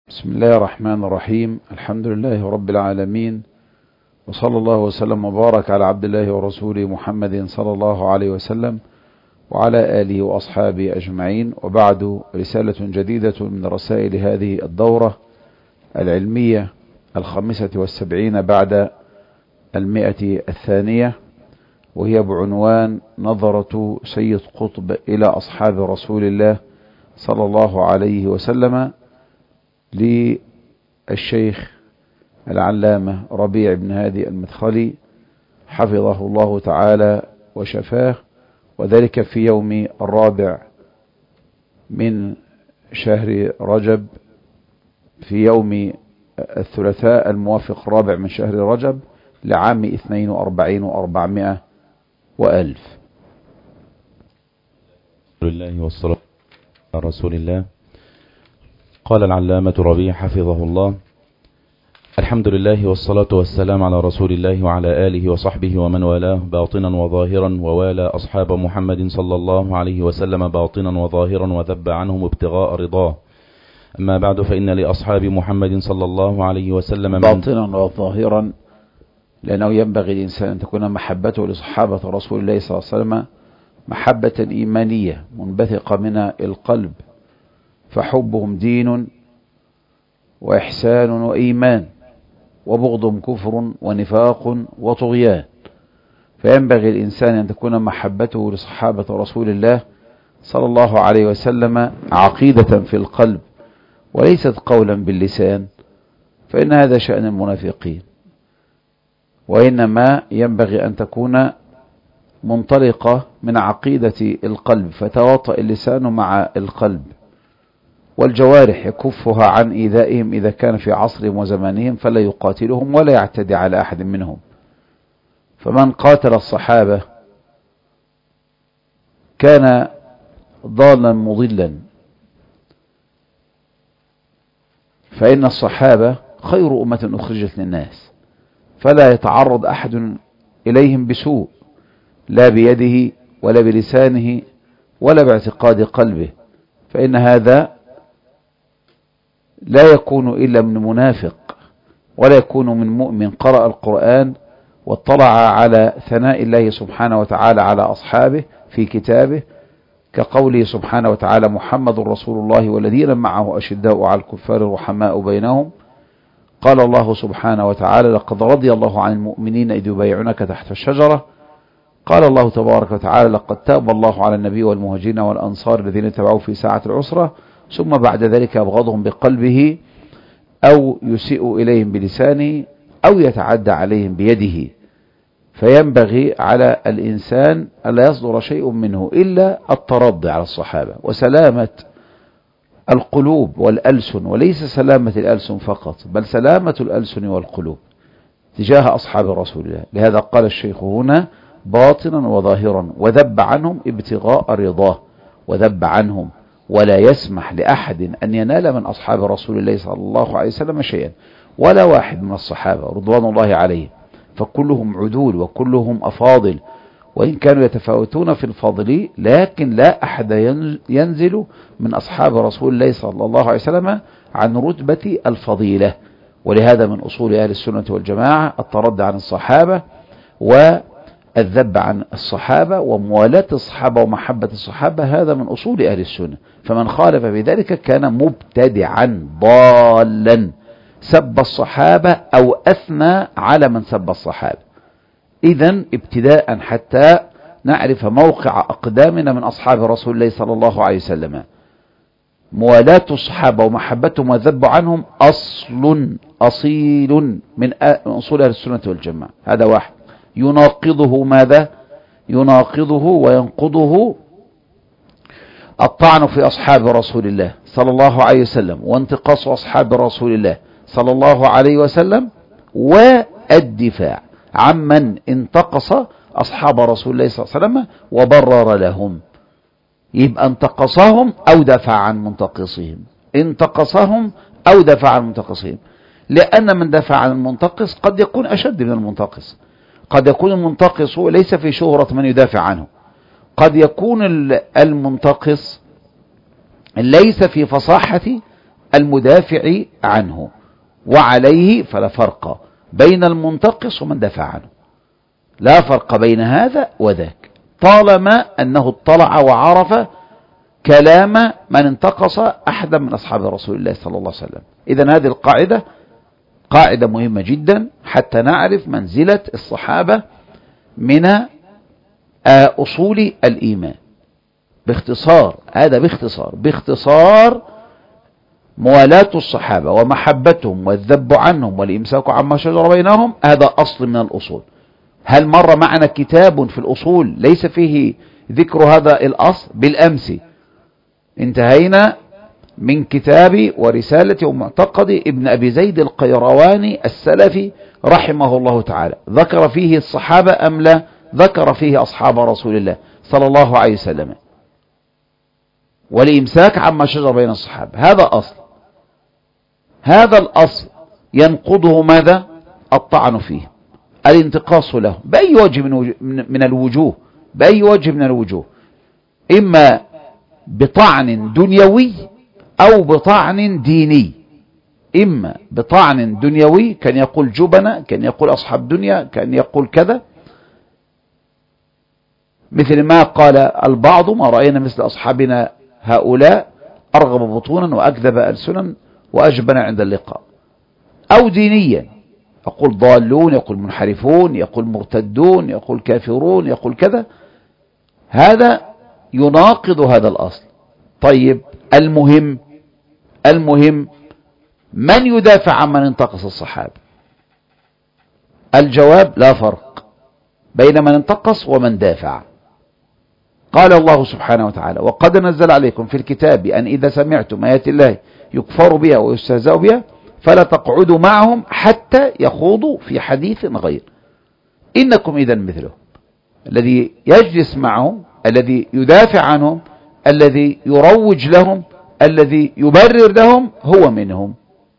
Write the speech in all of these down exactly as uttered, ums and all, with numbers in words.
بسم الله الرحمن الرحيم. الحمد لله رب العالمين، وصلى الله وسلم وبارك على عبد الله ورسوله محمد صلى الله عليه وسلم وعلى آله وأصحابه أجمعين. وبعد، رسالة جديدة من رسائل هذه الدورة العلمية الخامسة والسبعين بعد المئة الثانية، وهي بعنوان نظرة سيد قطب إلى أصحاب رسول الله صلى الله عليه وسلم، للشيخ العلامة ربيع بن هادي المدخلي حفظه الله تعالى وشفاه، وذلك في يوم الرابع من شهر رجب، في يوم الثلاثاء الموافق الرابع من شهر رجب لعام اثنين واربعين واربعمائة والف. لله والصلاة على رسول الله. قال العلامة ربيع حفظه الله: الحمد لله والصلاة والسلام على رسول الله وعلى آله وصحبه ومن والاه باطنا وظاهرا، ووالى أصحاب محمد صلى الله عليه وسلم باطنا وظاهرا وذب عنهم ابتغاء رضاه. أما بعد، فإن لأصحاب محمد صلى الله عليه وسلم من باطنا وظاهرا، لأنه ينبغي الإنسان أن تكون محبته لصحابة رسول الله صلى الله عليه وسلم محبة إيمانية منبثقة من القلب، فحبهم دين وإحسان وإيمان، وبغضهم كفر ونفاق وطغيان. فينبغي الإنسان أن تكون محبته لصحابة رسول الله صلى الله عليه وسلم عقيدة في القلب وليست قولا باللسان، فإن هذا شأن المنافقين، وإنما ينبغي أن تكون منطلقة من عقيدة القلب، فتواطأ اللسان مع القلب، والجوارح يكفها عن إيذائهم إذا كان في عصرهم وزمانهم، فلا يقاتلهم ولا يعتدي على أحد منهم. فمن قاتل الصحابة كان ضالا مضلا، فإن الصحابة خير أمة أخرجت للناس، فلا يتعرض أحد إليهم بسوء، لا بيده ولا بلسانه ولا باعتقاد قلبه، فإن هذا لا يكون إلا من منافق، ولا يكون من مؤمن قرأ القرآن واطلع على ثناء الله سبحانه وتعالى على أصحابه في كتابه، كقوله سبحانه وتعالى: محمد رسول الله والذين معه أشداء على الكفار رحماء بينهم. قال الله سبحانه وتعالى: لقد رضي الله عن المؤمنين إذ يبايعونك تحت الشجرة. قال الله تبارك وتعالى: لقد تاب الله على النبي والمهاجرين والأنصار الذين اتبعوه في ساعة العسرة، ثم بعد ذلك يبغضهم بقلبه أو يسيء إليهم بلسانه أو يتعدى عليهم بيده. فينبغي على الإنسان ألا يصدر شيء منه إلا الترضي على الصحابة وسلامة القلوب والألسن، وليس سلامة الألسن فقط، بل سلامة الألسن والقلوب تجاه أصحاب رسول الله. لهذا قال الشيخ هنا: باطنا وظاهرا، وذب عنهم ابتغاء رضاه، وذب عنهم، ولا يسمح لأحد أن ينال من أصحاب رسول الله صلى الله عليه وسلم شيئا، ولا واحد من الصحابة رضوان الله عليهم، فكلهم عدول وكلهم أفاضل، وإن كانوا يتفاوتون في الفضل، لكن لا أحد ينزل من أصحاب رسول الله صلى الله عليه وسلم عن رتبة الفضيلة. ولهذا من أصول أهل السنة والجماعة التردي عن الصحابة والذب عن الصحابة وموالاة الصحابة ومحبة الصحابة، هذا من أصول أهل السنة. فمن خالف بذلك كان مبتدعا ضالا، سب الصحابة أو أثنى على من سب الصحابة. إذن ابتداء حتى نعرف موقع أقدامنا من أصحاب رسول الله صلى الله عليه وسلم، موالاة الصحابة ومحبتهم والذب عنهم أصل أصيل من أصول أهل السنة والجماعة. هذا واحد. يناقضه ماذا؟ يناقضه وينقضه الطعن في أصحاب رسول الله صلى الله عليه وسلم، وانتقاص أصحاب رسول الله صلى الله عليه وسلم، والدفاع عمن انتقص أصحاب رسول الله صلى الله عليه وسلم وبرر لهم. يبقى انتقصهم أو دفع عن منتقصهم، انتقصهم أو دفع عن منتقصهم، لأن من دفع عن المنتقص قد يكون أشد من المنتقص. قد يكون المنتقص ليس في شهرة من يدافع عنه، قد يكون المنتقص ليس في فصاحة المدافع عنه، وعليه فلا فرق بين المنتقص ومن دافع عنه، لا فرق بين هذا وذاك، طالما أنه اطلع وعرف كلام من انتقص أحدا من أصحاب رسول الله صلى الله عليه وسلم. إذن هذه القاعدة قاعدة مهمة جدا حتى نعرف منزلة الصحابة من أصول الإيمان. باختصار، هذا باختصار باختصار موالاة الصحابة ومحبتهم والذب عنهم والإمساك عما شجر بينهم، هذا أصل من الأصول. هل مر معنا كتاب في الأصول ليس فيه ذكر هذا الأصل؟ بالأمس انتهينا من كتاب ورسالة ومعتقد ابن أبي زيد القيرواني السلفي رحمه الله تعالى، ذكر فيه الصحابة أم لا؟ ذكر فيه أصحاب رسول الله صلى الله عليه وسلم، والإمساك عما شجر بين الصحابة، هذا أصل. هذا الأصل ينقضه ماذا؟ الطعن فيه، الانتقاص له بأي وجه من, من الوجوه، بأي وجه من الوجوه، إما بطعن دنيوي أو بطعن ديني. إما بطعن دنيوي، كان يقول جبنة، كان يقول أصحاب دنيا، كان يقول كذا، مثل ما قال البعض: ما رأينا مثل أصحابنا هؤلاء، أرغب بطونا وأكذب ألسنا وأجبن عند اللقاء. أو دينيا، يقول ضالون، يقول منحرفون، يقول مرتدون، يقول كافرون، يقول كذا، هذا يناقض هذا الأصل. طيب، المهم المهم من يدافع عن من انتقص الصحابة؟ الجواب: لا فرق بين من انتقص ومن دافع. قال الله سبحانه وتعالى: وقد نزل عليكم في الكتاب أن إذا سمعتم آيات الله يكفر بها ويستهزأ بها فلا تقعدوا معهم حتى يخوضوا في حديث غير، إنكم إذا مثلهم. الذي يجلس معهم، الذي يدافع عنهم، الذي يروج لهم، الذي يبرر لهم، هو منهم.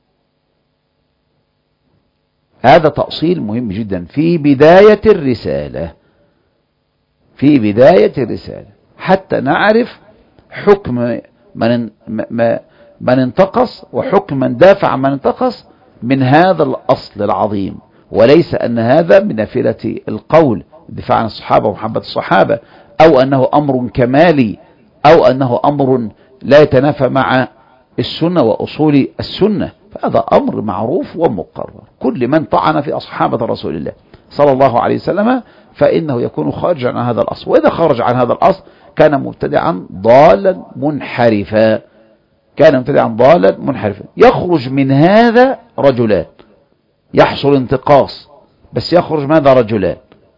هذا تأصيل مهم جدا في بداية الرسالة، في بداية الرسالة، حتى نعرف حكم من من انتقص وحكم من دافع عن من انتقص من هذا الأصل العظيم، وليس أن هذا من نافلة القول الدفاع عن الصحابة ومحبة الصحابة، أو أنه أمر كمالي، أو أنه أمر لا يتنافى مع السنة وأصول السنة. فهذا أمر معروف ومقرر. كل من طعن في أصحابة رسول الله صلى الله عليه وسلم فإنه يكون خارجا عن هذا الأصل، وإذا خرج عن هذا الأصل كان مبتدعا ضالا منحرفا، كان مبتدعا ضالا منحرفا. يخرج من هذا رجلان، يحصل انتقاص، بس يخرج من هذا رجلان.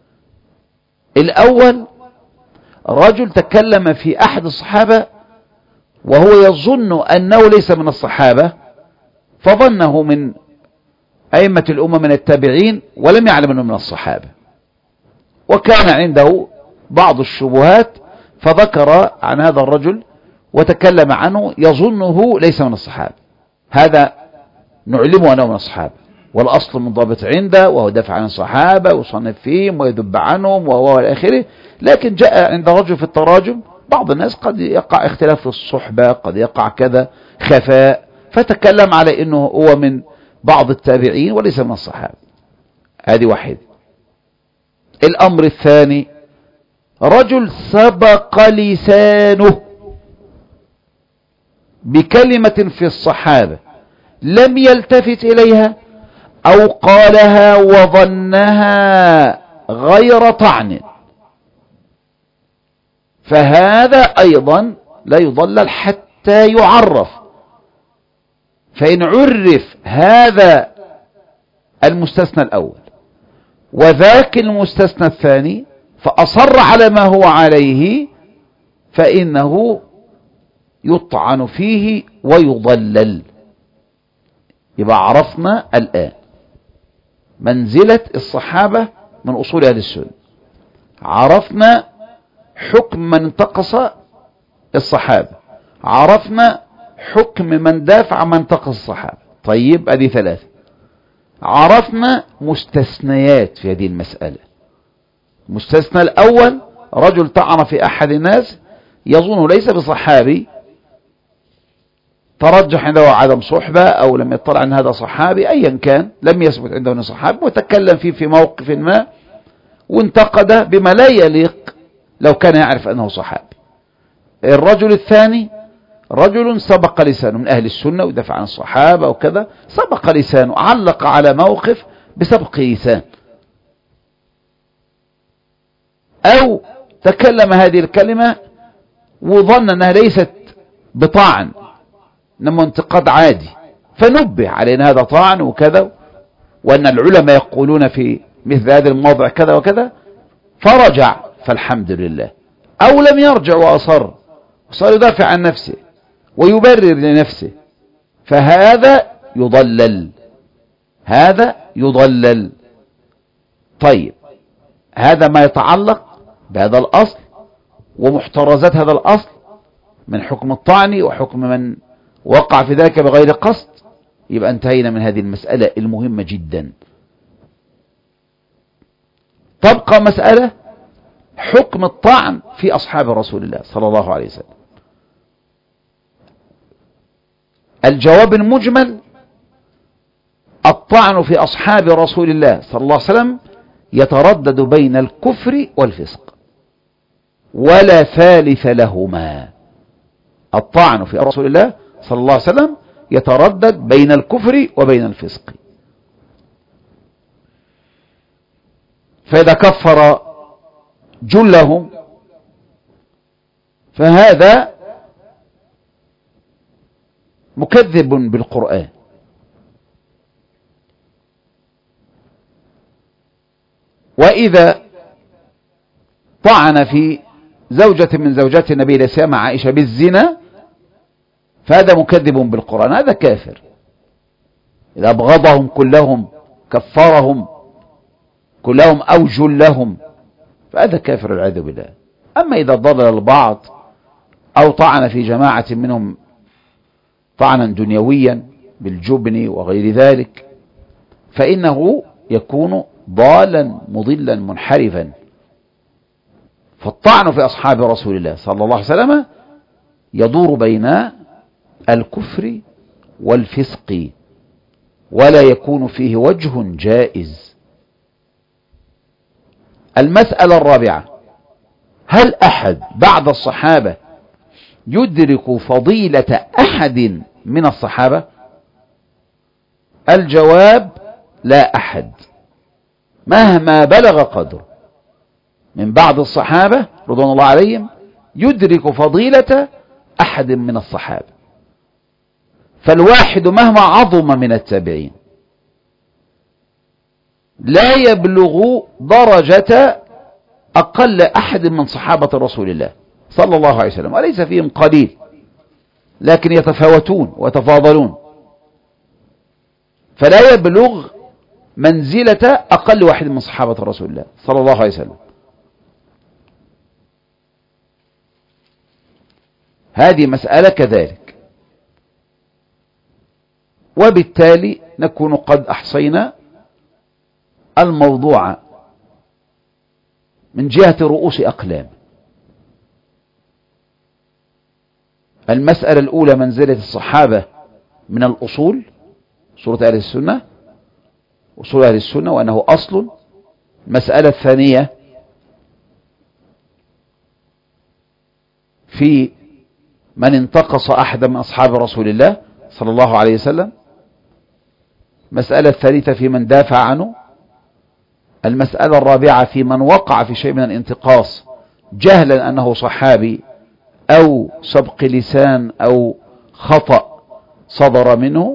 الأول رجل تكلم في أحد الصحابة وهو يظن أنه ليس من الصحابة، فظنه من أئمة الأمة من التابعين ولم يعلم أنه من الصحابة، وكان عنده بعض الشبهات فذكر عن هذا الرجل وتكلم عنه يظنه ليس من الصحابة. هذا نعلمه أنه من الصحابة، والأصل منضبط عنده، وهو دافع عن الصحابة ويصنف فيهم ويذب عنهم وهو إلى آخره. لكن جاء عند رجل في التراجم بعض الناس قد يقع اختلاف في الصحبة، قد يقع كذا خفاء، فتكلم على أنه هو من بعض التابعين وليس من الصحابة. هذه واحد. الأمر الثاني رجل سبق لسانه بكلمة في الصحابة لم يلتفت إليها، أو قالها وظنها غير طعن، فهذا أيضا لا يضلل حتى يعرف. فإن عرف هذا المستثنى الأول وذاك المستثنى الثاني فأصر على ما هو عليه، فإنه يطعن فيه ويضلل. يبقى عرفنا الآن منزلة الصحابة من أصول أهل السنة، عرفنا حكم من انتقص الصحابة، عرفنا حكم من دافع من انتقص الصحابة. طيب، هذه ثلاثة. عرفنا مستثنيات في هذه المسألة. المستثنى الأول رجل طعن في أحد الناس يظن ليس بصحابي، ترجح عنده عدم صحبة أو لم يطلع أن هذا صحابي، أيا كان لم يثبت عنده أنه صحابي، وتكلم فيه في موقف ما وانتقده بما لا يليق لو كان يعرف أنه صحابي. الرجل الثاني رجل سبق لسانه من أهل السنة ودفع عن الصحابة وكذا، سبق لسانه، علق على موقف بسبق لسان، أو تكلم هذه الكلمة وظن أنها ليست بطعن إنما انتقاد عادي، فنبه على أن هذا طعن وكذا، وأن العلماء يقولون في مثل هذا الموضع كذا وكذا، فرجع فالحمد لله. أو لم يرجع وأصر وصار يدافع عن نفسه ويبرر لنفسه، فهذا يضلل، هذا يضلل. طيب، هذا ما يتعلق بهذا الأصل ومحترزات هذا الأصل من حكم الطعن وحكم من وقع في ذلك بغير قصد. يبقى انتهينا من هذه المسألة المهمة جدا. تبقى مسألة حكم الطعن في أصحاب رسول الله صلى الله عليه وسلم. الجواب المجمل: الطعن في أصحاب رسول الله صلى الله عليه وسلم يتردد بين الكفر والفسق ولا ثالث لهما. الطعن في رسول الله صلى الله عليه وسلم يتردد بين الكفر وبين الفسق. فإذا كفر جلهم فهذا مكذب بالقرآن، وإذا طعن في زوجة من زوجات النبي عليه السلام عائشة بالزنا فهذا مكذب بالقرآن، هذا كافر. إذا أبغضهم كلهم، كفرهم كلهم أو جلهم، فهذا كافر والعياذ بالله. أما إذا ضلل البعض أو طعن في جماعة منهم طعنا دنيويا بالجبن وغير ذلك فإنه يكون ضالا مضلا منحرفا. فالطعن في أصحاب رسول الله صلى الله عليه وسلم يدور بين الكفر والفسق ولا يكون فيه وجه جائز. المسألة الرابعة: هل أحد بعد الصحابة يدرك فضيلة أحد من الصحابة؟ الجواب: لا أحد، مهما بلغ قدره من بعض الصحابة رضوان الله عليهم يدرك فضيلة أحد من الصحابة. فالواحد مهما عظم من التابعين لا يبلغ درجة أقل أحد من صحابة رسول الله صلى الله عليه وسلم، وليس فيهم قليل لكن يتفاوتون ويتفاضلون، فلا يبلغ منزلة أقل واحد من صحابة رسول الله صلى الله عليه وسلم. هذه مسألة كذلك، وبالتالي نكون قد أحصينا الموضوع من جهة رؤوس أقلام. المسألة الأولى: منزلة الصحابة من الأصول، أصول أهل السنة، أصول أهل السنة وأنه أصل. المسألة الثانية في من انتقص أحد من أصحاب رسول الله صلى الله عليه وسلم. المسألة الثالثة في من دافع عنه. المسألة الرابعة في من وقع في شيء من الانتقاص جهلا أنه صحابي أو سبق لسان أو خطأ صدر منه.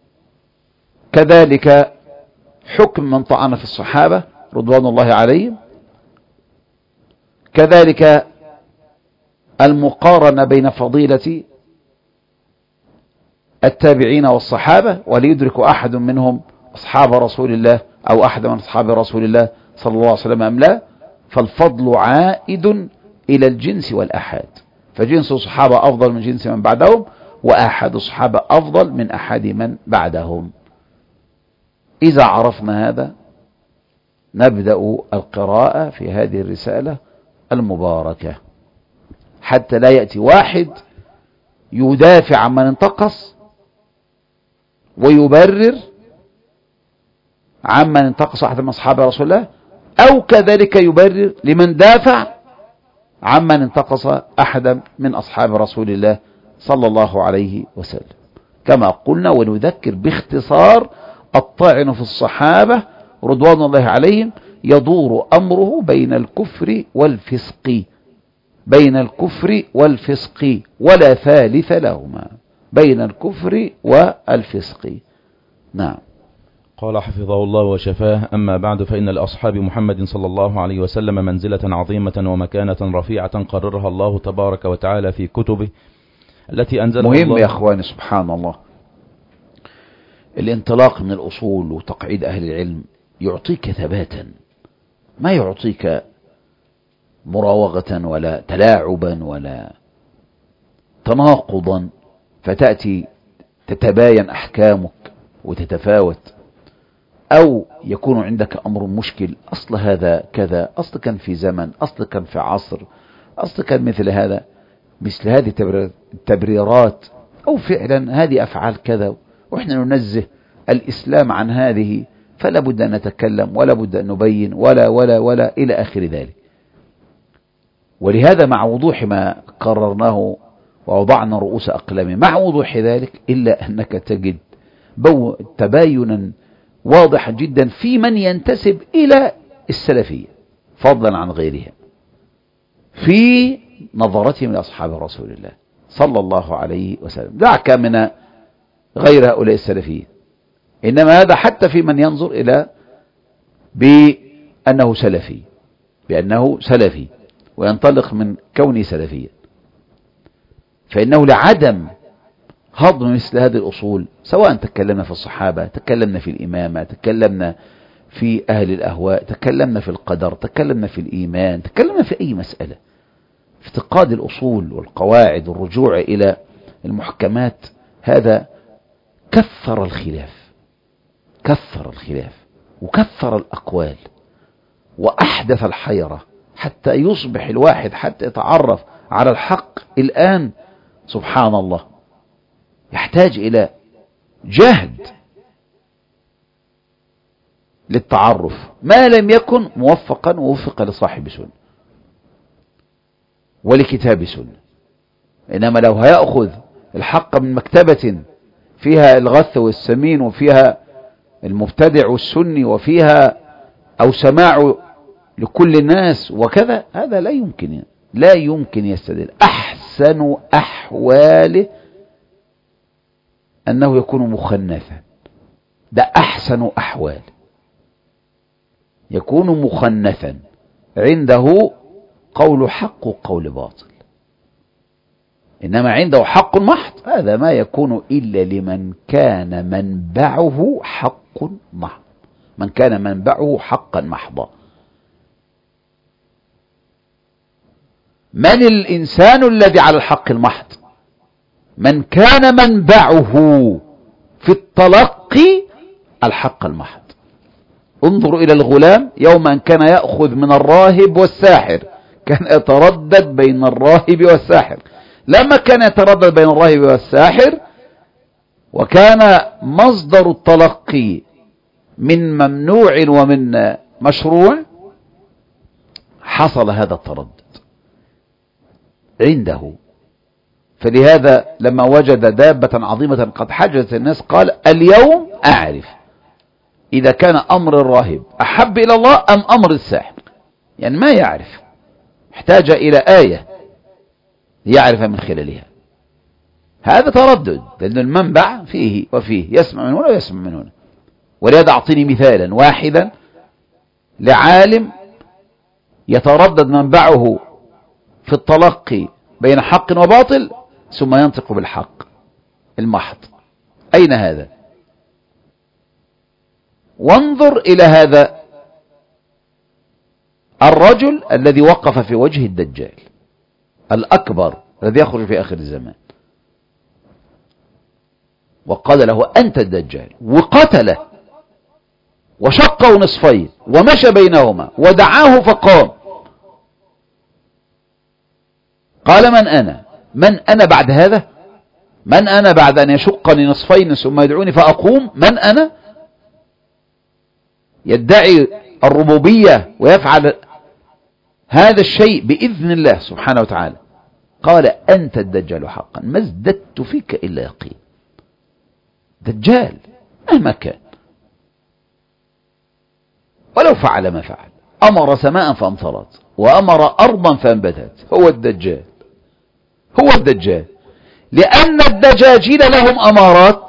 كذلك حكم من طعن في الصحابة رضوان الله عليهم. كذلك المقارنة بين فضيلة التابعين والصحابة، وليدرك أحد منهم أصحاب رسول الله أو أحد من أصحاب رسول الله صلى الله عليه وسلم أم لا. فالفضل عائد إلى الجنس والأحاد، فجنس الصحابة أفضل من جنس من بعدهم، وأحد الصحابة أفضل من أحد من بعدهم. إذا عرفنا هذا نبدأ القراءة في هذه الرسالة المباركة، حتى لا يأتي واحد يدافع عن من انتقص ويبرر عمن انتقص أحد من أصحاب رسول الله، أو كذلك يبرر لمن دافع عمن انتقص أحدا من أصحاب رسول الله صلى الله عليه وسلم. كما قلنا ونذكر باختصار: الطاعن في الصحابة رضوان الله عليهم يدور أمره بين الكفر والفسق، بين الكفر والفسق ولا ثالث لهما، بين الكفر والفسق. نعم. قال حفظه الله وشفاه: أما بعد، فإن لأصحاب محمد صلى الله عليه وسلم منزلة عظيمة ومكانة رفيعة قررها الله تبارك وتعالى في كتبه التي أنزلها الله. مهم يا أخواني، سبحان الله، الانطلاق من الأصول وتقعيد أهل العلم يعطيك ثباتا، ما يعطيك مراوغة ولا تلاعبا ولا تناقضا فتأتي تتباين أحكامك وتتفاوت، أو يكون عندك أمر مشكل، أصل هذا كذا، أصل كان في زمن، أصل كان في عصر، أصل كان مثل هذا، مثل هذه التبريرات، أو فعلا هذه أفعال كذا، وإحنا ننزه الإسلام عن هذه، فلا بد أن نتكلم ولا بد أن نبين ولا ولا ولا إلى آخر ذلك. ولهذا مع وضوح ما قررناه ووضعنا رؤوس أقلام، مع وضوح ذلك إلا أنك تجد تباينا واضحا جدا في من ينتسب إلى السلفية فضلا عن غيرها في نظرتهم لأصحاب رسول الله صلى الله عليه وسلم. دعك من غير هؤلاء السلفيين، إنما هذا حتى في من ينظر إلى بأنه سلفي، بأنه سلفي وينطلق من كونه سلفيا، فإنه لعدم هضم مثل هذه الأصول، سواء تكلمنا في الصحابة، تكلمنا في الإمامة، تكلمنا في أهل الأهواء، تكلمنا في القدر، تكلمنا في الإيمان، تكلمنا في أي مسألة، افتقاد الأصول والقواعد والرجوع إلى المحكمات، هذا كثر الخلاف، كثر الخلاف وكثر الأقوال وأحدث الحيرة، حتى يصبح الواحد حتى يتعرف على الحق الآن سبحان الله يحتاج إلى جهد للتعرف، ما لم يكن موفقا ووفق لصاحب سنة ولكتاب سنة. إنما لو هيأخذ الحق من مكتبة فيها الغث والسمين وفيها المبتدع والسني وفيها أو سماع لكل الناس وكذا، هذا لا يمكن لا يمكن يستدل. أحسن أحواله أنه يكون مخنثا، ده أحسن أحوال، يكون مخنثا عنده قول حق وقول باطل. إنما عنده حق محض هذا ما يكون إلا لمن كان منبعه حق محض، من كان منبعه حقا محضا. من الإنسان الذي على الحق المحض؟ من كان منبعه في التلقي الحق المحض. انظروا إلى الغلام يوم أن كان يأخذ من الراهب والساحر، كان يتردد بين الراهب والساحر. لما كان يتردد بين الراهب والساحر وكان مصدر التلقي من ممنوع ومن مشروع، حصل هذا التردد عنده. فلهذا لما وجد دابة عظيمة قد حجزت الناس قال: اليوم أعرف إذا كان أمر الراهب أحب إلى الله أم أمر الساحر. يعني ما يعرف، احتاج إلى آية يعرف من خلالها. هذا تردد، لأن المنبع فيه وفيه، يسمع من هنا ويسمع من هنا. ولهذا أعطيني مثالا واحدا لعالم يتردد منبعه في التلقي بين حق وباطل ثم ينطق بالحق المحض. أين هذا؟ وانظر إلى هذا الرجل الذي وقف في وجه الدجال الأكبر الذي يخرج في آخر الزمان وقال له: أنت الدجال، وقتله وشقه نصفين ومشى بينهما ودعاه فقام. قال: من أنا؟ من أنا بعد هذا؟ من أنا بعد أن يشقني نصفين ثم يدعوني فأقوم؟ من أنا؟ يدعي الربوبية ويفعل هذا الشيء بإذن الله سبحانه وتعالى. قال أنت الدجال حقا ما ازددت فيك إلا يقين. دجال مهما كان، ولو فعل ما فعل، أمر سماء فأمطرت وأمر أرضا فأنبتت، هو الدجال، هو الدجال. لأن الدجاجيل لهم أمارات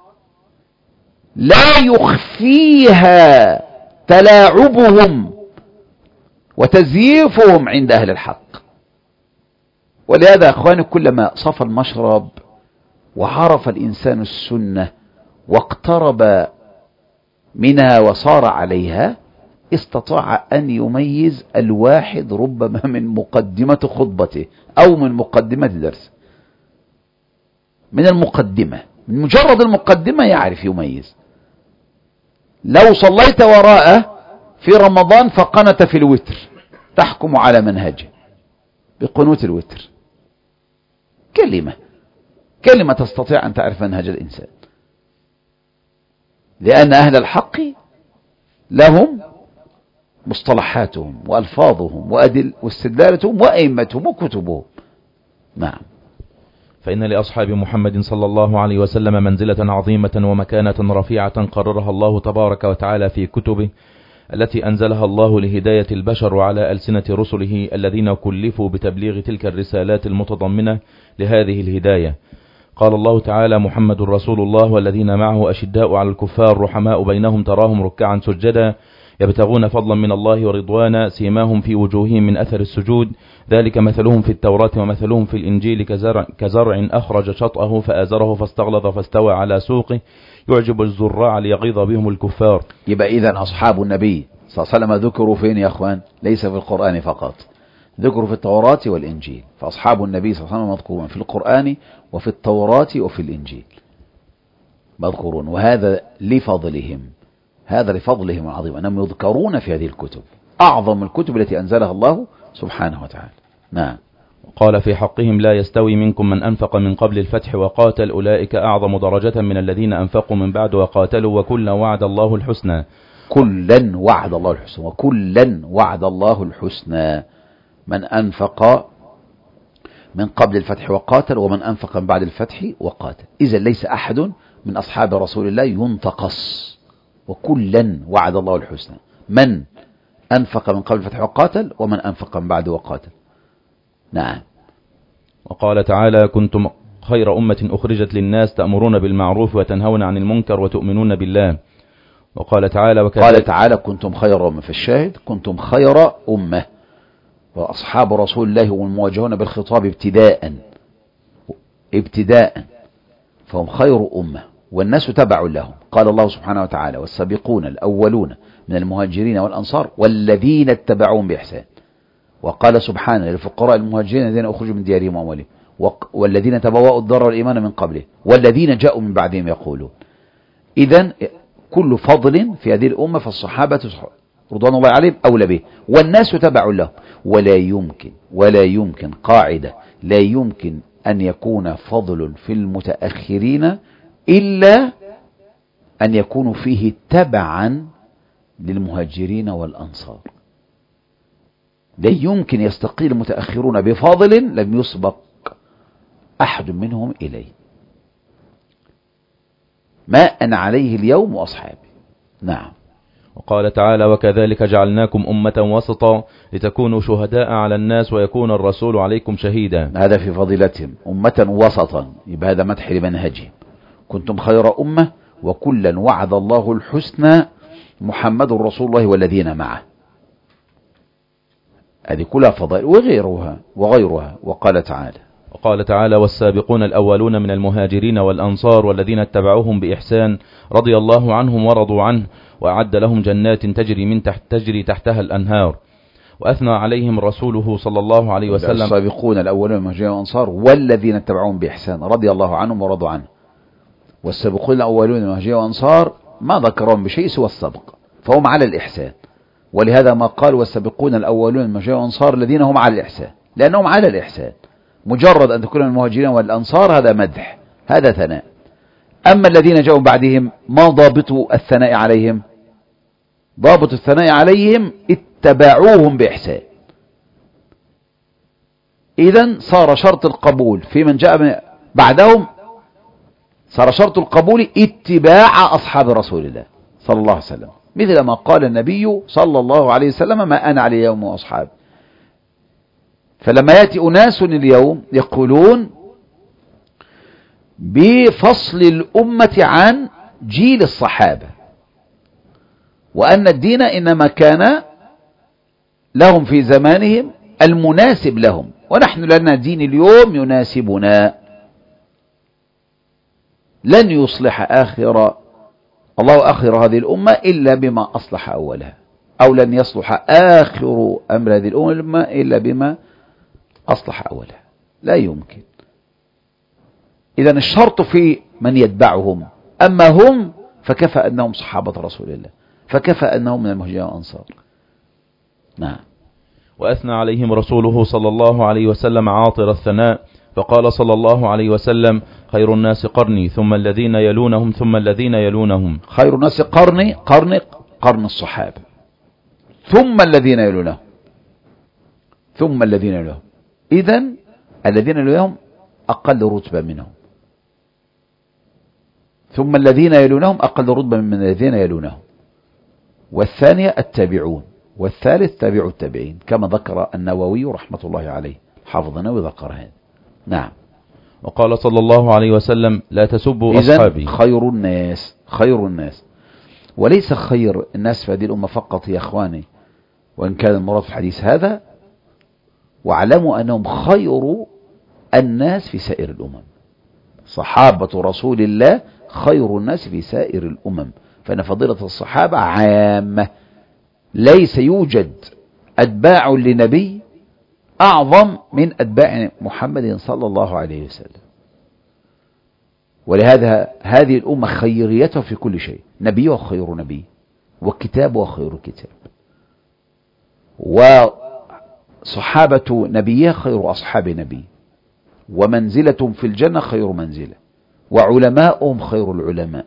لا يخفيها تلاعبهم وتزييفهم عند أهل الحق. ولهذا أخواني كلما صفى المشرب وعرف الإنسان السنة واقترب منها وصار عليها استطاع أن يميز الواحد ربما من مقدمة خطبته أو من مقدمة درس، من المقدمة، من مجرد المقدمة يعرف يميز. لو صليت وراءه في رمضان فقنت في الوتر تحكم على منهجه بقنوت الوتر، كلمة كلمة تستطيع أن تعرف منهج الإنسان، لأن أهل الحق لهم مصطلحاتهم وألفاظهم وأدل واستدلالتهم وأئمتهم وكتبهم. نعم. فإن لأصحاب محمد صلى الله عليه وسلم منزلة عظيمة ومكانة رفيعة قررها الله تبارك وتعالى في كتبه التي أنزلها الله لهداية البشر وعلى ألسنة رسله الذين كلفوا بتبليغ تلك الرسالات المتضمنة لهذه الهداية. قال الله تعالى: محمد رسول الله والذين معه أشداء على الكفار رحماء بينهم تراهم ركعا سجدا يبتغون فضلا من الله ورضوانا سيماهم في وجوههم من أثر السجود ذلك مثلهم في التوراة ومثلهم في الإنجيل كزرع, كزرع أخرج شطأه فآزره فاستغلظ فاستوى على سوقه يعجب الزراع ليغيظ بهم الكفار. يبقى إذن أصحاب النبي صلى الله عليه وسلم ذكروا فين يا أخوان؟ ليس في القرآن فقط، ذكروا في التوراة والإنجيل. فأصحاب النبي صلى الله عليه وسلم مذكورون في القرآن وفي التوراة وفي الإنجيل مذكورون، وهذا لفضلهم، هذا لفضلهم العظيم أنهم يذكرون في هذه الكتب، أعظم الكتب التي أنزلها الله سبحانه وتعالى. نعم. قال في حقهم: لا يستوي منكم من أنفق من قبل الفتح وقاتل أولئك أعظم درجة من الذين أنفقوا من بعد وقاتلوا وكلا وعد الله الحسنى. كلا وعد الله الحسنى، وكلا وعد الله الحسنى. من أنفق من قبل الفتح وقاتل ومن أنفق من بعد الفتح وقاتل. إذا ليس أحد من أصحاب رسول الله ينتقص، وكلا وعد الله الحسنى، من أنفق من قبل الفتح وقاتل ومن أنفق من بعد وقاتل. نعم. وقال تعالى: كنتم خير أمة أخرجت للناس تأمرون بالمعروف وتنهون عن المنكر وتؤمنون بالله. وقال تعالى: قال تعالى: كنتم خير أمة. في الشاهد كنتم خير أمة، وأصحاب رسول الله هم المواجهون بالخطاب ابتداء ابتداء فهم خير أمة والناس تبع لهم. قال الله سبحانه وتعالى: والسابقون الأولون من المهاجرين والأنصار والذين اتبعوهم بإحسان. وقال سبحانه: للفقراء المهاجرين الذين أخرجوا من ديارهم وأموالهم والذين تبوأوا الدار والإيمان من قبله والذين جاءوا من بعدهم يقولون. إذن كل فضل في هذه الأمة فالصحابة رضوان الله عليهم أولى به والناس تبع لهم. ولا يمكن ولا يمكن قاعدة لا يمكن أن يكون فضل في المتأخرين إلا أن يكونوا فيه تبعا للمهاجرين والأنصار. لا يمكن يستقيل المتأخرون بفضل لم يسبق أحد منهم إليه، ما أنا عليه اليوم وأصحابي. نعم. وقال تعالى: وكذلك جعلناكم أمة وسطا لتكونوا شهداء على الناس ويكون الرسول عليكم شهيدا. هذا في فضيلتهم، أمة وسطا، يبقى هذا مدح لمنهجهم. كنتم خير أمة وكلا وعد الله الحسنى محمد رسول الله والذين معه. هذه كلها فضائل وغيرها وغيرها. وقال تعالى وقال تعالى: والسابقون الأولون من المهاجرين والأنصار والذين اتبعوهم بإحسان رضي الله عنهم ورضوا عنه وأعد لهم جنات تجري من تحت تجري تحتها الأنهار. وأثنى عليهم رسوله صلى الله عليه وسلم: السابقون الأولون من المهاجرين والأنصار والذين اتبعوهم بإحسان رضي الله عنهم ورضوا عنه. والسابقون الأولون من المهاجرين والأنصار ما ذكرهم بشيء سوى السبق، فهم على الإحسان. ولهذا ما قال والسابقون الأولون من المهاجرين والأنصار الذين هم على الإحسان، لأنهم على الإحسان. مجرد أن تكون من المهاجرين والأنصار هذا مدح، هذا ثناء. أما الذين جاءوا بعدهم ما ضابط الثناء عليهم؟ ضابط الثناء عليهم اتبعوهم بإحسان. إذن صار شرط القبول في من جاء بعدهم، صار شرط القبول اتباع أصحاب رسول الله صلى الله عليه وسلم، مثل ما قال النبي صلى الله عليه وسلم: ما أنا عليه اليوم وأصحابي. فلما يأتي أناس اليوم يقولون بفصل الأمة عن جيل الصحابة، وأن الدين إنما كان لهم في زمانهم المناسب لهم، ونحن لنا دين اليوم يناسبنا، لن يصلح آخر الله آخر هذه الأمة إلا بما أصلح أولها، أو لن يصلح آخر أمر هذه الأمة إلا بما أصلح أولها، لا يمكن. إذن الشرط في من يتبعهم، أما هم فكفى أنهم صحابة رسول الله، فكفى أنهم من المهاجرين والأنصار. نعم. وأثنى عليهم رسوله صلى الله عليه وسلم عاطر الثناء، فقال صلى الله عليه وسلم: خير الناس قرني ثم الذين يلونهم ثم الذين يلونهم. خير الناس قرني، قرن قرن الصحابة، ثم الذين يلونهم، ثم الذين يلونهم. إذن الذين يلونهم أقل رتبة منهم، ثم الذين يلونهم أقل رتبة من الذين يلونهم، والثانية التابعون، والثالث تابع التابعين، كما ذكر النووي رحمة الله عليه، حافظ النووي ذكر هذا. نعم. وقال صلى الله عليه وسلم: لا تسبوا أصحابي. خير الناس، خير الناس، وليس خير الناس في هذه الأمة فقط يا أخواني، وإن كان المراد في الحديث هذا، واعلموا أنهم خير الناس في سائر الأمم. صحابة رسول الله خير الناس في سائر الأمم، فإن فضيلة الصحابة عامة، ليس يوجد أتباع لنبي أعظم من أتباع محمد صلى الله عليه وسلم. ولهذا هذه الأمة خيريته في كل شيء، نبيه خير نبي، وكتابه خير كتاب، وصحابة نبيه خير أصحاب نبي، ومنزلة في الجنة خير منزلة، وعلماؤهم خير العلماء.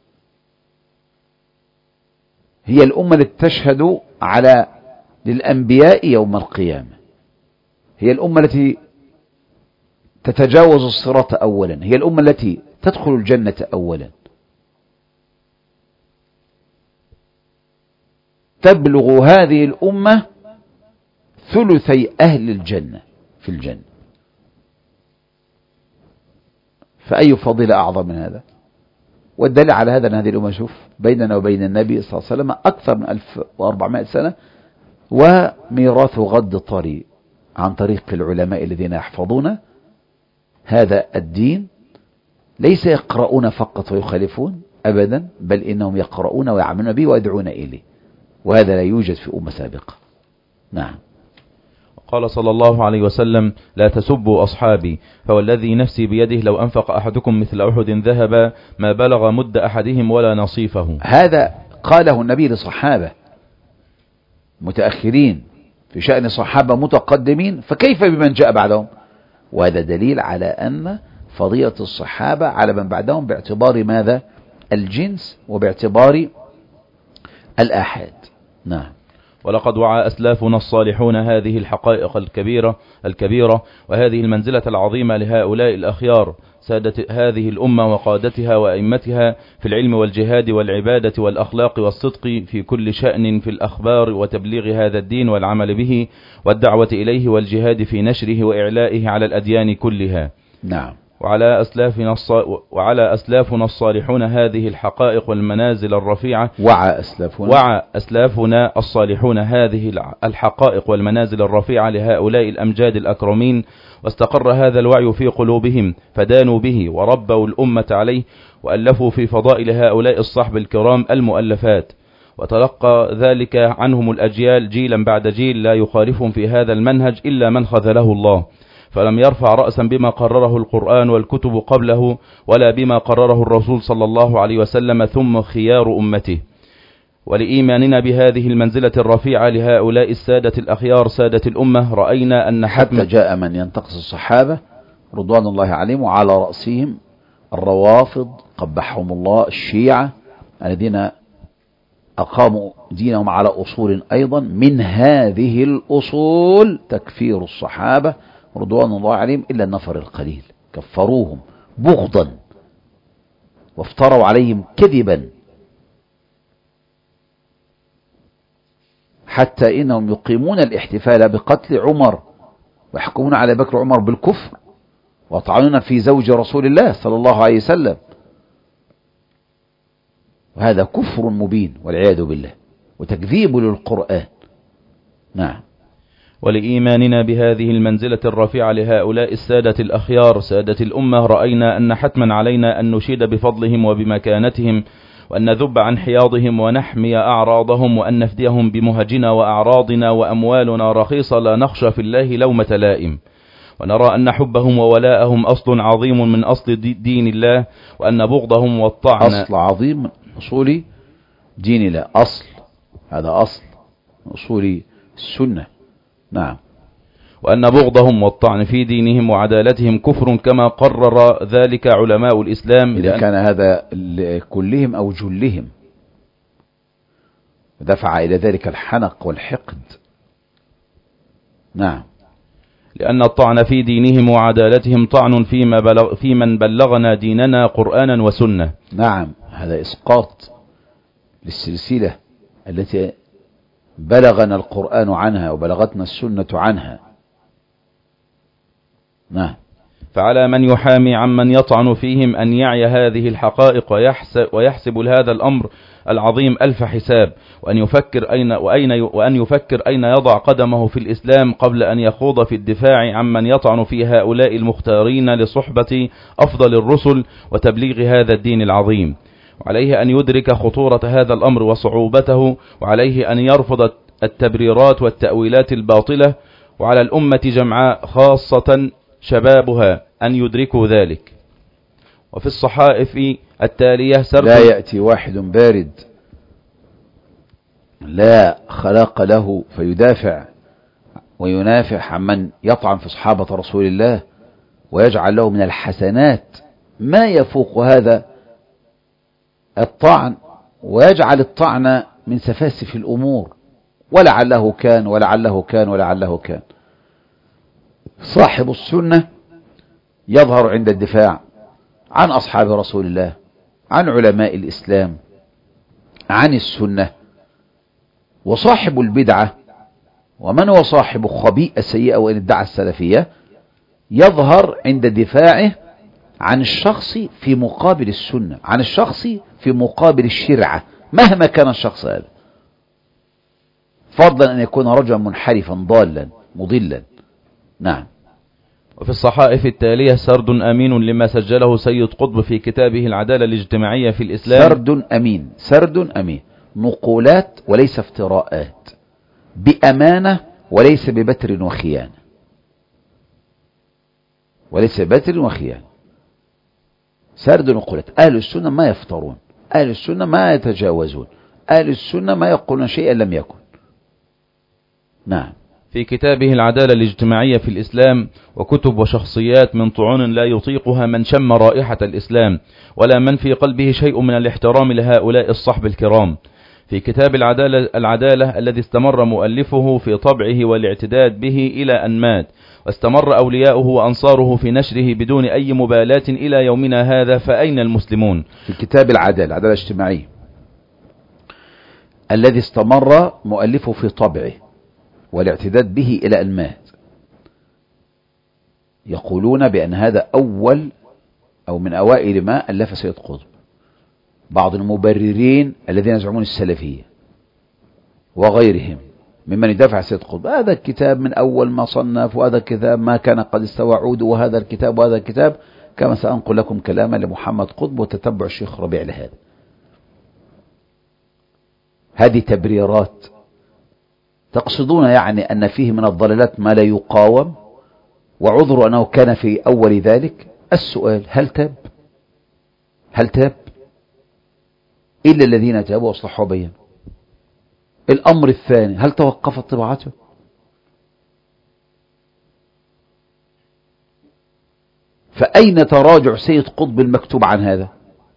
هي الأمة التي تشهد على للأنبياء يوم القيامة، هي الأمة التي تتجاوز الصراط أولا، هي الأمة التي تدخل الجنة أولا، تبلغ هذه الأمة ثلثي أهل الجنة في الجنة، فأي فضيلة أعظم من هذا؟ والدليل على هذا أن هذه الأمة، شوف بيننا وبين النبي صلى الله عليه وسلم أكثر من ألف وأربعمائة سنة، وميراث غض الطريق عن طريق العلماء الذين يحفظون هذا الدين، ليس يقرؤون فقط ويخالفون أبدا، بل إنهم يقرؤون ويعملون به ويدعون إليه، وهذا لا يوجد في أمة سابقة. نعم. قال صلى الله عليه وسلم: لا تسبوا أصحابي، فوالذي نفسي بيده لو أنفق أحدكم مثل أحد ذهبا ما بلغ مد أحدهم ولا نصيفه. هذا قاله النبي لصحابة متأخرين في شأن صحابة متقدمين، فكيف بمن جاء بعدهم؟ وهذا دليل على أن فضيلة الصحابة على من بعدهم باعتبار ماذا؟ الجنس، وباعتبار الآحاد. نعم. ولقد وعى أسلافنا الصالحون هذه الحقائق الكبيرة الكبيرة وهذه المنزلة العظيمة لهؤلاء الأخيار سادة هذه الأمة وقادتها وأئمتها في العلم والجهاد والعبادة والأخلاق والصدق في كل شأن في الأخبار وتبليغ هذا الدين والعمل به والدعوة إليه والجهاد في نشره وإعلائه على الأديان كلها. نعم. وعلى أسلافنا الص... وعلى أسلافنا الصالحون هذه الحقائق والمنازل الرفيعة وعى أسلافنا وعى أسلافنا الصالحون هذه الحقائق والمنازل الرفيعة لهؤلاء الأمجاد الأكرمين، واستقر هذا الوعي في قلوبهم فدانوا به وربوا الأمة عليه، وألفوا في فضائل هؤلاء الصحب الكرام المؤلفات، وتلقى ذلك عنهم الأجيال جيلا بعد جيل لا يخالفهم في هذا المنهج إلا من خذله الله، فلم يرفع رأسا بما قرره القرآن والكتب قبله ولا بما قرره الرسول صلى الله عليه وسلم ثم خيار أمته. ولإيماننا بهذه المنزلة الرفيعة لهؤلاء السادة الأخيار سادة الأمة رأينا أن حتى جاء من ينتقص الصحابة رضوان الله عليهم وعلى رأسهم الروافض قبحهم الله، الشيعة الذين أقاموا دينهم على أصول أيضا من هذه الأصول تكفير الصحابة رضوان الله عليهم إلا النفر القليل، كفروهم بغضا وافتروا عليهم كذبا، حتى إنهم يقيمون الاحتفال بقتل عمر ويحكمون على بكر عمر بالكفر ويطعنون في زوج رسول الله صلى الله عليه وسلم، وهذا كفر مبين والعياذ بالله وتكذيب للقرآن. نعم. ولإيماننا بهذه المنزلة الرفيعة لهؤلاء السادة الأخيار سادة الأمة، رأينا أن حتما علينا أن نشيد بفضلهم وبمكانتهم، وأن نذب عن حياضهم ونحمي أعراضهم، وأن نفديهم بمهجنا وأعراضنا وأموالنا رخيصة لا نخشى في الله لومة لائم، ونرى أن حبهم وولاءهم أصل عظيم من أصل دين الله، وأن بغضهم والطعن أصل عظيم من أصول دين الله، أصل هذا أصل من أصول السنة. نعم. وأن بغضهم والطعن في دينهم وعدالتهم كفر كما قرر ذلك علماء الإسلام، إذا كان هذا كلهم أو جلهم، ودفع إلى ذلك الحنق والحقد. نعم. لأن الطعن في دينهم وعدالتهم طعن فيما بلغ في من بلغنا ديننا قرآنا وسنة. نعم، هذا إسقاط للسلسلة التي بلغنا القرآن عنها وبلغتنا السنة عنها. نعم. فعلى من يحامي عمن يطعن فيهم أن يعي هذه الحقائق ويحسب, ويحسب هذا الأمر العظيم ألف حساب، وأن يفكر أين وأين وأن يفكر أين يضع قدمه في الإسلام قبل أن يخوض في الدفاع عمن يطعن في هؤلاء المختارين لصحبة أفضل الرسل وتبليغ هذا الدين العظيم. وعليه أن يدرك خطورة هذا الأمر وصعوبته، وعليه أن يرفض التبريرات والتأويلات الباطلة، وعلى الأمة جمعاء خاصة شبابها أن يدركوا ذلك. وفي الصحائف التالية سرد لا يأتي واحد بارد لا خلاق له فيدافع وينافح عمن يطعن في صحابة رسول الله ويجعل له من الحسنات ما يفوق هذا الطعن، ويجعل الطعن من سفاسف الأمور، ولعله كان ولعله كان ولعله كان. صاحب السنة يظهر عند الدفاع عن أصحاب رسول الله، عن علماء الإسلام، عن السنة. وصاحب البدعة ومن هو صاحب خبيئة سيئة وإن ادعى السلفية يظهر عند دفاعه عن الشخص في مقابل السنة، عن الشخص في مقابل الشرعة، مهما كان الشخص هذا، فضلا أن يكون رجلا منحرفا ضالا مضلا. نعم. وفي الصحائف التالية سرد أمين لما سجله سيد قطب في كتابه العدالة الاجتماعية في الإسلام. سرد أمين، سرد أمين، نقولات وليس افتراءات، بأمانة وليس ببتر وخيانة، وليس ببتر وخيانة. سرد نقولات. أهل السنة ما يفترون، أهل السنة ما يتجاوزون، أهل السنة ما يقولون شيئا لم يكن. نعم. في كتابه العدالة الاجتماعية في الإسلام وكتب وشخصيات من طعون لا يطيقها من شم رائحة الإسلام ولا من في قلبه شيء من الاحترام لهؤلاء الصحب الكرام. في كتاب العدالة, العدالة الذي استمر مؤلفه في طبعه والاعتداد به إلى أن مات، واستمر أولياؤه وأنصاره في نشره بدون أي مبالاة إلى يومنا هذا، فأين المسلمون؟ في كتاب العدالة العدالة الاجتماعية الذي استمر مؤلفه في طبعه والاعتداد به إلى أن مات، يقولون بأن هذا أول أو من أوائل ما ألف سيد قطب. بعض المبررين الذين يزعمون السلفية وغيرهم ممن يدافع سيد قطب، هذا الكتاب من أول ما صنف، وهذا الكتاب ما كان قد استوى عوده، وهذا الكتاب وهذا الكتاب، كما سأنقل لكم كلاما لمحمد قطب وتتبع الشيخ ربيع لهذا. هذه تبريرات. تقصدون يعني أن فيه من الضلالات ما لا يقاوم، وعذر أنه كان في أول ذلك. السؤال: هل تاب؟ هل تاب؟ إلا الذين تابوا وأصلحوا بينهم. الأمر الثاني: هل توقفت طباعته؟ فأين تراجع سيد قطب المكتوب عن هذا؟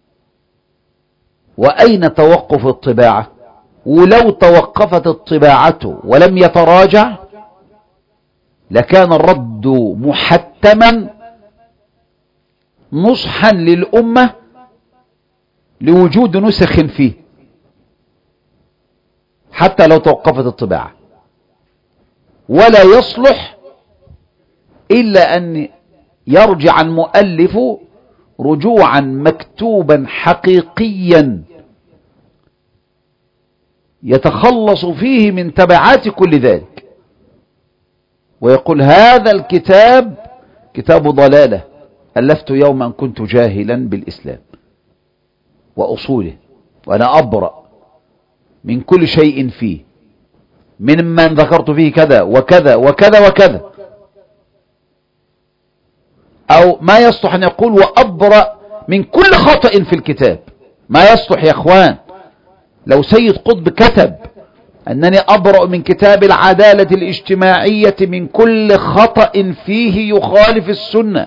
وأين توقف الطباعة؟ ولو توقفت الطباعة ولم يتراجع لكان الرد محتما نصحا للأمة لوجود نسخ فيه حتى لو توقفت الطباعة، ولا يصلح إلا أن يرجع المؤلف رجوعا مكتوبا حقيقيا يتخلص فيه من تبعات كل ذلك، ويقول هذا الكتاب كتاب ضلالة ألفت يوما كنت جاهلا بالإسلام وأصوله، وأنا أبرأ من كل شيء فيه ممن ذكرت فيه كذا وكذا وكذا وكذا. أو ما يصلح أن يقول وأبرأ من كل خطأ في الكتاب. ما يصلح يا أخوان لو سيد قطب كتب أنني أبرأ من كتاب العدالة الاجتماعية من كل خطأ فيه يخالف السنة،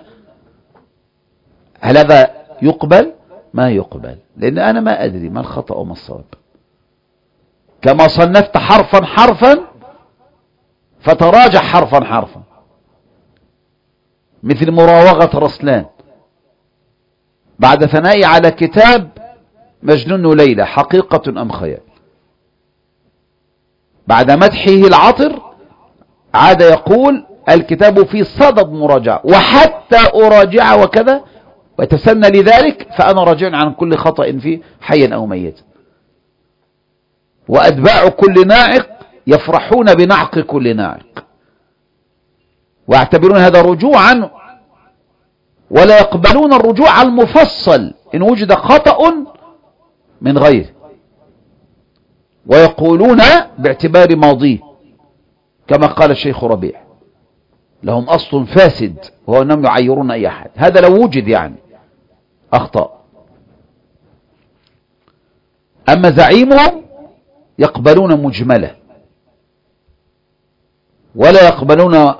هل هذا يقبل؟ ما يقبل، لأن أنا ما أدري ما الخطأ وما الصواب. كما صنفت حرفا حرفا فتراجع حرفا حرفا، مثل مراوغة رسلان بعد ثنائي على كتاب مجنون ليلى حقيقة أم خيال، بعد مدحه العطر عاد يقول الكتاب في صدد مراجعة وحتى أراجع وكذا، ويتسنى لذلك فأنا راجع عن كل خطأ فيه حيا أو ميتا. وأتباع كل ناعق يفرحون بنعق كل ناعق، ويعتبرون هذا رجوعا، ولا يقبلون الرجوع المفصل إن وجد خطأ من غيره، ويقولون باعتبار ماضيه كما قال الشيخ ربيع لهم أصل فاسد وهو أنهم يعيرون أي أحد، هذا لو وجد يعني أخطاء. أما زعيمهم يقبلون مجملة ولا يقبلون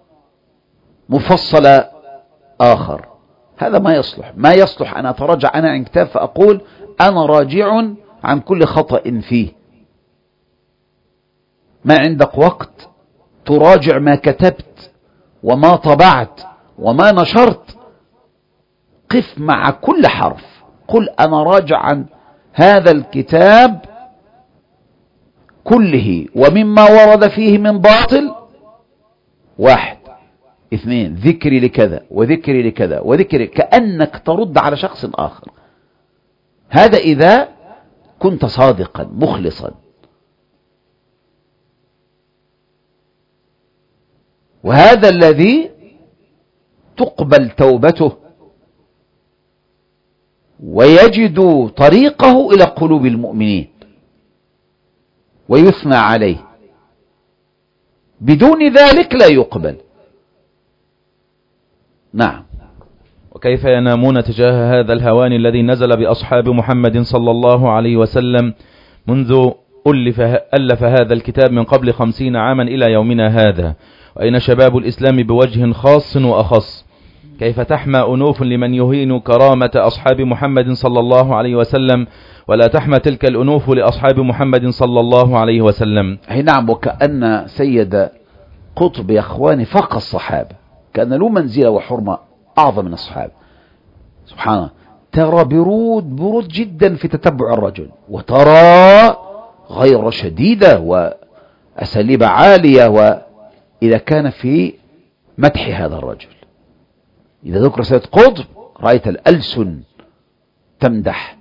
مفصل آخر، هذا ما يصلح. ما يصلح أن أتراجع أنا عن كتاب فأقول أنا راجع عن كل خطأ فيه. ما عندك وقت تراجع ما كتبت وما طبعت وما نشرت، قف مع كل حرف، قل أنا راجع عن هذا الكتاب كله ومما ورد فيه من باطل، واحد اثنين ذكري لكذا وذكري لكذا وذكري، كأنك ترد على شخص آخر. هذا إذا كنت صادقا مخلصا. وهذا الذي تقبل توبته ويجد طريقه إلى قلوب المؤمنين ويثنى عليه، بدون ذلك لا يقبل. نعم. وكيف ينامون تجاه هذا الهوان الذي نزل بأصحاب محمد صلى الله عليه وسلم منذ ألف, ألف هذا الكتاب من قبل خمسين عاما إلى يومنا هذا؟ وأين شباب الإسلام بوجه خاص وأخص؟ كيف تحمى أنوف لمن يهين كرامة أصحاب محمد صلى الله عليه وسلم ولا تحمى تلك الأنوف لأصحاب محمد صلى الله عليه وسلم؟ أي نعم. وكأن سيد قطب يا أخواني فوق الصحابة، كأن له منزلة وحرمة أعظم من الصحابة. سبحانه، ترى برود برود جدا في تتبع الرجل، وترى غير شديدة وأساليب عالية، وإذا كان في مدح هذا الرجل، إذا ذكر سيد قطب رأيت الألسن تمدح،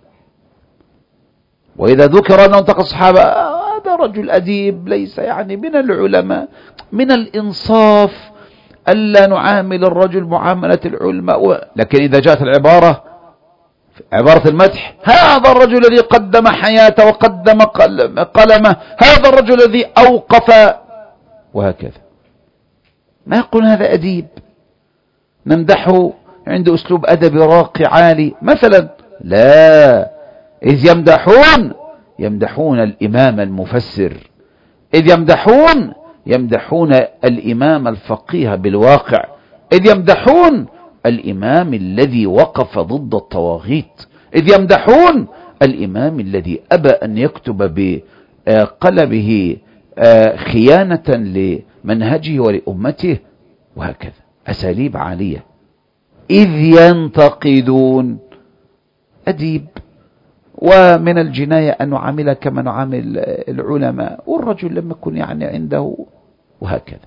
وإذا ذكر أنه انتقى الصحابة هذا رجل أديب ليس يعني من العلماء، من الإنصاف ألا نعامل الرجل معاملة العلماء. لكن إذا جاءت العبارة عبارة المدح، هذا الرجل الذي قدم حياته وقدم قلمه، هذا الرجل الذي أوقف، وهكذا. ما يقول هذا أديب نمدحه عنده أسلوب أدبي راقي عالي مثلا، لا، إذ يمدحون يمدحون الإمام المفسر، إذ يمدحون يمدحون الإمام الفقيه بالواقع، إذ يمدحون الإمام الذي وقف ضد الطواغيت، إذ يمدحون الإمام الذي أبى أن يكتب بقلبه خيانة لمنهجه ولأمته، وهكذا أساليب عالية. إذ ينتقدون أديب، ومن الجناية أن نعامل كما نعامل العلماء، والرجل لم يكن يعني عنده، وهكذا.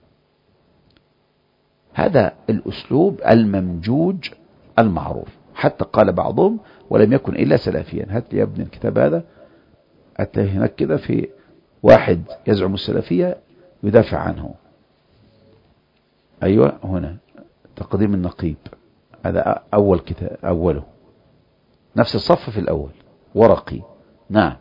هذا الأسلوب الممجوج المعروف. حتى قال بعضهم ولم يكن إلا سلفيا. هات لي يا ابن الكتاب هذا، هتلاقي هناك كده في واحد يزعم السلفية يدافع عنه. أيوة هنا تقديم النقيب، هذا أول كتاب، أوله نفس الصف في الأول، ورقي. نعم.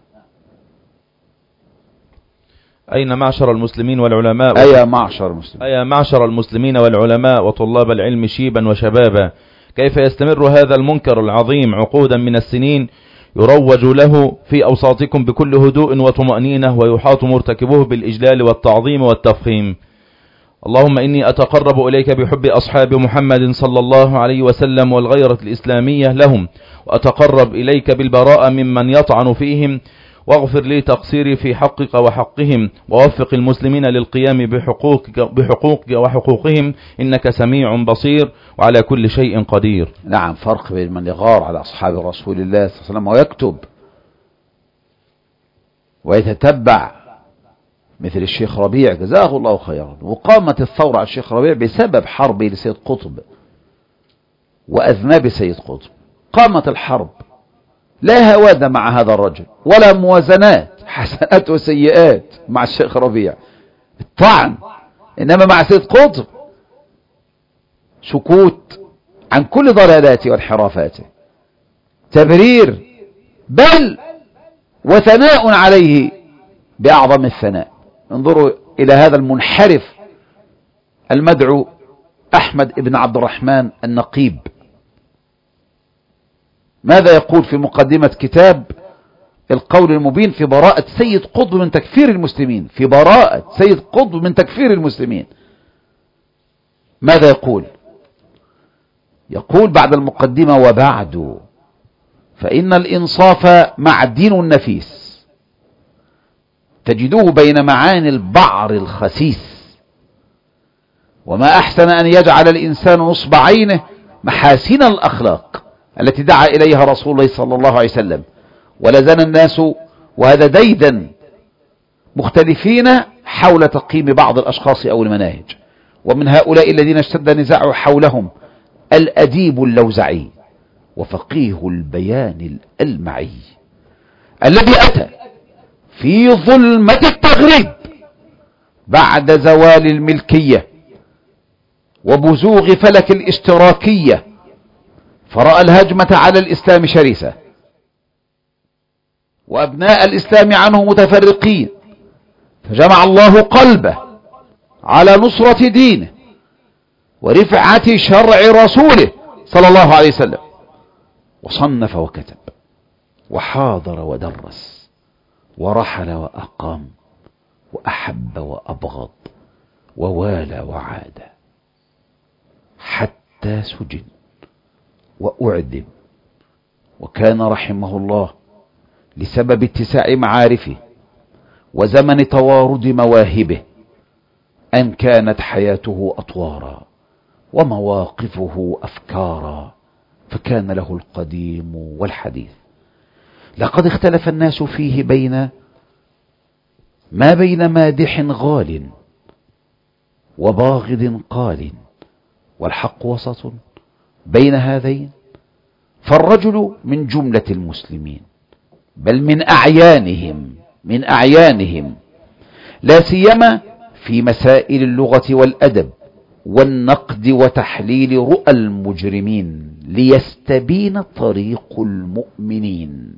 أين معشر المسلمين والعلماء؟ أي معشر المسلمين أي معشر المسلمين والعلماء وطلاب العلم شيبا وشبابا، كيف يستمر هذا المنكر العظيم عقودا من السنين يروج له في أوساطكم بكل هدوء وطمأنينة، ويحاط مرتكبه بالإجلال والتعظيم والتفخيم؟ اللهم إني أتقرب إليك بحب أصحاب محمد صلى الله عليه وسلم والغيرة الإسلامية لهم، وأتقرب إليك بالبراءة ممن يطعن فيهم، واغفر لي تقصيري في حقك وحقهم، ووفق المسلمين للقيام بحقوقك, بحقوقك وحقوقهم، إنك سميع بصير وعلى كل شيء قدير. نعم، فرق بين من يغار على أصحاب رسول الله صلى الله عليه وسلم ويكتب ويتتبع مثل الشيخ ربيع جزاه الله خيرا، وقامت الثورة على الشيخ ربيع بسبب حربه لسيد قطب وأذناب سيد قطب. قامت الحرب، لا هواد مع هذا الرجل ولا موازنات حسنات وسيئات مع الشيخ ربيع، الطعن، إنما مع سيد قطب سكوت عن كل ضلالاته وانحرافاته، تبرير بل وثناء عليه بأعظم الثناء. انظروا إلى هذا المنحرف المدعو أحمد بن عبد الرحمن النقيب، ماذا يقول في مقدمة كتاب القول المبين في براءة سيد قطب من تكفير المسلمين، في براءة سيد قطب من تكفير المسلمين. ماذا يقول؟ يقول بعد المقدمة: وبعد فإن الإنصاف معدن نفيس تجدوه بين معاني البعر الخسيس، وما أحسن أن يجعل الإنسان نصب عينه محاسن الأخلاق التي دعا إليها رسول الله صلى الله عليه وسلم، ولزن الناس وهذا ديدا مختلفين حول تقييم بعض الأشخاص أو المناهج، ومن هؤلاء الذين اشتد نزاع حولهم الأديب اللوزعي وفقيه البيان الألمعي الذي أتى في ظلمة التغريب بعد زوال الملكية وبزوغ فلك الاشتراكية، فرأى الهجمة على الإسلام شرسة وأبناء الإسلام عنه متفرقين، فجمع الله قلبه على نصرة دينه ورفعة شرع رسوله صلى الله عليه وسلم، وصنف وكتب وحاضر ودرس ورحل وأقام وأحب وأبغض ووالى وعاد، حتى سجن وأعدم. وكان رحمه الله لسبب اتساع معارفه وزمن توارد مواهبه أن كانت حياته أطوارا ومواقفه أفكارا، فكان له القديم والحديث. لقد اختلف الناس فيه بين ما بين مادح غال وباغض قال، والحق وسط بين هذين، فالرجل من جملة المسلمين بل من أعيانهم من أعيانهم لا سيما في مسائل اللغة والأدب والنقد وتحليل رؤى المجرمين ليستبين طريق المؤمنين.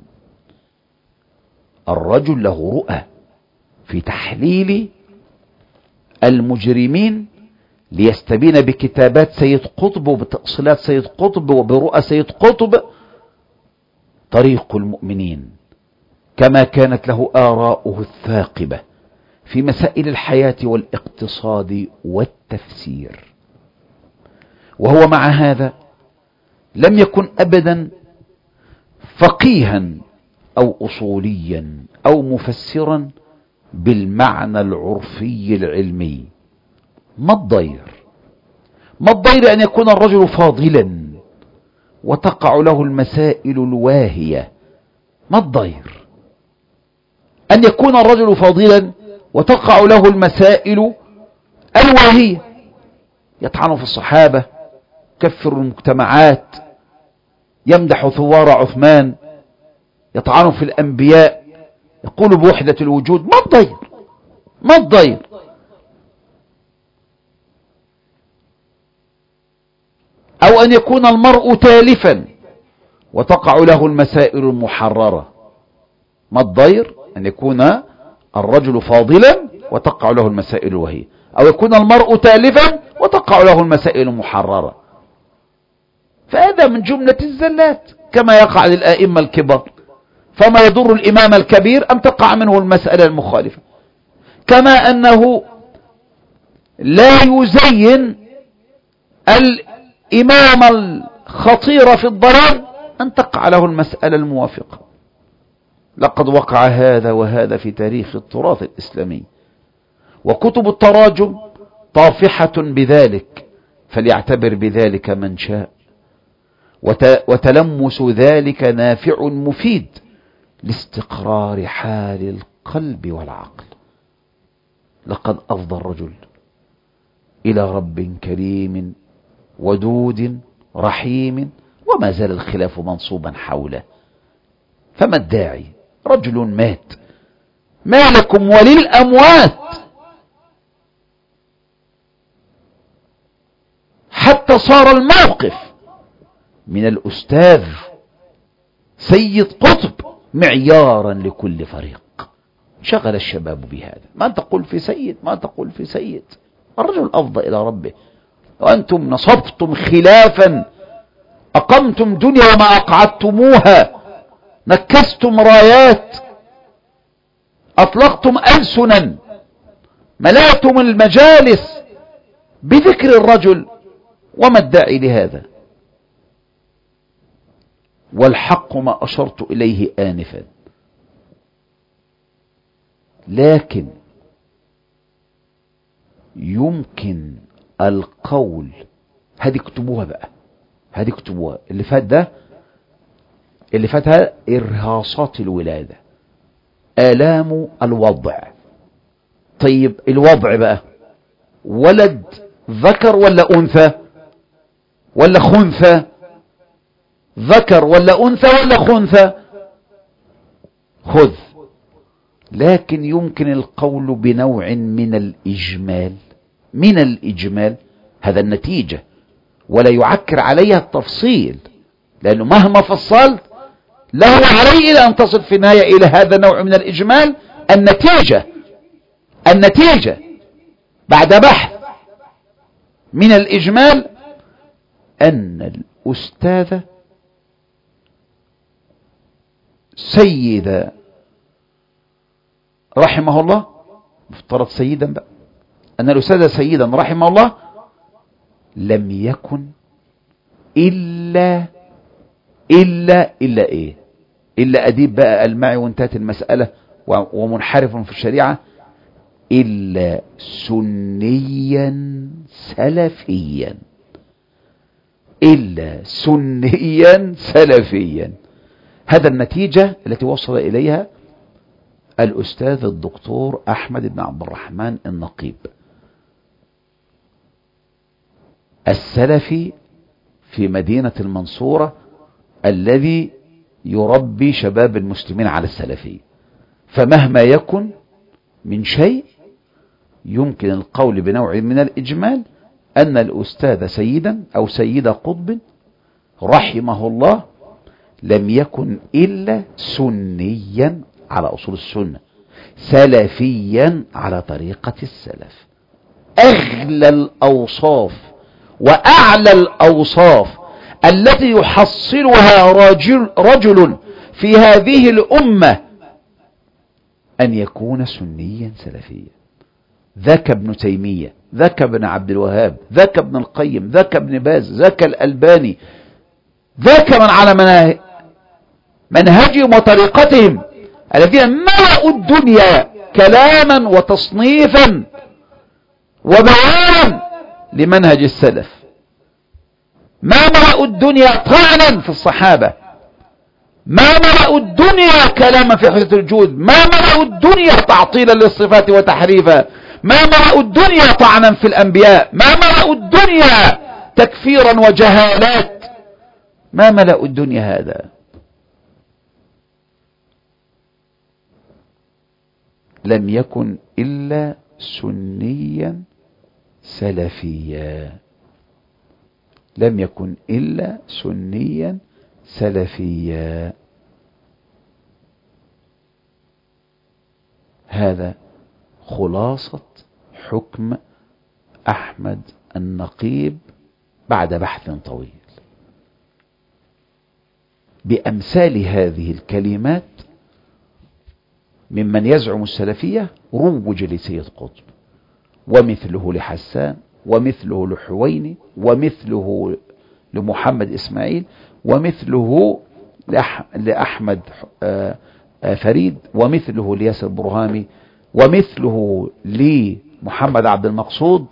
الرجل له رؤى في تحليل المجرمين ليستبين بكتابات سيد قطب وبتأصيلات سيد قطب وبرؤى سيد قطب طريق المؤمنين، كما كانت له آراؤه الثاقبة في مسائل الحياة والاقتصاد والتفسير. وهو مع هذا لم يكن أبدا فقيها أو أصوليا أو مفسرا بالمعنى العرفي العلمي. ما الضير؟ ما الضير أن يكون الرجل فاضلا وتقع له المسائل الواهية؟ ما الضير أن يكون الرجل فاضلا وتقع له المسائل الواهية؟ يطعن في الصحابة، يكفر المجتمعات، يمدح ثوار عثمان، يطعن في الأنبياء، يقول بوحدة الوجود. ما الضير؟ ما الضير؟ أو أن يكون المرء تالفا وتقع له المسائل المحررة. ما الضير أن يكون الرجل فاضلا وتقع له المسائل الوهية، أو يكون المرء تالفا وتقع له المسائل المحررة؟ فهذا من جملة الزلات كما يقع للآئمة الكبار. فما يضر الإمام الكبير أن تقع منه المسألة المخالفة، كما أنه لا يزين الإمام الخطير في الضلال أن تقع له المسألة الموافقة. لقد وقع هذا وهذا في تاريخ التراث الإسلامي، وكتب التراجم طافحة بذلك، فليعتبر بذلك من شاء. وتلمس ذلك نافع مفيد لاستقرار حال القلب والعقل. لقد أفضى الرجل إلى رب كريم ودود رحيم، وما زال الخلاف منصوبا حوله. فما الداعي؟ رجل مات، ما لكم وللأموات؟ حتى صار الموقف من الأستاذ سيد قطب معيارا لكل فريق. شغل الشباب بهذا. ما تقول في سيد، ما تقول في سيد. الرجل أفضى إلى ربه، وأنتم نصبتم خلافا، أقمتم دنيا وما أقعدتموها، نكستم رايات، أطلقتم ألسنا، ملأتم المجالس بذكر الرجل. وما الداعي لهذا؟ والحق ما أشرت إليه آنفا. لكن يمكن القول، هذه اكتبوها بقى، هذه اكتبوها. اللي فات ده، اللي فاتها إرهاصات الولادة، آلام الوضع. طيب الوضع بقى، ولد ذكر ولا أنثى ولا خنثى؟ ذكر ولا أنثى ولا خنثى؟ خذ. لكن يمكن القول بنوع من الإجمال، من الإجمال، هذا النتيجة، ولا يعكر عليها التفصيل، لأنه مهما فصلت لا هو عليه إلى أن تصل في النهاية إلى هذا النوع من الإجمال. النتيجة النتيجة بعد بحث من الإجمال أن الأستاذ سيد رحمه الله، مفترض سيدا بقى، أن الأستاذ سيدا رحمه الله لم يكن إلا إلا إلا إيه؟ إلا أديب بقى المعي وانتهت المسألة ومنحرف في الشريعة، إلا سنيا سلفيا، إلا سنيا سلفيا. هذا النتيجة التي وصل إليها الأستاذ الدكتور أحمد بن عبد الرحمن النقيب، السلفي في مدينة المنصورة، الذي يربي شباب المسلمين على السلفية. فمهما يكن من شيء يمكن القول بنوع من الإجمال أن الأستاذ سيدا أو سيد قطب رحمه الله لم يكن إلا سنيا على أصول السنة، سلفيا على طريقة السلف. أغلى الأوصاف وأعلى الأوصاف التي يحصلها رجل, رجل في هذه الأمة أن يكون سنيا سلفيا. ذاك ابن تيمية، ذاك ابن عبد الوهاب، ذاك ابن القيم، ذاك ابن باز، ذاك الألباني، ذاك من على منهجهم وطريقتهم الذين ملأوا الدنيا كلاما وتصنيفا وبيانا لمنهج السلف. ما ملأوا الدنيا طعنا في الصحابة، ما ملأوا الدنيا كلاما في حجة الوجود، ما ملأوا الدنيا تعطيلا للصفات وتحريفا، ما ملأوا الدنيا طعنا في الأنبياء، ما ملأوا الدنيا تكفيرا وجهالات، ما ملأوا الدنيا هذا. لم يكن إلا سنيا سلفيا، لم يكن إلا سنيا سلفيا. هذا خلاصة حكم أحمد النقيب بعد بحث طويل. بأمثال هذه الكلمات ممن يزعم السلفية روج لسيد قطب، ومثله لحسان، ومثله لحويني، ومثله لمحمد إسماعيل، ومثله لأحمد فريد، ومثله لياسر برهامي، ومثله لمحمد عبد المقصود،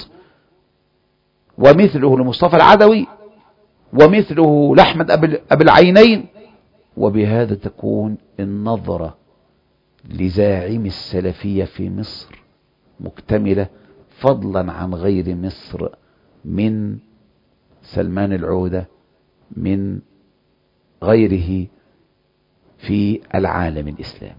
ومثله لمصطفى العدوي، ومثله لأحمد أبي العينين. وبهذا تكون النظرة لزاعم السلفية في مصر مكتملة، فضلا عن غير مصر من سلمان العودة، من غيره في العالم الإسلامي،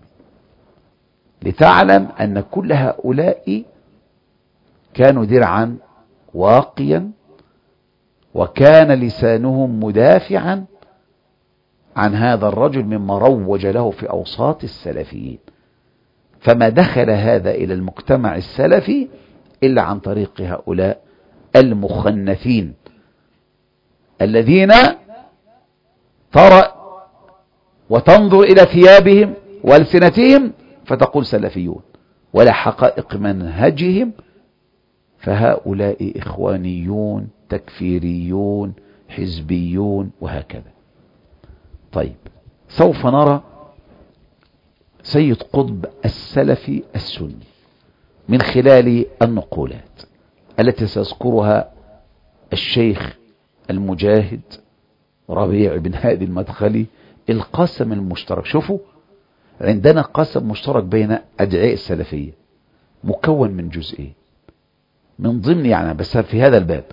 لتعلم أن كل هؤلاء كانوا درعا واقيا، وكان لسانهم مدافعا عن هذا الرجل مما روج له في أوساط السلفيين. فما دخل هذا إلى المجتمع السلفي إلا عن طريق هؤلاء المخنثين الذين ترى وتنظر إلى ثيابهم وألسنتهم فتقول سلفيون، ولا حقائق منهجهم فهؤلاء إخوانيون تكفيريون حزبيون وهكذا. طيب، سوف نرى سيد قطب السلفي السني من خلال النقولات التي سيذكرها الشيخ المجاهد ربيع بن هادي المدخلي. القسم المشترك، شوفوا عندنا قسم مشترك بين أدعياء السلفية مكون من جزئين من ضمن، يعني بس في هذا الباب،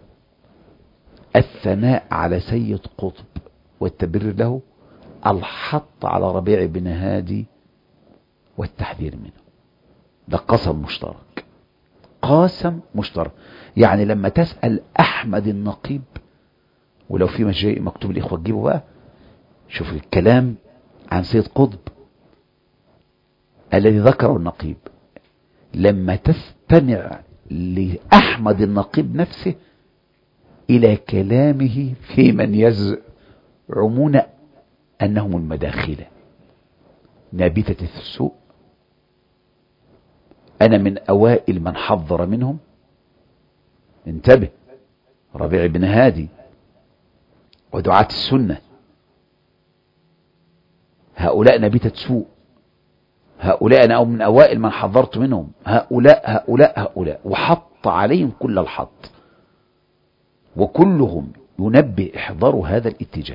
الثناء على سيد قطب والتبرير له، الحط على ربيع بن هادي والتحذير منه. ده قسم مشترك، قاسم مشترك. يعني لما تسأل أحمد النقيب، ولو في مجيء مكتوب الإخوة تجيبه بقى، شوف الكلام عن سيد قطب الذي ذكره النقيب، لما تستمع لأحمد النقيب نفسه إلى كلامه في من يزعمون أنهم المداخلة نابتة السوء. أنا من أوائل من حذر منهم، انتبه، ربيع بن هادي ودعاة السنة، هؤلاء نابتة سوء، هؤلاء أنا من أوائل من حذرت منهم، هؤلاء هؤلاء هؤلاء، وحط عليهم كل الحط، وكلهم ينبه احذروا هذا الاتجاه.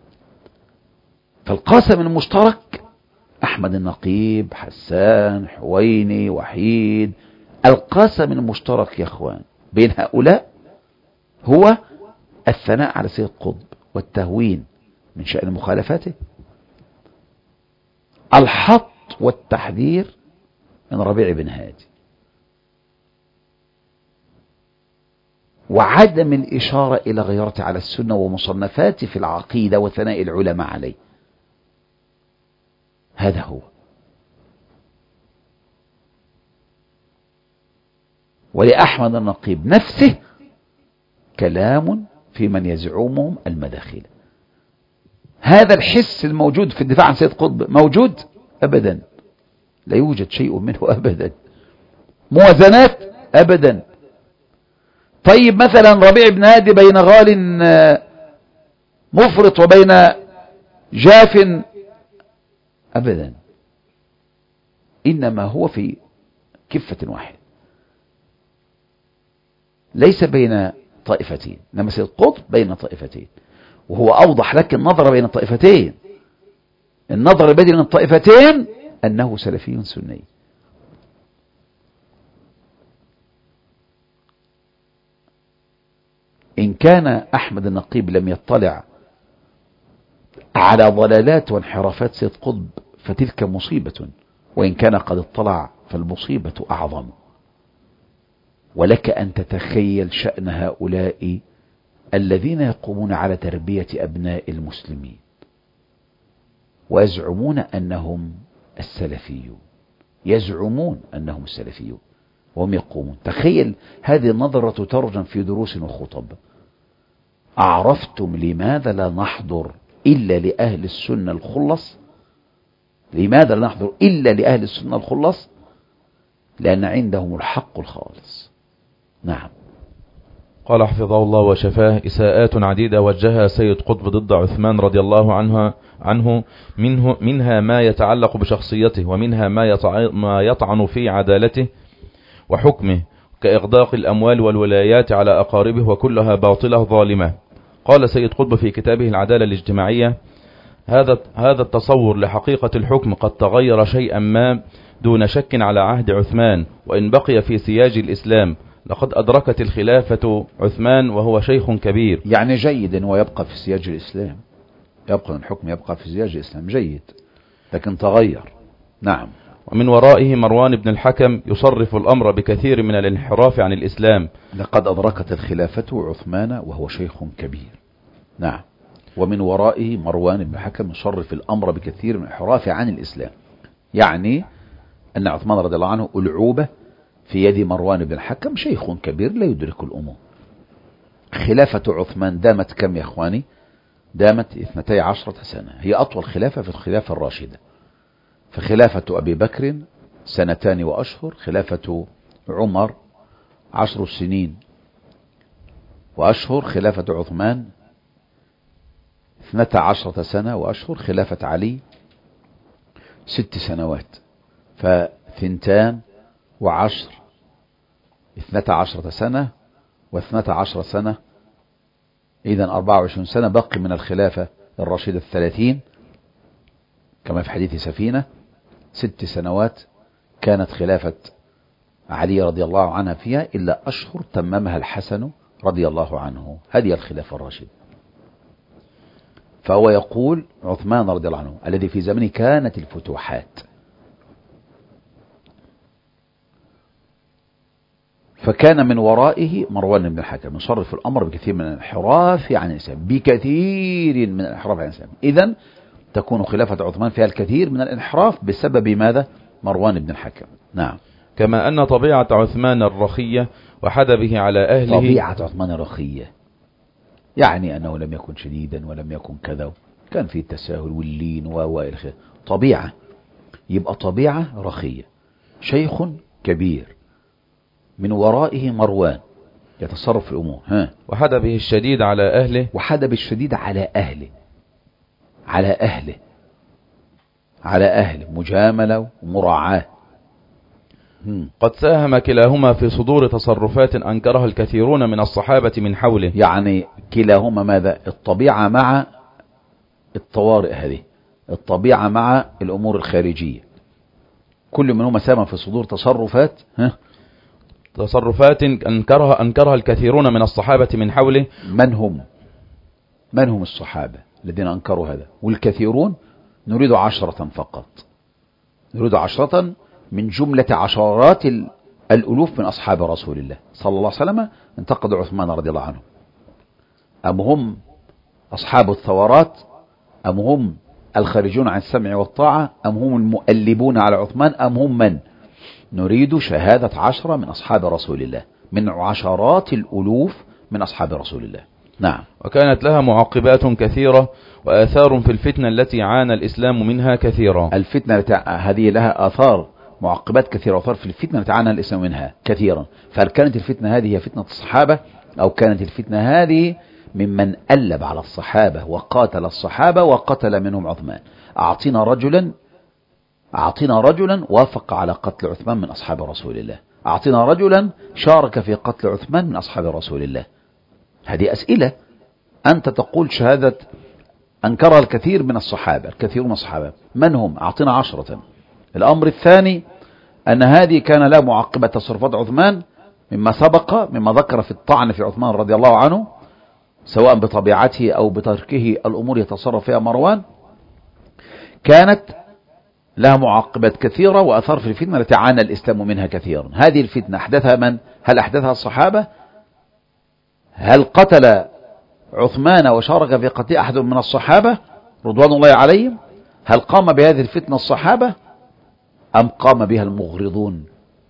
فالقاسم المشترك أحمد النقيب، حسان، حويني، وحيد، القاسم المشترك يا اخوان بين هؤلاء هو الثناء على سيد قطب والتهوين من شأن مخالفاته، الحط والتحذير من ربيع بن هادي، وعدم الإشارة إلى غيرته على السنة ومصنفاته في العقيدة وثناء العلماء عليه. هذا هو. ولأحمد النقيب نفسه كلام في من يزعمهم المداخلة. هذا الحس الموجود في الدفاع عن سيد قطب موجود؟ أبدا، لا يوجد شيء منه أبدا. موازنات أبدا. طيب مثلا ربيع بن هادي بين غال مفرط وبين جاف أبدا، إنما هو في كفة واحدة، ليس بين طائفتين، إنما سيد قطب بين طائفتين، وهو أوضح لك النظر بين الطائفتين. النظر بين الطائفتين أنه سلفي سني. إن كان أحمد النقيب لم يطلع على ضلالات وانحرافات سيد قطب فتلك مصيبة، وإن كان قد اطلع فالمصيبة أعظم. ولك أن تتخيل شأن هؤلاء الذين يقومون على تربية أبناء المسلمين ويزعمون أنهم السلفيون، يزعمون أنهم السلفيون وهم يقومون. تخيل هذه النظرة تترجم في دروس وخطب. أعرفتم لماذا لا نحضر إلا لأهل السنة الخلص؟ لماذا لا نحضر إلا لأهل السنة الخلص؟ لأن عندهم الحق الخالص. نعم. قال حفظه الله وشفاه: إساءات عديدة وجهها سيد قطب ضد عثمان رضي الله عنها عنه منه منها ما يتعلق بشخصيته، ومنها ما يطعن في عدالته وحكمه، كإغداق الأموال والولايات على أقاربه، وكلها باطلة ظالمة. قال سيد قطب في كتابه العدالة الاجتماعية: هذا هذا التصور لحقيقة الحكم قد تغير شيئا ما دون شك على عهد عثمان، وإن بقي في سياج الإسلام. لقد أدركت الخلافة عثمان وهو شيخ كبير. يعني جيد ويبقى في سياج الإسلام، يبقى الحكم يبقى في سياج الإسلام، جيد، لكن تغير. نعم. ومن ورائه مروان بن الحكم يصرف الأمر بكثير من الانحراف عن الإسلام. لقد أدركت الخلافة عثمان وهو شيخ كبير. نعم. ومن ورائه مروان بن الحكم يصرف الأمر بكثير من الانحراف عن الإسلام، يعني أن عثمان رضي الله عنه ألعوبة في يد مروان بن الحكم، شيخ كبير لا يدرك الأمور. خلافة عثمان دامت كم يا أخواني؟ دامت اثنتي عشرة سنة، هي أطول خلافة في الخلافة الراشدة. فخلافة أبي بكر سنتان وأشهر، خلافة عمر عشر سنين وأشهر، خلافة عثمان اثنتا عشرة سنة وأشهر، خلافة علي ست سنوات، فثنتان وعشر، اثنتا عشرة سنة واثنتا عشرة سنة، إذن أربعة وعشرين سنة. بقي من الخلافة الراشدة الثلاثين كما في حديث سفينة. ست سنوات كانت خلافة علي رضي الله عنها فيها، إلا أشهر تممها الحسن رضي الله عنه. هذه الخلافة الراشدة. فهو يقول عثمان رضي الله عنه الذي في زمنه كانت الفتوحات، فكان من ورائه مروان بن الحكم يصرف الأمر بكثير من الانحراف عن الإسلام، بكثير من الانحراف عن الإسلام. إذن تكون خلافة عثمان فيها الكثير من الانحراف بسبب ماذا؟ مروان بن الحكم. نعم. كما أن طبيعة عثمان الرخية وحدبه على أهله. طبيعة عثمان الرخية يعني أنه لم يكن شديدا ولم يكن كذا، كان فيه التساهل واللين وإلى آخره. طبيعة، يبقى طبيعة رخية، شيخ كبير، من ورائه مروان يتصرف في الأمور. ها. وحدبه الشديد على أهله. وحدب الشديد على أهله، على أهله على أهله مجاملة ومراعاة. قد ساهم كلاهما في صدور تصرفات أنكرها الكثيرون من الصحابة من حوله. يعني كلاهما ماذا؟ الطبيعة مع الطوارئ، هذه الطبيعة مع الأمور الخارجية، كل منهما ساهم في صدور تصرفات ها تصرفات أنكرها أنكرها الكثيرون من الصحابة من حوله. من هم؟ من هم الصحابة الذين أنكروا هذا؟ والكثيرون نريد عشرة فقط، نريد عشرة من جملة عشرات الألوف من أصحاب رسول الله صلى الله عليه وسلم انتقدوا عثمان رضي الله عنه. أم هم أصحاب الثورات؟ أم هم الخارجون عن السمع والطاعة؟ أم هم المؤلبون على عثمان؟ أم هم من؟ نريد شهادة عشرة من أصحاب رسول الله، من عشرات الألوف من أصحاب رسول الله. نعم. وكانت لها معقبات كثيرة وآثار في الفتنة التي عانى الإسلام منها كثيرا. الفتنة هذه لها آثار معقبات كثيرة وصار في الفتنة نتعانى الإسلام منها كثيرا. فهل كانت الفتنة هذه هي فتنة الصحابة أو كانت الفتنة هذه ممن ألب على الصحابة وقاتل الصحابة وقتل منهم عثمان؟ أعطينا رجلا أعطينا رجلا وافق على قتل عثمان من أصحاب رسول الله، أعطينا رجلا شارك في قتل عثمان من أصحاب رسول الله. هذه أسئلة أنت تقول شهادة أنكرها الكثير من الصحابة، الكثير من الصحابة من هم؟ أعطينا عشرة. الأمر الثاني أن هذه كان لا معقبة تصرفات عثمان مما سبق، مما ذكر في الطعن في عثمان رضي الله عنه، سواء بطبيعته أو بتركه الأمور يتصرف فيها مروان، كانت لها معقبات كثيرة وأثار في الفتنة التي عانى الإسلام منها كثيرا. هذه الفتنة أحدثها من؟ هل أحدثها الصحابة؟ هل قتل عثمان وشارك في قتل أحد من الصحابة رضوان الله عليهم؟ هل قام بهذه الفتنة الصحابة أم قام بها المغرضون؟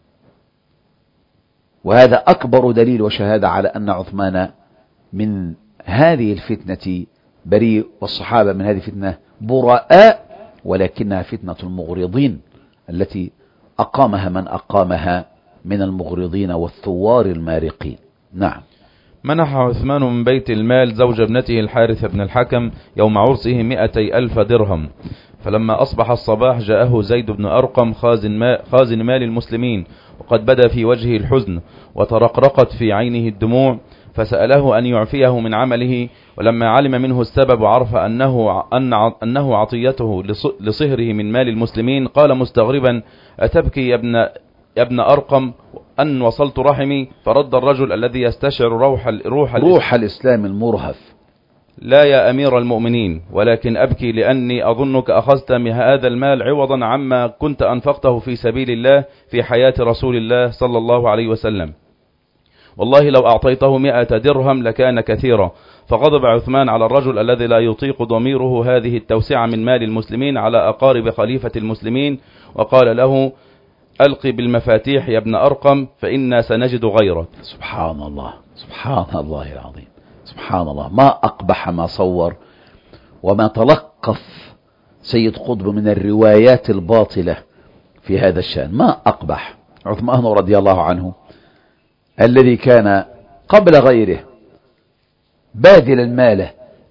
وهذا أكبر دليل وشهادة على أن عثمان من هذه الفتنة بريء، والصحابة من هذه الفتنة براء، ولكنها فتنة المغرضين التي أقامها من أقامها من المغرضين والثوار المارقين. نعم. منح عثمان من بيت المال زوج ابنته الحارث بن الحكم يوم عرسه مئتي ألف درهم، فلما أصبح الصباح جاءه زيد بن أرقم خازن, ما خازن مال المسلمين، وقد بدا في وجهه الحزن وترقرقت في عينه الدموع، فسأله أن يعفيه من عمله، ولما علم منه السبب وعرف أنه, أن أنه عطيته لصهره من مال المسلمين قال مستغربا: أتبكي يا ابن, يا ابن أرقم أن وصلت رحمي؟ فرد الرجل الذي يستشعر روح, روح, روح الإسلام المرهف: لا يا أمير المؤمنين، ولكن أبكي لأني أظنك أخذت من هذا المال عوضا عما كنت أنفقته في سبيل الله في حياة رسول الله صلى الله عليه وسلم، والله لو أعطيته مئة درهم لكان كثيرا. فغضب عثمان على الرجل الذي لا يطيق ضميره هذه التوسعة من مال المسلمين على أقارب خليفة المسلمين، وقال له: ألقي بالمفاتيح يا ابن أرقم فإنا سنجد غيرك. سبحان الله، سبحان الله العظيم، سبحان الله. ما أقبح ما صور وما تلقف سيد قطب من الروايات الباطلة في هذا الشأن. ما أقبح عثمان رضي الله عنه الذي كان قبل غيره باذلا ماله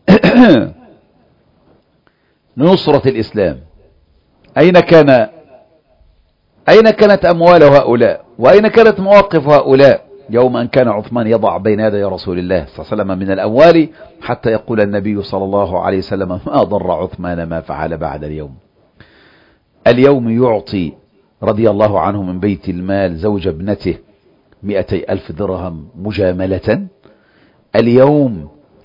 لنصرة الإسلام. أين كان أين كانت أموال هؤلاء؟ وأين كانت مواقف هؤلاء يوم أن كان عثمان يضع بين يدي رسول الله صلى الله عليه وسلم من الأموال حتى يقول النبي صلى الله عليه وسلم: ما ضر عثمان ما فعل بعد اليوم. اليوم يعطي رضي الله عنه من بيت المال زوج ابنته مئتي ألف درهم مجاملة. اليوم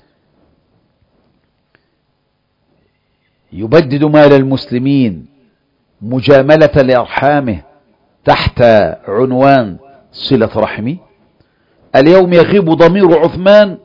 يبدد مال المسلمين مجاملة لأرحامه تحت عنوان صلة رحمي. اليوم يغيب ضمير عثمان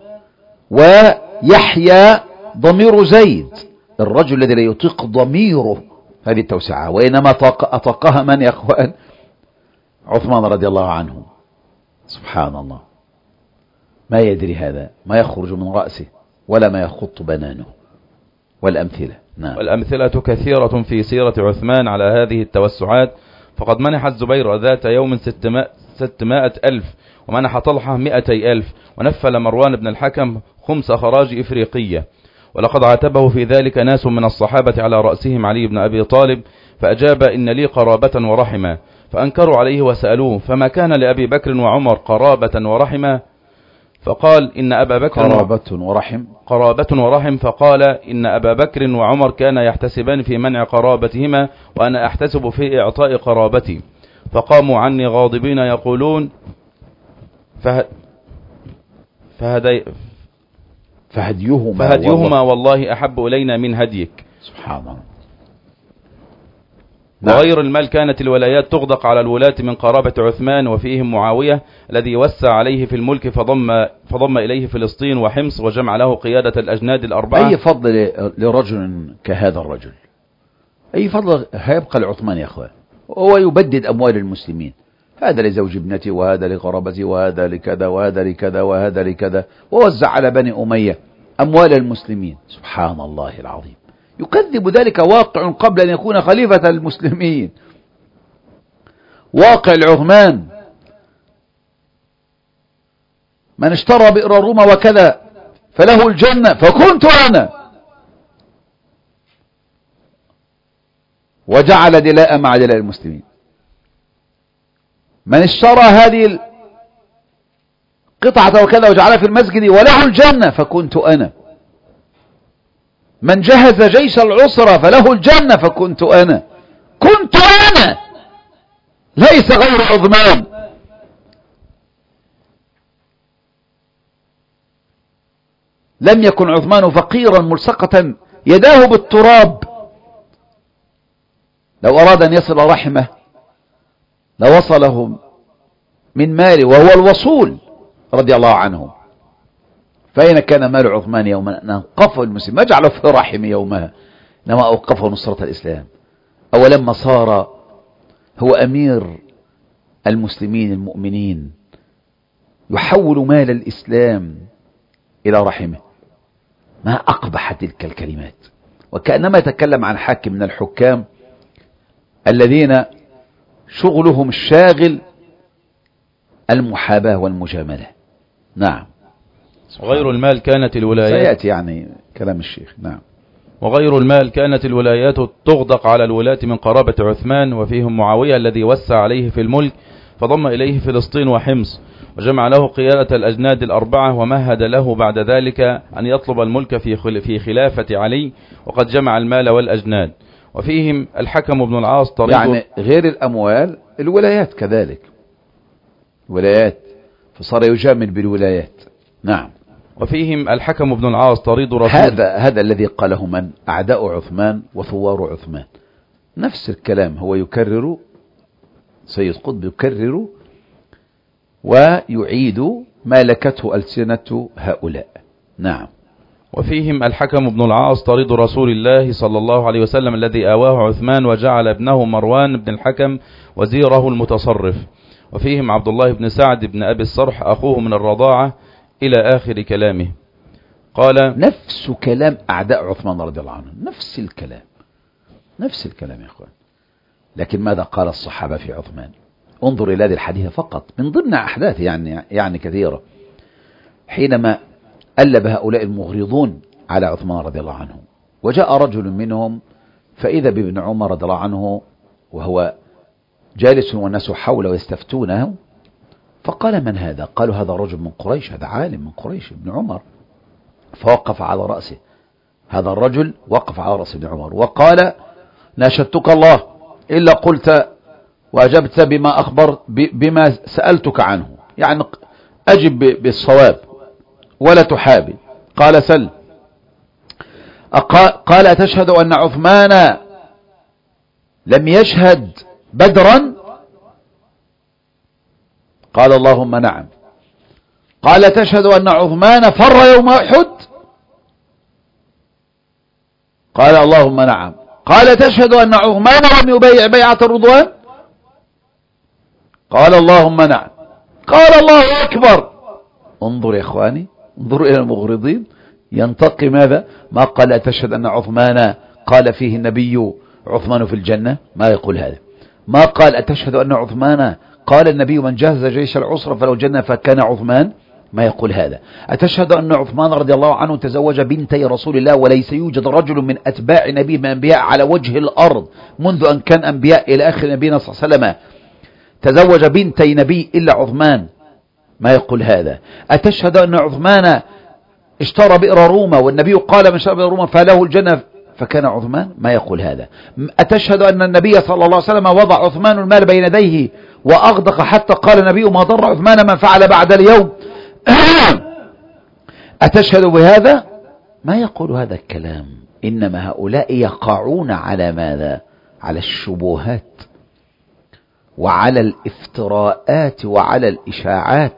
ويحيا ضمير زيد، الرجل الذي لا يطيق ضميره هذه التوسعة، وإنما أطاقها من يا أخوان؟ عثمان رضي الله عنه. سبحان الله، ما يدري هذا ما يخرج من رأسه ولا ما يخط بنانه. والأمثلة نعم. والأمثلة كثيرة في سيرة عثمان على هذه التوسعات، فقد منح الزبير ذات يوم ستمائة ألف، ومنح طلحة مئتي ألف، ونفل مروان بن الحكم خمس خراج إفريقية. ولقد عاتبه في ذلك ناس من الصحابة على رأسهم علي بن أبي طالب، فأجاب: إن لي قرابة ورحمة. فأنكروا عليه وسألوه: فما كان لأبي بكر وعمر قرابة ورحمة؟ فقال: إن أبا بكر قرابة ورحم قرابة ورحم فقال: إن أبا بكر وعمر كان يحتسبان في منع قرابتهما، وأنا أحتسب في إعطاء قرابتي. فقاموا عني غاضبين يقولون: فه... فهدي... فهديهما, فهديهما والله أحب إلينا من هديك. سبحان الله. وغير المال كانت الولايات تغدق على الولاة من قرابة عثمان، وفيهم معاوية الذي وسع عليه في الملك فضم, فضم إليه فلسطين وحمص، وجمع له قيادة الأجناد الأربعة. أي فضل لرجل كهذا الرجل؟ أي فضل هيبقى لعثمان يا أخوان؟ هو يبدد أموال المسلمين، هذا لزوج ابنتي، وهذا لقرابتي، وهذا لكذا، وهذا لكذا، وهذا لكذا، ووزع على بني أمية أموال المسلمين. سبحان الله العظيم. يكذب ذلك واقع قبل أن يكون خليفة المسلمين. واقع العثمان، من اشترى بئر روما وكذا فله الجنة فكنت أنا، وجعل دلاء مع دلاء المسلمين. من اشترى هذه القطعة وكذا وجعلها في المسجد وله الجنة فكنت أنا. من جهز جيش العسرة فله الجنة فكنت أنا. كنت أنا ليس غير عثمان. لم يكن عثمان فقيرا ملصقة يداه بالتراب، لو أراد أن يصل رحمه لوصله من ماله، وهو الوصول رضي الله عنه. فأين كان مال عثمان يوم أن أوقفه المسلم؟ ما جعله في رحمه يومها، إنما أوقفه نصرة الإسلام. أولما صار هو أمير المسلمين المؤمنين يحول مال الإسلام إلى رحمه. ما أقبح تلك الكلمات، وكأنما يتكلم عن حاكم من الحكام الذين شغلهم الشاغل المحاباة والمجاملة. نعم. وغير المال كانت الولايات، سيأتي يعني كلام الشيخ. نعم. وغير المال كانت الولايات تغدق على الولاة من قرابة عثمان، وفيهم معاوية الذي وسع عليه في الملك فضم إليه فلسطين وحمص، وجمع له قيادة الأجناد الأربعة، ومهد له بعد ذلك أن يطلب الملك في في خلافة علي، وقد جمع المال والأجناد. وفيهم الحكم بن العاص طريق، يعني غير الأموال الولايات كذلك، ولايات، فصار يجامل بالولايات. نعم. وفيهم الحكم بن العاص طريد رسول، هذا هذا الذي قاله من أعداء عثمان وثوار عثمان، نفس الكلام هو يكرر، سيد قطب يكرر ويعيد ما لكته ألسنة هؤلاء. نعم. وفيهم الحكم بن العاص طريد رسول الله صلى الله عليه وسلم الذي آواه عثمان وجعل ابنه مروان بن الحكم وزيره المتصرف. وفيهم عبد الله بن سعد بن أبي الصرح أخوه من الرضاعة إلى آخر كلامه. قال نفس كلام أعداء عثمان رضي الله عنه، نفس الكلام، نفس الكلام يا أخوان. لكن ماذا قال الصحابة في عثمان؟ انظر إلى هذه الحديثة فقط من ضمن أحداث يعني يعني كثيرة. حينما ألب هؤلاء المغرضون على عثمان رضي الله عنه، وجاء رجل منهم فإذا بابن عمر رضي الله عنه وهو جالس والناس حوله يستفتونه، فقال: من هذا؟ قالوا: هذا رجل من قريش، هذا عالم من قريش ابن عمر. فوقف على رأسه، هذا الرجل وقف على رأس ابن عمر وقال: ناشدتك الله إلا قلت وأجبت بما أخبر بما سألتك عنه، يعني أجب بالصواب ولا تحابي. قال: سل. قال: أتشهد أن عثمان لم يشهد بدرا؟ قال: اللهم نعم. قال: تشهد أن عثمان فر يوم أحد؟ قال: اللهم نعم. قال: تشهد أن عثمان لم يبيع بيعة الرضوان؟ قال: اللهم نعم. قال: الله أكبر. انظر يا إخواني، انظروا إلى المغرضين، ينتقي ماذا؟ ما قال أتشهد أن عثمان قال فيه النبي عثمان في الجنة، ما يقول هذا. ما قال أتشهد أن عثمان قال النبي من جهز جيش العسرة فلو الجنة فكان عثمان، ما يقول هذا. أتشهد أن عثمان رضي الله عنه تزوج بنتي رسول الله، وليس يوجد رجل من أتباع نبي من أنبياء على وجه الأرض منذ أن كان أنبياء إلى آخر نبينا صلى الله عليه وسلم تزوج بنتي نبي إلا عثمان، ما يقول هذا. أتشهد أن عثمان اشترى بئر روما والنبي قال من اشترى بئر روما فله الجنة فكان عثمان، ما يقول هذا. أتشهد أن النبي صلى الله عليه وسلم وضع عثمان المال بين يديه وأغدق حتى قال النبي ما ضر عثمان من فعل بعد اليوم؟ أتشهد بهذا؟ ما يقول هذا الكلام. إنما هؤلاء يقعون على ماذا؟ على الشبهات وعلى الافتراءات وعلى الإشاعات.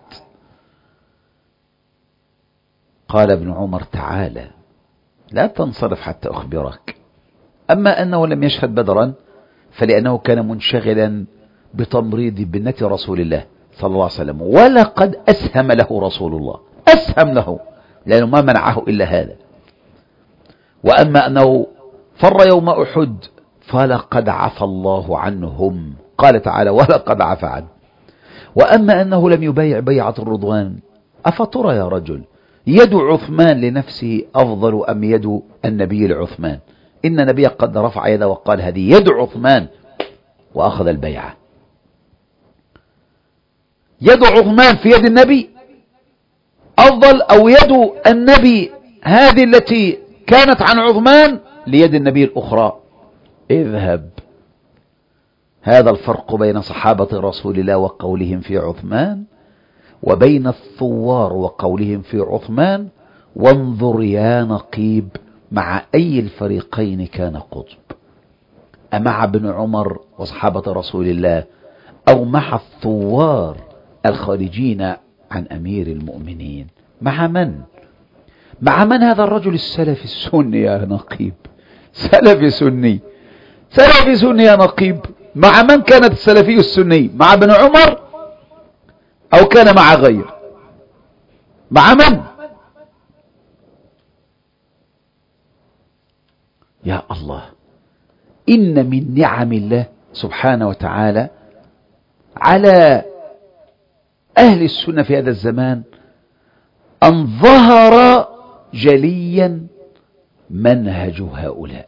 قال ابن عمر: تعالى لا تنصرف حتى أخبرك. أما أنه لم يشهد بدرا فلأنه كان منشغلا بتمريض ابنة رسول الله صلى الله عليه وسلم، ولقد أسهم له رسول الله، أسهم له لأنه ما منعه إلا هذا. وأما أنه فر يوم أحد فلقد عفى الله عنهم قال تعالى ولقد عفا عنه. وأما أنه لم يبايع بيعة الرضوان، أفترى يا رجل يد عثمان لنفسه أفضل أم يد النبي لعثمان؟ إن النبي قد رفع يده وقال هذه يد عثمان وأخذ البيعة. يد عثمان في يد النبي أفضل أو يد النبي هذه التي كانت عن عثمان ليد النبي الأخرى؟ اذهب. هذا الفرق بين صحابة رسول الله وقولهم في عثمان وبين الثوار وقولهم في عثمان. وانظر يا نقيب مع أي الفريقين كان قطب، أمع ابن عمر وصحابة رسول الله أو مع الثوار الخارجين عن أمير المؤمنين؟ مع من؟ مع من هذا الرجل السلفي السني يا نقيب؟ سلفي سني سلفي سني يا نقيب. مع من كانت السلفي السني؟ مع ابن عمر أو كان مع غير؟ مع من؟ يا الله، إن من نعم الله سبحانه وتعالى على أهل السنة في هذا الزمان أن ظهر جليا منهج هؤلاء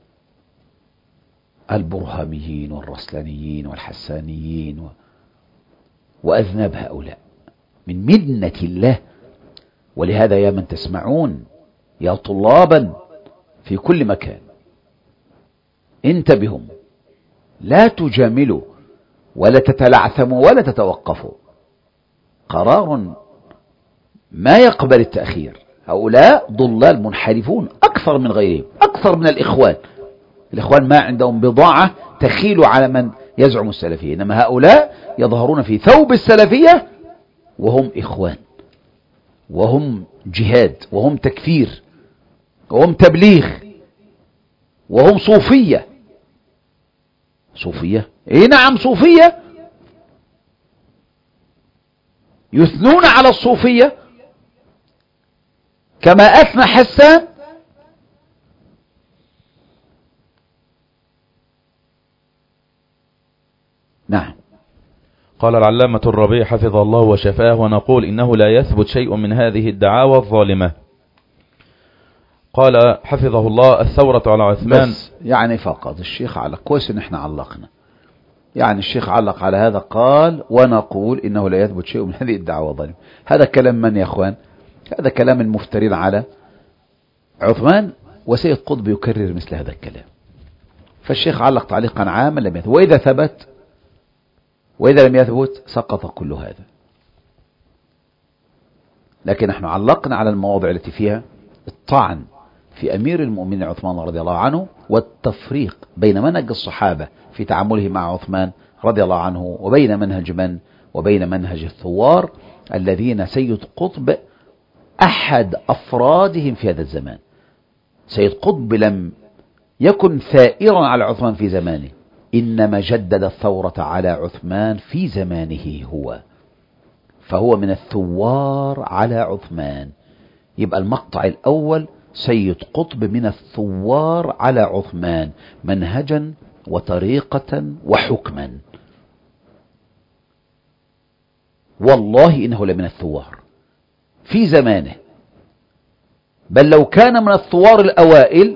البرهاميين والرسلانيين والحسانيين و... وأذناب هؤلاء من منة الله. ولهذا يا من تسمعون يا طلابا في كل مكان انتبهوا، لا تجاملوا ولا تتلعثموا ولا تتوقفوا. قرار ما يقبل التأخير. هؤلاء ضلال منحرفون أكثر من غيرهم، أكثر من الإخوان. الإخوان ما عندهم بضاعة تخيل على من يزعم السلفية، إنما هؤلاء يظهرون في ثوب السلفية وهم إخوان وهم جهاد وهم تكفير وهم تبليغ وهم صوفية. صوفية؟ إيه نعم صوفية، يثنون على الصوفية كما أثنى حسان. نعم. قال العلامة الربيع حفظه الله وشفاه، ونقول إنه لا يثبت شيء من هذه الدعاوى الظالمة. قال حفظه الله الثورة على عثمان. بس يعني فقط الشيخ علق، كويس ان احنا علقنا، يعني الشيخ علق على هذا قال ونقول إنه لا يثبت شيء من هذه الدعوى الظالمة. هذا كلام من يا أخوان؟ هذا كلام المفترين على عثمان، وسيد قطب يكرر مثل هذا الكلام. فالشيخ علق تعليقا عاما لم يثبت، وإذا ثبت وإذا لم يثبت سقط كل هذا. لكن نحن علقنا على المواضع التي فيها الطعن في أمير المؤمنين عثمان رضي الله عنه، والتفريق بين منهج الصحابة في تعامله مع عثمان رضي الله عنه وبين منهج من وبين منهج الثوار الذين سيد قطب أحد أفرادهم في هذا الزمان. سيد قطب لم يكن ثائرا على عثمان في زمانه، إنما جدد الثورة على عثمان في زمانه هو، فهو من الثوار على عثمان. يبقى المقطع الأول سيد قطب من الثوار على عثمان منهجا وطريقة وحكما. والله إنه لمن الثوار في زمانه، بل لو كان من الثوار الأوائل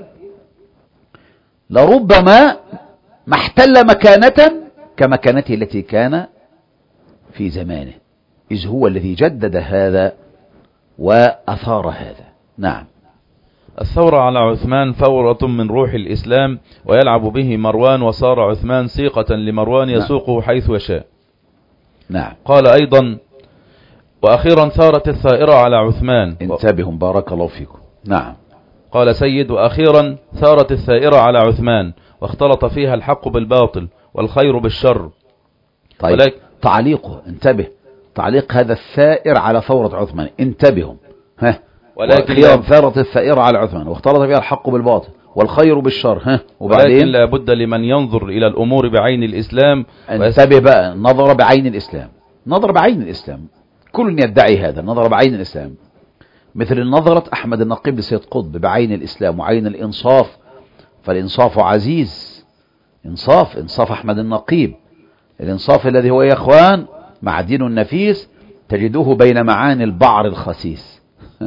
لربما ما احتل مكانة كمكانته التي كان في زمانه، إذ هو الذي جدد هذا وأثار هذا. نعم. الثورة على عثمان ثورة من روح الإسلام، ويلعب به مروان، وصار عثمان سيقة لمروان يسوقه نعم. حيث يشاء. نعم. قال أيضا وأخيرا ثارت الثائرة على عثمان. انتبهوا بارك الله فيكم. نعم. قال سيد وأخيرا ثارت الثائرة على عثمان، واختلط فيها الحق بالباطل والخير بالشر. طيب ولكن تعليقه، انتبه، تعليق هذا الثائر على ثورة عثمان، انتبهوا. ها. ولكن ثارت الثائرة على عثمان واختلط فيها الحق بالباطل والخير بالشر. ها. وبعدين ولكن لابد لمن ينظر إلى الأمور بعين الإسلام. انتبه بقى، نظر بعين الإسلام، نظر بعين الإسلام، كل يدعي هذا، نظر بعين الإسلام، مثل نظرة أحمد النقيب لسيد قطب بعين الإسلام وعين الإنصاف، فالإنصاف عزيز، إنصاف إنصاف أحمد النقيب الإنصاف الذي هو يا إخوان معدن النفيس تجدوه بين معاني البعر الخسيس.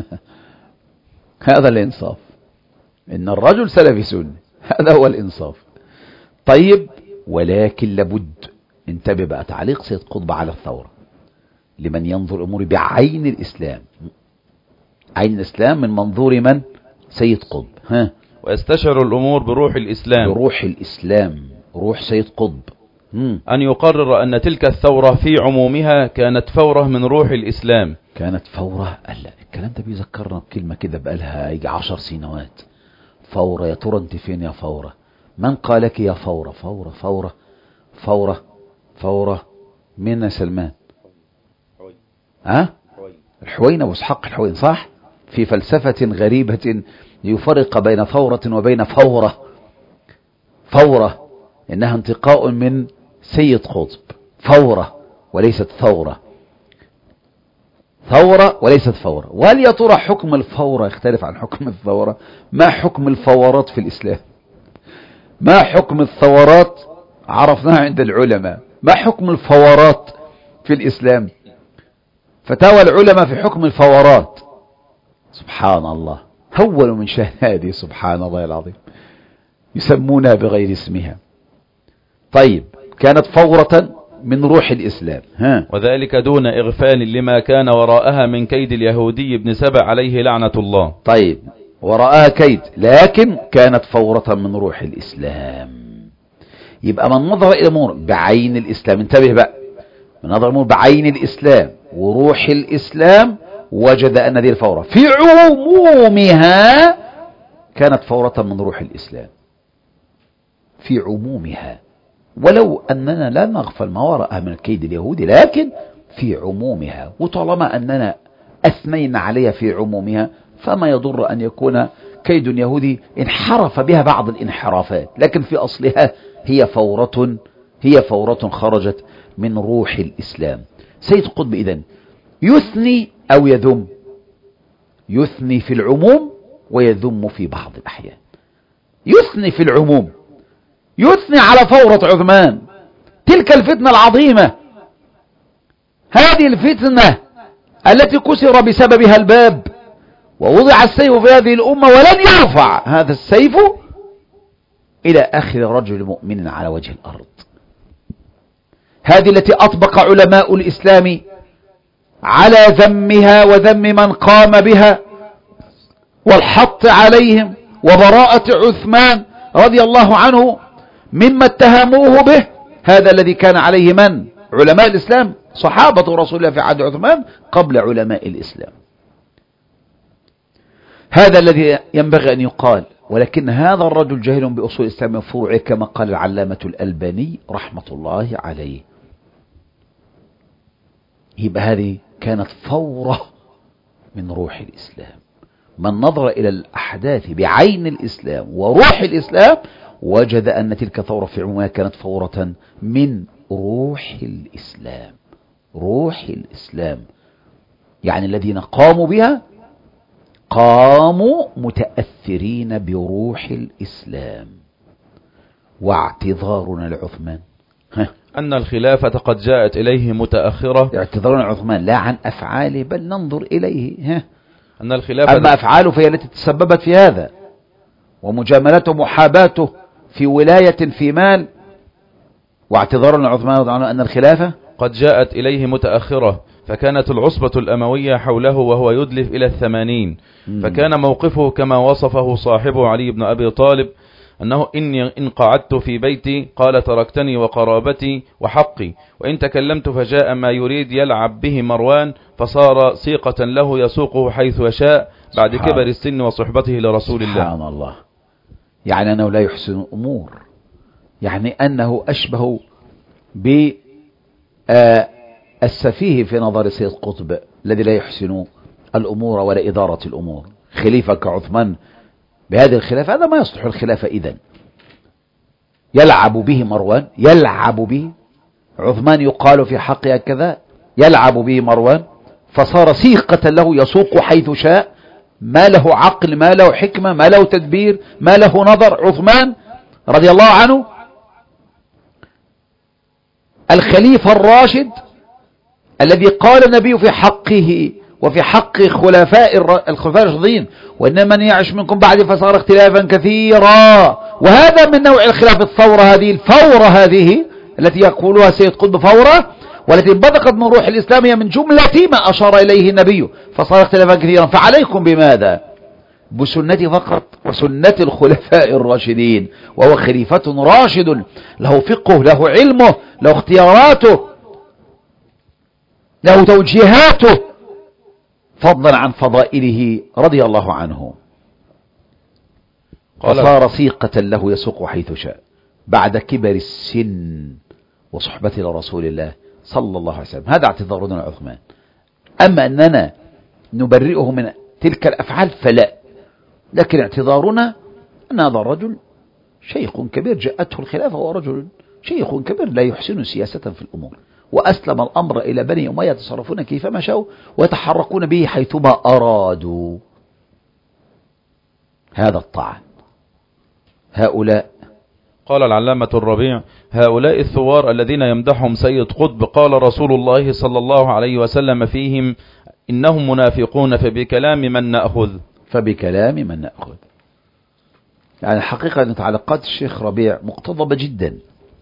هذا الإنصاف، إن الرجل سلفي سني، هذا هو الإنصاف. طيب، ولكن لابد، انتبه بقى، تعليق سيد قطب على الثورة لمن ينظر الأمور بعين الإسلام. عين الإسلام من منظور من؟ سيد قطب. ها، ويستشعر الأمور بروح الإسلام. بروح الإسلام، روح سيد قطب. مم. أن يقرر أن تلك الثورة في عمومها كانت فورة من روح الإسلام. كانت فورة. ألا الكلام ده بيذكرنا بكلمة كده بقالها يجي عشر سنوات. فورة، يا ترى انت فين يا فورة؟ من قالك يا فورة؟ فورة فورة فورة فورة مين يا سلمان؟ ها؟ الحوين، أبو اسحاق الحوين، صح؟ في فلسفة غريبة يفرق بين ثورة وبين فورة. فورة إنها انتقاء من سيد قطب، فورة وليست ثورة، ثورة وليست فورة. وهل يا ترى حكم الفورة يختلف عن حكم الثورة؟ ما حكم الفورات في الإسلام؟ ما حكم الثورات؟ عرفناها عند العلماء. ما حكم الفورات في الإسلام؟ فتاوى العلماء في حكم الفورات. سبحان الله، هولوا من شأن هذه، سبحان الله العظيم، يسمونها بغير اسمها. طيب، كانت فورة من روح الإسلام. ها. وذلك دون إغفال لما كان وراءها من كيد اليهودي ابن سبأ عليه لعنة الله. طيب، وراءها كيد، لكن كانت فورة من روح الإسلام. يبقى من نظر إلى الأمور بعين الإسلام، انتبه بقى، من نظر الأمور بعين الإسلام وروح الإسلام وجد أن هذه الفورة في عمومها كانت فورة من روح الإسلام، في عمومها، ولو أننا لا نغفل ما وراءها من الكيد اليهودي، لكن في عمومها. وطالما أننا أثنينا عليها في عمومها فما يضر أن يكون كيد يهودي انحرف بها بعض الانحرافات، لكن في أصلها هي فورة، هي فورة خرجت من روح الإسلام. سيد قطب إذن يثني أو يذم؟ يثني في العموم ويذم في بعض الأحيان. يثني في العموم، يثني على فورة عثمان، تلك الفتنة العظيمة، هذه الفتنة التي كسر بسببها الباب ووضع السيف في هذه الأمة ولن يرفع هذا السيف إلى آخر رجل مؤمن على وجه الأرض. هذه التي أطبق علماء الإسلام على ذمها وذم من قام بها والحط عليهم، وبراءة عثمان رضي الله عنه مما اتهموه به. هذا الذي كان عليه من؟ علماء الإسلام، صحابة رسول الله في عهد عثمان قبل علماء الإسلام. هذا الذي ينبغي أن يقال. ولكن هذا الرجل جاهل بأصول الإسلام وفروعه كما قال العلامة الألباني رحمة الله عليه. يبقى هذه كانت فورة من روح الإسلام. من نظر إلى الأحداث بعين الإسلام وروح الإسلام وجد أن تلك ثورة في عمومها كانت فورة من روح الإسلام. روح الإسلام يعني الذين قاموا بها قاموا متأثرين بروح الإسلام. واعتذارنا لعثمان أن الخلافة قد جاءت إليه متأخرة. اعتذارنا لعثمان لا عن أفعاله بل ننظر إليه. ها. أن الخلافة أما أفعاله فهي التي تسببت في هذا، ومجاملته محاباته في ولاية في مال. واعتذارنا لعثمان أن الخلافة قد جاءت إليه متأخرة، فكانت العصبة الأموية حوله وهو يدلف إلى الثمانين. م. فكان موقفه كما وصفه صاحبه علي بن أبي طالب أنه إني إن قعدت في بيتي قال تركتني وقرابتي وحقي، وإن تكلمت فجاء ما يريد يلعب به مروان فصار سيقة له يسوقه حيث يشاء بعد كبر السن وصحبته لرسول الله. سبحان الله. يعني أنه لا يحسن الأمور، يعني أنه أشبه بالسفيه في نظر سيد قطب الذي لا يحسن الأمور ولا إدارة الأمور. خليفة كعثمان بهذه الخلافة هذا ما يصلح الخلافة. إذن يلعب به مروان، يلعب به عثمان، يقال في حقه كذا، يلعب به مروان فصار سيقة له يسوق حيث شاء، ما له عقل، ما له حكمة، ما له تدبير، ما له نظر. عثمان رضي الله عنه الخليفة الراشد الذي قال النبي في حقه وفي حق خلفاء الخلفاء الراشدين: وإن من يعش منكم بعد فصار اختلافا كثيرا. وهذا من نوع الخلاف. الثورة هذه الفورة هذه التي يقولها سيد قطب فورة، والتي انبثقت من روح الإسلام، هي من جملة ما أشار إليه النبي فصار اختلافا كثيرا. فعليكم بماذا؟ بسنتي فقط وسنة الخلفاء الراشدين، وهو خليفة راشد له فقه، له علمه، له اختياراته، له توجيهاته، فضلا عن فضائله رضي الله عنه. وصار سيقة له يسوق حيث شاء بعد كبر السن وصحبته لرسول الله صلى الله عليه وسلم. هذا اعتذارنا لعثمان. أما أننا نبرئه من تلك الأفعال فلا، لكن اعتذارنا أن هذا الرجل شيخ كبير جاءته الخلافة، وهو رجل شيخ كبير لا يحسن سياسة في الأمور، وأسلم الأمر إلى بني أمية يتصرفون كيفما شاءوا ويتحركون به حيثما أرادوا. هذا الطعن. هؤلاء قال العلامة الربيع: هؤلاء الثوار الذين يمدحهم سيد قطب قال رسول الله صلى الله عليه وسلم فيهم: إنهم منافقون، فبكلام من نأخذ فبكلام من نأخذ. يعني الحقيقة أن تعليقات الشيخ ربيع مقتضبة جدا،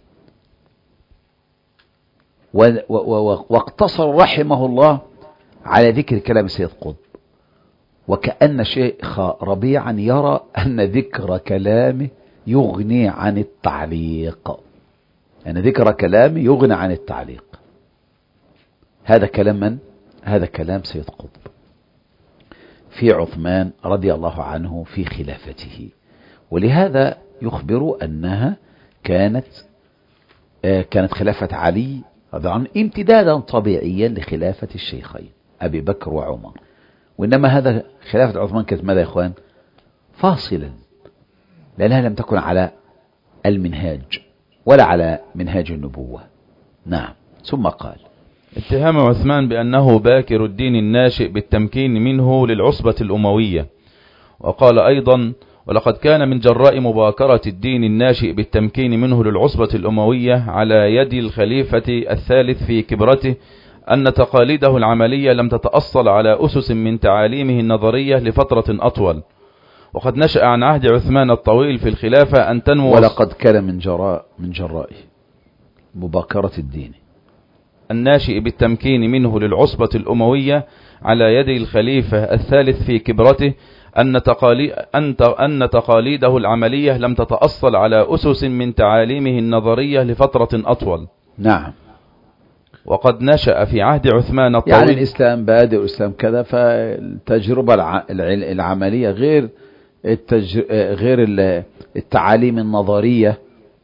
واقتصر رحمه الله على ذكر كلام سيد قطب، وكأن الشيخ ربيعا يرى أن ذكر كلامه يغني عن التعليق، أن ذكر كلامه يغني عن التعليق. هذا كلام من؟ هذا كلام سيد قطب في عثمان رضي الله عنه في خلافته. ولهذا يخبر أنها كانت آه كانت خلافة علي رضي الله عنه امتدادا طبيعيا لخلافة الشيخين أبي بكر وعمر، وإنما هذا خلافة عثمان كانت ماذا يا إخوان؟ فاصلا، لأنها لم تكن على المنهاج ولا على منهاج النبوة. نعم. ثم قال: اتهام عثمان بأنه باكر الدين الناشئ بالتمكين منه للعصبة الأموية. وقال أيضا: ولقد كان من جراء مباكرة الدين الناشئ بالتمكين منه للعصبة الأموية على يد الخليفة الثالث في كبرته أن تقاليده العملية لم تتأصل على أسس من تعاليمه النظرية لفترة أطول. وقد نشأ عن عهد عثمان الطويل في الخلافة أن تنمو ولقد كان من جراء من جراء مباكرة الدين الناشئ بالتمكين منه للعصبة الأموية على يد الخليفة الثالث في كبرته أن, تقالي أن تقاليده العملية لم تتأصل على أسس من تعاليمه النظرية لفترة أطول. نعم. وقد نشأ في عهد عثمان الطويل، يعني الإسلام بادئ الإسلام كذا، فالتجربة العملية غير التج... غير التعاليم النظرية.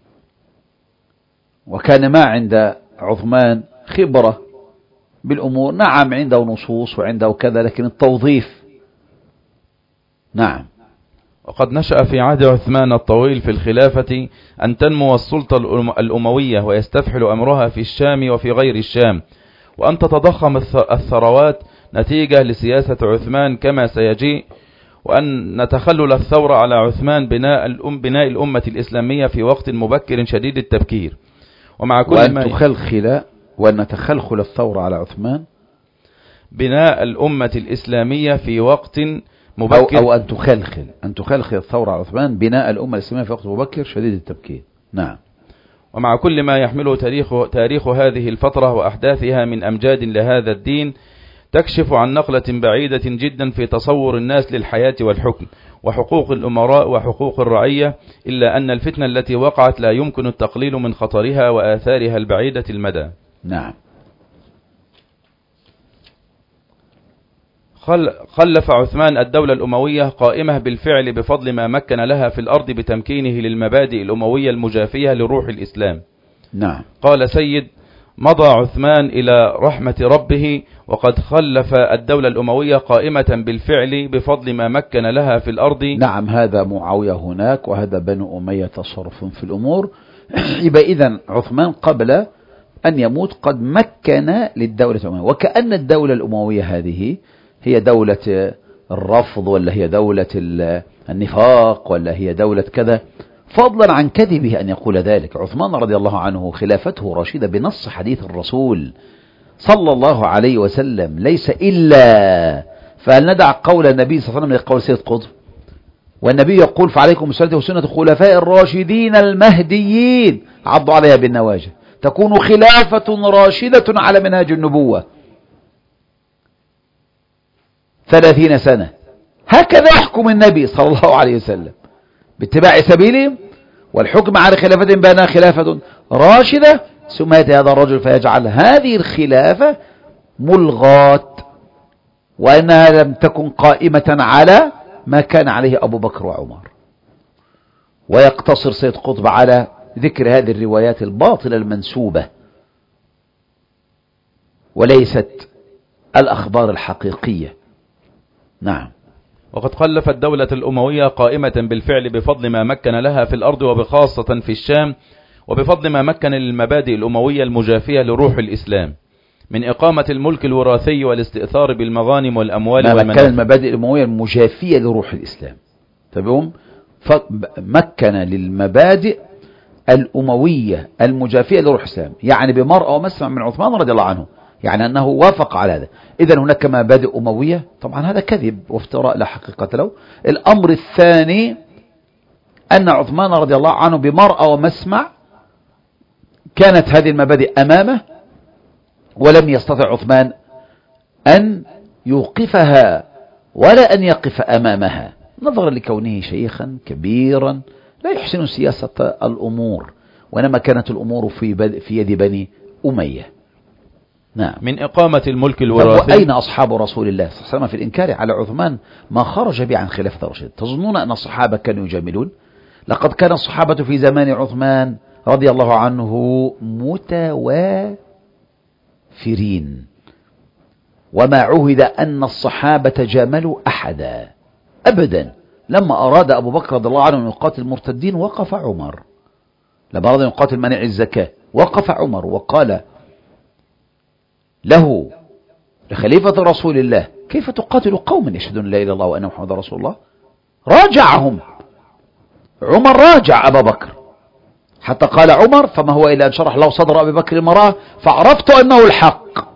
وكان ما عند عثمان خبرة بالأمور، نعم عنده نصوص وعنده كذا، لكن التوظيف. نعم. وقد نشأ في عهد عثمان الطويل في الخلافة أن تنمو السلطة الأموية ويستفحل أمرها في الشام وفي غير الشام، وأن تتضخم الثروات نتيجة لسياسة عثمان كما سيجيء، وأن نتخلل الثورة على عثمان بناء الأم بناء الأمة الإسلامية في وقت مبكر شديد التبكير. ومع كل وأن ما تخلخل وأن تخلخل الثورة على عثمان بناء الأمة الإسلامية في وقت مبكر، أو, أو أن تخلخل أن تخلخل الثورة على عثمان بناء الأمة الإسلامية في وقت مبكر شديد التبكير. نعم. ومع كل ما يحمله تاريخ, تاريخ هذه الفترة وأحداثها من أمجاد لهذا الدين، تكشف عن نقلة بعيدة جدا في تصور الناس للحياة والحكم وحقوق الأمراء وحقوق الرعية، إلا أن الفتنة التي وقعت لا يمكن التقليل من خطرها وآثارها البعيدة المدى. نعم. خلف عثمان الدولة الأموية قائمة بالفعل بفضل ما مكن لها في الأرض بتمكينه للمبادئ الأموية المجافية لروح الإسلام. نعم. قال سيد: مضى عثمان إلى رحمة ربه وقد خلف الدولة الأموية قائمة بالفعل بفضل ما مكن لها في الأرض. نعم. هذا معاوية هناك وهذا بنو أمية تصرف في الأمور. يبقى إذن عثمان قبل أن يموت قد مكن للدولة الأموية، وكأن الدولة الأموية هذه هي دولة الرفض، ولا هي دولة النفاق، ولا هي دولة كذا، فضلا عن كذبه أن يقول ذلك. عثمان رضي الله عنه خلافته راشدة بنص حديث الرسول صلى الله عليه وسلم ليس إلا، فهل ندع قول النبي صلى الله عليه وسلم لقول سيد قطب؟ والنبي يقول فعليكم بسنتي وسنة الخلفاء الراشدين المهديين عضوا عليها بالنواجذ تكون خلافة راشدة على منهج النبوة ثلاثين سنة. هكذا يحكم النبي صلى الله عليه وسلم باتباع سبيلهم والحكم على خلافة بأنها خلافة راشدة، ثم يأتي هذا الرجل فيجعل هذه الخلافة ملغاة وأنها لم تكن قائمة على ما كان عليه أبو بكر وعمر، ويقتصر سيد قطب على ذكر هذه الروايات الباطلة المنسوبة وليست الأخبار الحقيقية. نعم. وقد خلفت الدولة الأموية قائمة بالفعل بفضل ما مكن لها في الأرض وبخاصة في الشام، وبفضل ما مكن للمبادئ الأموية المجافية لروح الإسلام من إقامة الملك الوراثي والاستئثار بالمغانم والأموال ما والمنافع. مكن المبادئ الأموية المجافية لروح الإسلام. تبعهم مكن للمبادئ الأموية المجافية لروح الإسلام، يعني بمرأة ومسمع من عثمان رضي الله عنه، يعني أنه وافق على هذا. إذن هناك مبادئ أموية، طبعا هذا كذب وافتراء لا حقيقة له. الأمر الثاني أن عثمان رضي الله عنه بمرأة ومسمع كانت هذه المبادئ أمامه ولم يستطع عثمان أن يوقفها ولا أن يقف أمامها، نظرا لكونه شيخا كبيرا لا يحسن سياسة الأمور، وإنما كانت الأمور في, في يد بني أمية. نعم. من إقامة الملك الوراثي. وأين أصحاب رسول الله صلى الله عليه وسلم في الإنكار على عثمان ما خرج به عن خلافة الرشيد؟ تظنون أن الصحابة كانوا يجاملون؟ لقد كان الصحابة في زمان عثمان رضي الله عنه متوافرين، وما عهد أن الصحابة جاملوا أحدا أبدا. لما أراد أبو بكر رضي الله عنه أن يقاتل المرتدين وقف عمر، لما أراد أن يقاتل مانع الزكاة وقف عمر وقال له لخليفة رسول الله كيف تقاتل قوما يشهدون لا إله إلا الله وأن محمد رسول الله؟ راجعهم عمر، راجع أبا بكر حتى قال عمر فما هو إلا أن شرح له صدر أبي بكر المرأة فعرفت أنه الحق.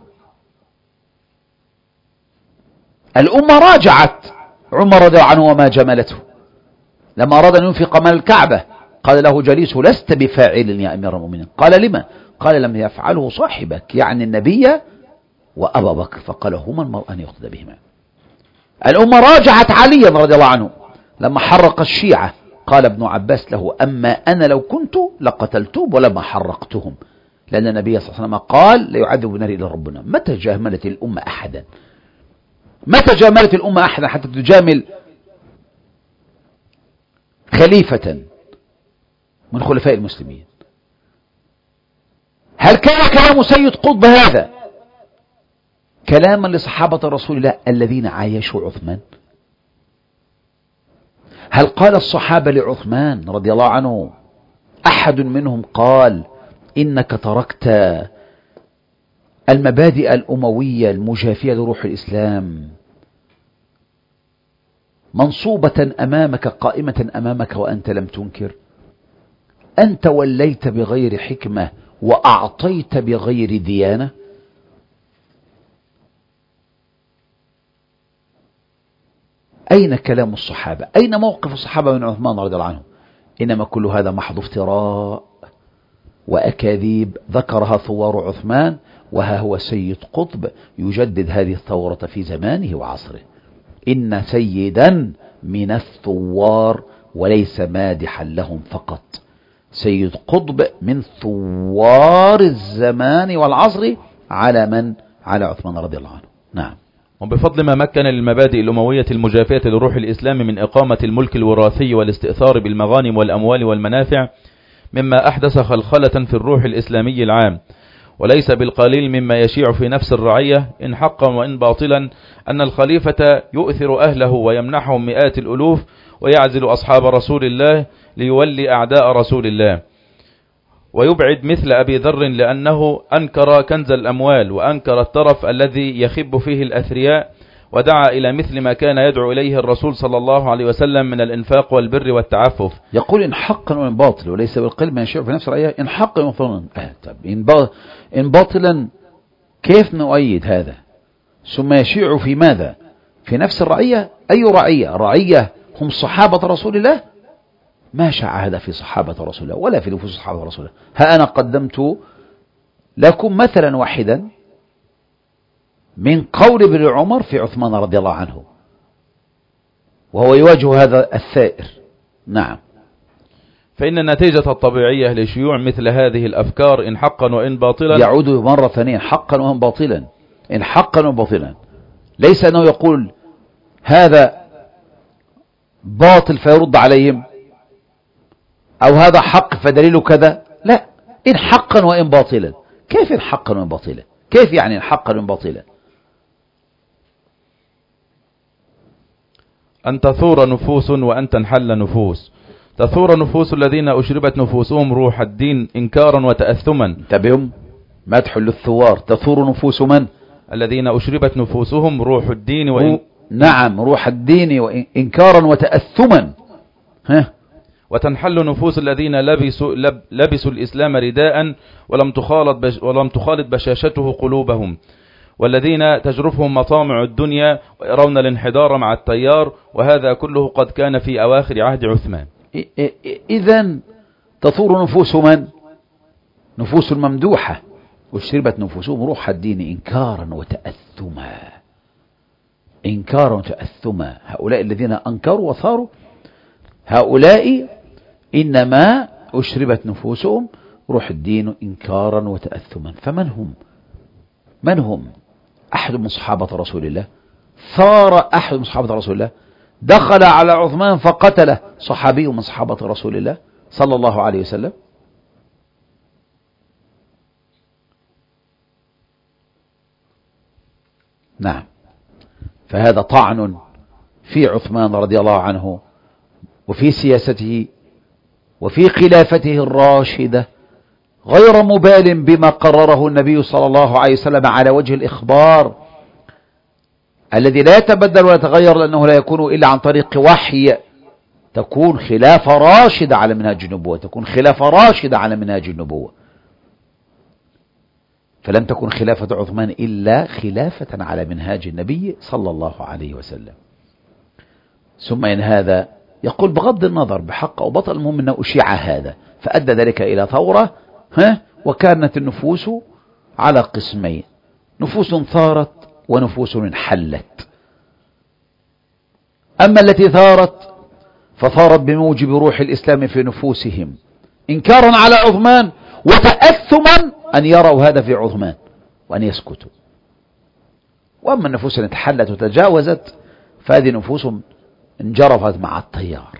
الأمة راجعت عمر رضي الله عنه وما جملته. لما أراد أن ينفق مال الكعبة قال له جليسه لست بفاعل يا أمير المؤمنين، قال لما؟ قال لم يفعله صاحبك يعني النبي وأبا بكر، فقال هما المرأة يقتدى بهما. الأمة راجعت عليا رضي الله عنه لما حرق الشيعة، قال ابن عباس له أما أنا لو كنت لقتلتهم ولما حرقتهم، لأن النبي صلى الله عليه وسلم قال لا يعذب بنار إلى ربنا. متى جاملت الأمة أحدا؟ متى جاملت الأمة أحدا حتى تجامل خليفة من خلفاء المسلمين؟ هل كان كلام سيد قطب هذا كلاما لصحابة رسول الله الذين عايشوا عثمان؟ هل قال الصحابة لعثمان رضي الله عنه أحد منهم قال إنك تركت المبادئ الأموية المجافية لروح الإسلام منصوبة أمامك قائمة أمامك وأنت لم تنكر؟ أنت وليت بغير حكمة وأعطيت بغير ديانة. أين كلام الصحابة؟ أين موقف الصحابة من عثمان رضي الله عنه؟ إنما كل هذا محض افتراء وأكاذيب ذكرها ثوار عثمان، وها هو سيد قطب يجدد هذه الثورة في زمانه وعصره. إن سيدا من الثوار وليس مادحا لهم فقط، سيد قطب من ثوار الزمان والعصر على من؟ على عثمان رضي الله عنه. نعم. وبفضل ما مكن للمبادئ الأموية المجافية لروح الإسلام من إقامة الملك الوراثي والاستئثار بالمغانم والأموال والمنافع مما أحدث خلخلة في الروح الإسلامي العام، وليس بالقليل مما يشيع في نفس الرعية إن حقا وإن باطلا أن الخليفة يؤثر أهله ويمنحهم مئات الألوف ويعزل أصحاب رسول الله ليولي أعداء رسول الله، ويبعد مثل أبي ذر لأنه أنكر كنز الأموال وأنكر الترف الذي يخب فيه الأثرياء ودعا إلى مثل ما كان يدعو إليه الرسول صلى الله عليه وسلم من الإنفاق والبر والتعفف. يقول إن حقا وإن باطل، وليس بالقلب من يشيع في نفس رأيه. إن حقا وإن باطلا، آه طب إن باطلا كيف نؤيد هذا؟ ثم يشيع في ماذا؟ في نفس الرعية. أي رعية؟ رعية هم صحابة رسول الله؟ ما شاع هذا في صحابة رسول الله ولا في نفوس صحابة رسول الله. ها أنا قدمت لكم مثلا واحدا من قول ابن عمر في عثمان رضي الله عنه، وهو يواجه هذا الثائر. نعم. فإن النتيجة الطبيعية لشيوع مثل هذه الأفكار إن حقا وإن باطلا، يعود مرة ثانية حقا وإن باطلا. إن حقا وإن باطلا، ليس أنه يقول هذا باطل فيرد عليهم، أو هذا حق فدليل كذا، لا. إن حقا وإن باطلا. كيف إن حقا وإن باطلا؟ كيف يعني إن حقا وإن باطلا؟ أن تثور نفوس وأن تنحل نفوس. تثور نفوس الذين أشربت نفوسهم روح الدين إنكارا وتأثما. انتبهوا، ما تحل الثوار. تثور نفوس من؟ الذين أشربت نفوسهم روح الدين وإن... نعم، روح الدين وإنكارا وتأثما. ها. وتنحل نفوس الذين لبسوا, لب لبسوا الإسلام رداء ولم تخالط, بش ولم تخالط بشاشته قلوبهم، والذين تجرفهم مطامع الدنيا ويرون الانحدار مع التيار، وهذا كله قد كان في أواخر عهد عثمان. إذن تثور نفوس من؟ نفوس الممدوحة. وشربت نفوسهم روح الدين إنكارا وتأثما. إنكارا وتأثما. هؤلاء الذين أنكروا وثاروا، هؤلاء إنما أشربت نفوسهم روح الدين إنكارا وتأثما. فمن هم؟ من هم؟ أحد من صحابة رسول الله. ثار أحد من صحابة رسول الله، دخل على عثمان فقتله صحابي من صحابة رسول الله صلى الله عليه وسلم. نعم. فهذا طعن في عثمان رضي الله عنه وفي سياسته وفي خلافته الراشدة، غير مبال بما قرره النبي صلى الله عليه وسلم على وجه الإخبار الذي لا يتبدل ولا يتغير، لأنه لا يكون إلا عن طريق وحي. تكون خلافة راشدة على منهاج النبوة، تكون خلافة راشدة على منهاج النبوة. فلم تكن خلافة عثمان إلا خلافة على منهاج النبي صلى الله عليه وسلم. ثم إن هذا يقول بغض النظر بحق أو بطل، المهم أنه أشيع هذا، فأدى ذلك إلى ثورة. ها. وكانت النفوس على قسمين: نفوس ثارت ونفوس انحلت. أما التي ثارت فثارت بموجب روح الإسلام في نفوسهم إنكارا على عثمان وتأثما أن يروا هذا في عثمان وأن يسكتوا. وأما النفوس التي انحلت وتجاوزت فهذه نفوس انجرفت مع التيار.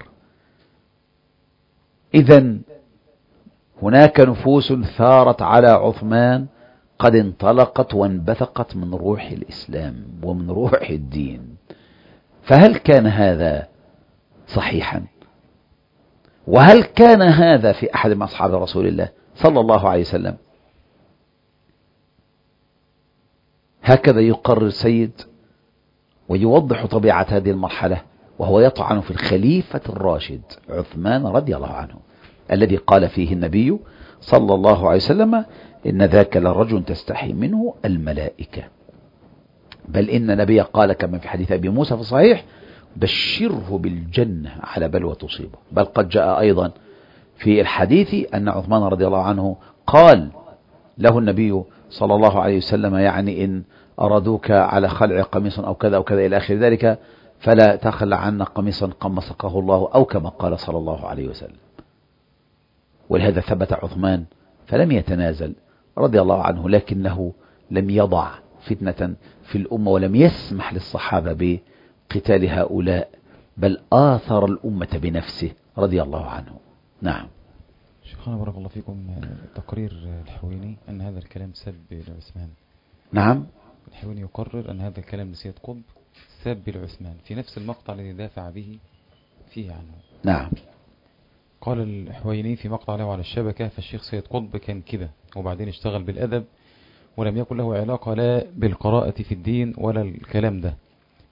إذن هناك نفوس ثارت على عثمان قد انطلقت وانبثقت من روح الإسلام ومن روح الدين. فهل كان هذا صحيحا؟ وهل كان هذا في أحد من أصحاب رسول الله صلى الله عليه وسلم؟ هكذا يقرر السيد ويوضح طبيعة هذه المرحلة، وهو يطعن في الخليفة الراشد عثمان رضي الله عنه، الذي قال فيه النبي صلى الله عليه وسلم: إن ذاك لرجل تستحي منه الملائكة. بل إن النبي قال كما في حديث أبي موسى في الصحيح: بشره بالجنة على بلوى تصيبه. بل قد جاء أيضا في الحديث أن عثمان رضي الله عنه قال له النبي صلى الله عليه وسلم: يعني إن أرادوك على خلع قميص أو كذا أو كذا إلى آخر ذلك فلا تخلع عنا قميصا قمصقه الله، أو كما قال صلى الله عليه وسلم. ولهذا ثبت عثمان فلم يتنازل رضي الله عنه، لكنه لم يضع فتنة في الأمة ولم يسمح للصحابة بقتال هؤلاء، بل آثر الأمة بنفسه رضي الله عنه. نعم. شيخنا بارك الله فيكم، تقرير الحويني أن هذا الكلام سب لعثمان. نعم. الحويني يقرر أن هذا الكلام لسيد قطب سب لعثمان في نفس المقطع الذي دافع به فيه عنه. نعم. قال الحويني في مقطع له على الشبكة: فالشيخ سيد قطب كان كده، وبعدين اشتغل بالأدب ولم يكن له علاقة لا بالقراءة في الدين ولا الكلام ده،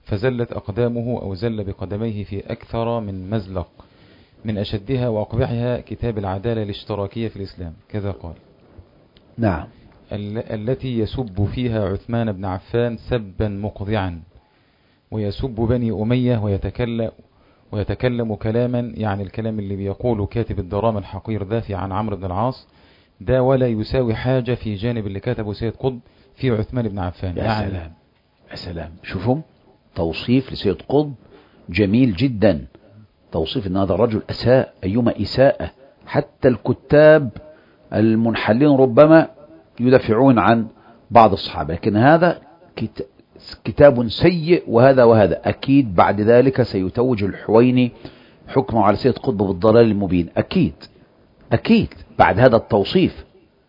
فزلت أقدامه أو زل بقدميه في أكثر من مزلق، من أشدها وأقبحها كتاب العدالة الاشتراكية في الإسلام، كذا قال. نعم. التي يسب فيها عثمان بن عفان سبا مقضعا، ويسب بني أمية ويتكلم ويتكلم كلاما، يعني الكلام اللي بيقوله كاتب الدراما الحقير ذا في عن عمرو بن العاص ده ولا يساوي حاجة في جانب اللي كتبه سيد قطب في عثمان بن عفان. يا يعني سلام يا سلام، شوفوا توصيف لسيد قطب جميل جدا، توصيف ان هذا الرجل اساء ايما اساءة، حتى الكتاب المنحلين ربما يدافعون عن بعض الصحابة، لكن هذا كتاب سيء، وهذا وهذا أكيد بعد ذلك سيتوج الحويني حكمه على سيد قطب بالضلال المبين، أكيد أكيد بعد هذا التوصيف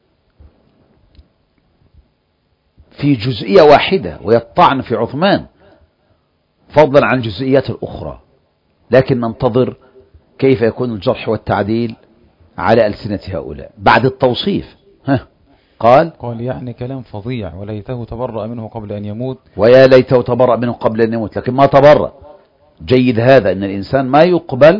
في جزئية واحدة ويطعن في عثمان فضلا عن الجزئيات الأخرى. لكن ننتظر كيف يكون الجرح والتعديل على ألسنة هؤلاء بعد التوصيف. ها قال قال يعني كلام فظيع، وليته تبرأ منه قبل أن يموت. ويا ليته تبرأ منه قبل أن يموت، لكن ما تبرأ. جيد هذا، أن الإنسان ما يقبل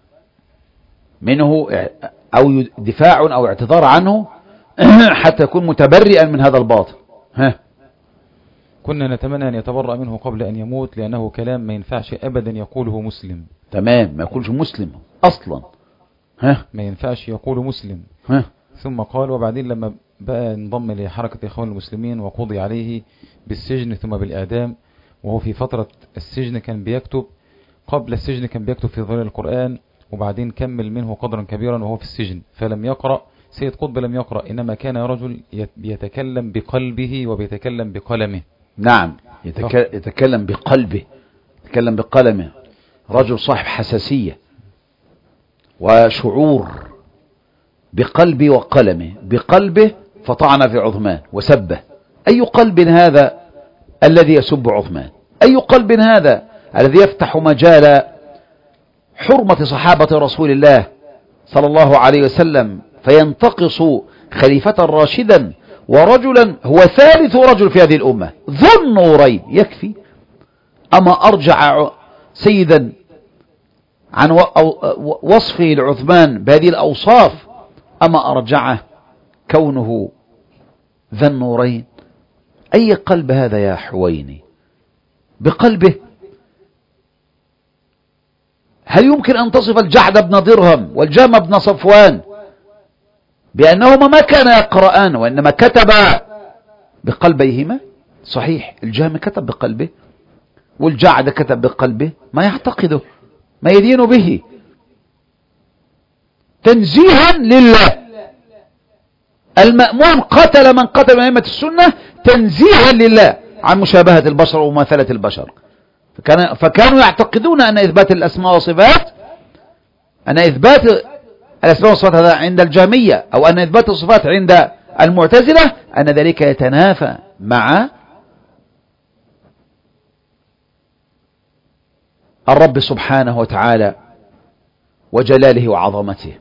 منه أو دفاع أو اعتذار عنه حتى يكون متبرئا من هذا الباطل. ها كنا نتمنى أن يتبرأ منه قبل أن يموت، لأنه كلام ما ينفعش أبدا يقوله مسلم. تمام، ما يقولش مسلم أصلا. ها ما ينفعش يقول مسلم. ها ثم قال وبعدين لما بقى انضم لحركة إخوان المسلمين وقضي عليه بالسجن ثم بالإعدام، وهو في فترة السجن كان بيكتب، قبل السجن كان بيكتب في ظلال القرآن، وبعدين كمل منه قدرا كبيرا وهو في السجن فلم يقرأ. سيد قطب لم يقرأ، إنما كان رجل يتكلم بقلبه وبيتكلم بقلمه. نعم، يتك... يتكلم بقلبه، يتكلم بقلمه، رجل صاحب حساسية وشعور، بقلبه وقلمه. بقلبه فطعن في عثمان وسبه. أي قلب هذا الذي يسب عثمان؟ أي قلب هذا الذي يفتح مجال حرمة صحابة رسول الله صلى الله عليه وسلم فينتقص خليفة راشدا ورجلا هو ثالث رجل في هذه الأمة ذو النورين يكفي؟ أما أرجع سيدا عن وصفه لعثمان بهذه الأوصاف، أما أرجعه كونه ذا النورين؟ أي قلب هذا يا حويني؟ بقلبه. هل يمكن أن تصف الجعد بن درهم والجهم بن صفوان بأنهما ما كانا يقرآن وإنما كتبا بقلبيهما؟ صحيح، الجهم كتب بقلبه والجعد كتب بقلبه، ما يعتقده، ما يدين به، تنزيها لله. المأمون قتل من قتل من أئمة السنة تنزيها لله عن مشابهة البشر ومماثلة البشر. فكان فكانوا يعتقدون أن إثبات الأسماء والصفات، أن إثبات الأسماء والصفات هذا عند الجهمية، أو أن إثبات الصفات عند المعتزلة، أن ذلك يتنافى مع الرب سبحانه وتعالى وجلاله وعظمته.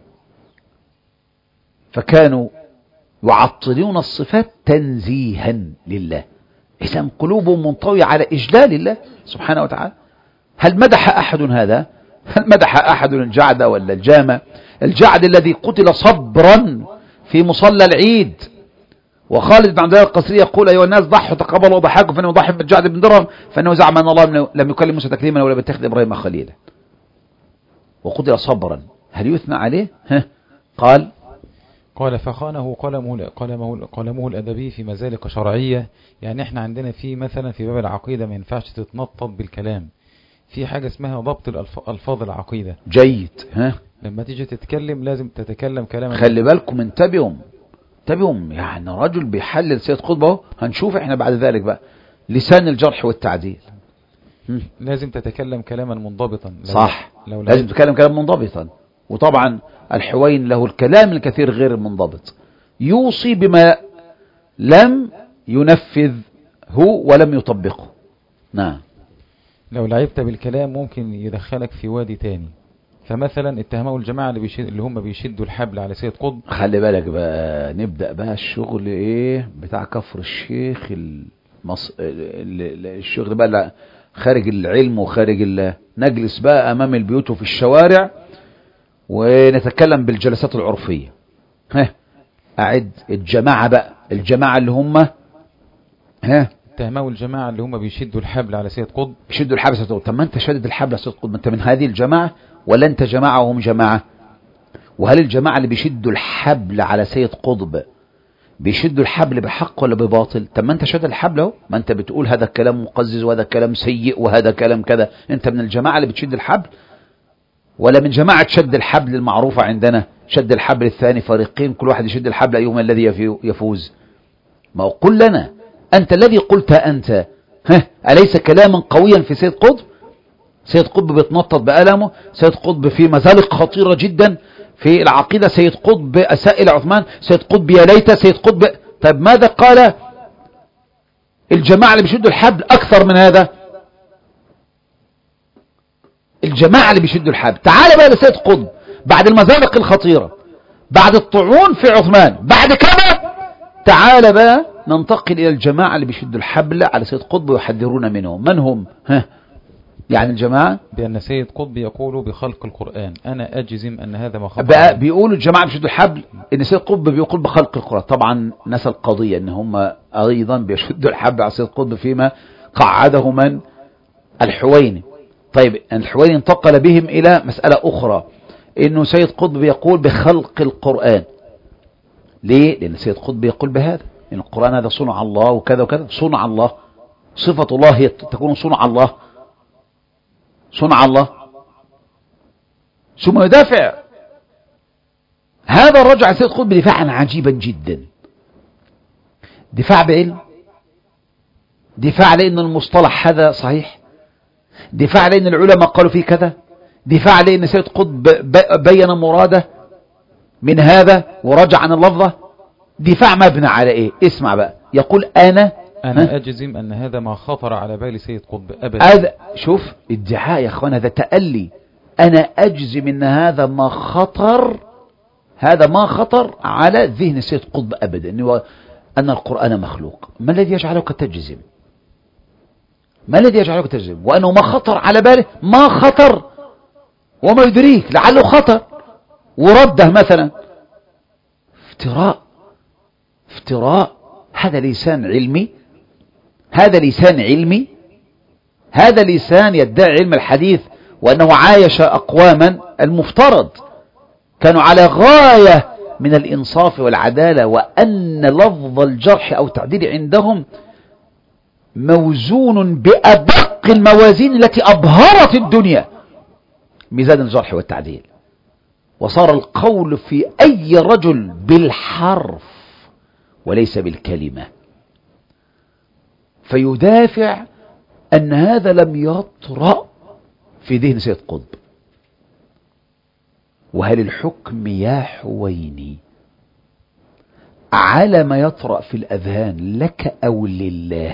فكانوا يعطلون الصفات تنزيها لله. إذن قلوبهم منطوية على إجلال الله سبحانه وتعالى. هل مدح أحد هذا؟ هل مدح أحد الجعد ولا الجامة؟ الجعد الذي قتل صبرا في مصلى العيد، وخالد بن عبد الله القصري يقول أيها الناس ضحوا تقبلوا ضحاكم فإنه ضحى بالجعد بن درهم فإنه زعم أن الله لم يكلم موسى تكليما ولا بيتخذ إبراهيم خليلا، وقتل صبرا. هل يثنى عليه؟ ها قال قال فخانه قلمه قلمه قلمه الأدبي في مزالق شرعية. يعني احنا عندنا في مثلا في باب العقيدة ما ينفعش تتنطط بالكلام، في حاجة اسمها ضبط الألفاظ العقيدة. جيد. ها لما تيجي تتكلم لازم تتكلم كلاما. خلي بالكم، انتبهوا انتبهوا، يعني رجل بيحلل سيد قطب، هنشوف احنا بعد ذلك بقى لسان الجرح والتعديل. لازم تتكلم كلاما منضبطا. صح، لو لازم تتكلم كلاما منضبطا. وطبعا الحوين له الكلام الكثير غير المنضبط، يوصي بما لم ينفذه ولم يطبقه. نعم، لو لعبت بالكلام ممكن يدخلك في وادي تاني. فمثلا اتهموا الجماعة اللي, بيشد اللي هم بيشدوا الحبل على سيد قطب. خلي بالك بقى، نبدأ بقى الشغل ايه بتاع كفر الشيخ المص... الشغل بقى خارج العلم وخارج ال... نجلس بقى أمام البيوت وفي الشوارع ونتكلم بالجلسات العرفية. ها أعد الجماعة بقى، الجماعة اللي هم ها اتهموا الجماعة اللي هم بيشدوا الحبل على سيد قطب. بيشدوا الحبل على سيد قطب. طب ما انت شدد الحبل على سيد قطب، انت من هذه الجماعة ولا انت جماعة وهم جماعة؟ وهل الجماعة اللي بيشدوا الحبل على سيد قطب بيشدوا الحبل بحق ولا بباطل؟ طب ما انت شد الحبل اهو، ما انت بتقول هذا الكلام مقزز وهذا كلام سيء وهذا كلام كذا، انت من الجماعة اللي بتشد الحبل ولا من جماعة شد الحبل المعروفة عندنا؟ شد الحبل الثاني فريقين كل واحد يشد الحبل أيهما الذي يفوز. ما هو قل لنا أنت الذي قلت أنت، ها أليس كلاما قويا في سيد قطب؟ سيد قطب بيتنطط بألمه، سيد قطب في مزالق خطيرة جدا في العقيدة، سيد قطب أساء إلى عثمان، سيد قطب يا ليت، سيد قطب. طيب ماذا قال الجماعة اللي بيشدوا الحبل أكثر من هذا؟ الجماعة اللي بيشدوا الحبل. تعال بقى لسيد قطب بعد المزالق الخطيرة، بعد الطعون في عثمان، بعد كذا تعال بقى ننتقل إلى الجماعة اللي بيشدوا الحبل على سيد قطب ويحذرون منهم. من هم؟ ها يعني الجماعة بأن سيد قطب يقول بخلق القرآن، أنا أجزم أن هذا ما خطأ. بقى بيقولوا الجماعة بيشدوا الحبل إن سيد قطب بيقول بخلق القرآن. طبعا نسى القضية إن هم أيضا بيشدوا الحبل على سيد قطب فيما قعده من الحويني. طيب الحويني انتقل بهم إلى مسألة أخرى، إنه سيد قطب بيقول بخلق القرآن. ليه؟ لأن سيد قطب يقول بهذا، إن القرآن هذا صنع الله وكذا وكذا. صنع الله، صفة الله هي تكون صنع الله، صنع الله. ثم يدافع هذا الرجل عن سيد قطب دفاعا عجيبا جدا، دفاع بعلم، دفاع لأن المصطلح هذا صحيح، دفاع لأن العلماء قالوا فيه كذا، دفاع لأن سيد قطب بين مراده من هذا ورجع عن اللفظة. دفاع مبنى على إيه؟ اسمع بقى، يقول أنا أنا أجزم أن هذا ما خطر على بال سيد قطب أبدا. هذا شوف ادعاء يا أخوان، هذا تألي. أنا أجزم أن هذا ما خطر، هذا ما خطر على ذهن سيد قطب أبدا، أنه أن القرآن مخلوق. ما الذي يجعلك تجزم؟ ما الذي يجعلك تجزم وأنه ما خطر على باله؟ ما خطر وما يدريك لعله خطر ورده مثلا. افتراء، افتراء. هذا لسان علمي، هذا لسان علمي، هذا لسان يدعي علم الحديث وأنه عايش أقواما المفترض كانوا على غاية من الإنصاف والعدالة، وأن لفظ الجرح أو التعديل عندهم موزون بأدق الموازين التي أبهرت الدنيا، ميزان الجرح والتعديل. وصار القول في أي رجل بالحرف وليس بالكلمة. فيدافع أن هذا لم يطرأ في ذهن سيد قطب. وهل الحكم يا حويني على ما يطرأ في الأذهان لك أو لله؟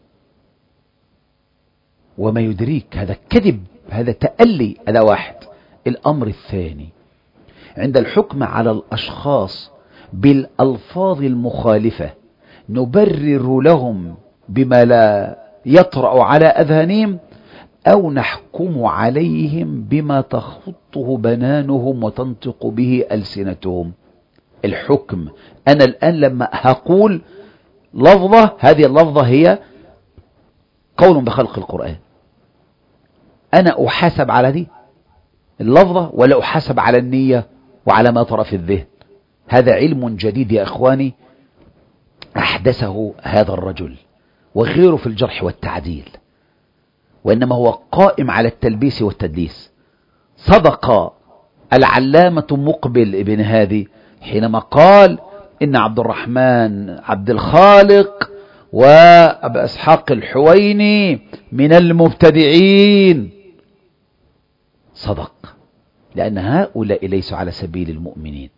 وما يدريك هذا كذب، هذا تألي. هذا واحد. الأمر الثاني، عند الحكم على الأشخاص بالألفاظ المخالفة نبرر لهم بما لا يطرأ على أذهانهم، أو نحكم عليهم بما تخطه بنانهم وتنطق به ألسنتهم. الحكم أنا الآن لما هقول لفظة، هذه اللفظة هي قول بخلق القرآن، أنا أحاسب على دي اللفظة ولا أحاسب على النية وعلى ما طرى في الذهن؟ هذا علم جديد يا إخواني أحدثه هذا الرجل وغيره في الجرح والتعديل، وإنما هو قائم على التلبيس والتدليس. صدق العلامة مقبل ابن هادي حينما قال إن عبد الرحمن عبد الخالق وأبا إسحاق الحويني من المبتدعين. صدق، لأن هؤلاء ليسوا على سبيل المؤمنين.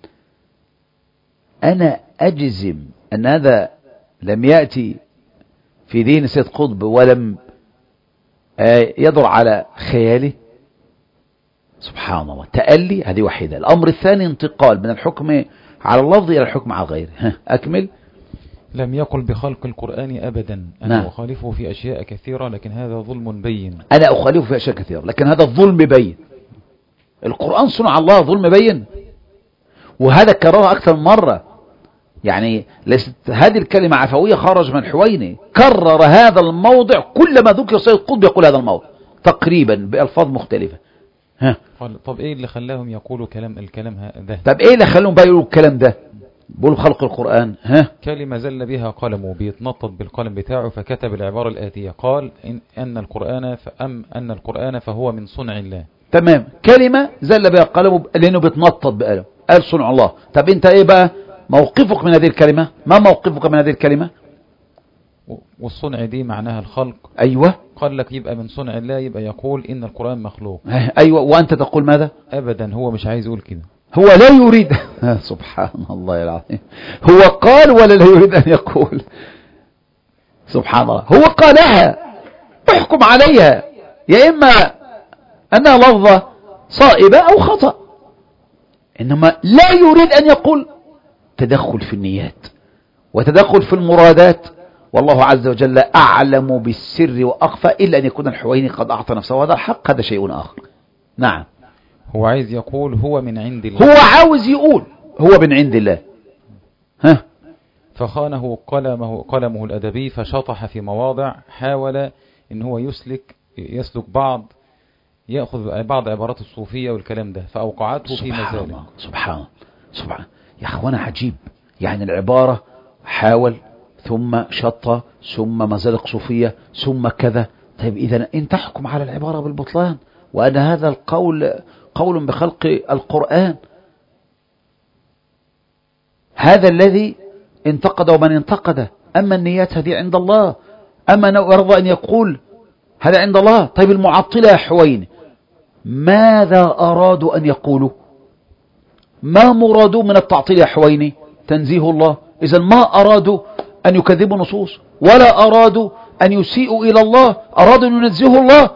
أنا أجزم أن هذا لم يأتي في دين سيد قطب ولم يدر على خياله. سبحان الله، تألي. هذه وحيدة. الأمر الثاني انتقال من الحكم على اللفظ إلى الحكم على غيره. أكمل. لم يقل بخلق القرآن أبدا. أنا نعم. أخالفه في أشياء كثيرة لكن هذا ظلم بين. أنا أخالفه في أشياء كثيرة لكن هذا الظلم بين. القرآن صنع الله، ظلم بين، وهذا كررها أكثر من مرة. يعني ليست هذه الكلمة عفوية خرج من حويني، كرر هذا الموضع كلما ذكر سيد قطب يقول هذا الموضع تقريبا بألفاظ مختلفة. ها. قال طب إيه اللي خلاهم يقولوا كلام الكلام ده؟ طب إيه اللي خلاهم بقى يقولوا الكلام ده؟ بقولوا خلق القرآن. ها. كلمة زل بها قلمه، بيتنطط بالقلم بتاعه فكتب العبارة الآتية، قال إن, أن القرآن فأم أن القرآن فهو من صنع الله. تمام، كلمة زل بها قلمه لأنه بيتنطط بقلمه، قال صنع الله. طب أنت إيه بقى موقفك من هذه الكلمة؟ ما موقفك من هذه الكلمة؟ والصنع دي معناها الخلق. أيوة. قال لك يبقى من صنع الله، يبقى يقول إن القرآن مخلوق. أيوة. وأنت تقول ماذا؟ أبدا، هو مش عايز يقول كده، هو لا يريد. سبحان الله العظيم، هو قال ولا لا يريد أن يقول؟ سبحان الله، هو قالها، احكم عليها، يا إما أنها لفظة صائبة أو خطأ، إنما لا يريد أن يقول. تدخل في النيات وتدخل في المرادات، والله عز وجل أعلم بالسر وأخفى، إلا أن يكون الحويني قد أعطى نفسه هذا الحق، هذا شيء آخر. نعم، هو عايز يقول هو من عند الله، هو عاوز يقول هو من عند الله. ها. فخانه قلمه قلمه الأدبي فشطح في مواضع، حاول إن هو يسلك يسلك بعض يأخذ بعض عبارات الصوفية والكلام ده، فأوقعته في مزالك. سبحان الله سبحان يا أخوانا، عجيب. يعني العبارة حاول ثم شطة ثم مزالق صوفية ثم كذا. طيب إذا أنت تحكم على العبارة بالبطلان، وأن هذا القول قول بخلق القرآن. هذا الذي انتقد ومن انتقده. أما النيات هذه عند الله، أما أنه يرضى أن يقول هذا عند الله. طيب المعطلة يا حوين ماذا أرادوا أن يقولوا؟ ما مرادوا من التعطيل يا حويني؟ تنزيه الله. إذن ما أرادوا أن يكذبوا نصوص، ولا أرادوا أن يسيئوا إلى الله، أرادوا أن ينزهوا الله،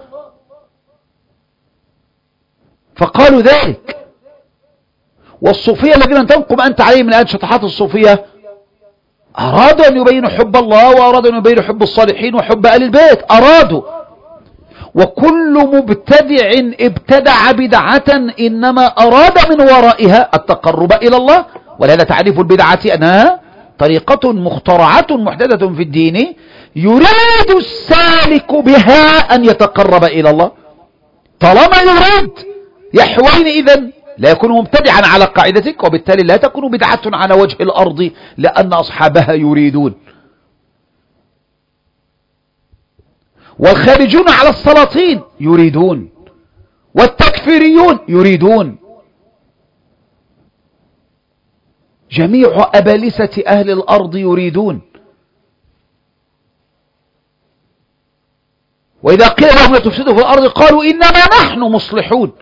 فقالوا ذلك. والصوفية الذين تنقم أنت عليهم من آل شطحات الصوفية أرادوا أن يبينوا حب الله، وأرادوا أن يبينوا حب الصالحين وحب آل البيت، أرادوا. وكل مبتدع ابتدع بدعة إنما أراد من ورائها التقرب إلى الله. ولهذا تعريف البدعة أنها طريقة مخترعة محدثة في الدين يريد السالك بها أن يتقرب إلى الله. طالما يريد يا حوين إذن لا يكون مبتدعا على قاعدتك، وبالتالي لا تكون بدعة على وجه الأرض، لأن أصحابها يريدون. والخارجون على السلاطين يريدون، والتكفيريون يريدون، جميع أبالسة أهل الأرض يريدون. وإذا قيل لهم لا تفسدوا في الأرض قالوا إنما نحن مصلحون،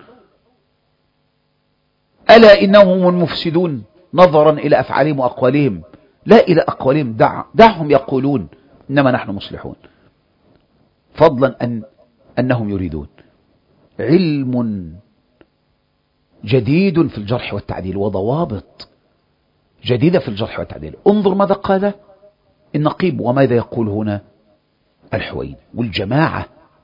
ألا إنهم هم المفسدون، نظرا إلى أفعالهم وأقوالهم لا إلى أقوالهم. دع دعهم يقولون إنما نحن مصلحون، فضلا أن أنهم يريدون. علم جديد في الجرح والتعديل وضوابط جديدة في الجرح والتعديل. انظر ماذا قال النقيب وماذا يقول هنا الحويني والجماعة.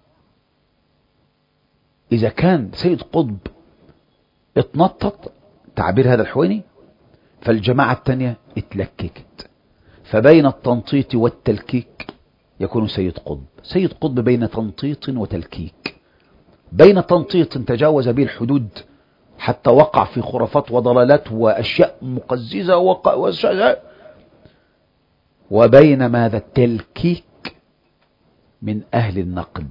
إذا كان سيد قطب اتنطط تعبير هذا الحويني، فالجماعة الثانية اتلككت. فبين التنطيط والتلكيك يكون سيد قطب. سيد قطب بين تنطيط وتلكيك، بين تنطيط تجاوز به الحدود حتى وقع في خرافات وضلالات وأشياء مقززة وق... وبين ماذا التلكيك من أهل النقد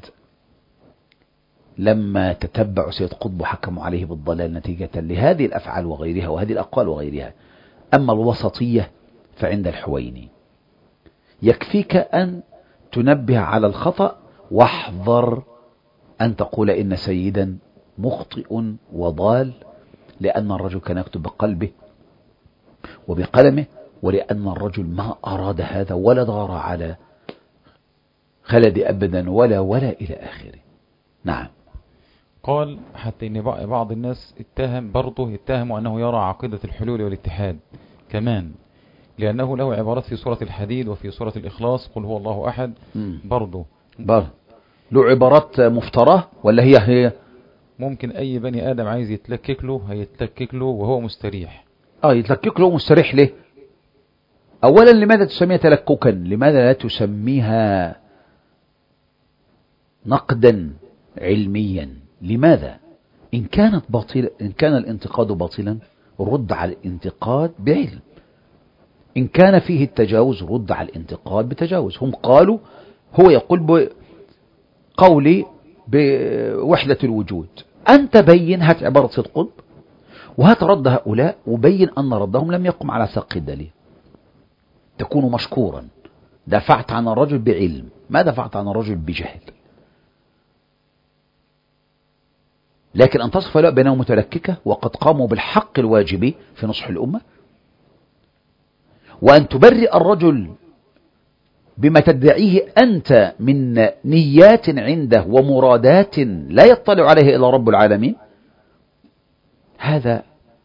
لما تتبعوا سيد قطب وحكموا عليه بالضلال نتيجة لهذه الأفعال وغيرها وهذه الأقوال وغيرها. أما الوسطية فعند الحويني يكفيك أن تنبه على الخطأ، واحذر أن تقول إن سيدا مخطئ وضال، لأن الرجل كان يكتب بقلبه وبقلمه، ولأن الرجل ما أراد هذا ولا دار على خلد أبدا ولا ولا إلى آخره. نعم. قال حتى إن بعض الناس اتهم برضه اتهموا أنه يرى عقيدة الحلول والاتحاد كمان، لأنه له عبارات في سورة الحديد وفي سورة الإخلاص قل هو الله أحد برضه برضه له عبارات مفتراه ولا هي هي ممكن أي بني آدم عايز يتلكك له هيتلكك له وهو مستريح. اه يتلكك له مستريح ليه؟ أولا لماذا تسميها تلككا؟ لماذا لا تسميها نقدا علميا؟ لماذا؟ إن كانت باطلة، إن كان الانتقاد باطلا رد على الانتقاد بعلم، إن كان فيه التجاوز رد على الانتقاد بتجاوز. هم قالوا هو يقول بقولي بوحدة الوجود، أنت بين هات عبارة سيد قطب وهات رد هؤلاء وبين أن ردهم لم يقم على ساق الدليل، تكون مشكورا. دفعت عن الرجل بعلم، ما دفعت عن الرجل بجهل. لكن أن تصف لا بينهم متلككة وقد قاموا بالحق الواجب في نصح الأمة، وأن تبرئ الرجل بما تدعيه أنت من نيات عنده ومرادات لا يطلع عليه إلا رب العالمين، هذا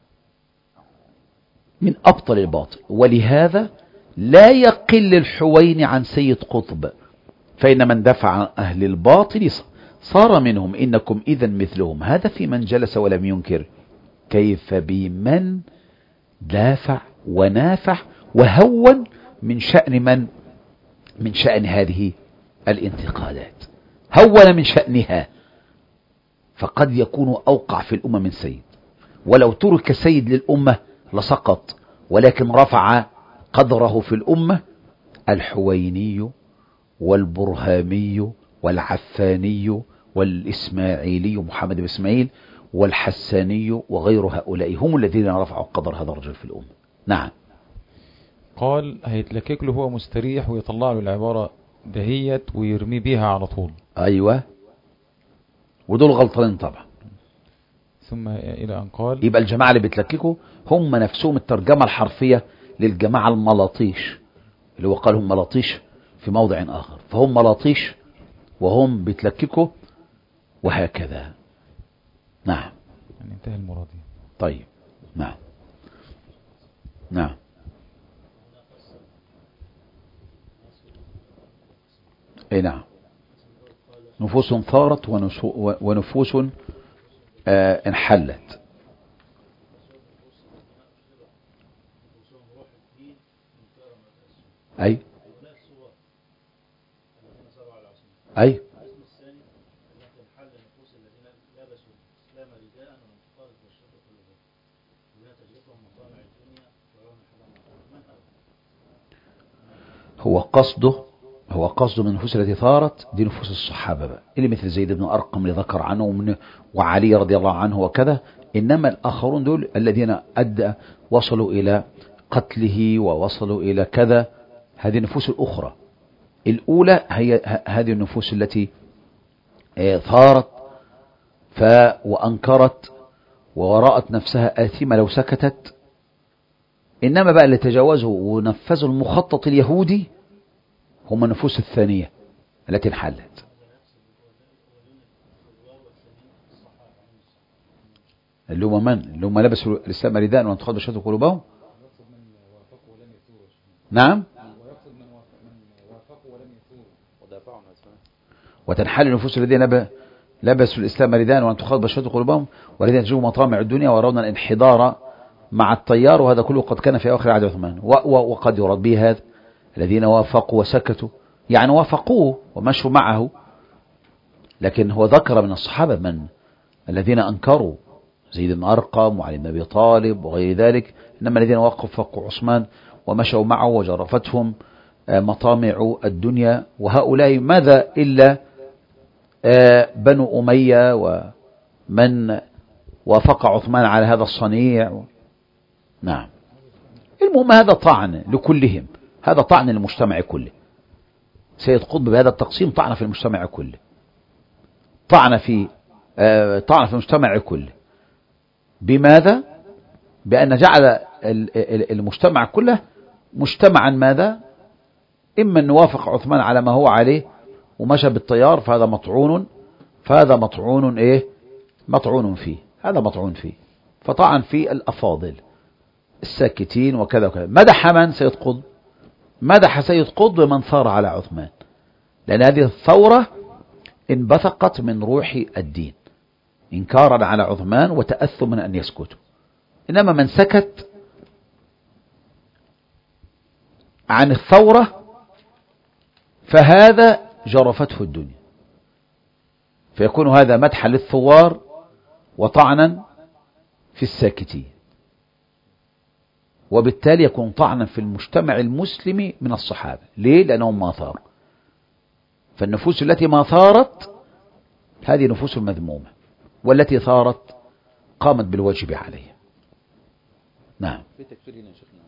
من أبطل الباطل. ولهذا لا يقل الحوين عن سيد قطب، فإن من دفع عن أهل الباطل صار منهم، إنكم إذن مثلهم. هذا في من جلس ولم ينكر، كيف بمن دافع ونافح وهون من شأن من من شأن هذه الانتقادات، هون من شأنها، فقد يكون أوقع في الأمة من سيد. ولو ترك سيد للأمة لسقط، ولكن رفع قدره في الأمة الحويني والبرهامي والعفاني والإسماعيلي محمد بن إسماعيل والحساني وغير هؤلاء هم الذين رفعوا قدر هذا الرجل في الأمة. نعم. قال هيتلكك له هو مستريح ويطلع له العبارة دهيت ويرمي بيها على طول. أيوة، ودول غلطانين طبعا. ثم إلى أن قال يبقى الجماعة اللي بيتلككوا هم نفسهم الترجمة الحرفية للجماعة الملاطيش، اللي هو قالهم ملاطيش في موضع آخر، فهم ملاطيش وهم بيتلككوا وهكذا. نعم. يعني انتهى المراد. طيب. نعم. نعم. اي نعم. نفوس ثارت ونفوس آه انحلت. اي اي هو قصده هو قصده من النفوس التي ثارت دي نفوس الصحابة بقى، اللي مثل زيد بن أرقم اللي ذكر عنه ومن وعلي رضي الله عنه وكذا. إنما الآخرون دول الذين أدى وصلوا إلى قتله ووصلوا إلى كذا، هذه النفوس الأخرى. الأولى هي هذه النفوس التي ثارت ف وأنكرت وورأت نفسها آثمة لو سكتت. إنما بقى اللي تجاوزوا ونفذوا المخطط اليهودي هم النفوس الثانية التي انحلت. اللي هم من؟ اللي هم لبسوا الإسلام رداء وانتقاد بشرة قلوبهم. نعم. وتنحل النفوس الذين لبسوا الإسلام رداء وانتقاد بشرة قلوبهم والذين تجوا مطامع الدنيا ويرون الانحدار مع التيار، وهذا كله قد كان في أواخر عهد عثمان. وقد يراد به هذا الذين وافقوا وسكتوا، يعني وافقوه ومشوا معه. لكن هو ذكر من الصحابة من الذين أنكروا زيد بن أرقم وعلي بن أبي طالب وغير ذلك، إنما الذين وافقوا عثمان ومشوا معه وجرفتهم مطامع الدنيا. وهؤلاء ماذا إلا بنو أمية ومن وافق عثمان على هذا الصنيع. نعم. المهم هذا طعن لكلهم، هذا طعن للمجتمع كله. سيد قطب بهذا التقسيم طعن في المجتمع كله، طعن في آه طعن في المجتمع كله. بماذا؟ بأن جعل المجتمع كله مجتمعا ماذا؟ إما أن نوافق عثمان على ما هو عليه ومشى بالتيار فهذا مطعون، فهذا مطعون إيه؟ مطعون فيه، هذا مطعون فيه. فطعن في الأفاضل الساكتين وكذا وكذا. مدح من؟ سيد قطب. مدح سيد قطب من ثار على عثمان، لأن هذه الثورة انبثقت من روح الدين إنكارا على عثمان وتأثما أن يسكتوا. إنما من سكت عن الثورة فهذا جرفته الدنيا، فيكون هذا مدحا للثوار وطعنا في الساكتين، وبالتالي يكون طعنا في المجتمع المسلم من الصحابة. ليه؟ لأنهم ما ثاروا. فالنفوس التي ما ثارت هذه نفوس مذمومة، والتي ثارت قامت بالواجب عليها. نعم. في تكفير هنا يا شيخنا،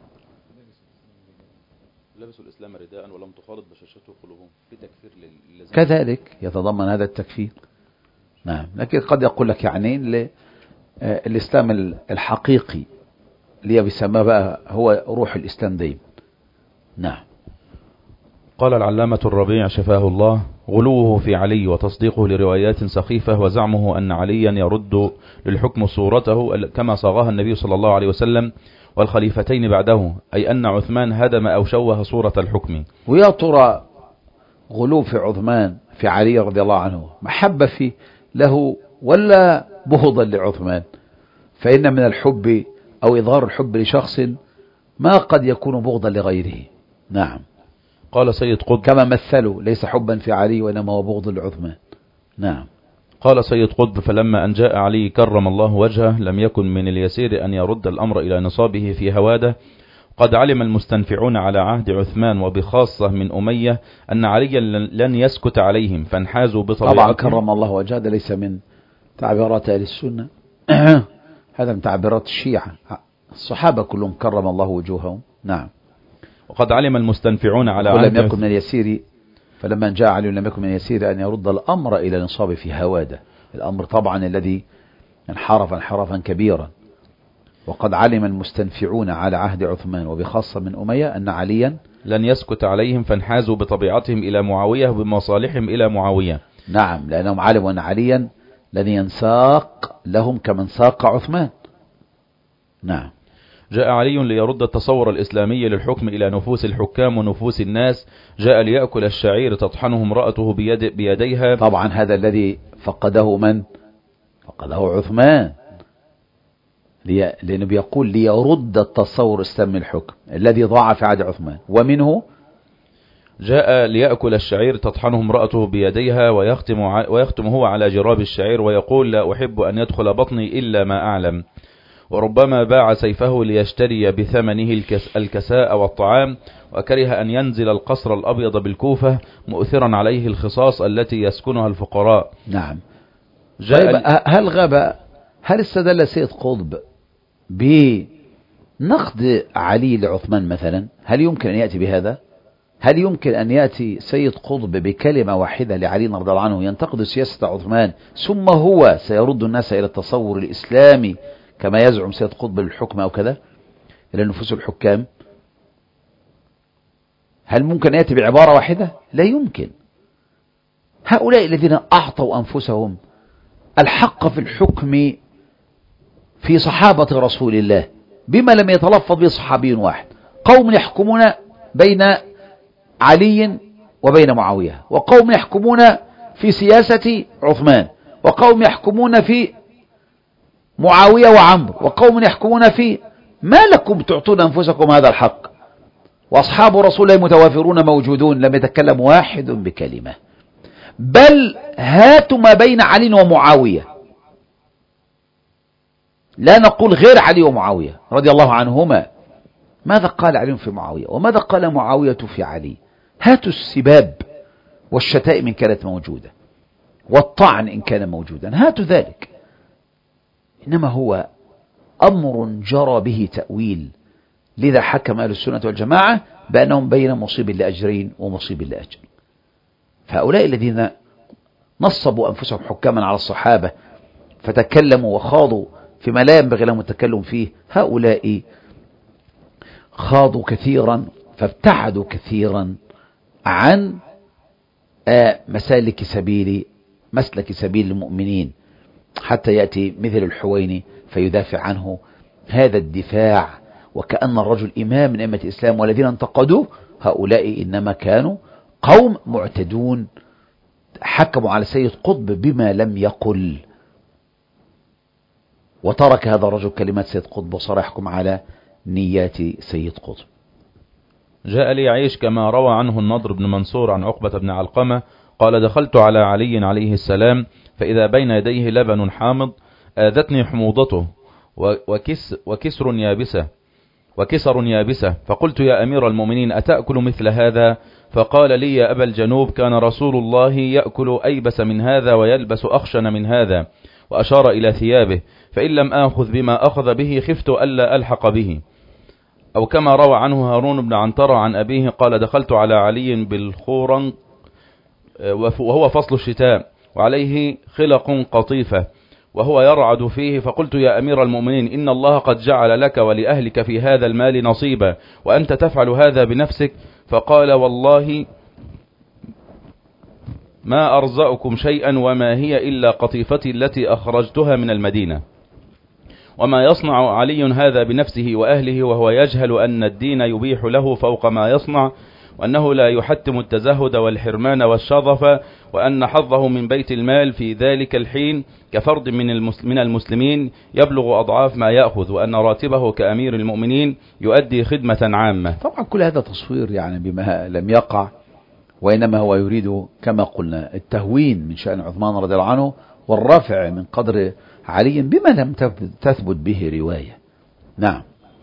لبسوا الإسلام رداء ولم تخالط بشاشته قلوبهم، في تكفير للذين كذلك يتضمن هذا التكفير. نعم. لكن قد يقول لك يعني الإسلام الحقيقي اللي بيسمى بقى هو روح الإسلام دايما. نعم. قال العلامة الربيع شفاه الله: غلوه في علي وتصديقه لروايات سخيفة وزعمه أن عليا يرد للحكم صورته كما صاغها النبي صلى الله عليه وسلم والخليفتين بعده، أي أن عثمان هدم أو شوه صورة الحكم. ويا ترى غلو في عثمان في علي رضي الله عنه محبة في له ولا بغضا لعثمان؟ فإن من الحب أو إظهار الحب لشخص ما قد يكون بغضا لغيره. نعم. قال سيد قطب كما مثلوا ليس حبا في علي وإنما هو بغض لعثمان. نعم. قال سيد قطب: فلما أن جاء علي كرم الله وجهه لم يكن من اليسير أن يرد الأمر إلى نصابه في هواده. قد علم المستنفعون على عهد عثمان وبخاصة من أمية أن عليا لن يسكت عليهم فانحازوا بطبيعتهم. طبعا كرم الله وجهه هذا ليس من تعبيرات أهل السنة هذا من تعبيرات الشيعة. الصحابة كلهم كرم الله وجوههم. نعم. وقد علم المستنفعون على عهد ولم يكن من اليسير، فلما جاء علي لم يكن من اليسير أن يرد الأمر إلى نصابه في هواده، الأمر طبعا الذي انحرف انحرافا كبيرا. وقد علم المستنفعون على عهد عثمان وبخاصة من أمية أن عليا لن يسكت عليهم فانحازوا بطبيعتهم إلى معاوية وبمصالحهم إلى معاوية. نعم، لأنهم علموا أن عليا لن ينساق لهم كمن ساق عثمان. نعم. جاء علي ليرد التصور الإسلامي للحكم إلى نفوس الحكام ونفوس الناس. جاء ليأكل الشعير تطحنه امرأته بيد بيديها. طبعا هذا الذي فقده من؟ فقده عثمان، لي... لأنه بيقول ليرد التصور الإسلامي الحكم الذي ضاع في عهد عثمان. ومنه جاء ليأكل الشعير تطحنه امرأته بيديها ويختم, ع... ويختم هو على جراب الشعير ويقول: لا أحب أن يدخل بطني إلا ما أعلم. وربما باع سيفه ليشتري بثمنه الكس... الكساء والطعام، وكره أن ينزل القصر الأبيض بالكوفة مؤثرا عليه الخصاص التي يسكنها الفقراء. نعم. جاء طيب هل غاب هل استدل سيد قطب بنقد علي لعثمان مثلا؟ هل يمكن أن يأتي بهذا؟ هل يمكن أن يأتي سيد قطب بكلمة واحدة لعلي رضي الله عنه ينتقد سياسة عثمان ثم هو سيرد الناس إلى التصور الإسلامي كما يزعم سيد قطب للحكم أو كذا إلى نفوس الحكام؟ هل ممكن يأتي بعبارة واحدة؟ لا يمكن. هؤلاء الذين أعطوا أنفسهم الحق في الحكم في صحابة رسول الله بما لم يتلفظ به صحابي واحد، قوم يحكمون بين علي وبين معاوية، وقوم يحكمون في سياسة عثمان، وقوم يحكمون في معاوية وعمرو، وقوم يحكمون في ما لكم تعطون أنفسكم هذا الحق؟ وأصحاب رسول الله متوافرون موجودون لم يتكلم واحد بكلمة، بل هاتوا ما بين علي ومعاوية، لا نقول غير علي ومعاوية رضي الله عنهما، ماذا قال علي في معاوية وماذا قال معاوية في علي؟ هاتوا السباب والشتائم إن كانت موجودة والطعن إن كان موجودا، هاتوا ذلك. إنما هو أمر جرى به تأويل، لذا حكم أهل السنة والجماعة بأنهم بين مصيب لأجرين ومصيب لأجر. فهؤلاء الذين نصبوا أنفسهم حكاما على الصحابة فتكلموا وخاضوا فيما لا ينبغي لهم التكلم فيه، هؤلاء خاضوا كثيرا فابتعدوا كثيرا عن مسالك سبيل مسلك سبيل المؤمنين، حتى يأتي مثل الحويني فيدافع عنه هذا الدفاع وكأن الرجل إمام من أئمة الإسلام، والذين انتقدوه هؤلاء إنما كانوا قوم معتدون حكموا على سيد قطب بما لم يقل، وترك هذا الرجل كلمات سيد قطب وصار يحكم على نيات سيد قطب. جاء لي عيش كما روى عنه النضر بن منصور عن عقبة بن علقمة قال: دخلت على علي عليه السلام فإذا بين يديه لبن حامض آذتني حموضته وكس وكسر يابسة وكسر يابسة فقلت: يا أمير المؤمنين أتأكل مثل هذا؟ فقال لي: يا أبا الجنوب كان رسول الله يأكل أيبس من هذا ويلبس أخشن من هذا، وأشار إلى ثيابه، فإن لم آخذ بما أخذ به خفت ألا ألحق به. أو كما روى عنه هارون بن عنترة عن أبيه قال: دخلت على علي بالخورنق وهو فصل الشتاء وعليه خلق قطيفة وهو يرعد فيه، فقلت: يا أمير المؤمنين إن الله قد جعل لك ولأهلك في هذا المال نصيبا وأنت تفعل هذا بنفسك. فقال: والله ما أرزأكم شيئا وما هي إلا قطيفتي التي أخرجتها من المدينة. وما يصنع علي هذا بنفسه وأهله وهو يجهل أن الدين يبيح له فوق ما يصنع، وأنه لا يحتم التزهد والحرمان والشظف، وأن حظه من بيت المال في ذلك الحين كفرد من المسلمين يبلغ أضعاف ما يأخذ، وأن راتبه كأمير المؤمنين يؤدي خدمة عامة. طبعا كل هذا تصوير يعني بما لم يقع، وإنما هو يريد كما قلنا التهوين من شأن عثمان رضي الله عنه والرفع من قدر علي بما لم تثبت به رواية. نعم.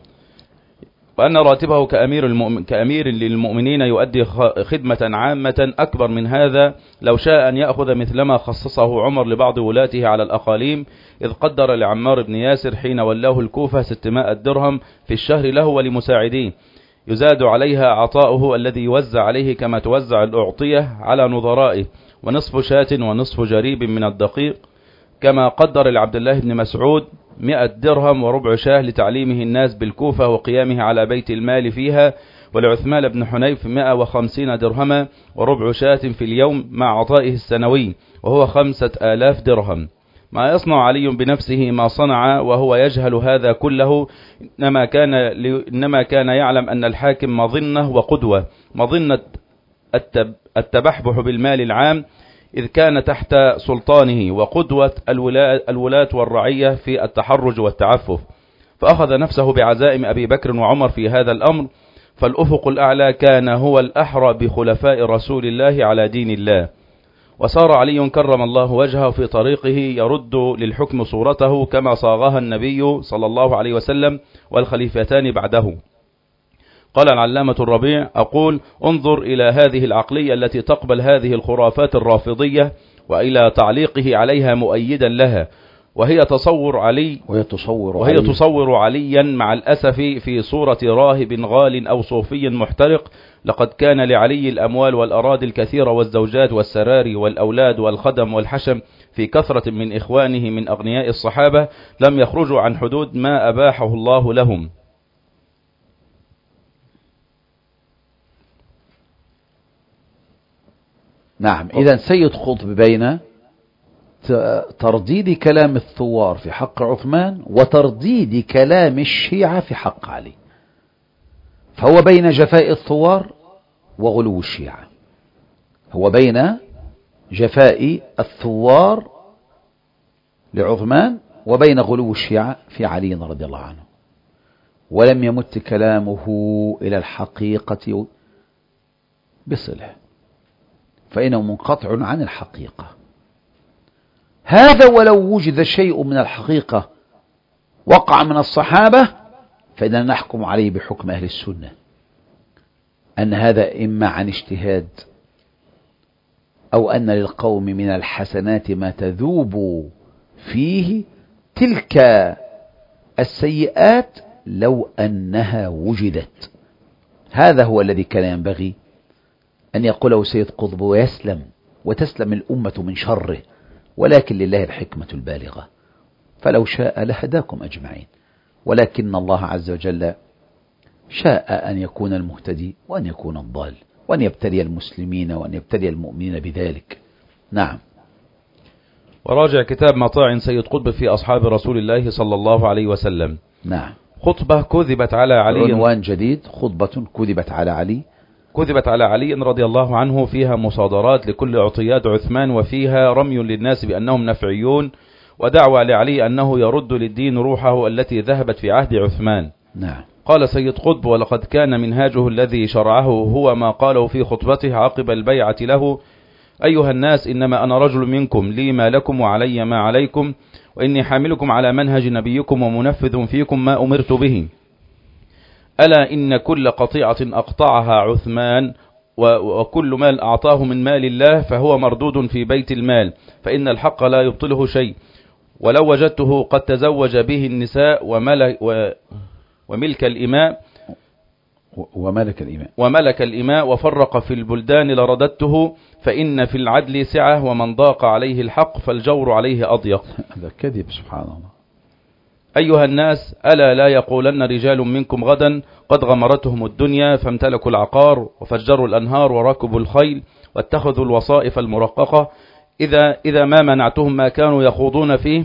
وأن راتبه كأمير, المؤمن كأمير للمؤمنين يؤدي خدمة عامة أكبر من هذا، لو شاء أن يأخذ مثلما خصصه عمر لبعض ولاته على الأقاليم، إذ قدر لعمار بن ياسر حين ولاه الكوفة ستمائة درهم في الشهر له ولمساعديه، يزاد عليها عطاؤه الذي يوزع عليه كما توزع الأعطية على نظرائه، ونصف شاة ونصف جريب من الدقيق، كما قدر لعبد الله بن مسعود مئة درهم وربع شاه لتعليمه الناس بالكوفة وقيامه على بيت المال فيها، ولعثمان بن حنيف مئة وخمسين درهما وربع شاة في اليوم مع عطائه السنوي وهو خمسة آلاف درهم. ما يصنع علي بنفسه ما صنع وهو يجهل هذا كله، إنما كان, إنما كان يعلم أن الحاكم مظنة وقدوة، مظنة التبحبح بالمال العام إذ كان تحت سلطانه، وقدوة الولاة والرعية في التحرج والتعفف، فأخذ نفسه بعزائم أبي بكر وعمر في هذا الأمر، فالأفق الأعلى كان هو الأحرى بخلفاء رسول الله على دين الله. وصار علي كرم الله وجهه في طريقه يرد للحكم صورته كما صاغها النبي صلى الله عليه وسلم والخليفتان بعده. قال العلامة الربيع: أقول انظر إلى هذه العقلية التي تقبل هذه الخرافات الرافضية وإلى تعليقه عليها مؤيدا لها، وهي تصور علي وهي تصور, وهي علي. تصور عليا مع الأسف في صورة راهب غال أو صوفي محترق. لقد كان لعلي الأموال والأراضي الكثيرة والزوجات والسراري والأولاد والخدم والحشم في كثرة من إخوانه من أغنياء الصحابة لم يخرجوا عن حدود ما أباحه الله لهم. نعم. إذا سيد قطب بين ترديد كلام الثوار في حق عثمان وترديد كلام الشيعة في حق علي، فهو بين جفاء الثوار وغلو الشيعة، هو بين جفاء الثوار لعثمان وبين غلو الشيعة في علي رضي الله عنه، ولم يمت كلامه إلى الحقيقة بصلة، فإنه منقطع عن الحقيقة. هذا ولو وجد شيء من الحقيقة وقع من الصحابة فإننا نحكم عليه بحكم أهل السنة، أن هذا إما عن اجتهاد أو أن للقوم من الحسنات ما تذوب فيه تلك السيئات لو أنها وجدت. هذا هو الذي كان ينبغي أن يقوله سيد قطب ويسلم وتسلم الأمة من شره، ولكن لله الحكمة البالغة، فلو شاء لهداكم أجمعين، ولكن الله عز وجل شاء أن يكون المهتدي وأن يكون الضال، وأن يبتلي المسلمين وأن يبتلي المؤمنين بذلك. نعم. وراجع كتاب مطاعن سيد قطب في أصحاب رسول الله صلى الله عليه وسلم. نعم. خطبة كذبت على علي. عنوان جديد: خطبة كذبت على علي. كذبت على علي رضي الله عنه، فيها مصادرات لكل عطيات عثمان، وفيها رمي للناس بأنهم نفعيون، ودعوى لعلي أنه يرد للدين روحه التي ذهبت في عهد عثمان. نعم. قال سيد قطب: ولقد كان منهاجه الذي شرعه هو ما قاله في خطبته عقب البيعة له: أيها الناس، إنما أنا رجل منكم، لي ما لكم وعلي ما عليكم، وإني حاملكم على منهج نبيكم ومنفذ فيكم ما أمرت به. ألا إن كل قطيعة أقطعها عثمان وكل مال أعطاه من مال الله فهو مردود في بيت المال، فإن الحق لا يبطله شيء، ولو وجدته قد تزوج به النساء وملك, وملك الإماء وملك الإماء وملك الإماء وفرق في البلدان لرددته، فإن في العدل سعة، ومن ضاق عليه الحق فالجور عليه أضيق. هذا كذب، سبحان الله. أيها الناس، ألا لا يقولن رجال منكم غدا: قد غمرتهم الدنيا فامتلكوا العقار وفجروا الأنهار وركبوا الخيل واتخذوا الوصائف المرققة، إذا, إذا ما منعتهم ما كانوا يخوضون فيه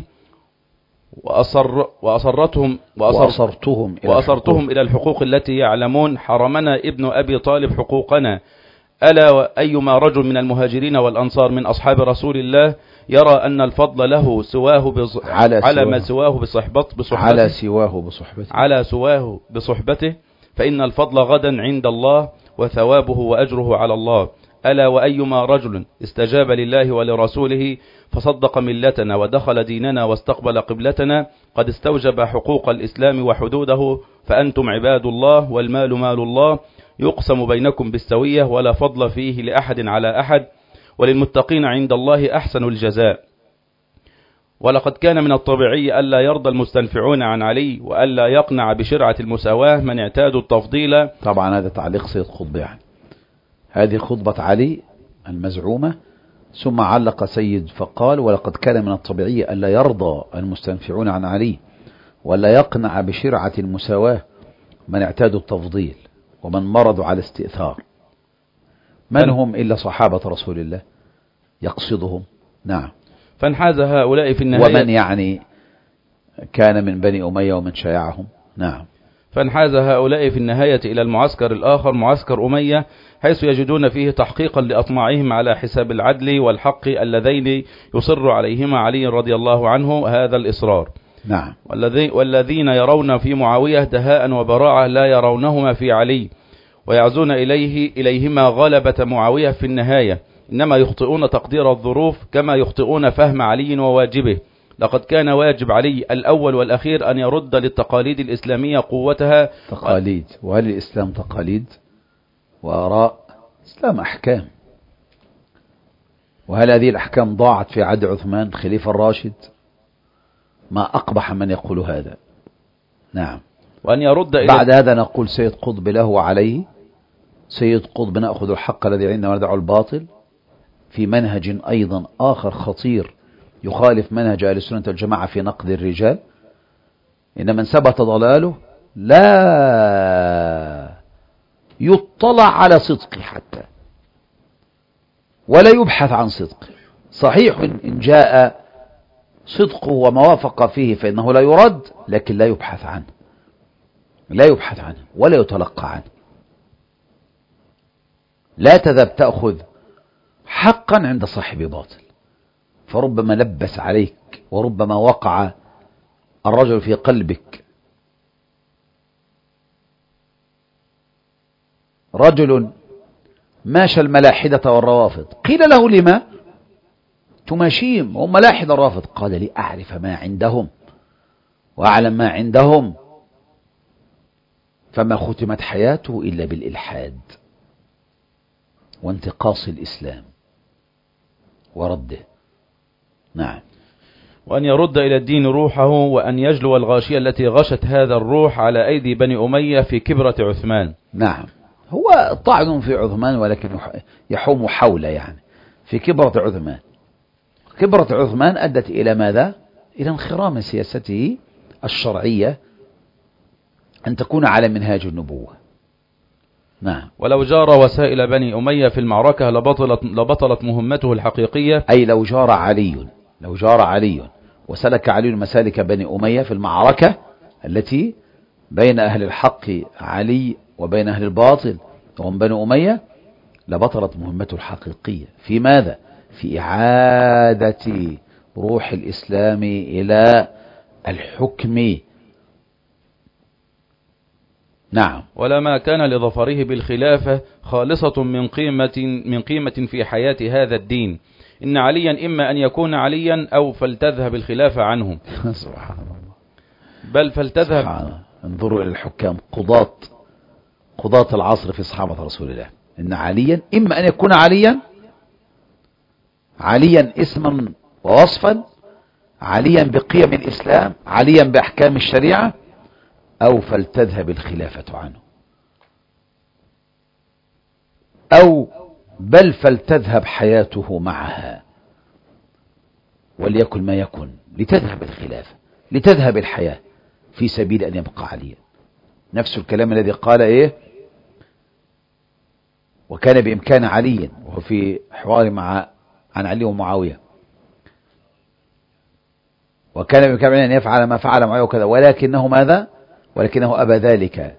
وأصر وأصرتهم وأصر وأصرتهم, إلى, وأصرتهم الحقوق. إلى الحقوق التي يعلمون حرمنا ابن أبي طالب حقوقنا. ألا أيما رجل من المهاجرين والأنصار من أصحاب رسول الله يرى أن الفضل له سواه بص... على, على سواه. ما سواه بصحبت بصحبته على سواه بصحبته على سواه بصحبته فإن الفضل غدا عند الله، وثوابه وأجره على الله. ألا وأيما رجل استجاب لله ولرسوله فصدق ملتنا ودخل ديننا واستقبل قبلتنا قد استوجب حقوق الإسلام وحدوده، فأنتم عباد الله والمال مال الله، يقسم بينكم بالسوية ولا فضل فيه لأحد على أحد، وللمتقين عند الله أحسن الجزاء. ولقد كان من الطبيعي ألا يرضى المستنفعون عن علي وألا يقنع بشرعة المساواة من اعتادوا التفضيل. طبعا هذا تعليق سيد قطب، يعني هذه خطبة علي المزعومة، ثم علق سيد فقال: ولقد كان من الطبيعي ألا يرضى المستنفعون عن علي ولا يقنع بشرعة المساواة من اعتادوا التفضيل ومن مرضوا على استئثار. من هم إلا صحابة رسول الله يقصدهم. نعم. فانحاز هؤلاء في النهاية، ومن يعني كان من بني أمية ومن شايعهم. نعم. فانحاز هؤلاء في النهاية إلى المعسكر الآخر، معسكر أمية، حيث يجدون فيه تحقيقا لأطماعهم على حساب العدل والحق اللذين يصر عليهما علي رضي الله عنه هذا الإصرار. نعم. والذين يرون في معاوية دهاء وبراعة لا يرونهما في علي، ويعزون إليه إليهما غلبة معاوية في النهاية، إنما يخطئون تقدير الظروف كما يخطئون فهم علي وواجبه. لقد كان واجب علي الأول والأخير أن يرد للتقاليد الإسلامية قوتها. تقاليد، وهل الإسلام تقاليد وآراء؟ الإسلام أحكام، وهل هذه الأحكام ضاعت في عهد عثمان الخليفة الراشد؟ ما أقبح من يقول هذا. نعم. وأن يرد إلى بعد هذا نقول سيد قطب له وعليه. سيد قطب نأخذ الحق الذي عندنا وندع الباطل، في منهج أيضا آخر خطير يخالف منهج أهل السنة والجماعة في نقد الرجال. إن من ثبت ضلاله لا يطلع على صدقه حتى، ولا يبحث عن صدقه. صحيح إن جاء صدقه وما وافق فيه فإنه لا يرد، لكن لا يبحث عنه، لا يبحث عنه ولا يتلقى عنه. لا تذهب تأخذ حقا عند صاحب باطل، فربما لبس عليك وربما وقع الرجل في قلبك. رجل ماشى الملاحدة والروافض، قيل له: لما تماشيهم هم ملاحدة الرافض؟ قال: لي أعرف ما عندهم وأعلم ما عندهم. فما ختمت حياته إلا بالإلحاد وانتقاص الإسلام ورده. نعم. وأن يرد إلى الدين روحه، وأن يجلو الغاشية التي غشت هذا الروح على أيدي بني أمية في كبرة عثمان. نعم. هو طعن في عثمان ولكن يحوم حوله، يعني في كبرة عثمان. كبرة عثمان أدت إلى ماذا؟ إلى انخرام سياسته الشرعية أن تكون على منهاج النبوة. نعم. ولو جار وسائل بني أمية في المعركة لبطلت, لبطلت مهمته الحقيقية. أي لو جار علي لو جار علي وسلك علي مسالك بني أمية في المعركة التي بين أهل الحق علي وبين أهل الباطل وهم بنو أمية لبطلت مهمته الحقيقية في ماذا؟ في إعادة روح الإسلام إلى الحكم. نعم. ولما كان لظفره بالخلافة خالصة من قيمة من قيمة في حياة هذا الدين، إن عليا إما أن يكون عليا أو فلتذهب الخلافة عنه. سبحان الله. بل فلتذهب. سبحان الله. انظروا إلى الحكام قضاة قضاة العصر في صحابة رسول الله، إن عليا إما أن يكون عليا عليا اسما ووصفا، عليا بقيم الإسلام، عليا بأحكام الشريعة، أو فلتذهب الخلافة عنه، أو بل فلتذهب حياته معها، وليكن ما يكن لتذهب الخلافة، لتذهب الحياة في سبيل أن يبقى عليا. نفس الكلام الذي قال إيه وكان بإمكان علي، وهو في حوار مع عن علي ومعاوية، وكان بإمكان أن يفعل ما فعل معاوية وكذا، ولكنه ماذا؟ ولكنه أبى ذلك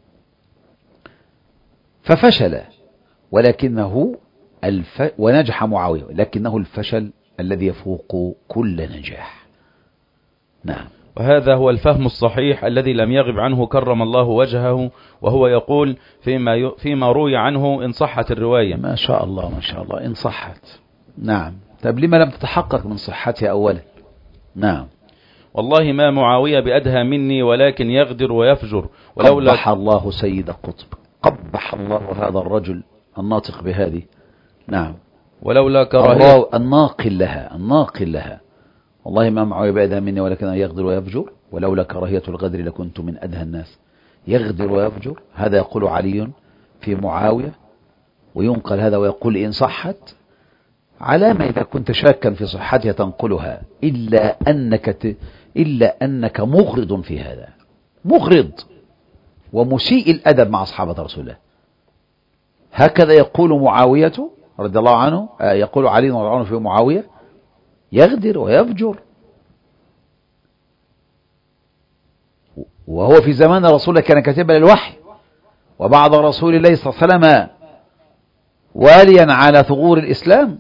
ففشل، ولكنه الف... ونجح معاوية، لكنه الفشل الذي يفوق كل نجاح. نعم. وهذا هو الفهم الصحيح الذي لم يغب عنه كرم الله وجهه، وهو يقول فيما, ي... فيما روي عنه إن صحت الرواية. ما شاء الله ما شاء الله إن صحت. نعم. طب لما لم تتحقق من صحتها أولا؟ نعم. والله ما معاوية بأدهى مني ولكن يغدر ويفجر. ولولا قبح الله سيد قطب، قبح الله هذا الرجل الناطق بهذه. نعم. ولولا كراهية الناقل لها الناقل لها والله ما معاوية بأدهى مني ولكن يغدر ويفجر، ولولا كراهية الغدر لكنت من أدهى الناس. يغدر ويفجر، هذا يقول علي في معاوية، وينقل هذا ويقول إن صحت. علامة إذا كنت شاكا في صحتها تنقلها، إلا أنك ت... إلا أنك مغرض في هذا، مغرض ومسيء الأدب مع أصحابة رسول الله. هكذا يقول معاوية رضي الله عنه، يقول علي رضي الله عنه في معاوية يغدر ويفجر، وهو في زمان رسول الله كان كاتبا للوحي، وبعد رسول الله صلى الله عليه وسلم واليا على ثغور الإسلام،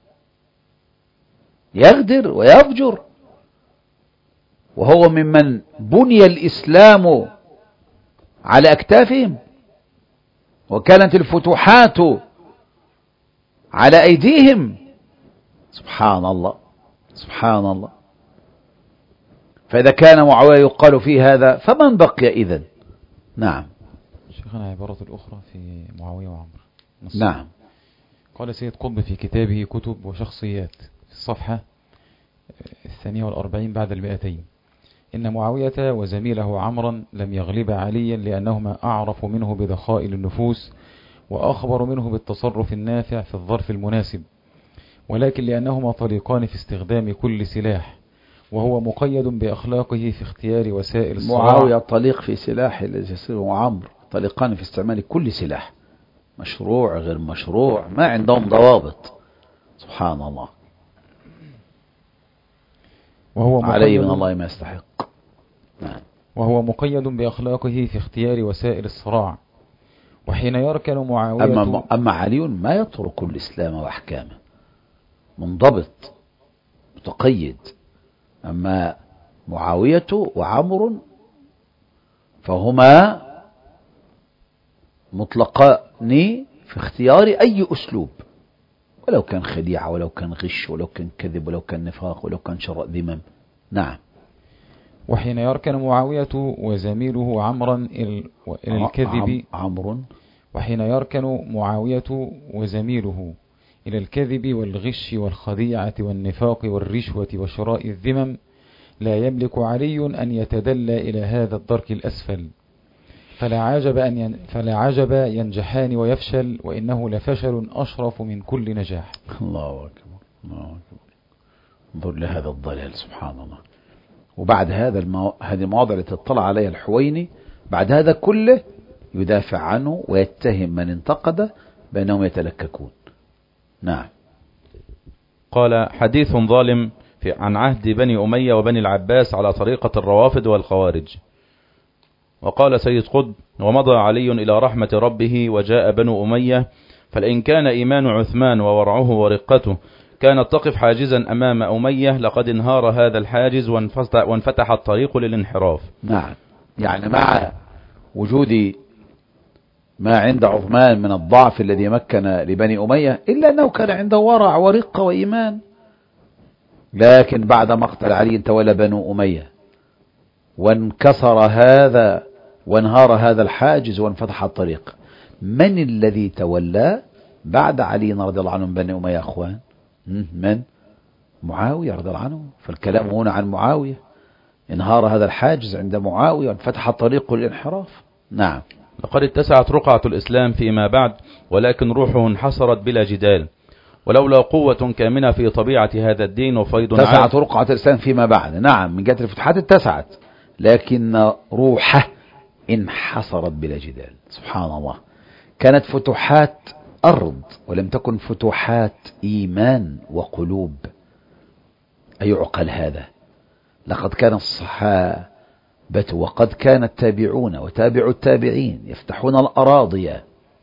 يغدر ويفجر، وهو ممن بني الإسلام على أكتافهم، وكانت الفتوحات على أيديهم. سبحان الله سبحان الله. فإذا كان معاوية يقال فيه هذا فمن بقي إذن؟ نعم. شيخنا عبارة الأخرى في معاوية وعمر. نعم. قال سيد قطب في كتابه كتب وشخصيات في الصفحة الثانية والأربعين بعد المئتين: إن معاوية وزميله عمرا لم يغلب عليا لأنهما أعرف منه بدخائل النفوس وأخبر منه بالتصرف النافع في الظرف المناسب، ولكن لأنهما طريقان في استخدام كل سلاح، وهو مقيد بأخلاقه في اختيار وسائل الصراع. معاوية طليق في سلاح الذي يصير، وعمر طليقان في استعمال كل سلاح، مشروع غير مشروع، ما عندهم ضوابط. سبحان الله. وهو عليه من الله ما يستحق. نعم. وهو مقيد بأخلاقه في اختيار وسائل الصراع، وحين يركن معاوية أما, أما علي ما يترك الإسلام وأحكامه، منضبط متقيد. أما معاوية وعمر فهما مطلقان في اختيار أي أسلوب، ولو كان خديعة، ولو كان غش، ولو كان كذب، ولو كان نفاق، ولو كان شراء ذمم. نعم. وحين يركن معاوية وزميله عمرا إلى الكذب عمرو وحين يركن معاوية وزميله إلى الكذب والغش والخديعة والنفاق والرشوة وشراء الذمم، لا يملك علي أن يتدلى إلى هذا الدرك الأسفل، فلا عجب أن ين... فلا عجب ينجحان ويفشل، وإنه لفشل أشرف من كل نجاح. الله أكبر الله أكبر. انظر لهذا الضلال سبحان الله. وبعد هذا المو... هذه المواضع التي اطلع عليها الحويني، بعد هذا كله يدافع عنه ويتهم من انتقده بأنهم يتلككون. نعم. قال: حديث ظالم في عن عهد بني أمية وبني العباس على طريقة الروافض والخوارج. وقال سيد قطب: ومضى علي إلى رحمة ربه وجاء بنو أمية، فلئن كان إيمان عثمان وورعه ورقته كانت تقف حاجزا أمام أمية لقد انهار هذا الحاجز وانفتح الطريق للانحراف. نعم، يعني مع وجود ما عند عثمان من الضعف الذي مكن لبني أمية، إلا أنه كان عنده ورع ورقة وإيمان، لكن بعد مقتل علي تولى بنو أمية وانكسر هذا وانهار هذا الحاجز وانفتح الطريق. من الذي تولى بعد علي رضي الله عنه من بني أمية يا أخوان؟ من؟ معاوية رضي الله عنه. فالكلام هنا عن معاوية، انهار هذا الحاجز عند معاوية وانفتح الطريق للانحراف. نعم. لقد اتسعت رقعة الإسلام فيما بعد، ولكن روحه انحصرت بلا جدال، ولولا قوة كامنة في طبيعة هذا الدين وفيض عام. اتسعت رقعة الإسلام فيما بعد، نعم، من جهة الفتوحات اتسعت، لكن روحه انحصرت بلا جدال. سبحان الله، كانت فتوحات أرض ولم تكن فتوحات إيمان وقلوب. أيعقل هذا؟ لقد كان الصحابة وقد كان التابعون وتابع التابعين يفتحون الأراضي،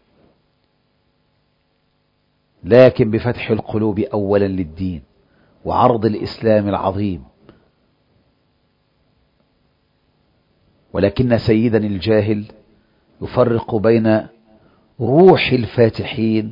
لكن بفتح القلوب أولا للدين وعرض الإسلام العظيم. ولكن سيدا الجاهل يفرق بين روح الفاتحين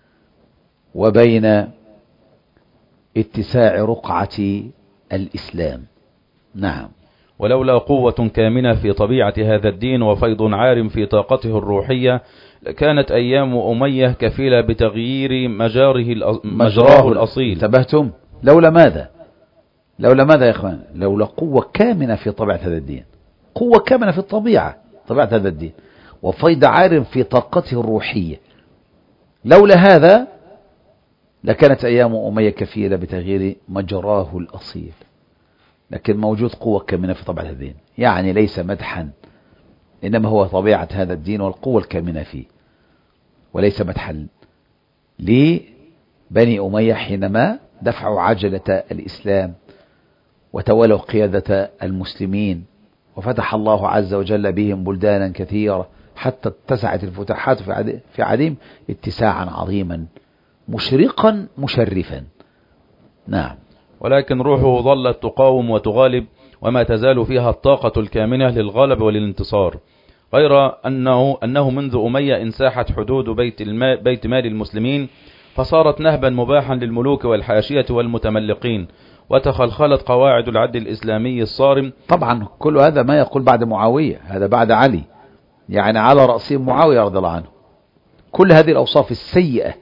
وبين اتساع رقعة الإسلام. نعم. ولولا قوة كامنة في طبيعة هذا الدين وفيض عار في طاقته الروحية كانت أيام أمية كفيلة بتغيير مجاره مجراه الأصيل. انتبهتم؟ لولا ماذا؟ لولا ماذا يا إخوان؟ لولا قوة كامنة في طبيعة هذا الدين، قوة كامنة في الطبيعة طبيعة هذا الدين، وفيض عار في طاقته الروحية. لولا هذا لكانت أيام أمية كفيلة بتغيير مجراه الأصيل، لكن موجود قوة كامنة في طبيعة الدين، يعني ليس مدحا، إنما هو طبيعة هذا الدين والقوة الكامنة فيه، وليس مدحا لبني أمية حينما دفعوا عجلة الإسلام وتولوا قيادة المسلمين، وفتح الله عز وجل بهم بلدانا كثيرة حتى اتسعت الفتوحات في عديم اتساعا عظيما مشرقا مشرفا. نعم. ولكن روحه ظلت تقاوم وتغالب، وما تزال فيها الطاقة الكامنة للغلب وللانتصار، غير أنه, أنه منذ أمية انساحت حدود بيت, المال بيت مال المسلمين، فصارت نهبا مباحا للملوك والحاشية والمتملقين، وتخلخلت قواعد العدل الإسلامي الصارم. طبعا كل هذا ما يقول بعد معاوية، هذا بعد علي، يعني على رأسهم معاوية رضي الله عنه. كل هذه الأوصاف السيئة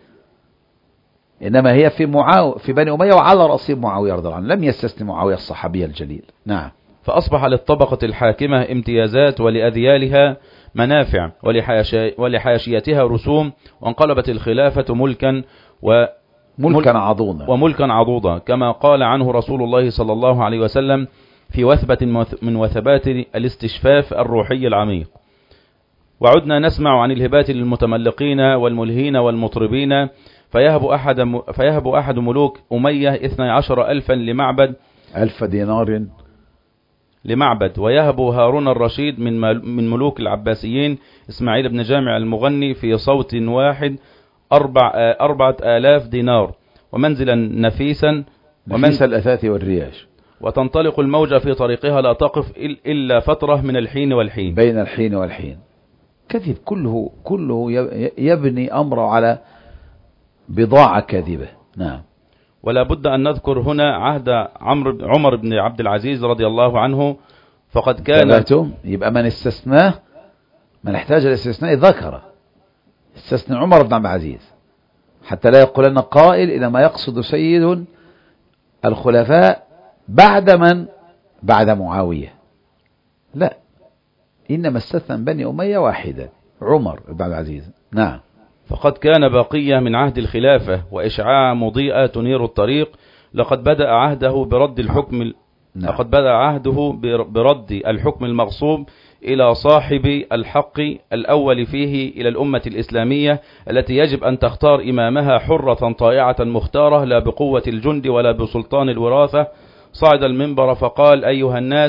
إنما هي في معاوية في بني أمية وعلى رأسهم معاوية رضي الله عنه، لم يستثني معاوية الصحابي الجليل. نعم. فأصبح للطبقة الحاكمة امتيازات ولأذيالها منافع ولحاشيتها رسوم، وانقلبت الخلافة ملكا و ملكا عضوضا وملكا عضوضا كما قال عنه رسول الله صلى الله عليه وسلم في وثبة من وثبات الاستشفاف الروحي العميق. وعدنا نسمع عن الهبات للمتملقين والملهين والمطربين، فيهب أحد, فيهب أحد ملوك أمية اثني عشر ألفا لمعبد ألف دينار لمعبد، ويهب هارون الرشيد من من ملوك العباسيين إسماعيل بن جامع المغني في صوت واحد أربع أربعة آلاف دينار، ومنزلا نفيسا نفيس الأثاث والرياش، وتنطلق الموجة في طريقها لا تقف إلا فترة من الحين والحين، بين الحين والحين. كذب، كله كله يبني أمره على بضاعة كاذبة. نعم. ولا بد أن نذكر هنا عهد عمر عمر بن عبد العزيز رضي الله عنه، فقد كان يبقى من استثناه من احتاج الاستثناء ذكره، استثنى عمر بن عبد العزيز حتى لا يقولن قائل إنما يقصد سيد الخلفاء بعد من بعد معاوية، لا، إنما استثنى بني أمية واحدة عمر بن عبد العزيز. نعم. فقد كان بقية من عهد الخلافة وإشعاع مضيئة تنير الطريق، لقد بدأ عهده برد الحكم نعم. لقد بدأ عهده برد الحكم المغصوب إلى صاحب الحق الأول فيه، إلى الأمة الإسلامية التي يجب أن تختار إمامها حرة طائعة مختارة، لا بقوة الجند ولا بسلطان الوراثة. صعد المنبر فقال: أيها الناس،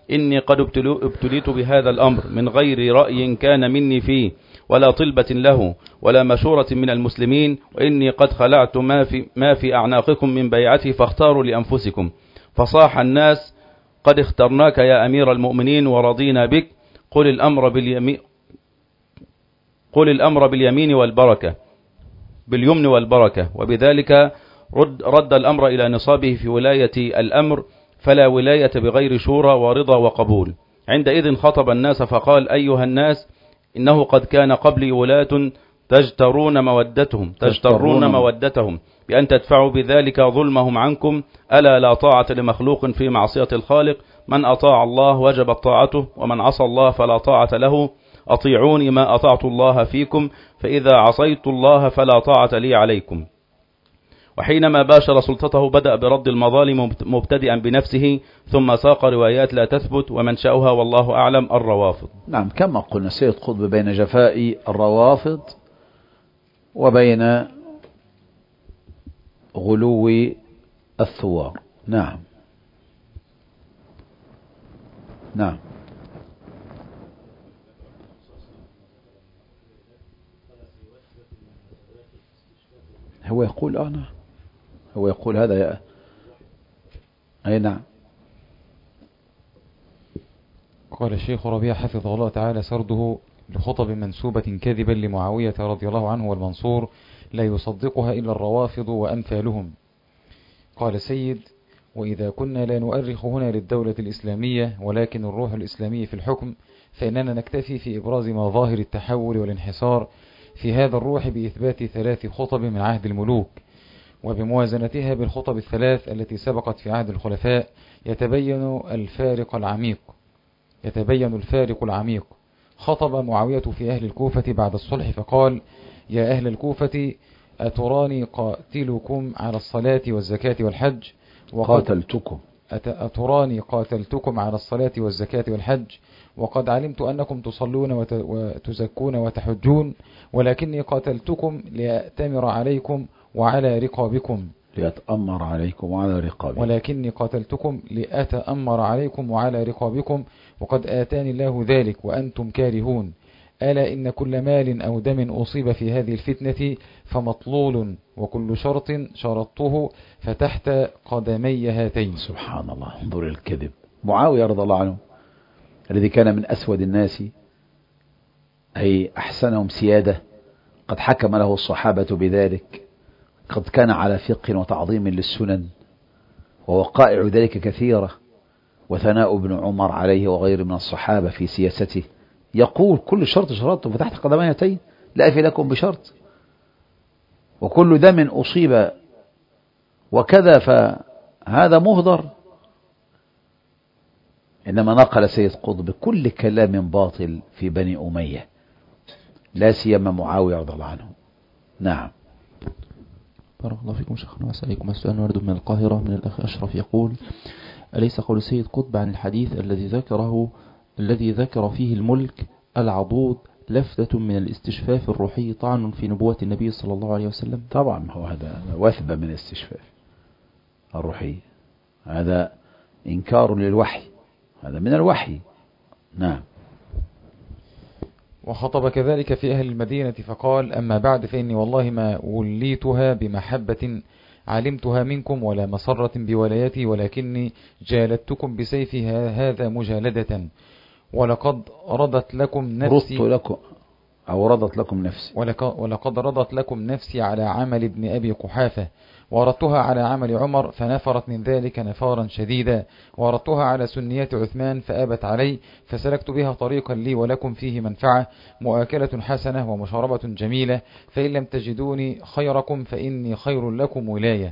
إني قد ابتليت بهذا الأمر من غير رأي كان مني فيه ولا طلبة له ولا مشورة من المسلمين، وإني قد خلعت ما في, ما في أعناقكم من بيعته فاختاروا لأنفسكم. فصاح الناس قد اخترناك يا أمير المؤمنين ورضينا بك، قل الأمر باليمين قل الأمر باليمين والبركة باليمن والبركة. وبذلك رد, رد الأمر إلى نصابه في ولاية الأمر، فلا ولاية بغير شورى ورضا وقبول. عندئذ خطب الناس فقال: أيها الناس، إنه قد كان قبلي ولاة تجترون مودتهم تجترون مودتهم بأن تدفعوا بذلك ظلمهم عنكم. ألا لا طاعة لمخلوق في معصية الخالق، من أطاع الله وجبت طاعته، ومن عصى الله فلا طاعة له. أطيعوني ما أطعت الله فيكم، فإذا عصيت الله فلا طاعة لي عليكم. وحينما باشر سلطته بدأ برد المظالم مبتدئا بنفسه، ثم ساق روايات لا تثبت ومنشأها والله أعلم الروافض. نعم، كما قلنا سيد قطب بين جفاء الروافض وبين غلو الثوار. نعم نعم هو يقول أنا هو يقول هذا يا أي نعم. قال الشيخ ربيع حفظه الله تعالى سرده لخطب منسوبة كذبا لمعاوية رضي الله عنه والمنصور لا يصدقها إلا الروافض وأمثالهم. قال سيد: وإذا كنا لا نؤرخ هنا للدولة الإسلامية ولكن الروح الإسلامي في الحكم، فإننا نكتفي في إبراز مظاهر التحول والانحسار في هذا الروح بإثبات ثلاث خطب من عهد الملوك، وبموازنتها بالخطب الثلاث التي سبقت في عهد الخلفاء يتبين الفارق العميق يتبين الفارق العميق. خطب معاوية في أهل الكوفة بعد الصلح فقال: يا أهل الكوفة، أتراني قاتلكم على الصلاة والزكاة والحج قاتلتكم أتراني قاتلتكم على الصلاة والزكاة والحج وقد علمت أنكم تصلون وتزكون وتحجون، ولكني قاتلتكم لأتمر عليكم وعلى رقابكم لأتأمر عليكم وعلى رقابكم ولكني قاتلتكم لأتأمر عليكم وعلى رقابكم وقد آتاني الله ذلك وأنتم كارهون. ألا إن كل مال أو دم أصيب في هذه الفتنة فمطلول، وكل شرط شرطته فتحت قدمي هاتين. سبحان الله، انظر الكذب. معاوية رضي الله عنه الذي كان من أسود الناس، أي أحسنهم سيادة، قد حكم له الصحابة بذلك، قد كان على فقه وتعظيم للسنن، ووقائع ذلك كثيرة، وثناء ابن عمر عليه وغير من الصحابة في سياسته، يقول: كل شرط شرطته فتحت قدمي هاتين، لا أفي لكم بشرط، وكل دم أصيب وكذا فهذا مهدر. إنما نقل سيد قطب كل كلام باطل في بني أمية، لا سيما معاوية رضي الله عنه. نعم. بارك الله فيكم شيخنا وسعيكم. السؤال وارد من القاهرة من الأخ أشرف يقول: أليس قول سيد قطب عن الحديث الذي ذكره الذي ذكر فيه الملك العضوض لفتة من الاستشفاف الروحي طعن في نبوة النبي صلى الله عليه وسلم؟ طبعا هو هذا وثبة من الاستشفاف الروحي، هذا إنكار للوحي، هذا من الوحي. نعم. وخطب كذلك في أهل المدينة فقال: أما بعد، فإني والله ما وليتها بمحبة علمتها منكم ولا مسرة بولايتي، ولكني جالدتكم بسيفي هذا مجالدة، ولقد رضت لكم نفسي رضت لكم أو رضت لكم نفسي ولقد رضت لكم نفسي على عمل ابن أبي قحافة، وردتها على عمل عمر فنفرت من ذلك نفارا شديدا، وردتها على سنيات عثمان فأبت علي، فسلكت بها طريقا لي ولكم فيه منفعة، مؤاكلة حسنة ومشاربة جميلة، فإن لم تجدوني خيركم فإني خير لكم ولاية.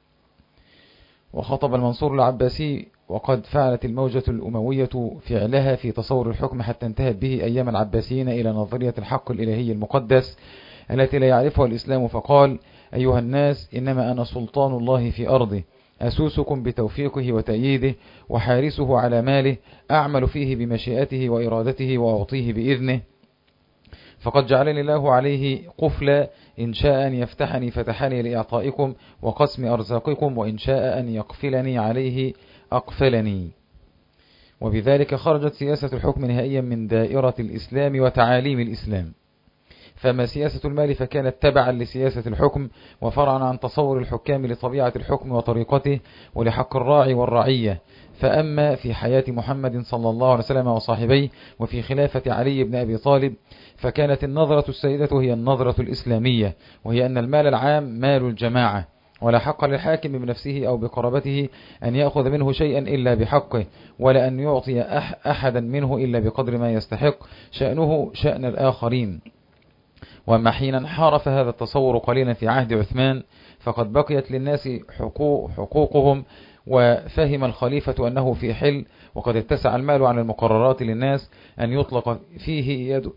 وخطب المنصور العباسي: وقد فعلت الموجة الأموية فعلها في تصور الحكم حتى انتهت به أيام العباسيين إلى نظرية الحق الإلهي المقدس التي لا يعرفها الإسلام، فقال: أيها الناس، إنما أنا سلطان الله في أرضه، أسوسكم بتوفيقه وتأييده، وحارسه على ماله، أعمل فيه بمشيئته وإرادته، وأعطيه بإذنه، فقد جعلني الله عليه قفلا، إن شاء أن يفتحني فتحني لإعطائكم وقسم أرزاقكم، وإن شاء أن يقفلني عليه أقفلني. وبذلك خرجت سياسة الحكم نهائيا من دائرة الإسلام وتعاليم الإسلام. فما سياسة المال فكانت تبعا لسياسة الحكم وفرعا عن تصور الحكام لطبيعة الحكم وطريقته ولحق الراعي والرعية. فأما في حياة محمد صلى الله عليه وسلم وصاحبيه وفي خلافة علي بن أبي طالب فكانت النظرة السيدة هي النظرة الإسلامية، وهي أن المال العام مال الجماعة، ولا حق للحاكم بنفسه أو بقرابته أن يأخذ منه شيئا إلا بحقه، ولا أن يعطي أحدا منه إلا بقدر ما يستحق، شأنه شأن الآخرين. وأما حين انحرف هذا التصور قليلا في عهد عثمان فقد بقيت للناس حقوق حقوقهم، وفهم الخليفة أنه في حل وقد اتسع المال عن المقررات للناس أن يطلق فيه يده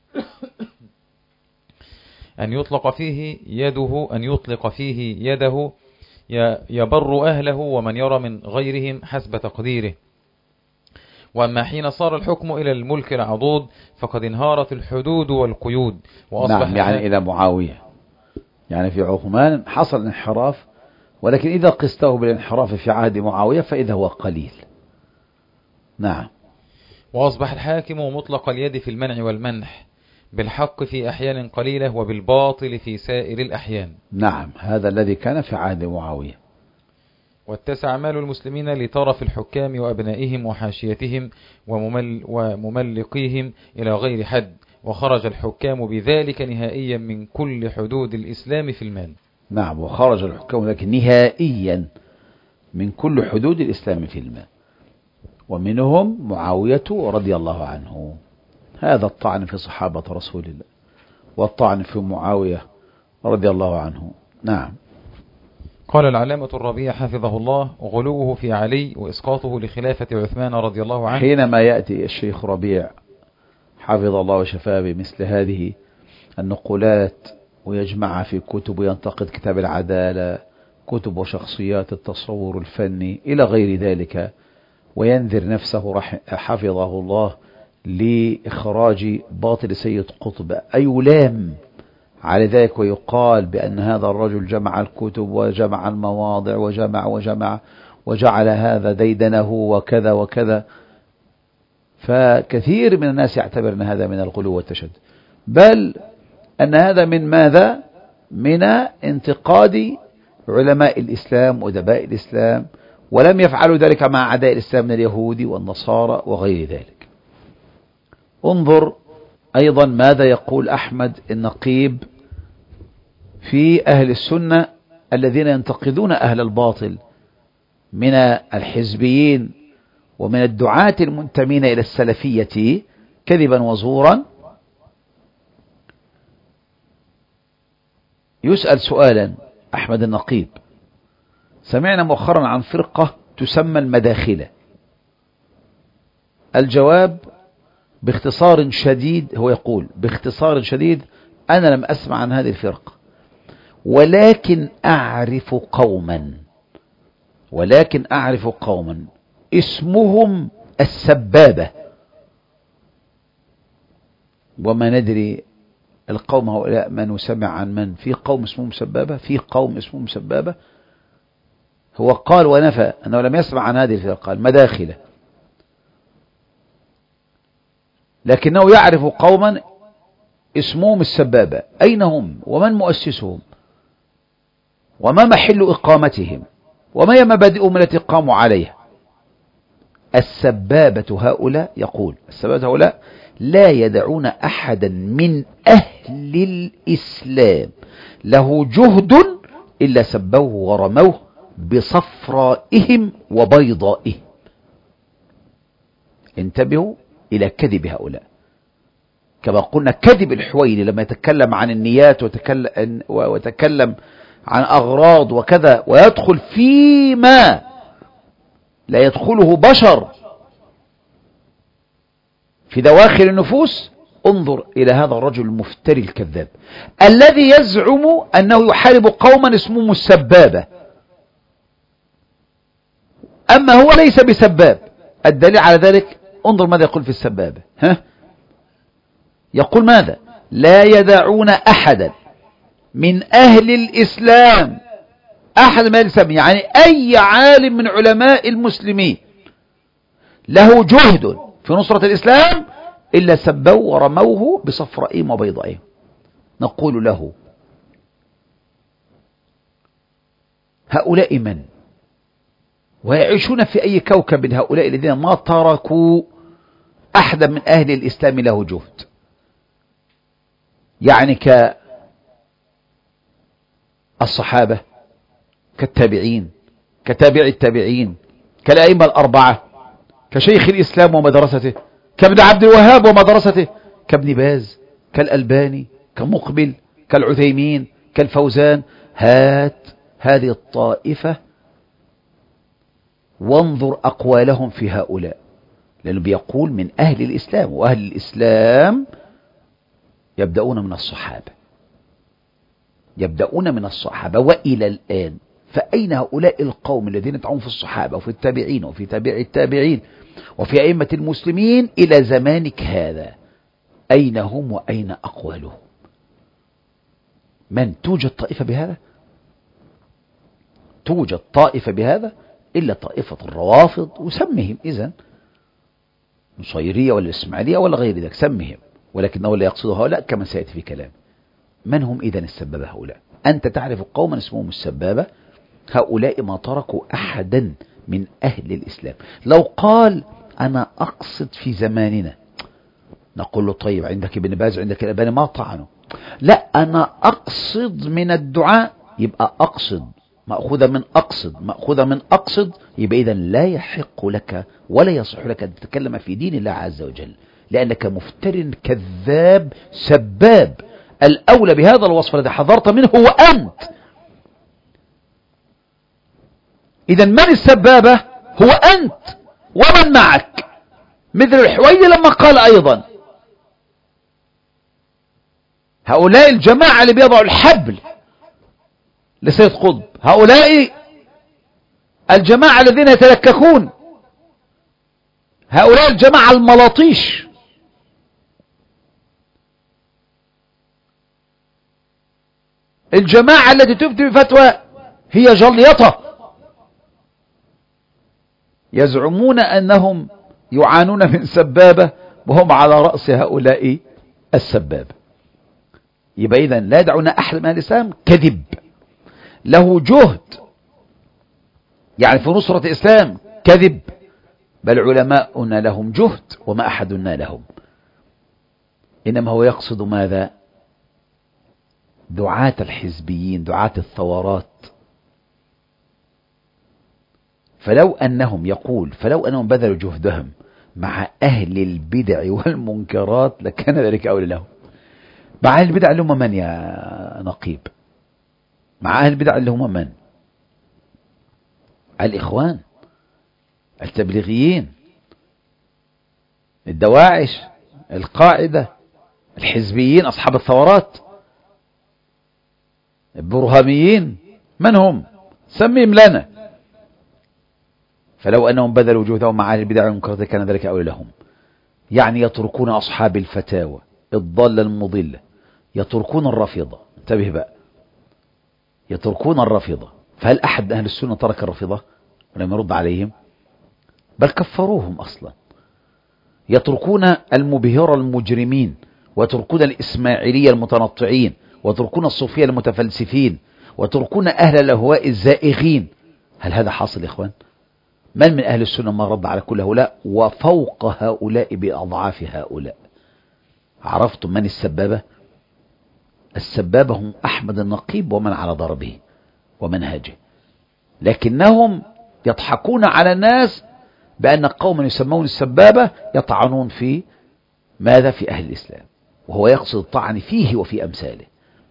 أن يطلق فيه يده أن يطلق فيه يده يبر أهله ومن يرى من غيرهم حسب تقديره. وأما حين صار الحكم إلى الملك العضوض فقد انهارت الحدود والقيود وأصبح نعم، يعني إلى معاوية، يعني في عثمان حصل انحراف، ولكن إذا قسته بالانحراف في عهد معاوية فإذا هو قليل. نعم. وأصبح الحاكم مطلق اليد في المنع والمنح، بالحق في أحيان قليلة وبالباطل في سائر الأحيان. نعم، هذا الذي كان في عهد معاوية. واتسع مال المسلمين لطرف الحكام وأبنائهم وحاشيتهم وممل ومملقيهم إلى غير حد، وخرج الحكام بذلك نهائيا من كل حدود الإسلام في المال. نعم، وخرج الحكام ذلك نهائيا من كل حدود الإسلام في المال، ومنهم معاوية رضي الله عنه. هذا الطعن في صحابة رسول الله والطعن في معاوية رضي الله عنه. نعم. قال العلامة الربيع حفظه الله: غلوه في علي وإسقاطه لخلافة عثمان رضي الله عنه. حينما يأتي الشيخ ربيع حفظ الله وشفاه بمثل هذه النقولات ويجمعها في كتب وينتقد كتاب العدالة، كتب وشخصيات التصور الفني إلى غير ذلك، وينذر نفسه حفظه الله لإخراج باطل سيد قطب، أيلام على ذلك ويقال بأن هذا الرجل جمع الكتب وجمع المواضع وجمع وجمع وجعل هذا ديدنه وكذا وكذا. فكثير من الناس يعتبر أن هذا من الغلو والتشدد، بل أن هذا من ماذا؟ من انتقاد علماء الإسلام وأدباء الإسلام، ولم يفعلوا ذلك مع أعداء الإسلام من اليهود والنصارى وغير ذلك. انظر أيضا ماذا يقول أحمد النقيب في أهل السنة الذين ينتقدون أهل الباطل من الحزبيين ومن الدعاة المنتمين إلى السلفية كذبا وزورا. يسأل سؤالا أحمد النقيب: سمعنا مؤخرا عن فرقة تسمى المداخلة. الجواب باختصار شديد، هو يقول باختصار شديد: أنا لم أسمع عن هذه الفرقة، ولكن أعرف قوما ولكن أعرف قوما اسمهم السبابة، وما ندري القوم هؤلاء من سمع عن من. في قوم اسمهم سبابة، في قوم اسمهم سبابة. هو قال ونفى أنه لم يسمع عن هذه الفرقة المداخلة، لكنه يعرف قوما اسمهم السبابة. أين هم ومن مؤسسهم وما محل إقامتهم وما هي مبادئهم التي قاموا عليها؟ السبابة هؤلاء، يقول السبابة هؤلاء لا يدعون أحدا من أهل الإسلام له جهد إلا سبوه ورموه بصفرائهم وبيضائهم. انتبهوا إلى كذب هؤلاء، كما قلنا كذب الحويني لما يتكلم عن النيات وتكلم, وتكلم عن أغراض وكذا، ويدخل فيما لا يدخله بشر في دواخل النفوس. انظر إلى هذا الرجل المفتري الكذاب الذي يزعم أنه يحارب قوما اسمهم السبابة، أما هو ليس بسباب. الدليل على ذلك انظر ماذا يقول في السبابة. ها؟ يقول ماذا؟ لا يدعون أحدا من أهل الإسلام، أحد من أهل الإسلام يعني أي عالم من علماء المسلمين، له جهد في نصرة الإسلام إلا سبوه ورموه بصفرائهم وبيضائهم. نقول له هؤلاء من؟ ويعيشون في أي كوكب هؤلاء الذين ما تركوا أحدا من أهل الإسلام له جهد؟ يعني كالصحابة، كالتابعين، كتابع التابعين، كالأئمة الأربعة، كشيخ الإسلام ومدرسته، كابن عبد الوهاب ومدرسته، كابن باز، كالألباني، كمقبل، كالعثيمين، كالفوزان. هات هذه الطائفة وانظر أقوالهم في هؤلاء، لأنه بيقول من أهل الإسلام، وأهل الإسلام يبدأون من الصحابة، يبدأون من الصحابة وإلى الآن. فأين هؤلاء القوم الذين يدعون في الصحابة وفي التابعين وفي تابع التابعين وفي أئمة المسلمين إلى زمانك هذا؟ أين هم وأين أقوالهم؟ من توجد طائفة بهذا؟ توجد طائفة بهذا إلا طائفة الروافض، وسمهم إذن نصيرية ولا إسماعيلية ولا غير ذلك، سمهم، ولكنه لا يقصد هؤلاء كما سيأتي في كلام. من هم إذن السبابة هؤلاء؟ أنت تعرف قوما اسمهم السبابة، هؤلاء ما تركوا أحدا من أهل الإسلام. لو قال أنا أقصد في زماننا، نقول له طيب عندك ابن باز عندك الألباني ما طعنوا. لا، أنا أقصد من الدعاء، يبقى أقصد مأخوذة من أقصد، مأخوذة من أقصد، يبقى إذن لا يحق لك ولا يصح لك أن تتكلم في دين الله عز وجل، لأنك مفتر كذاب سباب. الأولى بهذا الوصف الذي حذرت منه هو أنت. إذن من السبابة؟ هو أنت ومن معك، مثل الحويني لما قال أيضا هؤلاء الجماعة اللي بيضعوا الحبل لسيد قطب، هؤلاء الجماعة الذين يتلككون، هؤلاء الجماعة الملاطيش، الجماعة التي تفتي بفتوى هي جليطة، يزعمون أنهم يعانون من سبابة وهم على رأس هؤلاء السبابة. يبقى إذن لا يدعون أحد من الإسلام كذب، له جهد يعني في نصرة الإسلام كذب، بل علماؤنا لهم جهد وما أحدنا لهم. إنما هو يقصد ماذا؟ دعاة الحزبيين، دعاة الثورات. فلو أنهم يقول فلو أنهم بذلوا جهدهم مع أهل البدع والمنكرات لكان ذلك أولى لهم. مع أهل البدع اللي هم من يا نقيب؟ مع أهل البدع اللي هم من؟ الإخوان، التبليغيين، الدواعش، القاعدة، الحزبيين، أصحاب الثورات، البرهاميين، من هم؟ سميهم لنا. فلو أنهم بذلوا جهدهم مع أهل البدع والمنكرات كان ذلك أولى لهم. يعني يتركون أصحاب الفتاوى الضالة المضلة، يتركون الرافضة. انتبه بقى، يتركون الرافضة. فهل أحد من أهل السنة ترك الرافضة ولم يرد عليهم؟ بل كفروهم أصلا. يتركون المبهرة المجرمين، ويتركون الإسماعيلية المتنطعين، ويتركون الصوفية المتفلسفين، ويتركون أهل الأهواء الزائغين. هل هذا حاصل يا إخوان؟ من من أهل السنة ما رد على كل هؤلاء وفوق هؤلاء بأضعاف هؤلاء؟ عرفتم من السبابة؟ السبابة هم أحمد النقيب ومن على ضربه ومنهجه، لكنهم يضحكون على الناس بأن قوما يسمون السبابة يطعنون في ماذا؟ في أهل الإسلام، وهو يقصد الطعن فيه وفي أمثاله.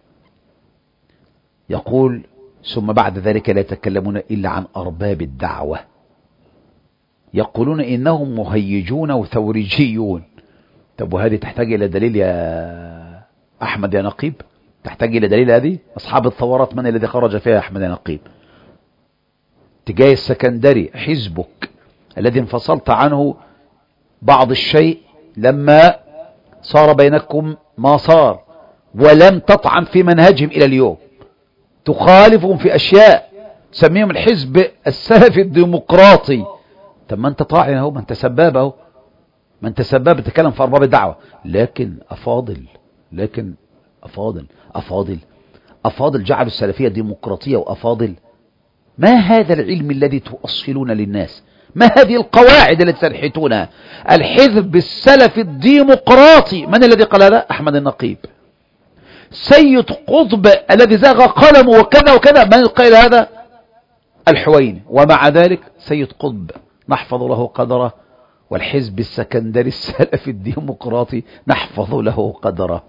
يقول ثم بعد ذلك لا يتكلمون إلا عن أرباب الدعوة، يقولون إنهم مهيجون وثورجيون. طب وهذه تحتاج إلى دليل يا أحمد يا نقيب؟ تحتاج إلى دليل هذه؟ أصحاب الثورات من الذي خرج فيها أحمد يا نقيب؟ تجاه السكندري حزبك الذي انفصلت عنه بعض الشيء لما صار بينكم ما صار، ولم تطعن في منهجهم إلى اليوم، تخالفهم في أشياء، تسميهم الحزب السلفي الديمقراطي، طب ما انت طاعن اهو، ما انت سباب اهو، ما انت سباب بتتكلم في ارباب الدعوه. لكن افاضل لكن افاضل افاضل افاضل جعلوا السلفيه ديمقراطيه، وافاضل ما هذا العلم الذي تؤصلون للناس؟ ما هذه القواعد التي تنحتونها؟ الحزب السلفي الديمقراطي، من الذي قال هذا؟ أحمد النقيب. سيد قطب الذي زاغ قلمه وكذا وكذا، من قال هذا؟ الحويني. ومع ذلك سيد قطب نحفظ له قدره، والحزب السكندري السلفي الديمقراطي نحفظ له قدره.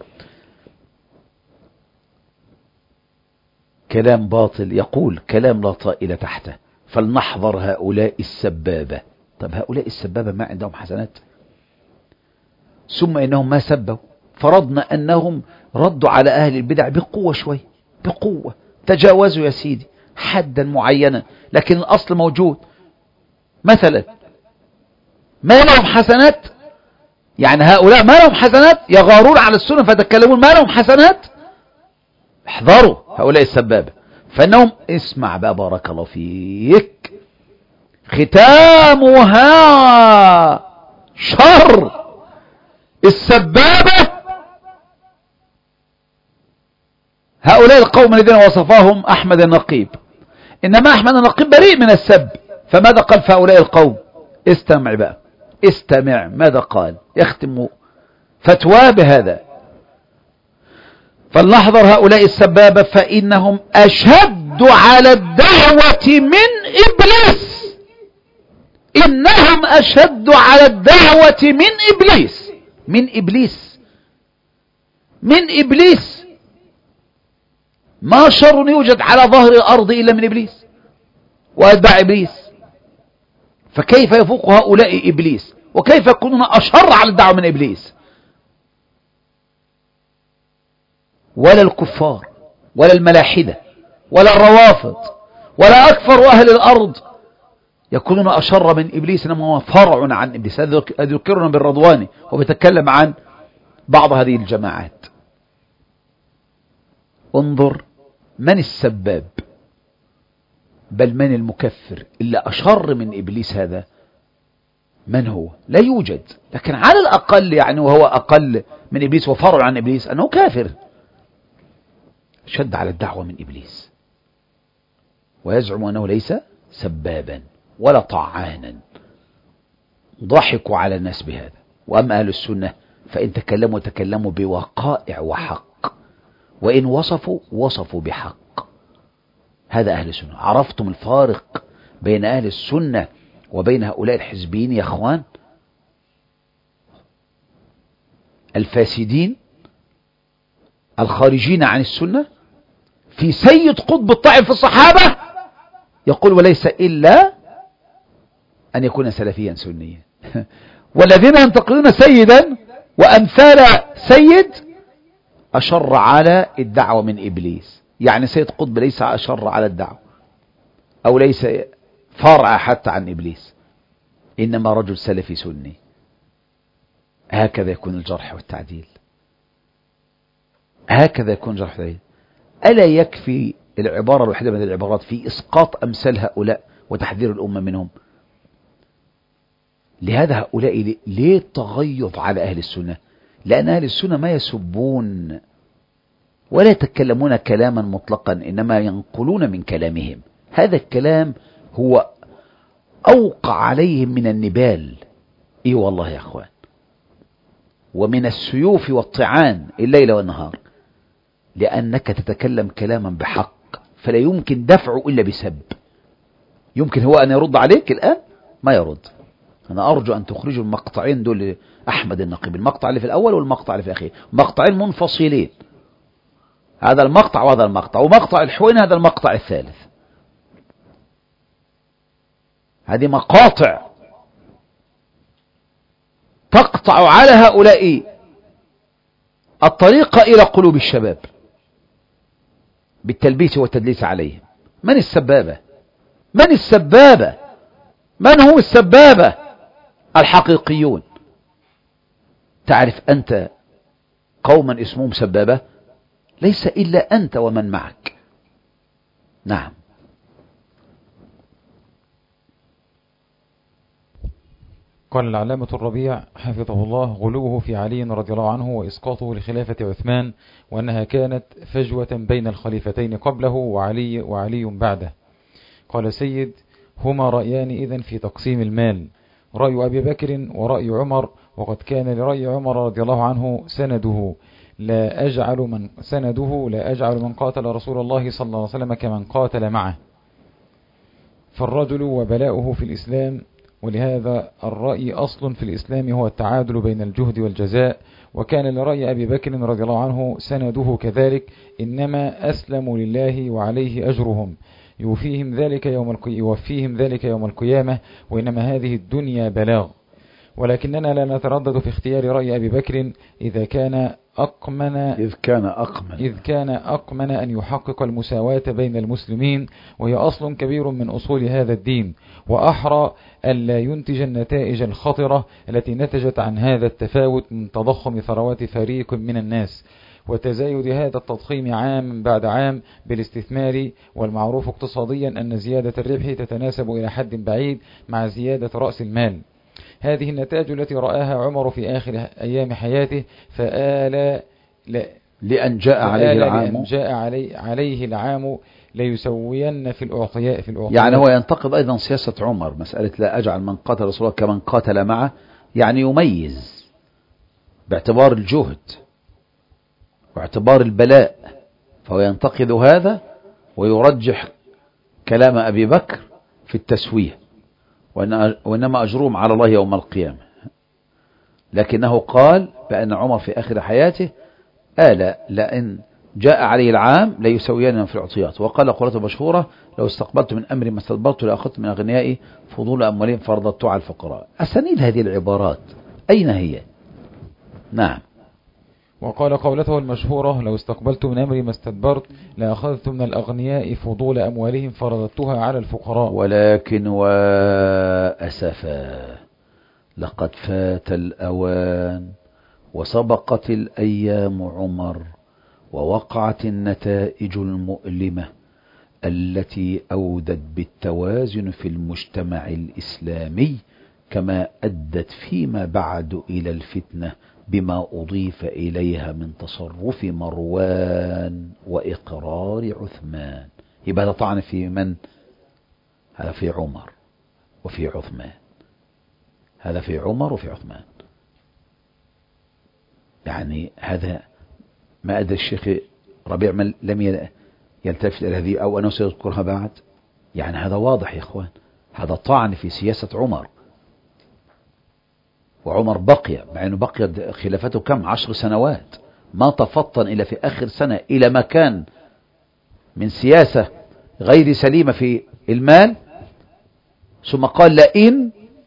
كلام باطل، يقول كلام لا طائل تحته، فلنحذر هؤلاء السبابة. طب هؤلاء السبابة ما عندهم حسنات؟ ثم إنهم ما سبوا، فرضنا أنهم ردوا على أهل البدع بقوة شوي، بقوة تجاوزوا يا سيدي حدا معينا، لكن الأصل موجود. مثلا ما لهم حسنات، يعني هؤلاء ما لهم حسنات، يغارون على السنة فتكلمون ما لهم حسنات. احذروا هؤلاء السبابة، فانهم اسمع بقى بارك الله فيك، ختامها شر. السبابة هؤلاء القوم الذين وصفهم أحمد النقيب، إنما أحمد النقيب بريء من السب. فماذا قال في هؤلاء القوم؟ استمع بقى، استمع ماذا قال، يختم فتوى بهذا: فلنحذر هؤلاء السبابة فإنهم أشد على الدعوة من إبليس. إنهم أشد على الدعوة من إبليس. من إبليس من إبليس ما شر يوجد على ظهر الأرض إلا من إبليس وأتباع إبليس، فكيف يفوق هؤلاء إبليس؟ وكيف يكونون أشر على الدعوة من إبليس؟ ولا الكفار ولا الملاحدة ولا الروافض ولا أكثر أهل الأرض يكونون أشر من إبليس، إنما هو فرع عن إبليس. أذكرنا بالرضواني وبتكلم عن بعض هذه الجماعات. انظر من السباب بل من المكفر إلا أشر من إبليس. هذا من هو؟ لا يوجد، لكن على الأقل يعني وهو أقل من إبليس وفرع عن إبليس أنه كافر، شد على الدعوة من إبليس، ويزعم أنه ليس سبابا ولا طعانا. ضحكوا على الناس بهذا. وأما أهل السنة فإن تكلموا تكلموا بوقائع وحق، وإن وصفوا وصفوا بحق. هذا أهل السنة. عرفتم الفارق بين أهل السنة وبين هؤلاء الحزبيين يا أخوان الفاسدين الخارجين عن السنة؟ في سيد قطب الطائف في الصحابة يقول وليس إلا أن يكون سلفيا سنيا. والذين ينتقدون سيدا وأمثال سيد أشر على الدعوة من إبليس. يعني سيد قطب ليس أشر على الدعوة أو ليس فرع حتى عن إبليس، إنما رجل سلفي سني. هكذا يكون الجرح والتعديل، هكذا يكون الجرح والتعديل. ألا يكفي العبارة الواحدة من العبارات في إسقاط أمثال هؤلاء وتحذير الأمة منهم؟ لهذا هؤلاء ليه التغيظ على أهل السنة؟ لأن أهل السنة ما يسبون ولا يتكلمون كلاما مطلقا، إنما ينقلون من كلامهم. هذا الكلام هو أوقع عليهم من النبال، إيه والله يا أخوان، ومن السيوف والطعان الليل والنهار، لأنك تتكلم كلاما بحق فلا يمكن دفعه إلا بسب. يمكن هو أن يرد عليك الآن؟ ما يرد. أنا أرجو أن تخرجوا المقطعين دول أحمد النقيب، المقطع اللي في الأول والمقطع اللي في الأخير، مقطعين منفصلين، هذا المقطع وهذا المقطع، ومقطع الحوين هذا المقطع الثالث. هذه مقاطع تقطع على هؤلاء الطريق إلى قلوب الشباب بالتلبيس والتدليس عليهم. من السبابة؟ من السبابة؟ من هم السبابة الحقيقيون؟ تعرف أنت قوما اسمهم سبابة؟ ليس إلا أنت ومن معك. نعم. قال العلامة الربيع حفظه الله: غلوه في علي رضي الله عنه وإسقاطه لخلافة عثمان، وأنها كانت فجوة بين الخليفتين قبله وعلي, وعلي بعده. قال سيد: هما رأيان إذن في تقسيم المال، رأي أبي بكر ورأي عمر، وقد كان لرأي عمر رضي الله عنه سنده لا أجعل من سنده لا أجعل من قاتل رسول الله صلى الله عليه وسلم كمن قاتل معه، فالرجل وبلاؤه في الإسلام. ولهذا الرأي أصل في الإسلام هو التعادل بين الجهد والجزاء، وكان لرأي أبي بكر رضي الله عنه سنده كذلك، إنما أسلموا لله وعليه أجرهم، يوفيهم ذلك يوم يوفيهم ذلك يوم القيامة، وإنما هذه الدنيا بلاغ. ولكننا لا نتردد في اختيار رأي أبي بكر إذا كان أقمن إذ كان أقمن إذ كان أقمن أن يحقق المساواة بين المسلمين، وهي أصل كبير من أصول هذا الدين، وأحرى ألا ينتج النتائج الخطرة التي نتجت عن هذا التفاوت من تضخم ثروات فريق من الناس وتزايد هذا التضخيم عام بعد عام بالاستثمار. والمعروف اقتصاديا أن زيادة الربح تتناسب إلى حد بعيد مع زيادة رأس المال. هذه النتائج التي رآها عمر في آخر أيام حياته فآل ل... لأن جاء عليه العام لأن جاء علي... عليه العام ليسوين في الأعطياء في الأعطياء يعني هو ينتقد أيضا سياسة عمر، مسألة لا أجعل من قاتل رسول الله كمن قاتل معه، يعني يميز باعتبار الجهد واعتبار البلاء، فهو ينتقد هذا ويرجح كلام أبي بكر في التسوية، وإنما أجرهم على الله يوم القيامة. لكنه قال بأن عمر في آخر حياته آل لأن جاء عليه العام ليسوين في العطيات، وقال قولته مشهورة: لو استقبلت من أمري ما استدبرت لأخذت من أغنيائي فضول أموالهم فرضت على الفقراء. أسانيد هذه العبارات أين هي؟ نعم. وقال قولته المشهورة: لو استقبلت من أمري ما استدبرت لأخذت من الأغنياء فضول أموالهم فرضتها على الفقراء. ولكن وأسفا لقد فات الأوان وسبقت الأيام عمر، ووقعت النتائج المؤلمة التي أودت بالتوازن في المجتمع الإسلامي، كما أدت فيما بعد إلى الفتنة بما أضيف إليها من تصرف مروان وإقرار عثمان. يبقى هذا طعن في من؟ هذا في عمر وفي عثمان، هذا في عمر وفي عثمان. يعني هذا ما أدى الشيخ ربيع من لم يلتفت إلى هذه أو أنه سيذكرها بعد. يعني هذا واضح يا إخوان، هذا طعن في سياسة عمر، وعمر بقي مع أنه بقي خلافته كم عشر سنوات، ما تفطن إلى في آخر سنة إلى مكان من سياسة غير سليمة في المال، ثم قال: لئن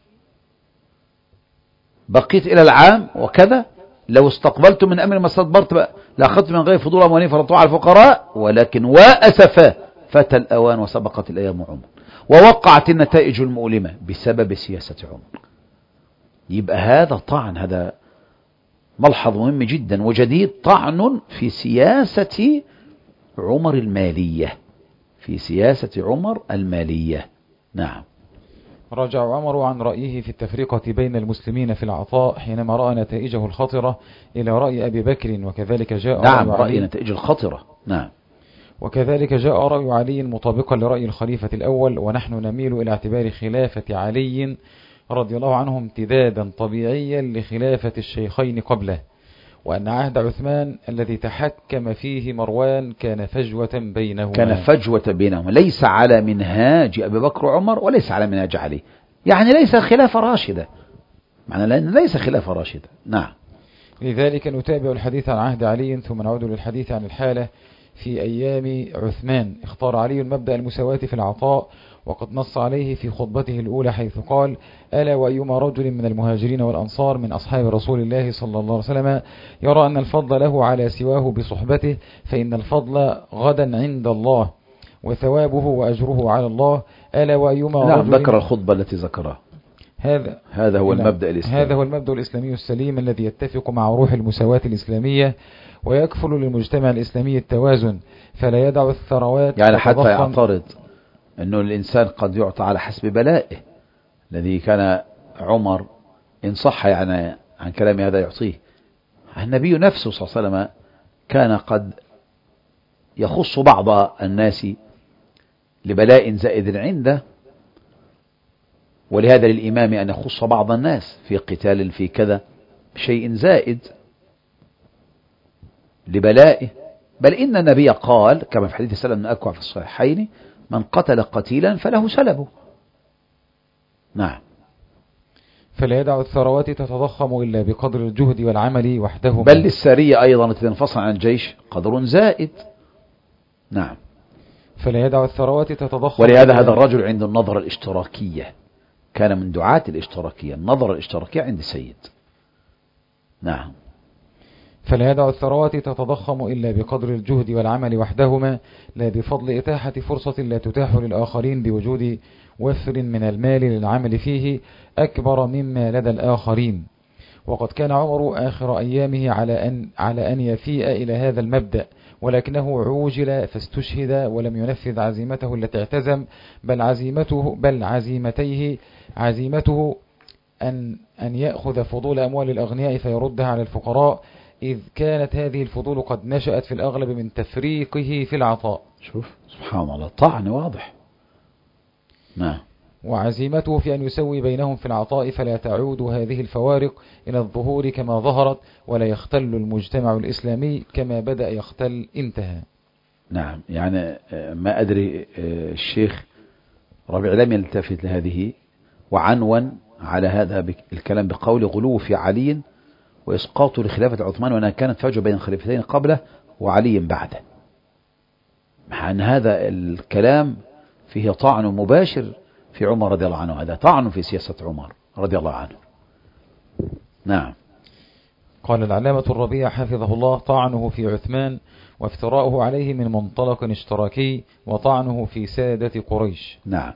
بقيت إلى العام وكذا لو استقبلت من أمر ما استدبرت لأخذت من غير فضول أموالهم فرضتها على الفقراء، ولكن وأسفا فات الأوان وسبقت الأيام عمر، ووقعت النتائج المؤلمة بسبب سياسة عمر. يبقى هذا طعن، هذا ملحظ مهم جدا وجديد، طعن في سياسة عمر المالية، في سياسة عمر المالية. نعم. رجع عمر عن رأيه في التفرقة بين المسلمين في العطاء حينما رأى نتائجه الخطرة إلى رأي أبي بكر، وكذلك جاء نعم رأي, رأي نتائج الخطرة. نعم. وكذلك جاء رأي علي مطابقا لرأي الخليفة الأول، ونحن نميل إلى اعتبار خلافة علي رضي الله عنه امتدادا طبيعيا لخلافة الشيخين قبله، وأن عهد عثمان الذي تحكم فيه مروان كان فجوة بينهما كان فجوة بينهما ليس على منهاج أبي بكر وعمر وليس على منهاج علي، يعني ليس خلافة راشدة، معنى لأن ليس خلافة راشدة. نعم. لذلك نتابع الحديث عن عهد علي ثم نعود للحديث عن الحالة في أيام عثمان. اختار علي مبدأ المساواة في العطاء، وقد نص عليه في خطبته الأولى حيث قال: ألا وأيما رجل من المهاجرين والأنصار من أصحاب رسول الله صلى الله عليه وسلم يرى أن الفضل له على سواه بصحبته فإن الفضل غدا عند الله وثوابه وأجره على الله. ألا وأيما نعم رجل ذكر الخطبة التي ذكرها. هذا هذا هو المبدأ الإسلامي، هذا هو المبدأ الإسلامي السليم الذي يتفق مع روح المساواة الإسلامية ويكفل للمجتمع الإسلامي التوازن، فلا يدع الثروات يعني حتى يعترض أنه الإنسان قد يعطى على حسب بلائه. الذي كان عمر إن صح يعني عن كلام هذا يعطيه. النبي نفسه صلى الله عليه وسلم كان قد يخص بعض الناس لبلاء زائد عنده، ولهذا للإمام أن يخص بعض الناس في قتال في كذا بشيء زائد لبلائه. بل إن النبي قال كما في حديث سلم بن أكوع في الصحيحين: من قتل قتيلا فله سلبه. نعم. فلا يدع الثروات تتضخم إلا بقدر الجهد والعمل وحدهما. بل للسرية أيضا تنفصل عن الجيش قدر زائد. نعم. فلا يدع الثروات تتضخم. ولهذا هذا الرجل عند النظرة الاشتراكية كان من دعاة الاشتراكية، النظرة الاشتراكية عند السيد. نعم. فلا يدع الثروات تتضخم إلا بقدر الجهد والعمل وحدهما، لا بفضل إتاحة فرصة لا تتاح للآخرين بوجود وفر من المال للعمل فيه أكبر مما لدى الآخرين. وقد كان عمر آخر أيامه على أن, على أن يفيء إلى هذا المبدأ، ولكنه عوجل فاستشهد ولم ينفذ عزيمته التي اعتزم، بل عزيمته بل عزيمتيه عزيمته أن أن يأخذ فضول أموال الأغنياء فيردها على الفقراء، إذ كانت هذه الفضول قد نشأت في الأغلب من تفريقه في العطاء. شوف سبحان الله، طعن واضح. نعم. وعزيمته في أن يسوي بينهم في العطاء، فلا تعود هذه الفوارق إلى الظهور كما ظهرت، ولا يختل المجتمع الإسلامي كما بدأ يختل انتهى. نعم. يعني ما أدري الشيخ ربيع لم يلتفت لهذه، وعنون على هذا الكلام بقول غلو في علي وإسقاط لخلافة عثمان، وأنها كانت فجوة بين الخليفتين قبله وعلي بعده، مع أن هذا الكلام فيه طعن مباشر في عمر رضي الله عنه، هذا طعن في سياسة عمر رضي الله عنه. نعم. قال العلامة الربيع حفظه الله: طعنه في عثمان وافتراؤه عليه من منطلق اشتراكي، وطعنه في سادة قريش. نعم.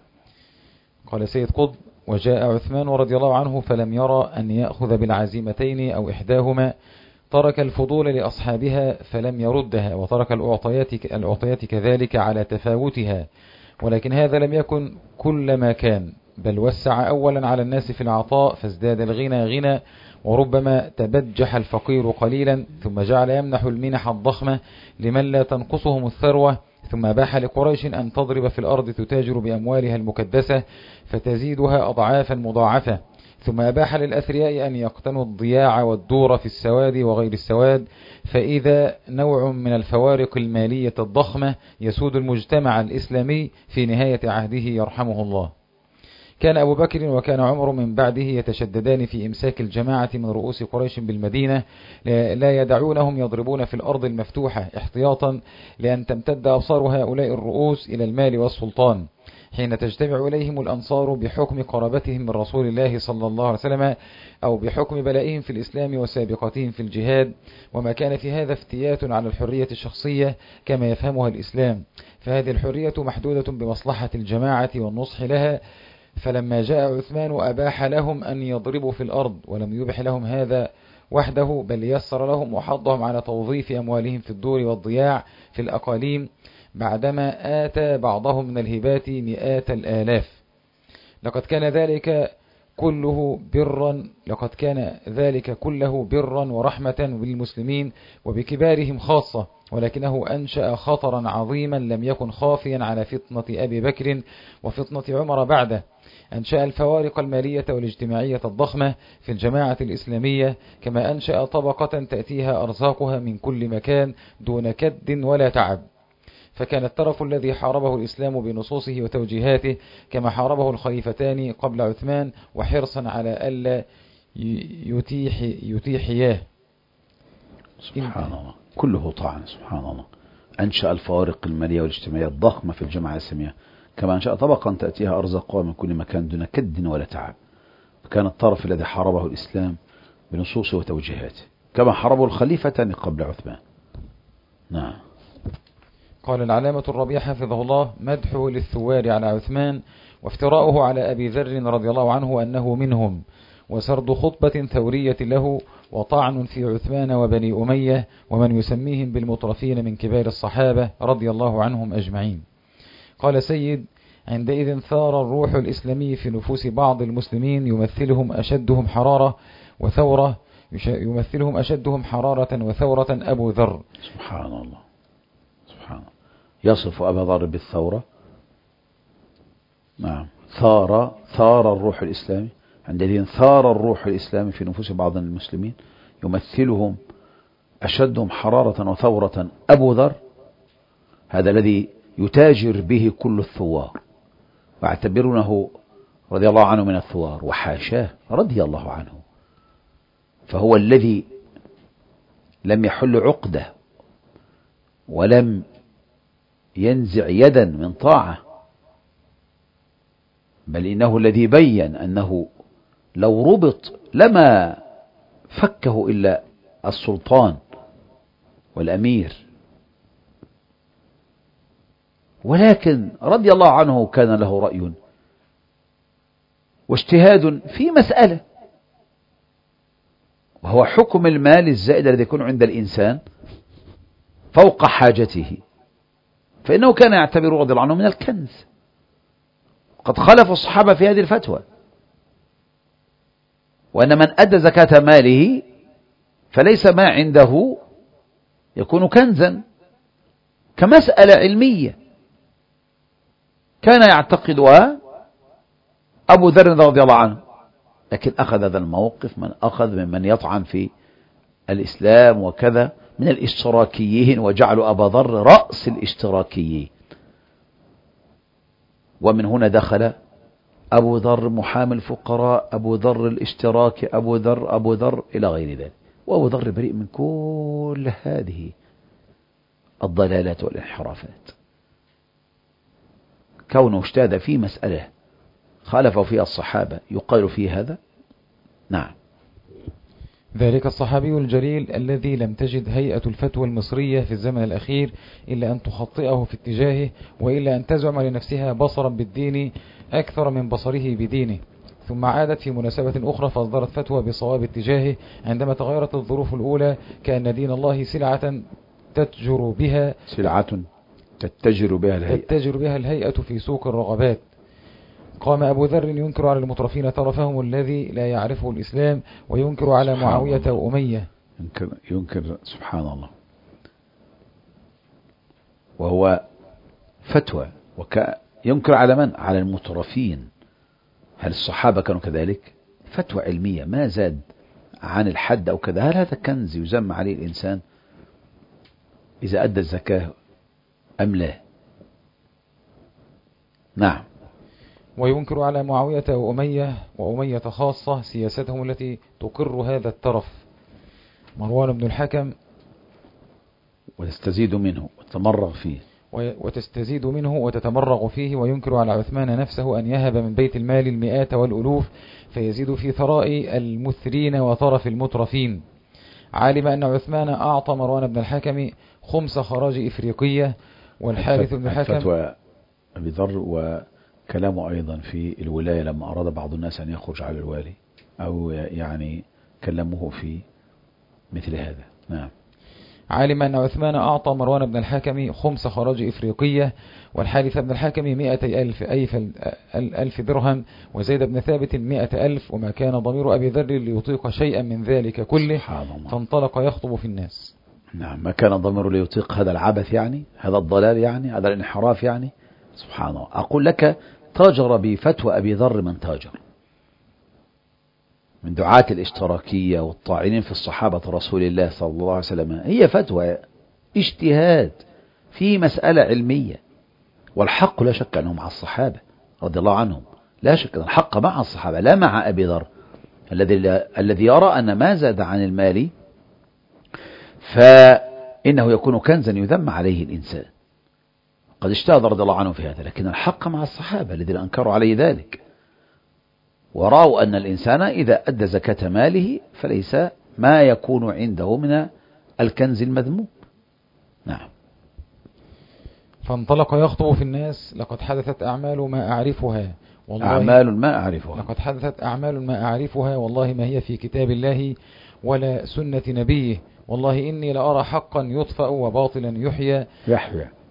قال سيد قطب: وجاء عثمان رضي الله عنه فلم يرى أن يأخذ بالعزيمتين أو إحداهما، ترك الفضول لأصحابها فلم يردها، وترك الأعطيات الأعطيات كذلك على تفاوتها، ولكن هذا لم يكن كل ما كان، بل وسع أولا على الناس في العطاء فازداد الغنى غنى، وربما تبجح الفقير قليلا، ثم جعل يمنح المنح الضخمة لمن لا تنقصهم الثروة، ثم أباح لقريش أن تضرب في الأرض تتاجر بأموالها المكدسة فتزيدها أضعافا مضاعفة، ثم أباح للأثرياء أن يقتنوا الضياع والدور في السواد وغير السواد، فإذا نوع من الفوارق المالية الضخمة يسود المجتمع الإسلامي في نهاية عهده يرحمه الله. كان أبو بكر وكان عمر من بعده يتشددان في إمساك الجماعة من رؤوس قريش بالمدينة، لا يدعونهم يضربون في الأرض المفتوحة احتياطا لأن تمتد أبصار هؤلاء الرؤوس إلى المال والسلطان، حين تجتمع إليهم الأنصار بحكم قرابتهم من رسول الله صلى الله عليه وسلم، أو بحكم بلائهم في الإسلام وسابقتهم في الجهاد، وما كان في هذا افتيات على الحرية الشخصية كما يفهمها الإسلام، فهذه الحرية محدودة بمصلحة الجماعة والنصح لها. فلما جاء عثمان أباح لهم أن يضربوا في الأرض، ولم يبح لهم هذا وحده، بل يسر لهم وحضهم على توظيف أموالهم في الدور والضياع في الأقاليم، بعدما آتى بعضهم من الهبات مئات الآلاف. لقد كان ذلك كله برا لقد كان ذلك كله برا ورحمة بالمسلمين وبكبارهم خاصة، ولكنه أنشأ خطرا عظيما لم يكن خافيا على فطنة أبي بكر وفطنة عمر بعده. أنشأ الفوارق المالية والاجتماعية الضخمة في الجماعة الإسلامية، كما أنشأ طبقة تأتيها أرزاقها من كل مكان دون كد ولا تعب. فكان الطرف الذي حاربه الإسلام بنصوصه وتوجيهاته كما حاربه الخليفتان قبل عثمان، وحرصا على ألا يتيح يتيحياه. سبحان الله، كله طعن. سبحان الله. أنشأ الفوارق المالية والاجتماعية الضخمة في الجماعة الإسلامية، كما أنشأ طبقا تأتيها أرزاقها من كل مكان دون كد ولا تعب. فكان الطرف الذي حاربه الإسلام بنصوصه وتوجيهاته كما حاربه الخليفتان قبل عثمان. نعم. قال العلامة الربيع حفظه الله: مدحه للثوار على عثمان، وافتراؤه على أبي ذر رضي الله عنه أنه منهم، وسرد خطبة ثورية له، وطعن في عثمان وبني أمية ومن يسميهم بالمطرفين من كبار الصحابة رضي الله عنهم أجمعين. قال سيد: عندئذ ثار الروح الإسلامي في نفوس بعض المسلمين يمثلهم أشدهم حرارة وثورة يمثلهم أشدهم حرارة وثورة أبو ذر. سبحان الله سبحان الله. يصف أبا ذر بالثورة. نعم. ثار ثار الروح الإسلامي عندئذ ثار الروح الإسلامي في نفوس بعض المسلمين يمثلهم أشدهم حرارة وثورة أبو ذر. هذا الذي يتاجر به كل الثوار واعتبرونه رضي الله عنه من الثوار، وحاشاه رضي الله عنه، فهو الذي لم يحل عقده ولم ينزع يدا من طاعة، بل إنه الذي بين أنه لو ربط لما فكه إلا السلطان والأمير، ولكن رضي الله عنه كان له رأي واجتهاد في مسألة، وهو حكم المال الزائد الذي يكون عند الإنسان فوق حاجته، فإنه كان يعتبر رضي الله عنه من الكنز. قد خالف الصحابة في هذه الفتوى، وأن من أدى زكاة ماله فليس ما عنده يكون كنزا، كمسألة علمية كان يعتقدها أبو ذر رضي الله عنه، لكن أخذ هذا الموقف من أخذ ممن يطعن في الإسلام وكذا من الاشتراكيين، وجعلوا أبا ذر رأس الاشتراكيين، ومن هنا دخل أبو ذر محامي الفقراء، أبو ذر الاشتراكي، أبو ذر أبو ذر إلى غير ذلك. وأبو ذر بريء من كل هذه الضلالات والانحرافات، كونه اجتهد في مسألة خالفوا فيها الصحابة يقال فيه هذا. نعم. ذلك الصحابي الجليل الذي لم تجد هيئة الفتوى المصرية في الزمن الأخير إلا أن تخطئه في اتجاهه، وإلا أن تزعم لنفسها بصرا بالدين أكثر من بصره بدينه، ثم عادت في مناسبة أخرى فأصدرت فتوى بصواب اتجاهه عندما تغيرت الظروف الأولى، كأن دين الله سلعة تتجر بها سلعة تتجر بها الهيئة تتجر بها الهيئة في سوق الرغبات. قام أبو ذر ينكر على المترفين طرفهم الذي لا يعرفه الإسلام، وينكر على معاوية وأمية. ينكر, ينكر سبحان الله، وهو فتوى وك... ينكر على من؟ على المترفين. هل الصحابة كانوا كذلك؟ فتوى علمية ما زاد عن الحد أو كذا. هل هذا كنز يزم عليه الإنسان إذا أدى الزكاة أم لا؟ نعم. وينكر على معاوية وأمية وأمية خاصة سياستهم التي تقر هذا الترف. مروان بن الحكم وتستزيد منه وتتمرغ فيه وتستزيد منه وتتمرغ فيه. وينكر على عثمان نفسه أن يهب من بيت المال المئات والألوف فيزيد في ثراء المثرين وطرف المترفين. علم أن عثمان أعطى مروان بن الحكم خمس خراج إفريقية. والحارث بن الحكم فتوى أبي ذر وكلامه أيضا في الولاية لما أراد بعض الناس أن يخرج على الوالي أو يعني كلمه في مثل هذا. نعم. علم أن عثمان أعطى مروان بن الحكم خمس خراج إفريقية، والحارث بن الحكم مئة ألف أيف ألف درهم، وزيد بن ثابت مئة ألف، وما كان ضمير أبي ذر ليطيق شيئا من ذلك كله، فانطلق يخطب في الناس. نعم. ما كان ضمير ليطيق هذا العبث، يعني هذا الضلال، يعني هذا الانحراف، يعني سبحان الله. أقول لك تاجر بفتوى أبي ذر من تاجر من دعاة الاشتراكية والطاعنين في الصحابة رسول الله صلى الله عليه وسلم. هي فتوى اجتهاد في مسألة علمية، والحق لا شك أنه مع الصحابة رضي الله عنهم، لا شك أن الحق مع الصحابة لا مع أبي ذر الذي الذي يرى أن ما زاد عن المال فإنه يكون كنزا يذم عليه الإنسان. قد اجتهد رضي الله عنه في هذا، لكن الحق مع الصحابة الذين أنكروا عليه ذلك، ورأوا أن الإنسان إذا أدى زكاة ماله فليس ما يكون عنده من الكنز المذموم. نعم. فانطلق يخطب في الناس. لقد حدثت أعمال ما أعرفها والله أعمال ما أعرفها لقد حدثت أعمال ما أعرفها والله ما هي في كتاب الله ولا سنة نبيه، والله إني لأرى حقا يطفأ وباطلا يحيى يحيى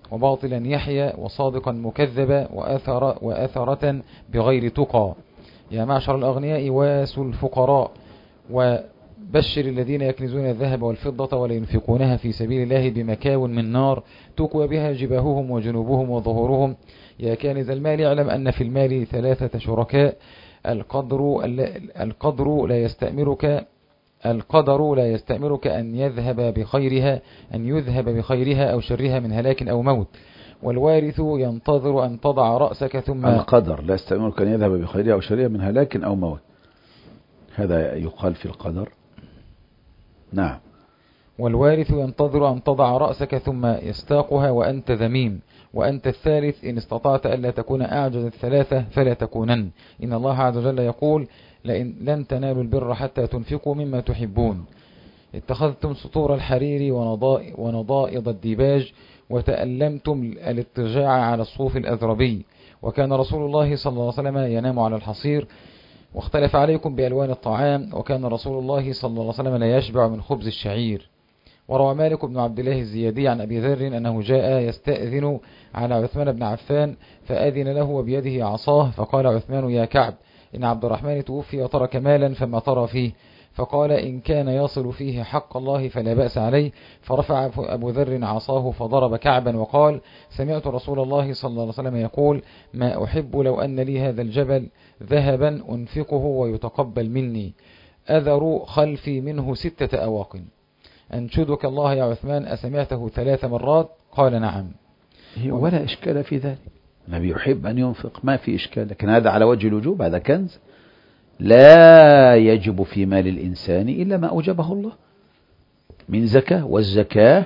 وباطلا يحيى وصادقا مكذبا وأثر وأثرة بغير تقى. يا معشر الأغنياء واسوا الفقراء وبشر الذين يكنزون الذهب والفضة ولا ينفقونها في سبيل الله بمكاو من نار تكوى بها جباههم وجنوبهم وظهورهم. يا كانز المال اعلم أن في المال ثلاثة شركاء، القدر, القدر لا يستأمرك القدر لا يستأمرك أن يذهب بخيرها أن يذهب بخيرها أو شرها من هلاك أو موت، والوارث ينتظر أن تضع رأسك ثم القدر لا يستأمرك أن يذهب بخيرها أو شرها من هلاك أو موت، هذا يقال في القدر. نعم. والوارث ينتظر أن تضع رأسك ثم يستاقها وأنت ذميم، وأنت الثالث إن استطعت ألا تكون أعجز الثلاثة فلا تكونن. إن الله عز وجل يقول لئن لن تنالوا البر حتى تنفقوا مما تحبون. اتخذتم سطور الحرير ونضائض الديباج وتألمتم الاضطجاع على الصوف الأذربي، وكان رسول الله صلى الله عليه وسلم ينام على الحصير، واختلف عليكم بألوان الطعام، وكان رسول الله صلى الله عليه وسلم لا يشبع من خبز الشعير. وروى مالك بن عبد الله الزيادي عن أبي ذر أنه جاء يستأذن على عثمان بن عفان فأذن له وبيده عصاه، فقال عثمان يا كعب إن عبد الرحمن توفي وترك مالا فما ترى فيه؟ فقال إن كان يصل فيه حق الله فلا بأس عليه. فرفع أبو ذر عصاه فضرب كعبا وقال سمعت رسول الله صلى الله عليه وسلم يقول ما أحب لو أن لي هذا الجبل ذهبا أنفقه ويتقبل مني، أذر خلفي منه ستة أواق. أنشدك الله يا عثمان أسمعته ثلاث مرات؟ قال نعم. ولا إشكال في ذلك، النبي يحب أن ينفق ما في إشكال، لكن هذا على وجه الوجوب، هذا كنز لا يجب في مال الإنسان إلا ما أوجبه الله من زكاة، والزكاة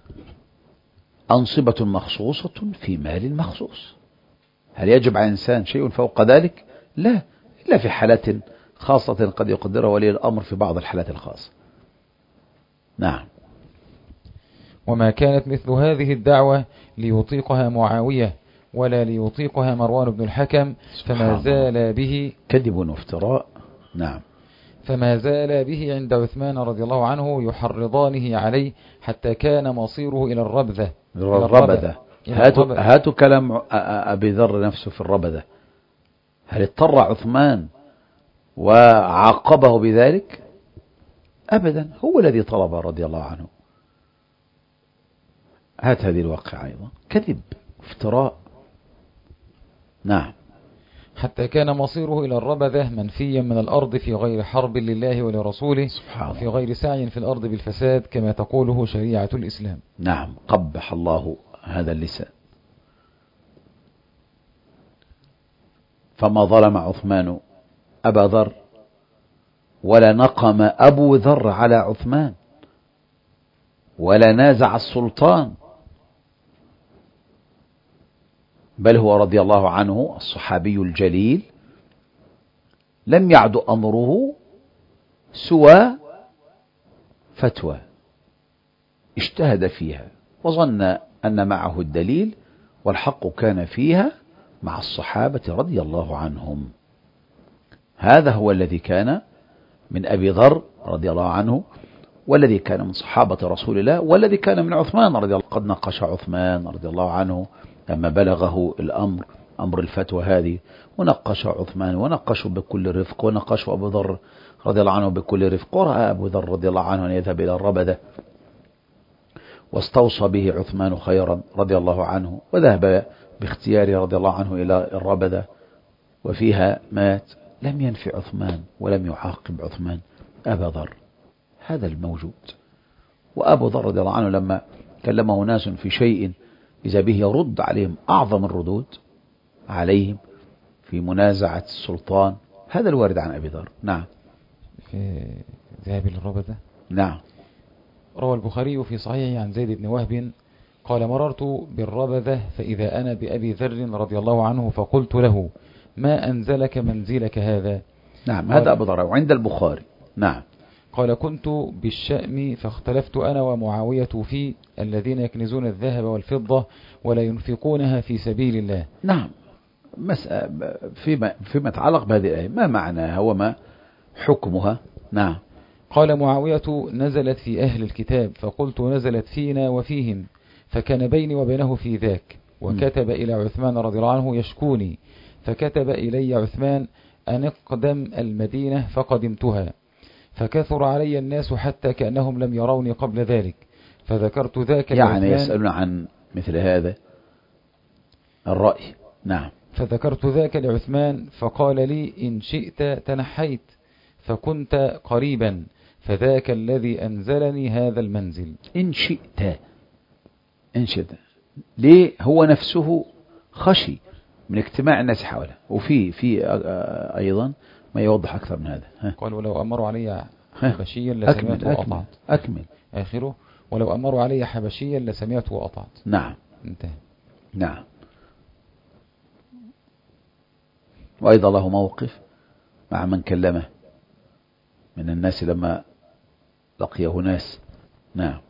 أنصبة مخصوصة في مال مخصوص. هل يجب على الإنسان شيء فوق ذلك؟ لا، إلا في حالات خاصة قد يقدرها ولي الأمر في بعض الحالات الخاصة. نعم. وما كانت مثل هذه الدعوة ليطيقها معاوية ولا ليطيقها مروان بن الحكم، فما زال به كذب وافتراء. نعم. فما زال به عند عثمان رضي الله عنه يحرضانه عليه حتى كان مصيره إلى الربذة. الربذة. هاتوا, هاتوا كلام أبي ذر نفسه في الربذة. هل اضطر عثمان وعاقبه بذلك؟ أبدا، هو الذي طلب رضي الله عنه. هات هذه الواقعة أيضا كذب افتراء. نعم. حتى كان مصيره إلى الربذة منفيا من الأرض في غير حرب لله ولرسوله وفي غير سعي في الأرض بالفساد كما تقوله شريعة الإسلام. نعم. قبح الله هذا اللسان. فما ظلم عثمان أبا ذر ولا نقم أبو ذر على عثمان ولا نازع السلطان، بل هو رضي الله عنه الصحابي الجليل لم يعد أمره سوى فتوى اجتهد فيها وظن أن معه الدليل، والحق كان فيها مع الصحابة رضي الله عنهم. هذا هو الذي كان من أبي ذر رضي الله عنه، والذي كان من صحابة رسول الله، والذي كان من عثمان رضي الله. قد نقش عثمان رضي الله عنه لما بلغه الأمر أمر الفتوى هذه، ونقش عثمان ونقشه بكل رفق، ونقشه أبو ذر رضي الله عنه بكل رفق، ورأى أبو ذر رضي الله عنه أن يذهب إلى الربذة، واستوصى به عثمان خيرا رضي الله عنه، وذهب باختياره رضي الله عنه إلى الربذة وفيها مات. لم ينفع عثمان ولم يعاقب عثمان أبا ذر، هذا الموجود. وأبو ذر رضي الله عنه لما كلمه ناس في شيء إذا به يرد عليهم أعظم الردود عليهم في منازعة السلطان، هذا الوارد عن أبي ذر. نعم. في ذهاب للربذة. نعم. روى البخاري في صحيحه عن زيد بن وهب قال مررت بالربذة فإذا أنا بأبي ذر رضي الله عنه فقلت له ما أنزلك منزلك هذا؟ نعم. هذا أبو ذر وعند البخاري. نعم. قال كنت بالشأم فاختلفت أنا ومعاوية في الذين يكنزون الذهب والفضة ولا ينفقونها في سبيل الله. نعم. فيما, فيما يتعلق بهذه الآية ما معناها وما حكمها؟ نعم. قال معاوية نزلت في أهل الكتاب، فقلت نزلت فينا وفيهم، فكان بيني وبينه في ذاك، وكتب إلى عثمان رضي الله عنه يشكوني، فكتب إلي عثمان أن اقدم المدينة فقدمتها، فكثر علي الناس حتى كأنهم لم يروني قبل ذلك، فذكرت ذاك يعني لعثمان يسألون عن مثل هذا الرأي. نعم. فذكرت ذاك لعثمان فقال لي إن شئت تنحيت فكنت قريبا، فذاك الذي أنزلني هذا المنزل. إن شئت، إن شئت ليه؟ هو نفسه خشي من اجتماع الناس حوله، وفي في أيضا ما يوضح أكثر من هذا. ها. قال ولو أمروا علي حبشيا لسمعت وأطعت. أكمل آخره ولو أمروا علي حبشيا لسمعت وأطعت. نعم. انتهى. نعم. وأيضا له موقف مع من كلمه من الناس لما لقيه ناس. نعم.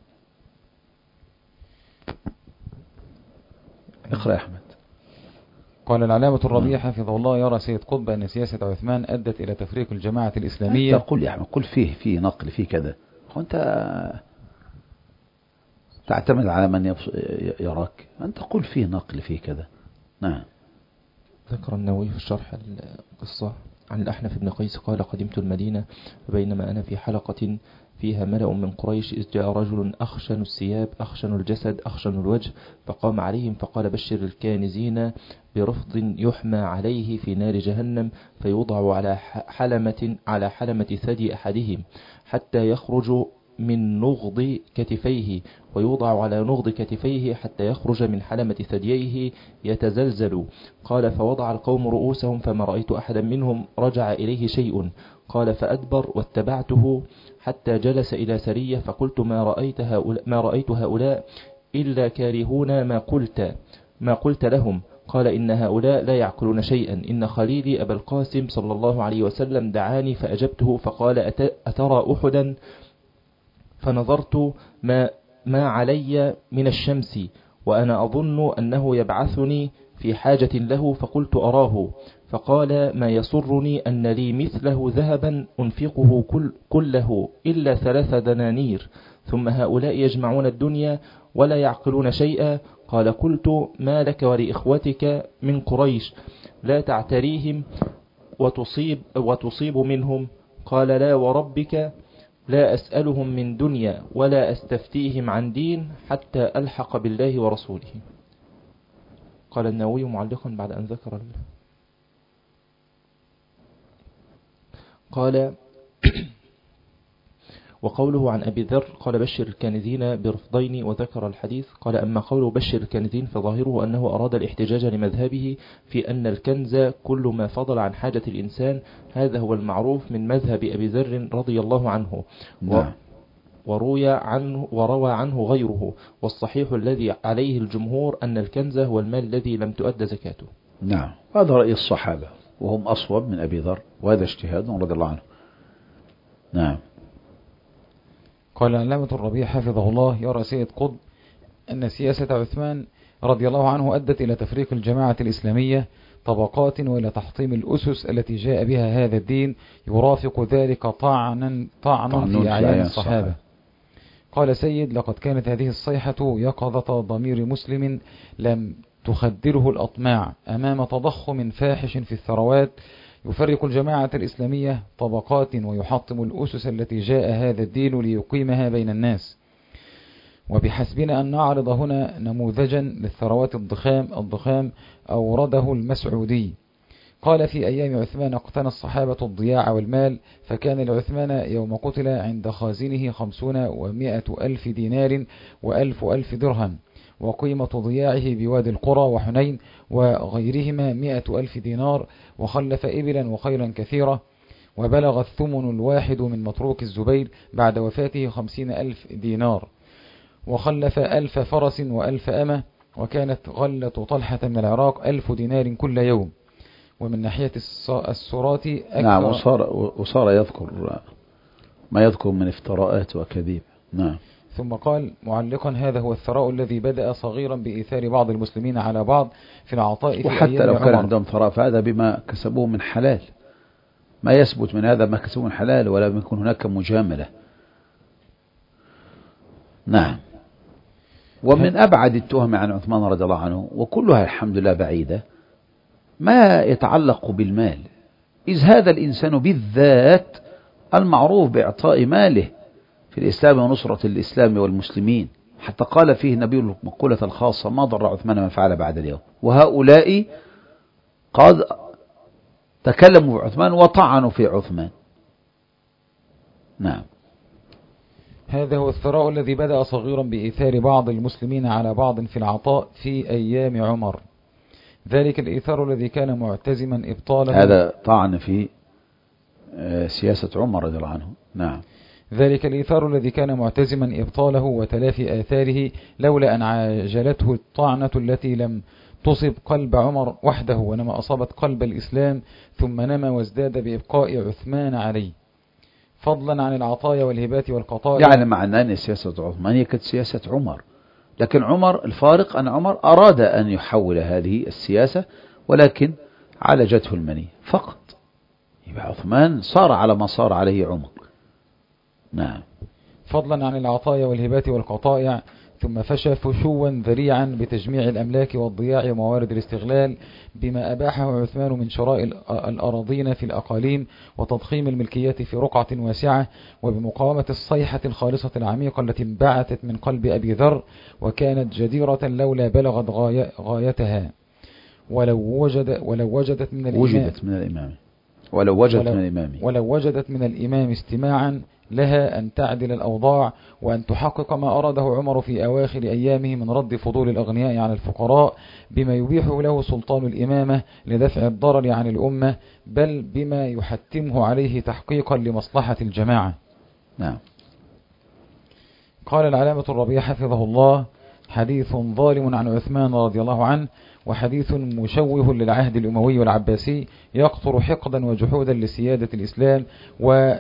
اقرأ يا أحمد. قال العلامة الربيع حفظه الله يرى سيد قطب أن سياسة عثمان أدت إلى تفريق الجماعة الإسلامية. قل يا أحمد، قل فيه فيه نقل فيه كذا، وأنت تعتمد على من يراك، أنت قل فيه نقل فيه كذا. نعم. ذكر النووي في الشرح القصة عن الأحنف بن قيس قال قدمت المدينة وبينما أنا في حلقة فيها ملأ من قريش إذ جاء رجل أخشن الثياب أخشن الجسد أخشن الوجه فقام عليهم فقال بشر الكانزين برفض يحمى عليه في نار جهنم فيوضع على حلمة على حلمة ثدي أحدهم حتى يخرج من نغض كتفيه ويوضع على نغض كتفيه حتى يخرج من حلمة ثدييه يتزلزل. قال فوضع القوم رؤوسهم فما رأيت أحدا منهم رجع إليه شيء. قال فأدبر واتبعته حتى جلس إلى سرية فقلت ما رأيت هؤلاء, ما رأيت هؤلاء إلا كارهون ما قلت ما قلت لهم. قال إن هؤلاء لا يعقلون شيئا، إن خليلي أبا القاسم صلى الله عليه وسلم دعاني فأجبته فقال أترى أحدا؟ فنظرت ما, ما علي من الشمس وأنا أظن أنه يبعثني في حاجة له فقلت أراه. فقال ما يسرني أن لي مثله ذهبا أنفقه كل كله إلا ثلاث دنانير، ثم هؤلاء يجمعون الدنيا ولا يعقلون شيئا. قال قلت ما لك ولإخوتك من قريش لا تعتريهم وتصيب, وتصيب منهم؟ قال لا وربك لا أسألهم من دنيا ولا أستفتيهم عن دين حتى ألحق بالله ورسوله. قال النووي معلقا بعد أن ذكر ال... قال وقوله عن أبي ذر قال بشر الكانزين برفضين وذكر الحديث. قال أما قوله بشر الكانزين فظاهره أنه أراد الاحتجاج لمذهبه في أن الكنز كل ما فضل عن حاجة الإنسان، هذا هو المعروف من مذهب أبي ذر رضي الله عنه. نعم. وروي عنه وروى عنه غيره، والصحيح الذي عليه الجمهور أن الكنز هو المال الذي لم تؤد زكاته. نعم. هذا رأي الصحابة وهم أصوب من أبي ذر، وهذا اجتهاد رضي الله عنه. نعم. قال العلامة الربيع حفظه الله يرى سيد قطب أن سياسة عثمان رضي الله عنه أدت إلى تفريق الجماعة الإسلامية طبقات وإلى تحطيم الأسس التي جاء بها هذا الدين، يرافق ذلك طعنا طعنا في أعيان الصحابة. قال سيد لقد كانت هذه الصيحة يقظة ضمير مسلم لم تخدره الأطماع أمام تضخم فاحش في الثروات، يفرق الجماعة الإسلامية طبقات ويحطم الأسس التي جاء هذا الدين ليقيمها بين الناس. وبحسبنا أن نعرض هنا نموذجا للثروات الضخام الضخام أورده المسعودي. قال في أيام عثمان اقتنى الصحابة الضياع والمال، فكان لعثمان يوم قتل عند خازنه خمسون ومائة ألف دينار وألف ألف درهم، وقيمة ضياعه بوادي القرى وحنين وغيرهما مائة ألف دينار، وخلف إبلا وخيلا كثيرة، وبلغ الثمن الواحد من متروك الزبير بعد وفاته خمسين ألف دينار، وخلف ألف فرس وألف أمة، وكانت غلة طلحة من العراق ألف دينار كل يوم. ومن ناحية السرات أكثر. نعم. وصار, وصار يذكر ما يذكر من افتراءات وكذيب. نعم. ثم قال معلقا هذا هو الثراء الذي بدأ صغيرا بإيثار بعض المسلمين على بعض في العطاء، وحتى لو كان عندهم ثراء فهذا بما كسبوه من حلال، ما يثبت من هذا ما كسبوه من حلال ولا يكون هناك مجاملة. نعم. ومن أبعد التهم عن عثمان رضي الله عنه، وكلها الحمد لله بعيدة، ما يتعلق بالمال، إذ هذا الإنسان بالذات المعروف بإعطاء ماله في الإسلام ونصرة الإسلام والمسلمين، حتى قال فيه النبي المقولة الخاصة: ما ضر عثمان ما فعل بعد اليوم. وهؤلاء قد تكلموا في عثمان وطعنوا في عثمان. نعم. هذا هو الثراء الذي بدأ صغيرا بإيثار بعض المسلمين على بعض في العطاء في أيام عمر، ذلك الإيثار الذي كان معتزما إبطاله. هذا طعن في سياسة عمر رضي الله عنه. نعم. ذلك الإيثار الذي كان معتزما إبطاله وتلافي آثاره، لولا أن عاجلته الطعنة التي لم تصب قلب عمر وحده، ونما أصابت قلب الإسلام، ثم نما وازداد بإبقاء عثمان عليه، فضلا عن العطايا والهبات والقطايا. يعني معناه أن سياسة عثمان هي كانت سياسة عمر، لكن عمر الفارق أن عمر أراد أن يحول هذه السياسة، ولكن عالجته المنية فقط. يبقى عثمان صار على ما صار عليه عمر. نعم. فضلا عن العطايا والهبات والقطائع، ثم فشى فشوا ذريعا بتجميع الأملاك والضياع وموارد الاستغلال، بما أباحه عثمان من شراء الأراضين في الأقاليم وتضخيم الملكيات في رقعة واسعة، وبمقاومة الصيحة الخالصة العميقة التي انبعثت من قلب أبي ذر، وكانت جديرة لولا بلغت غاية غايتها، ولو وجد ولو وجدت من الإمام وجدت من الإمام ولو وجدت ولو من الإمام ولو وجدت من الإمام استماعا لها أن تعدل الأوضاع، وأن تحقق ما أراده عمر في أواخر أيامه من رد فضول الأغنياء على الفقراء، بما يبيحه له سلطان الإمامة لدفع الضرر عن الأمة، بل بما يحتمه عليه تحقيقا لمصلحة الجماعة. نعم. قال العلامة الربيع حفظه الله: حديث ظالم عن عثمان رضي الله عنه، وحديث مشوه للعهد الأموي والعباسي، يقطر حقدا وجحودا لسيادة الإسلام و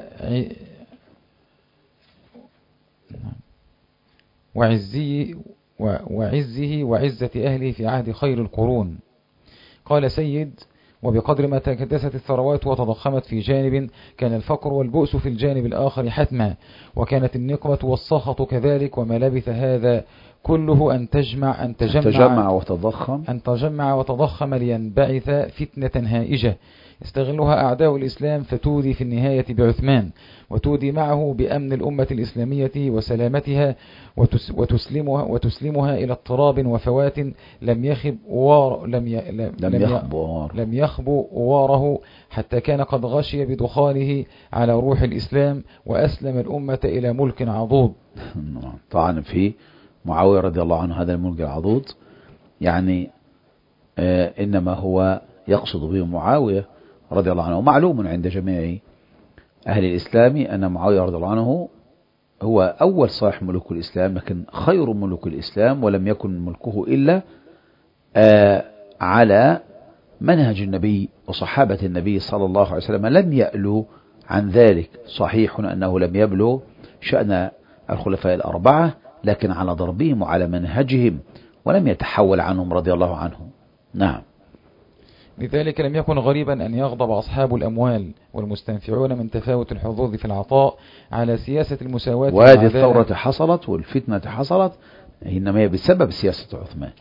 وعزه وعزه وعزة أهله في عهد خير القرون. قال سيد: وبقدر ما تكدست الثروات وتضخمت في جانب، كان الفقر والبؤس في الجانب الآخر حتما، وكانت النقمة والسخط كذلك، وما لبث هذا كله أن تجمع أن تجمع, تجمع وتضخم أن تجمع وتضخم لينبعث فتنة هائجة يستغلها أعداء الإسلام، فتودي في النهاية بعثمان، وتودي معه بأمن الأمة الإسلامية وسلامتها، وتسلمها, وتسلمها إلى اضطراب وفوات لم يخب وار لم ي... لم, لم يخب وار لم يخب واره، حتى كان قد غشي بدخانه على روح الإسلام، وأسلم الأمة إلى ملك عضوض. طبعا في معاوية رضي الله عنه هذا الملك العضوض، يعني آه إنما هو يقصد به معاوية رضي الله عنه. ومعلوم عند جميع أهل الإسلام أن معاوية رضي الله عنه هو أول صاحب ملوك الإسلام، لكن خير ملوك الإسلام، ولم يكن ملكه إلا آه على منهج النبي وصحابة النبي صلى الله عليه وسلم، لم يألوا عن ذلك. صحيح أنه لم يبلغ شأن الخلفاء الأربعة، لكن على ضربهم وعلى منهجهم، ولم يتحول عنهم رضي الله عنهم. نعم. لذلك لم يكن غريبا أن يغضب أصحاب الأموال والمستنفعون من تفاوت الحظوظ في العطاء على سياسة المساواة. وهذه الثورة حصلت والفتنة حصلت إنما هي بسبب سياسة عثمان.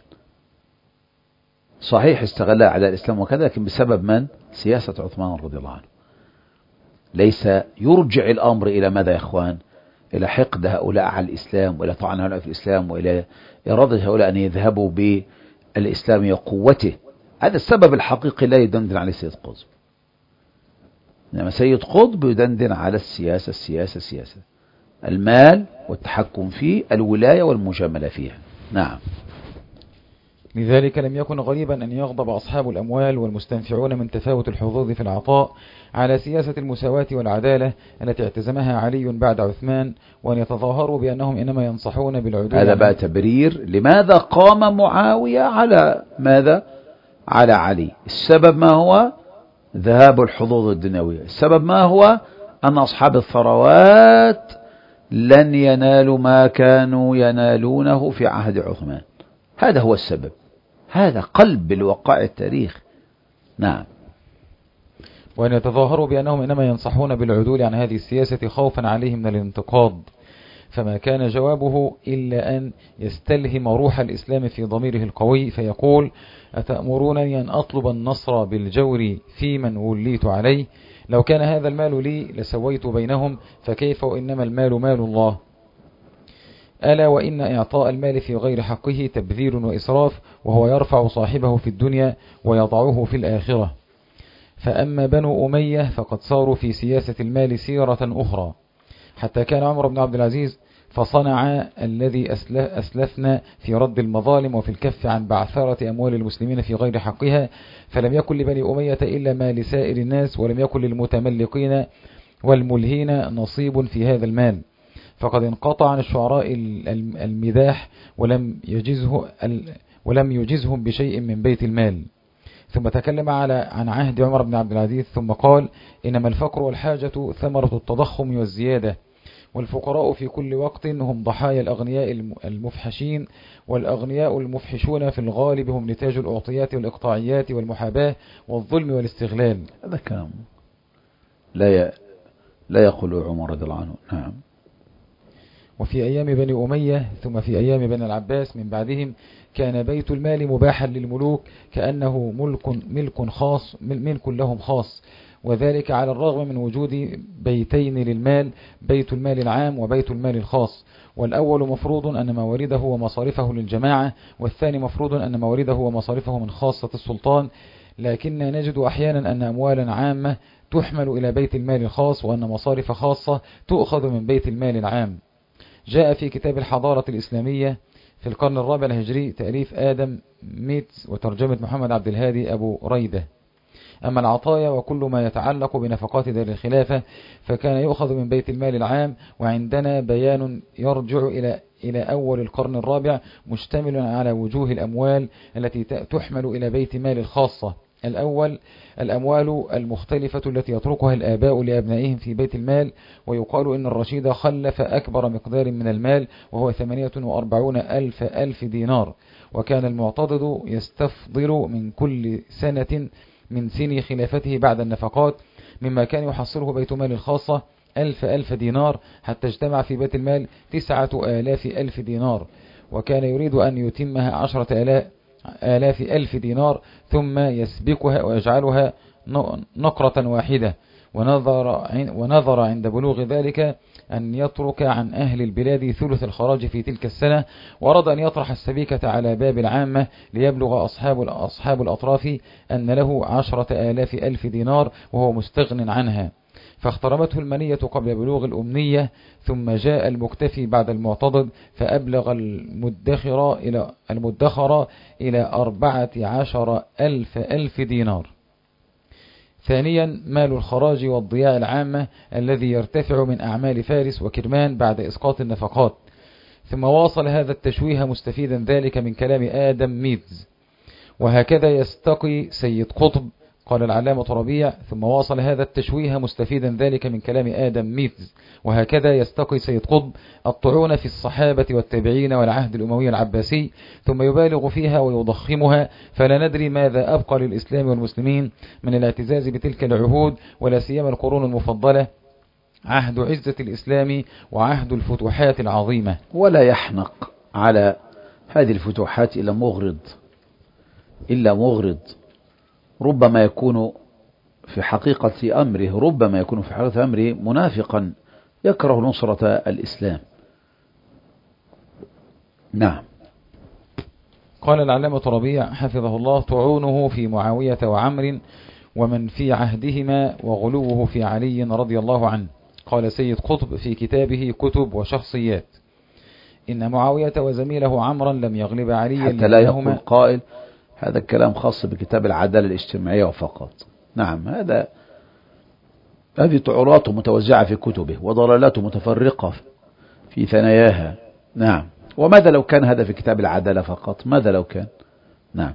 صحيح استغلها أعداء الإسلام وكذا، لكن بسبب من؟ سياسة عثمان رضي الله عنه. ليس يرجع الأمر إلى ماذا يا إخوان؟ إلى حقد هؤلاء على الإسلام، وإلى طعن هؤلاء في الإسلام، وإلى إرادة هؤلاء أن يذهبوا بالإسلام وقوته. هذا السبب الحقيقي لا يدندن عليه سيد قطب. إنما سيد قطب يدندن على السياسة السياسة السياسة المال والتحكم فيه، الولاية والمجاملة فيها. نعم. لذلك لم يكن غريبا أن يغضب أصحاب الأموال والمستنفعون من تفاوت الحظوظ في العطاء على سياسة المساواة والعدالة التي اعتزمها علي بعد عثمان، وأن يتظاهروا بأنهم إنما ينصحون بالعدول. هذا بقى تبرير لماذا قام معاوية على ماذا؟ على علي. السبب ما هو؟ ذهاب الحظوظ الدنيوية. السبب ما هو؟ أن أصحاب الثروات لن ينالوا ما كانوا ينالونه في عهد عثمان. هذا هو السبب، هذا قلب الوقائع التاريخ. نعم. وأن يتظاهروا بأنهم إنما ينصحون بالعدول عن هذه السياسة خوفا عليهم من الانتقاد، فما كان جوابه إلا أن يستلهم روح الإسلام في ضميره القوي فيقول: أتأمرونني أن أطلب النصر بالجور في من وليت عليه؟ لو كان هذا المال لي لسويت بينهم، فكيف وإنما المال مال الله. ألا وإن إعطاء المال في غير حقه تبذير وإسراف، وهو يرفع صاحبه في الدنيا ويضعه في الآخرة. فأما بنو أمية فقد صاروا في سياسة المال سيرة أخرى، حتى كان عمر بن عبد العزيز فصنع الذي أسلفنا في رد المظالم وفي الكف عن بعثرة أموال المسلمين في غير حقها، فلم يكن لبني أمية إلا ما لسائر الناس، ولم يكن للمتملقين والملهين نصيب في هذا المال. فقد انقطع عن الشعراء المداح ولم يجزه ولم يجزهم بشيء من بيت المال. ثم تكلم على عن عهد عمر بن عبد العزيز ثم قال: إنما الفقر والحاجة ثمرة التضخم والزيادة، والفقراء في كل وقت هم ضحايا الأغنياء المفحشين، والأغنياء المفحشون في الغالب هم نتاج الأعطيات والإقطاعيات والمحاباة والظلم والاستغلال. هذا كلام لا ي... لا يقول عمر رضي الله عنه. نعم. وفي أيام بني أمية ثم في أيام بني العباس من بعدهم كان بيت المال مباحا للملوك كأنه ملك ملك خاص ملك لهم خاص، وذلك على الرغم من وجود بيتين للمال، بيت المال العام وبيت المال الخاص، والأول مفروض أن موارده ومصارفه للجماعة، والثاني مفروض أن موارده ومصارفه من خاصة السلطان، لكن نجد أحيانا أن أموالا عامة تحمل إلى بيت المال الخاص، وأن مصارف خاصة تؤخذ من بيت المال العام. جاء في كتاب الحضارة الإسلامية في القرن الرابع الهجري تأليف آدم ميتز وترجمة محمد عبد الهادي أبو ريدة. أما العطايا وكل ما يتعلق بنفقات دار الخلافة فكان يؤخذ من بيت المال العام، وعندنا بيان يرجع إلى إلى أول القرن الرابع مشتمل على وجوه الأموال التي تحمل إلى بيت مال الخاصة. الأول الأموال المختلفة التي يتركها الآباء لأبنائهم في بيت المال، ويقال إن الرشيد خلف أكبر مقدار من المال وهو ثمانية وأربعون ألف ألف دينار، وكان المعتضد يستفضل من كل سنة من سن خلافته بعد النفقات مما كان يحصله بيت مال الخاصة ألف ألف دينار، حتى اجتمع في بيت المال تسعة آلاف ألف دينار، وكان يريد أن يتمها عشرة آلاف آلاف ألف دينار ثم يسبكها ويجعلها نقرة واحدة، ونظر ونظر عند بلوغ ذلك أن يترك عن أهل البلاد ثلث الخراج في تلك السنة، ورد أن يطرح السبيكة على باب العامة ليبلغ أصحاب أصحاب الأطراف أن له عشرة آلاف ألف دينار وهو مستغن عنها، فاخترمته المنية قبل بلوغ الأمنية، ثم جاء المكتفي بعد المعتضد فأبلغ المدخر إلى المدخر إلى أربعة عشر ألف ألف دينار. ثانيا مال الخراج والضياع العامة الذي يرتفع من أعمال فارس وكرمان بعد إسقاط النفقات. ثم واصل هذا التشويه مستفيدا ذلك من كلام آدم ميتز: وهكذا يستقي سيد قطب. قال العلامة ربيع: ثم واصل هذا التشويه مستفيدا ذلك من كلام آدم ميتز: وهكذا يستقي سيد قطب الطعون في الصحابة والتابعين والعهد الأموي العباسي، ثم يبالغ فيها ويضخمها، فلا ندري ماذا أبقى للإسلام والمسلمين من الاعتزاز بتلك العهود، ولا سيما القرون المفضلة، عهد عزة الإسلام وعهد الفتوحات العظيمة. ولا يحنق على هذه الفتوحات إلا مغرض إلا مغرض ربما يكون في حقيقة أمره ربما يكون في حقيقة أمره منافقا يكره نصرة الإسلام. نعم. قال العلامة ربيع حفظه الله: طعونه في معاوية وعمر ومن في عهدهما، وغلوه في علي رضي الله عنه. قال سيد قطب في كتابه كتب وشخصيات: إن معاوية وزميله عمرا لم يغلب عليا، حتى لا يقول قائل هذا الكلام خاص بكتاب العدالة الاجتماعية وفقط. نعم، هذا هذه طعونات متوزعة في كتبه وضلالات متفرقة في ثناياها. نعم. وماذا لو كان هذا في كتاب العدالة فقط؟ ماذا لو كان؟ نعم.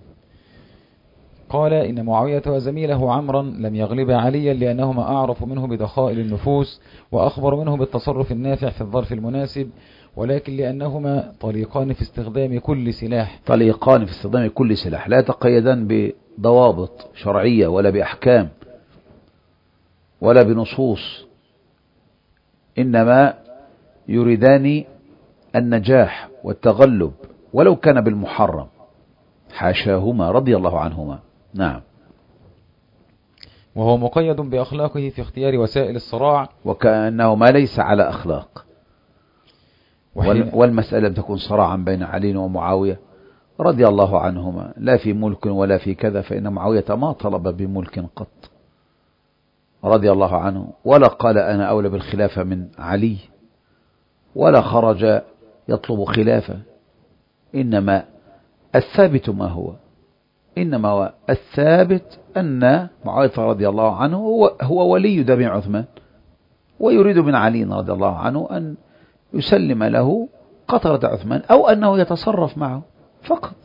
قال إن معاوية وزميله عمرا لم يغلب عليا لأنهما أعرف منه بدخائل النفوس وأخبر منه بالتصرف النافع في الظرف المناسب، ولكن لأنهما طليقان في استخدام كل سلاح طليقان في استخدام كل سلاح لا يتقيدان بضوابط شرعية ولا بأحكام ولا بنصوص، إنما يريدان النجاح والتغلب ولو كان بالمحرم، حاشاهما رضي الله عنهما. نعم. وهو مقيد بأخلاقه في اختيار وسائل الصراع، وكأنه ما ليس على أخلاق. وحين والمسألة لم تكن صراعا بين علي ومعاوية رضي الله عنهما، لا في ملك ولا في كذا، فإن معاوية ما طلب بملك قط رضي الله عنه، ولا قال أنا أولى بالخلافة من علي، ولا خرج يطلب خلافة. إنما الثابت ما هو إنما هو الثابت أن معاوية رضي الله عنه هو, هو ولي دم عثمان، ويريد من علي رضي الله عنه أن يسلم له قطرة عثمان، أو أنه يتصرف معه فقط.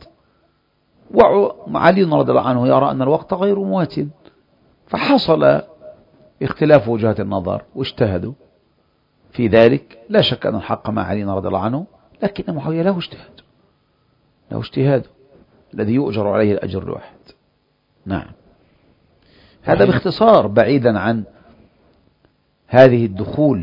وعلي رضي الله عنه يرى أن الوقت غير موات، فحصل اختلاف وجهات النظر واجتهدوا في ذلك. لا شك أن الحق مع علي رضي الله عنه، لكن معاوية له اجتهاد له اجتهاد الذي يؤجر عليه الأجر الواحد. نعم. هذا باختصار، بعيدا عن هذه الدخول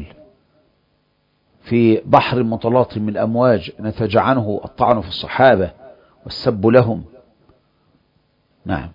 في بحر متلاطم من الأمواج نتج عنه الطعن في الصحابة والسب لهم. نعم.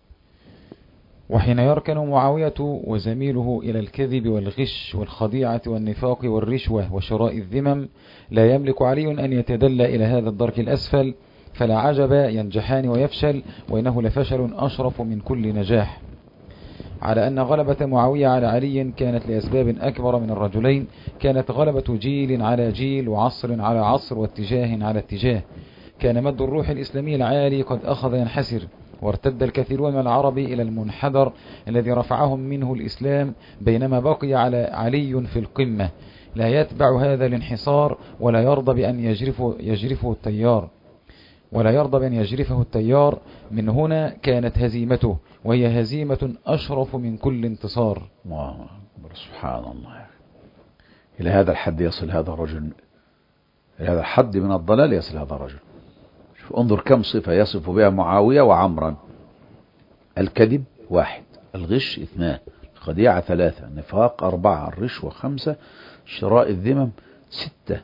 وحين يركن معاوية وزميله إلى الكذب والغش والخديعة والنفاق والرشوة وشراء الذمم، لا يملك علي أن يتدلى إلى هذا الدرك الأسفل، فلا عجب ينجحان ويفشل، وإنه لفشل أشرف من كل نجاح. على أن غلبة معاوية على علي كانت لأسباب أكبر من الرجلين، كانت غلبة جيل على جيل وعصر على عصر واتجاه على اتجاه. كان مد الروح الإسلامي العالي قد أخذ ينحسر، وارتد الكثيرون من العرب إلى المنحدر الذي رفعهم منه الإسلام، بينما بقي على علي في القمة لا يتبع هذا الانحصار، ولا يرضى بأن يجرفه, يجرفه التيار ولا يرضى بأن يجرفه التيار. من هنا كانت هزيمته، وهي هزيمة أشرف من كل انتصار. الله أكبر، سبحان الله. إلى هذا الحد يصل هذا الرجل، إلى هذا الحد من الضلال يصل هذا الرجل. انظر كم صفة يصف بها معاوية وعمرا: الكذب واحد، الغش اثنان، الخديعة ثلاثة، النفاق أربعة، الرشوة خمسة، شراء الذمم ستة،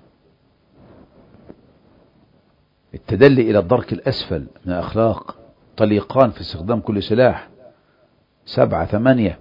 التدلي إلى الدرك الأسفل من الأخلاق، طليقان في استخدام كل سلاح سبعة، ثمانية.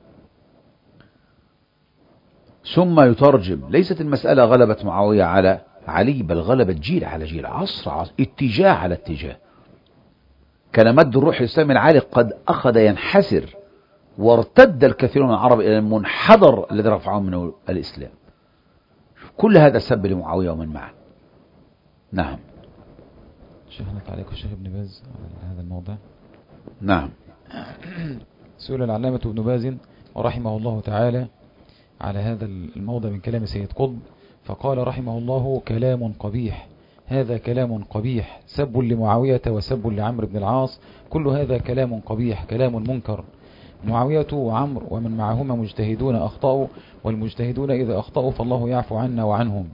ثم يترجم: ليست المسألة غلبة معاوية على علي، بل غلبة جيل على جيل، عصر عصر، اتجاه على اتجاه. كان مد الروح الإسلامي العالي قد أخذ ينحسر، وارتد الكثير من العرب إلى المنحدر الذي رفعهم منه الإسلام. كل هذا سب لمعاوية ومن معه. نعم. شيخنا تعليق الشيخ ابن باز على هذا الموضوع. نعم. سئل العلامة ابن باز ورحمه الله تعالى على هذا الموضع من كلام سيد قطب، فقال رحمه الله: كلام قبيح، هذا كلام قبيح، سب لمعاوية وسب لعمرو بن العاص، كل هذا كلام قبيح، كلام منكر. معاوية وعمرو ومن معهما مجتهدون أخطأوا، والمجتهدون إذا أخطأوا فالله يعفو عنا وعنهم.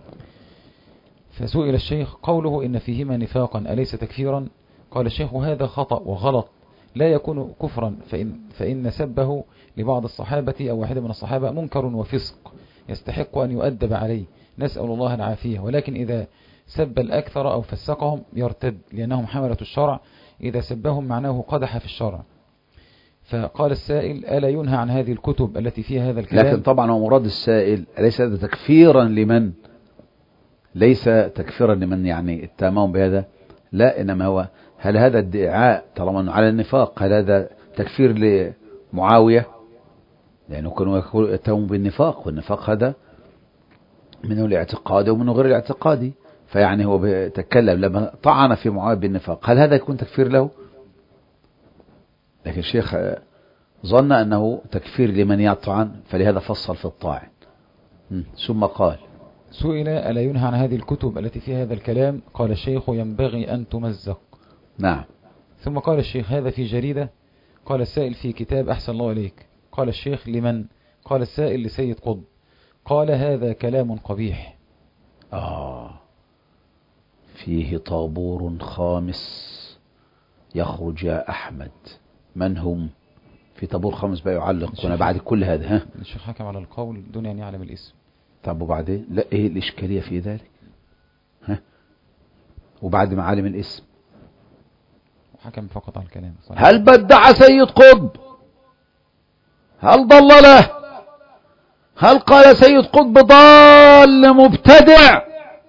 فسئل الشيخ: قوله إن فيهما نفاقا أليس تكفيرا؟ قال الشيخ: هذا خطأ وغلط، لا يكون كفرا، فإن, فإن سبه لبعض الصحابة أو واحد من الصحابة منكر وفسق يستحق أن يؤدب عليه، نسأل الله العافية. ولكن إذا سب الأكثر أو فسقهم يرتد، لأنهم حملة الشرع، إذا سبهم معناه قدح في الشرع. فقال السائل: ألا ينهى عن هذه الكتب التي فيها هذا الكلام؟ لكن طبعا هو مراد السائل: أليس هذا تكفيرا لمن ليس تكفيرا لمن يعني اتهمهم بهذا؟ لا، إنما هو هل هذا ادعاء طالما على النفاق، هل هذا تكفير لمعاوية؟ لأنه كانوا يتهمون بالنفاق، والنفاق هذا منه الاعتقادي ومنه غير الاعتقادي. فيعني هو بيتكلم لما طعن في معاوية بالنفاق، هل هذا يكون تكفير له؟ لكن الشيخ ظن أنه تكفير لمن يطعن، فلهذا فصل في الطاعن. ثم قال: سئل: ألا ينهى عن هذه الكتب التي فيها هذا الكلام؟ قال الشيخ: ينبغي أن تمزق. نعم. ثم قال الشيخ: هذا في جريدة؟ قال السائل: في كتاب أحسن الله إليك. قال الشيخ: لمن؟ قال السائل: لسيد قطب. قال: هذا كلام قبيح. آه فيه طابور خامس يخرج يا أحمد. من هم في طابور خامس بقى يعلق؟ وانا بعد كل هذا ها الشيخ حكم على القول دون أن يعلم الاسم. طب وبعدين؟ لا، ايه الاشكالية في ذلك؟ ها؟ وبعد ما علم الاسم وحكم فقط على الكلام. هل بدع سيد قطب؟ هل ضلله؟ هل قال سيد قطب ضال مبتدع؟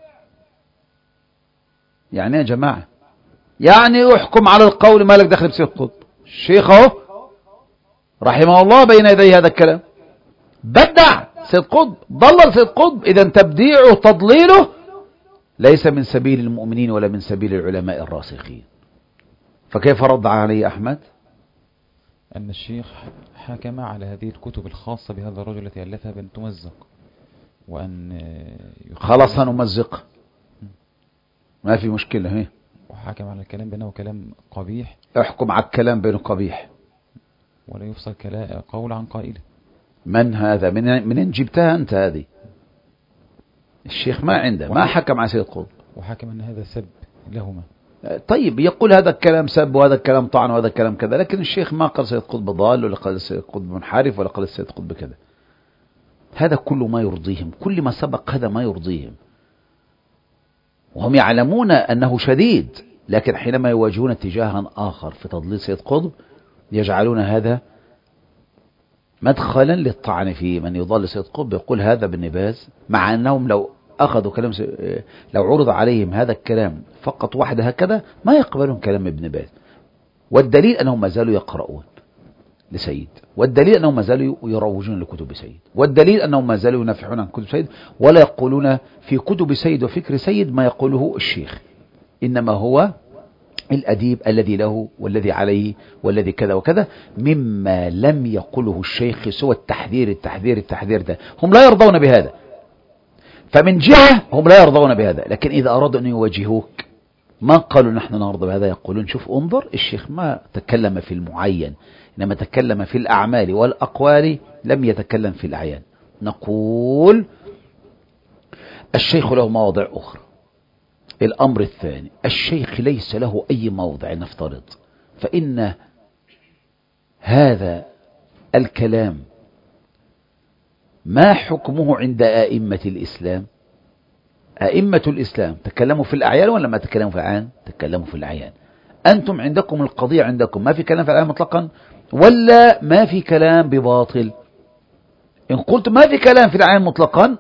يعني يا جماعة، يعني يحكم على القول ما لك دخل بسيد قطب. الشيخ اهو رحمه الله بين يدي هذا الكلام، بدع سيد قطب، ضلل سيد قطب. اذا تبديعه وتضليله ليس من سبيل المؤمنين ولا من سبيل العلماء الراسخين. فكيف رد عليه أحمد؟ أن الشيخ حكم على هذه الكتب الخاصة بهذا الرجل التي ألفها بأن تمزق، وأن خلاص نمزقها، ما في مشكلة. هي وحكم على الكلام بأنه كلام قبيح. احكم على الكلام بأنه قبيح ولا يفصل قول عن قائله. من هذا؟ من من جبتها أنت هذه؟ الشيخ ما عنده، ما حكم على سيد قطب، وحكم أن هذا سب لهما. طيب يقول هذا الكلام سب وهذا الكلام طعن وهذا الكلام كذا، لكن الشيخ ما قال سيد قطب ضال ولا قال سيد قطب منحرف ولا قال سيد قطب كذا. هذا كله ما يرضيهم، كل ما سبق هذا ما يرضيهم، وهم يعلمون أنه شديد، لكن حينما يواجهون اتجاها آخر في تضليل سيد قطب يجعلون هذا مدخلا للطعن في من يضل سيد قطب. يقول هذا ابن باز، مع أنهم لو أخذوا كلام س... لو عرض عليهم هذا الكلام فقط وحده هكذا ما يقبلون كلام ابن باز، والدليل أنهم ما زالوا يقرؤون لسيد، والدليل أنهم ما زالوا يروجون لكتب سيد، والدليل أنهم ما زالوا ينافحون عن كتب سيد، ولا يقولون في كتب سيد وفكر سيد ما يقوله الشيخ، إنما هو الأديب الذي له والذي عليه والذي كذا وكذا، مما لم يقله الشيخ سوى التحذير التحذير التحذير ده. هم لا يرضون بهذا، فمن جهة هم لا يرضون بهذا، لكن إذا أرادوا أن يواجهوك ما قالوا نحن نرضى بهذا، يقولون شوف انظر الشيخ ما تكلم في المعين، إنما تكلم في الأعمال والأقوال، لم يتكلم في الأعيان. نقول الشيخ له مواضع أخرى. الأمر الثاني، الشيخ ليس له أي موضع نفترض، فإن هذا الكلام ما حكمه عند أئمة الإسلام؟ أئمة الإسلام تكلموا في الأعيان ولا ما تكلموا في الأعيان؟ تكلموا في الأعيان. أنتم عندكم القضية، عندكم ما في كلام في الأعيان مطلقا ولا ما في كلام بباطل؟ إن قلت ما في كلام في الأعيان مطلقا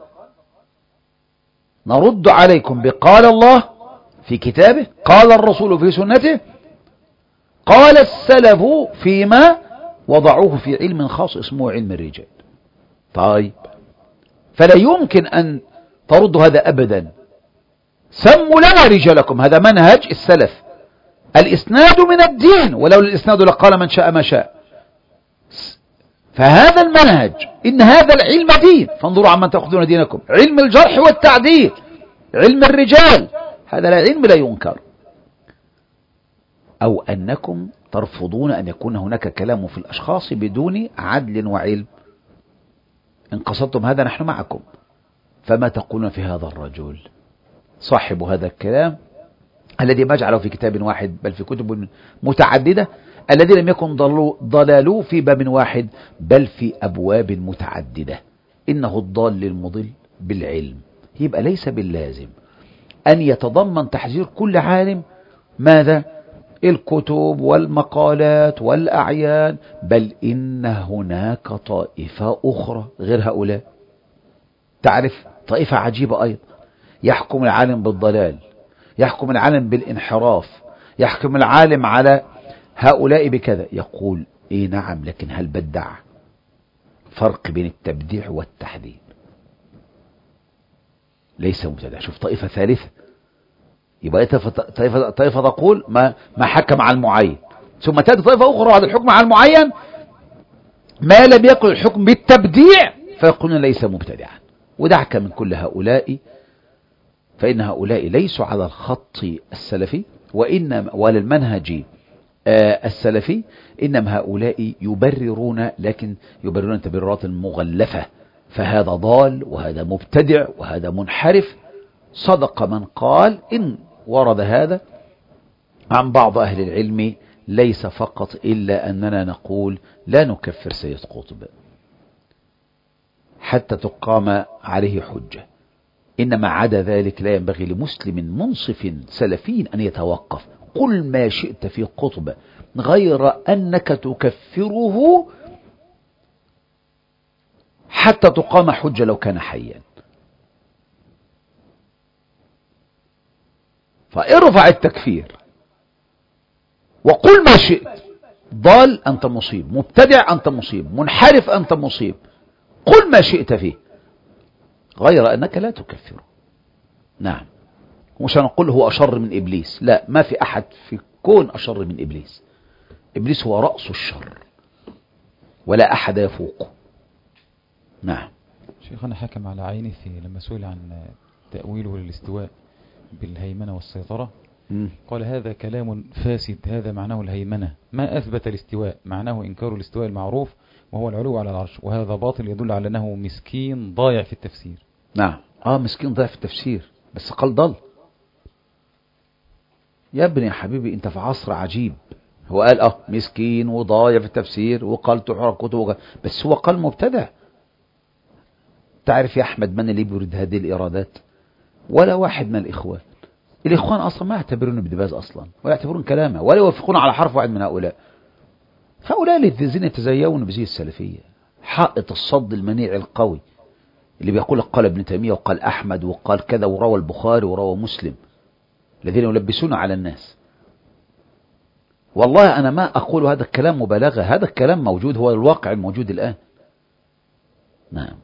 نرد عليكم بقال الله في كتابه، قال الرسول في سنته، قال السلف فيما وضعوه في علم خاص اسمه علم الرجال. طيب، فلا يمكن أن تردوا هذا أبدا. سموا لنا رجالكم، هذا منهج السلف، الإسناد من الدين، ولو الإسناد لقال من شاء ما شاء. فهذا المنهج، إن هذا العلم دين، فانظروا عمن تأخذون دينكم، علم الجرح والتعديل، علم الرجال، هذا لا علم لا ينكر. أو أنكم ترفضون أن يكون هناك كلام في الأشخاص بدون عدل وعلم. إن قصدتم هذا نحن معكم. فما تقولون في هذا الرجل صاحب هذا الكلام الذي ما جعله في كتاب واحد بل في كتب متعددة، الذي لم يكن ضلالوا في باب واحد بل في أبواب متعددة؟ إنه الضال المضل بالعلم. يبقى ليس باللازم أن يتضمن تحذير كل عالم ماذا؟ الكتب والمقالات والأعيان، بل إن هناك طائفة أخرى غير هؤلاء. تعرف طائفة عجيبة أيضا، يحكم العالم بالضلال، يحكم العالم بالانحراف، يحكم العالم على هؤلاء بكذا. يقول إيه نعم، لكن هل بدع؟ فرق بين التبديع والتحذير. ليس مبتدع. شوف طائفة ثالثة، يبقى طائفة, طائفة تقول ما, ما حكم على المعين، ثم تأتي طائفة أخرى هذا الحكم على المعين ما لم يكن الحكم بالتبديع فيقولون ليس مبتدعا. ودعك من كل هؤلاء، فإن هؤلاء ليسوا على الخط السلفي وإنما ولا المنهج السلفي، إنما هؤلاء يبررون، لكن يبررون تبريرات مغلفة، فهذا ضال وهذا مبتدع وهذا منحرف. صدق من قال إن ورد هذا عن بعض أهل العلم ليس فقط إلا أننا نقول لا نكفر سيد قطب. حتى تقام عليه حجة. إنما عدا ذلك لا ينبغي لمسلم منصف سلفي أن يتوقف. قل ما شئت في خطبة غير أنك تكفره حتى تقام حجة لو كان حيا. فارفع التكفير وقل ما شئت، ضال أنت مصيب، مبتدع أنت مصيب، منحرف أنت مصيب، قل ما شئت فيه غير أنك لا تكفره. نعم، مش هنقول هو أشر من إبليس، لا، ما في أحد في الكون أشر من إبليس. إبليس هو رأس الشر ولا أحد يفوقه. نعم. شيخنا حكم على عينه في لما سئل عن تأويله للاستواء بالهيمنة والسيطرة، م. قال هذا كلام فاسد، هذا معناه الهيمنة، ما أثبت الاستواء، معناه إنكار الاستواء المعروف وهو العلو على العرش، وهذا باطل يدل على أنه مسكين ضايع في التفسير. نعم، آه مسكين ضايع في التفسير، بس قال ضل. يا ابني يا حبيبي أنت في عصر عجيب. هو قال آه مسكين وضايع في التفسير وقال تحرق كتب، بس هو قال مبتدع. تعرف يا أحمد من اللي بيريد هذه الإرادات؟ ولا واحد من الإخوان. الإخوان أصلا ما يعتبرون ابن باز أصلا، ولا يعتبرون كلامه، ولا يوافقون على حرف واحد من هؤلاء. هؤلاء الذين يتزيون بزي السلفية، حائط الصد المنيع القوي اللي بيقول قال ابن تيمية وقال أحمد وقال كذا وروى البخاري وروى مسلم، الذين يلبسون على الناس. والله أنا ما أقول هذا الكلام مبالغة، هذا الكلام موجود، هو الواقع الموجود الآن. نعم.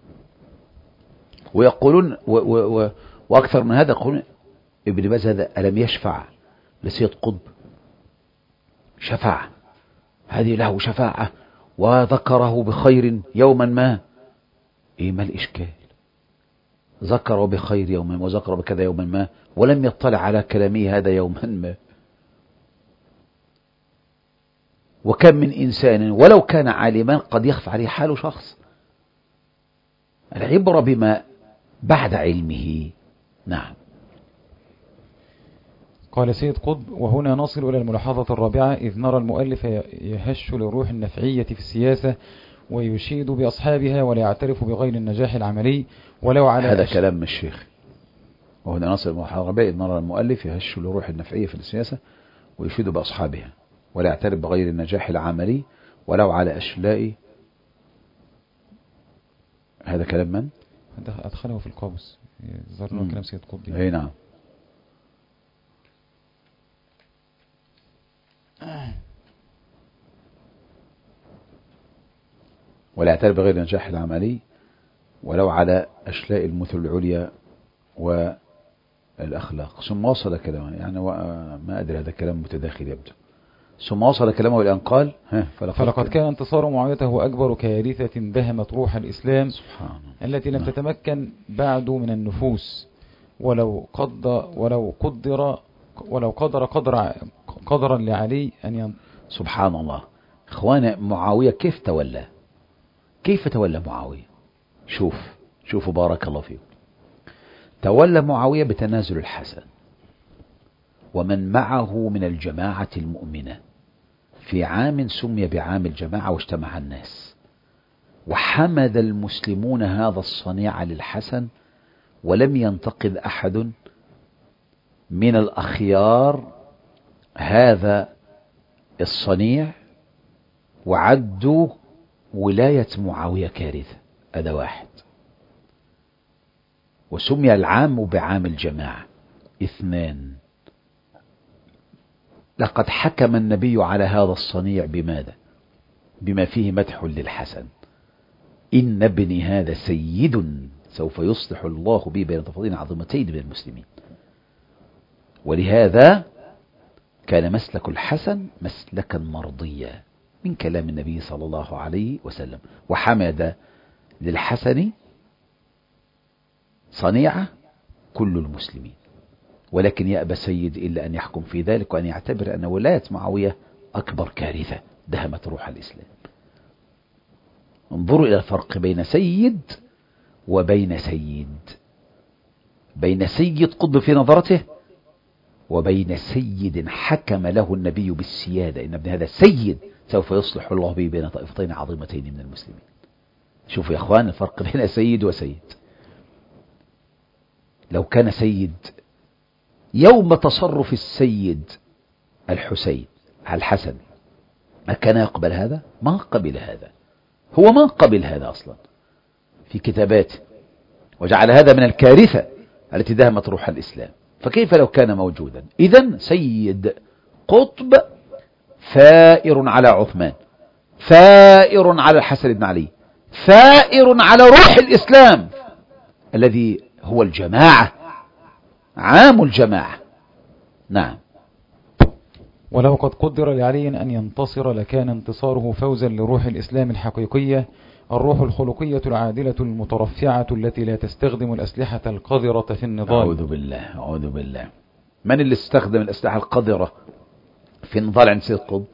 ويقولون و و و وأكثر من هذا يقولون ابن باز هذا ألم يشفع لسيد قطب؟ شفاعة، هذه له شفاعة وذكره بخير يوما ما. إيه ما الإشكال؟ ذكره بخير يوما ما وذكره بكذا يوما ما، ولم يطلع على كلامه هذا يوما ما. وكم من إنسان ولو كان عالما قد يخفى عليه حال شخص. العبرة بما بعد علمه. نعم. قال سيد قطب: وهنا نصل إلى الملاحظة الرابعة، إذ نرى المؤلف يهش للروح النفعية في السياسة ويشيد بأصحابها ولا يعترف بغير النجاح العملي ولو على هذا كلام الشيخ. وهنا نصل إلى الملاحظة الرابعة، إذ نرى المؤلف يهش للروح النفعية في السياسة ويشيد بأصحابها ولا يعترف بغير النجاح العملي ولو على أشلاء. هذا كلام من؟ أدخله في القابوس، ظهر كلام سيد قطب. أي نعم. ولا يعترف بغير النجاح العملي ولو على أشلاء المثل العليا والأخلاق. ثم وصل كلامه، يعني ما أدري هذا كلام متداخل يبدو. ثم وصل كلامه إلى أن قال: فلقد, فلقد كان انتصار معاوية هو أكبر كارثة بهمت روح الإسلام التي لم تتمكن بعد من النفوس ولو قدر ولو قدر ولو قدر قدر قدرا لعلي أن ين... سبحان الله. إخوانا، معاوية كيف تولى؟ كيف تولى معاوية؟ شوف شوفوا بارك الله فيكم. تولى معاوية بتنازل الحسن ومن معه من الجماعة المؤمنة في عام سمي بعام الجماعة واجتمع الناس، وحمد المسلمون هذا الصنيع للحسن، ولم ينتقد أحد من الأخيار هذا الصنيع، وعدوا ولاية معاوية كارثة. هذا واحد. وسمي العام بعام الجماعة. اثنان، لقد حكم النبي على هذا الصنيع بماذا؟ بما فيه مدح للحسن: إن ابني هذا سيد سوف يصلح الله به بين طرفين عظيمتين من المسلمين. ولهذا كان مسلك الحسن مسلكا مرضيا من كلام النبي صلى الله عليه وسلم. وحمد للحسن صنيعة كل المسلمين، ولكن يأبى سيد إلا أن يحكم في ذلك وأن يعتبر أن ولاية معاوية أكبر كارثة دهمت روح الإسلام. انظروا إلى الفرق بين سيد وبين سيد، بين سيد قطب في نظرته وبين سيد حكم له النبي بالسيادة: إن ابن هذا سيد سوف يصلح الله به بين طائفتين عظيمتين من المسلمين. شوفوا يا اخوان الفرق بين سيد وسيد. لو كان سيد يوم تصرف السيد الحسين الحسن ما كان يقبل هذا؟ ما قبل هذا، هو ما قبل هذا أصلا في كتاباته، وجعل هذا من الكارثة التي دهمت روح الإسلام. فكيف لو كان موجودا؟ إذن سيد قطب ثائر على عثمان، ثائر على الحسن بن علي، ثائر على روح الإسلام الذي هو الجماعة، عام الجماعة. نعم. ولو قد قدر لعلي أن ينتصر لكان انتصاره فوزا لروح الإسلام الحقيقية، الروح الخلقية العادلة المترفعة التي لا تستخدم الأسلحة القذرة في النضال. أعوذ بالله أعوذ بالله. من اللي استخدم الأسلحة القذرة في النضال عند سيد قطب؟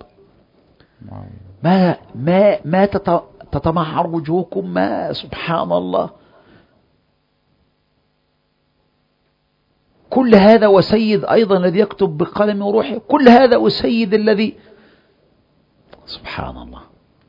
ما ما ما تتمعر وجوهكم، ما سبحان الله. كل هذا وسيد أيضا الذي يكتب بقلم وروحه، كل هذا وسيد الذي سبحان الله.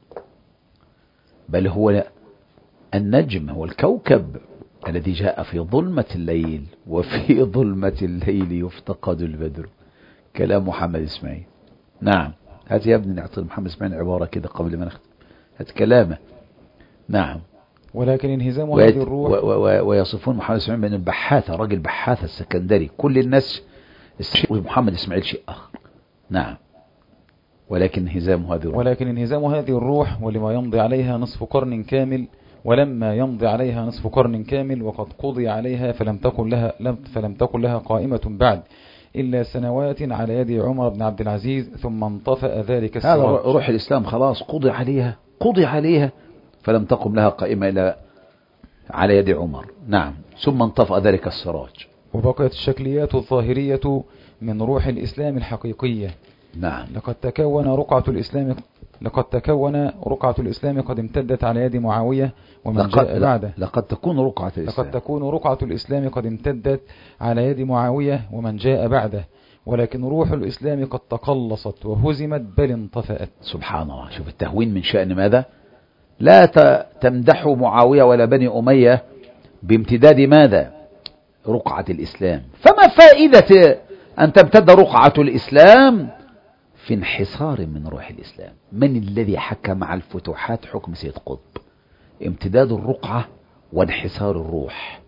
بل هو النجم، هو الكوكب الذي جاء في ظلمة الليل، وفي ظلمة الليل يفتقد البدر. كلام محمد إسماعيل. نعم. هات يا ابني نعطي محمد إسماعيل عبارة كده قبل ما نختم. هات كلامه. نعم. ولكن انهزام هذه الروح و و ويصفون محمد إسماعيل بأن البحاثة، راجل بحاثة السكندري، كل الناس محمد إسماعيل شيء آخر. نعم. ولكن انهزام هذه الروح ولكن انهزام هذه الروح ولما يمضي عليها نصف قرن كامل ولما يمضي عليها نصف قرن كامل وقد قضي عليها فلم تكن لها لم فلم تكن لها قائمة بعد إلا سنوات على يد عمر بن عبد العزيز، ثم انطفأ ذلك السراج. هذا روح الإسلام خلاص قضي عليها قضي عليها فلم تقم لها قائمة إلا على يد عمر. نعم. ثم انطفأ ذلك السراج. وبقيت الشكليات الظاهرية من روح الإسلام الحقيقية. نعم. لقد تكون رقعة الإسلام لقد تكون رقعة الإسلام قد امتدت على يد معاوية ومن جاء بعده. لقد تكون رقعة الإسلام لقد تكون رقعة الإسلام قد امتدت على يد معاوية ومن جاء بعده، ولكن روح الإسلام قد تقلصت وهزمت بل انطفأت. سبحان الله. شوف التهوين من شأن ماذا؟ لا تمدحوا معاوية ولا بني أمية بامتداد ماذا؟ رقعة الإسلام. فما فائدة أن تمتد رقعة الإسلام في انحصار من روح الإسلام؟ من الذي حكم على الفتوحات حكم سيد قطب؟ امتداد الرقعة وانحصار الروح.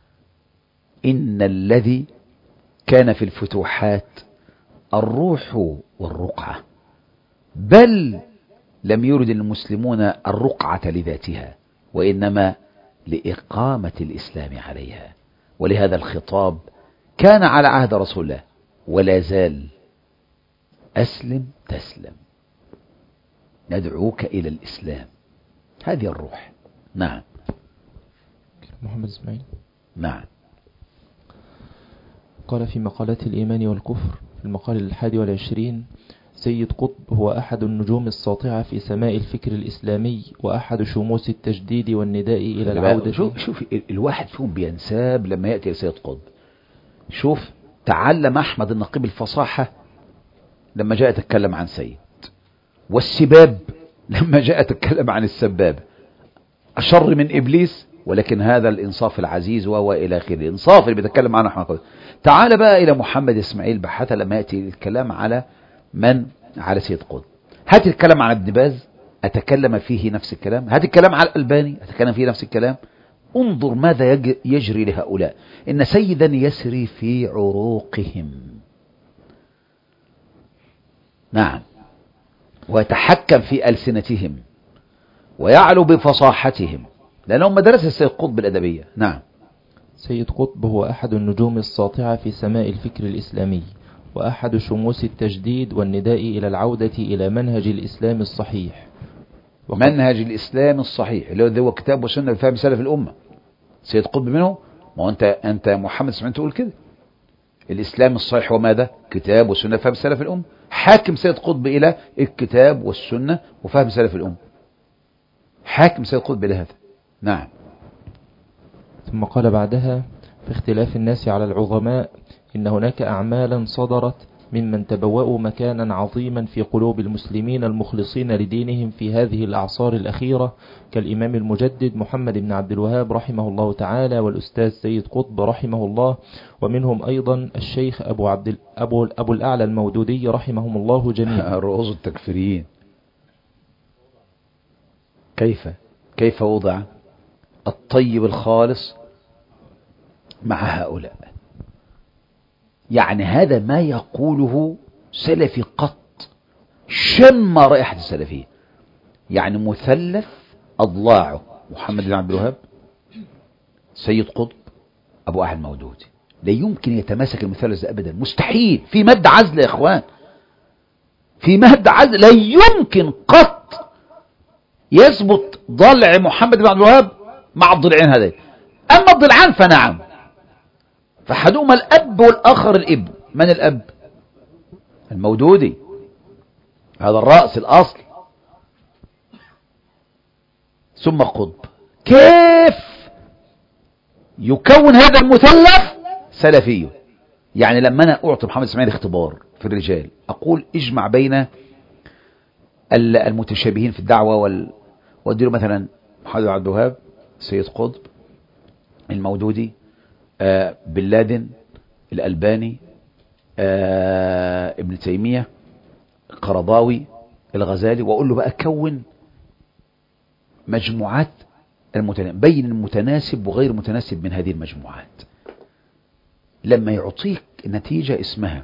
إن الذي كان في الفتوحات الروح والرقعة، بل لم يرد المسلمون الرقعة لذاتها وإنما لإقامة الإسلام عليها. ولهذا الخطاب كان على عهد رسول الله ولا زال: أسلم تسلم، ندعوك إلى الإسلام. هذه الروح. نعم. محمد إسماعيل. نعم. قال في مقالات الإيمان والكفر في المقال الحادي والعشرين: سيد قطب هو أحد النجوم الساطعة في سماء الفكر الإسلامي وأحد شموس التجديد والنداء إلى العودة. شوف, شوف الواحد فيهم بينساب لما يأتي لسيد قطب. شوف تعلم أحمد النقيب الفصاحة لما جاء تتكلم عن سيد، والسباب لما جاء تتكلم عن السباب، أشر من إبليس، ولكن هذا الإنصاف العزيز وهو إلى آخره. الإنصاف اللي بيتكلم عنه أحمد قطب. تعال بقى إلى محمد إسماعيل بحث لما يأتي الكلام على من؟ على سيد قطب. هات الكلام عن ابن باز أتكلم فيه نفس الكلام، هات الكلام على الألباني أتكلم فيه نفس الكلام. انظر ماذا يجري لهؤلاء. إن سيدا يسري في عروقهم. نعم. ويتحكم في ألسنتهم ويعلو بفصاحتهم، لأنهم مدرسة السيد قطب الأدبية. نعم. سيد قطب هو أحد النجوم الساطعة في سماء الفكر الإسلامي وأحد شموس التجديد والنداء إلى العودة إلى منهج الإسلام الصحيح. منهج الإسلام الصحيح اللي هو كتاب وسنة لفهم سلف الأمة. سيد قطب منه. ما هو أنت أنت محمد سمعت تقول كده. الإسلام الصحيح هو ماذا؟ كتاب وسنة فهم سلف الأمة. حاكم سيد قطب إلى الكتاب والسنة وفهم سلف الأمة. حاكم سيد قطب إلى هذا. نعم. ثم قال بعدها: في اختلاف الناس على العظماء إن هناك أعمالا صدرت ممن تبوأوا مكانا عظيما في قلوب المسلمين المخلصين لدينهم في هذه الأعصار الأخيرة، كالإمام المجدد محمد بن عبد الوهاب رحمه الله تعالى، والأستاذ سيد قطب رحمه الله، ومنهم أيضا الشيخ أبو, عبد أبو, أبو الأعلى المودودي رحمهم الله جميعا. رؤوس التكفيريين كيف كيف وضع الطيب الخالص مع هؤلاء؟ يعني هذا ما يقوله سلفي قط، شم رائحة السلفية. يعني مثلث أضلاعه محمد بن عبد الوهاب، سيد قطب، أبو أحد المودودي، لا يمكن يتماسك المثلث أبدا، مستحيل. في مد عزل يا إخوان، في مد عزل، لا يمكن قط يثبت ضلع محمد بن عبد الوهاب مع الضلعين هذين. أما الضلعان فنعم، فأحدهما الأب والآخر الابن. من الأب؟ المودودي، هذا الرأس الأصل، ثم قطب. كيف يكون هذا المثلث سلفي؟ يعني لما أنا أعطي محمد إسماعيل اختبار في الرجال، أقول اجمع بين المتشابهين في الدعوة وال... وأديله مثلا محمد بن عبد الوهاب، سيد قطب، المودودي، آه بن لادن، الألباني، آه ابن تيمية، قرضاوي، الغزالي، وأقول له بقى كون مجموعات المتناسب بين المتناسب وغير متناسب من هذه المجموعات. لما يعطيك نتيجة اسمها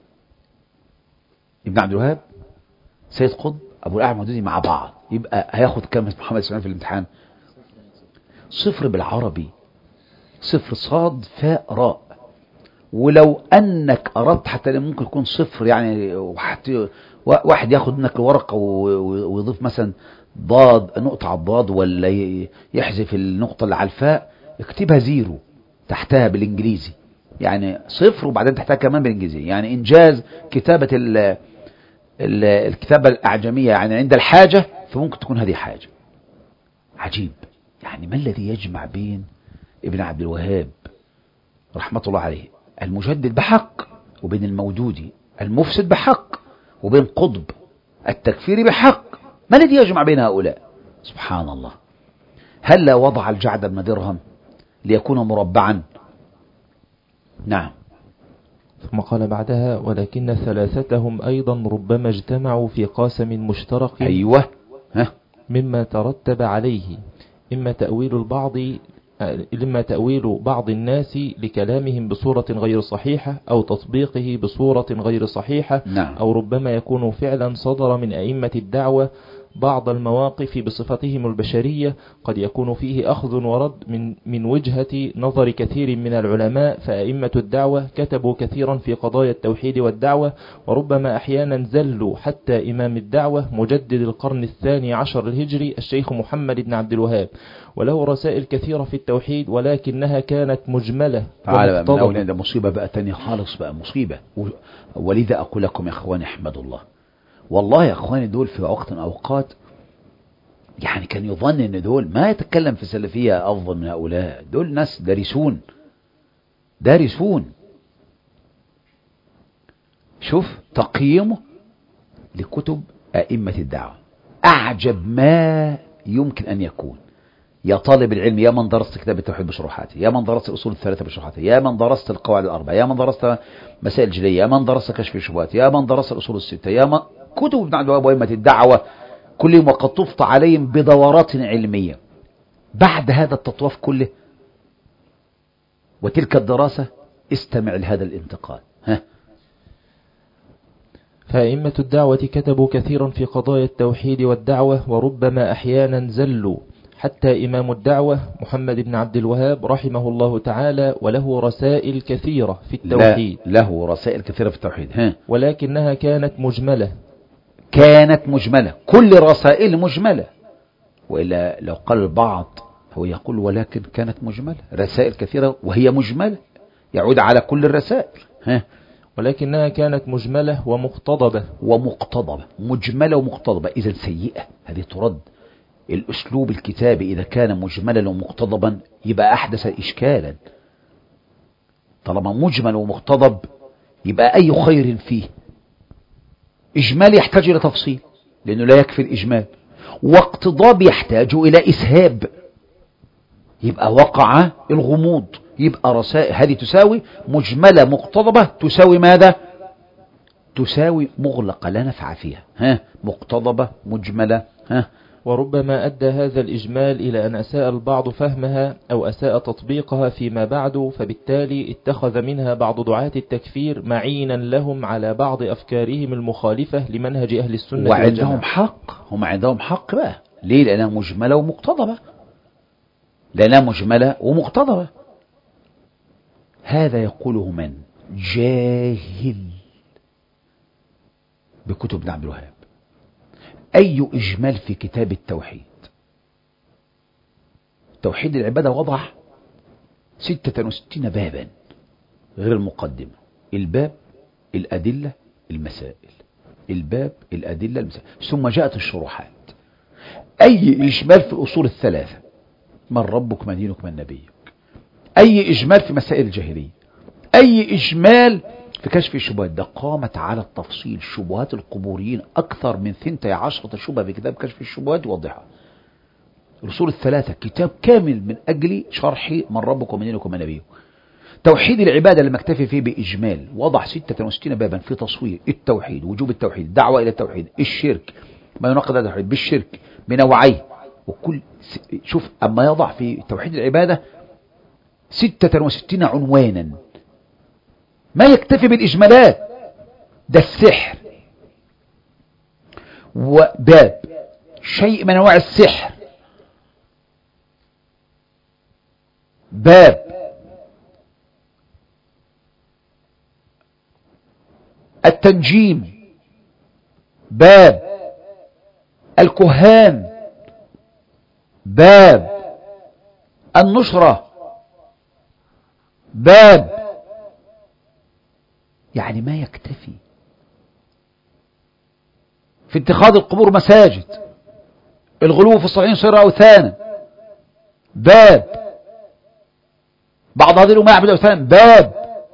ابن عبد الوهاب، سيد قطب، أبو الأعلى المودودي مع بعض، يبقى هياخد كم محمد إسماعيل في الامتحان؟ صفر بالعربي، صفر صاد فاء راء. ولو أنك أردت حتى ممكن يكون صفر، يعني واحد ياخد منك الورقة ويضيف مثلا ضاد، نقطة على الضاد، ولا يحذف النقطة اللي على الفاء، اكتبها زيرو تحتها بالإنجليزي، يعني صفر وبعدين تحتها كمان بالإنجليزي. يعني إنجاز كتابة ال ال الكتابة الأعجمية يعني عند الحاجة، فممكن تكون هذه حاجة. عجيب، يعني ما الذي يجمع بين ابن عبد الوهاب رحمة الله عليه المجدد بحق، وبين المودودي المفسد بحق، وبين قطب التكفيري بحق؟ ما الذي يجمع بين هؤلاء؟ سبحان الله. هل لا وضع الجعد بن درهم ليكون مربعا؟ نعم. ثم قال بعدها: ولكن ثلاثتهم أيضا ربما اجتمعوا في قاسم مشترك، أيوة، ها، مما ترتب عليه إما تأويل البعض إما تأويل بعض الناس لكلامهم بصورة غير صحيحة، أو تطبيقه بصورة غير صحيحة. نعم. أو ربما يكون فعلا صدر من أئمة الدعوة بعض المواقف بصفتهم البشرية، قد يكون فيه أخذ ورد من, من وجهة نظر كثير من العلماء. فأئمة الدعوة كتبوا كثيرا في قضايا التوحيد والدعوة، وربما أحيانا زلوا حتى إمام الدعوة مجدد القرن الثاني عشر الهجري الشيخ محمد بن عبد الوهاب، وله رسائل كثيرة في التوحيد، ولكنها كانت مجملة. تعالى بقى من أول، ده مصيبة بقى تانية خالص، بقى مصيبة. ولذا أقول لكم يا أخواني احمدوا الله، والله يا أخواني دول في وقت من أوقات يعني كان يظن أن دول ما يتكلم في السلفية أفضل من هؤلاء، دول ناس دارسون دارسون. شوف تقييمه لكتب أئمة الدعوة، أعجب ما يمكن أن يكون. يا طالب العلم، يا من درست كتاب التوحيد بشروحاته، يا من درست الأصول الثلاثة بشروحاته، يا من درست القواعد الأربعة، يا من درست مسائل جلية، يا من درست كشف الشبهات، يا من درست الأصول الستة، يا من كتب ابن عبد الوهاب وأئمة الدعوة كلهم، وقد طفت عليهم بدورات علمية. بعد هذا التطواف كله وتلك الدراسة، استمع لهذا الانتقال. ها. فأئمة الدعوة كتبوا كثيرا في قضايا التوحيد والدعوة، وربما أحيانا زلوا حتى إمام الدعوة محمد بن عبد الوهاب رحمه الله تعالى، وله رسائل كثيرة في التوحيد. لا له رسائل كثيرة في التوحيد، ها. ولكنها كانت مجملة كانت مجملة، كل رسائل مجملة. وإلا لو قال البعض هو يقول ولكن كانت مجملة، رسائل كثيرة وهي مجملة، يعود على كل الرسائل. ها. ولكنها كانت مجملة ومقتضبة. ومقتضبة، مجملة ومقتضبة، إذا سيئة هذه ترد. الأسلوب الكتابي إذا كان مجملا ومقتضبا يبقى أحدث إشكالا. طالما مجمل ومقتضب يبقى أي خير فيه إجمال يحتاج إلى تفصيل لأنه لا يكفي الإجمال، واقتضاب يحتاج إلى إسهاب، يبقى وقع الغموض، يبقى رسائل هذه تساوي مجملة مقتضبة تساوي ماذا؟ تساوي مغلقة لا نفع فيها. ها مقتضبة مجملة. ها وربما أدى هذا الإجمال إلى أن أساء البعض فهمها أو أساء تطبيقها فيما بعد، فبالتالي اتخذ منها بعض دعاة التكفير معينا لهم على بعض أفكارهم المخالفة لمنهج أهل السنة وعندهم والجماعة. حق، هم عندهم حق بقى. ليه؟ لأنها مجملة ومقتضبة، لأنها مجملة ومقتضبة. هذا يقوله من؟ جاهل بكتب ابن عبد الوهاب. أي إجمال في كتاب التوحيد؟ توحيد العبادة وضع ستة وستين بابا غير المقدمة، الباب الأدلة المسائل، الباب الأدلة المسائل، ثم جاءت الشروحات. أي إجمال في الأصول الثلاثة، من ربك من دينك من نبيك، أي إجمال في مسائل الجاهلية، أي إجمال في كشف الشبهات، ده قامت على التفصيل. شبهات القبوريين أكثر من ثنتي عشرة شبهة في كتاب كشف الشبهات يوضحها. الأصول الثلاثة كتاب كامل من أجل شرح من ربك ومن دينك ومن نبيك. توحيد العبادة لما اكتفي فيه بإجمال وضع ستة وستين بابا في تصوير التوحيد، وجوب التوحيد، دعوة إلى التوحيد، الشرك، ما يناقض التوحيد بالشرك بنوعيه، وكل شوف أما يضع في توحيد العبادة ستة وستين عنوانا، ما يكتفي بالإجمالات. ده السحر، وباب شيء من أنواع السحر، باب التنجيم، باب الكهان، باب النشرة، باب يعني ما يكتفي. في اتخاذ القبور مساجد، الغلو في الصالحين صير أوثانا، باب بعض هذه الأمة يعبد أوثانا، باب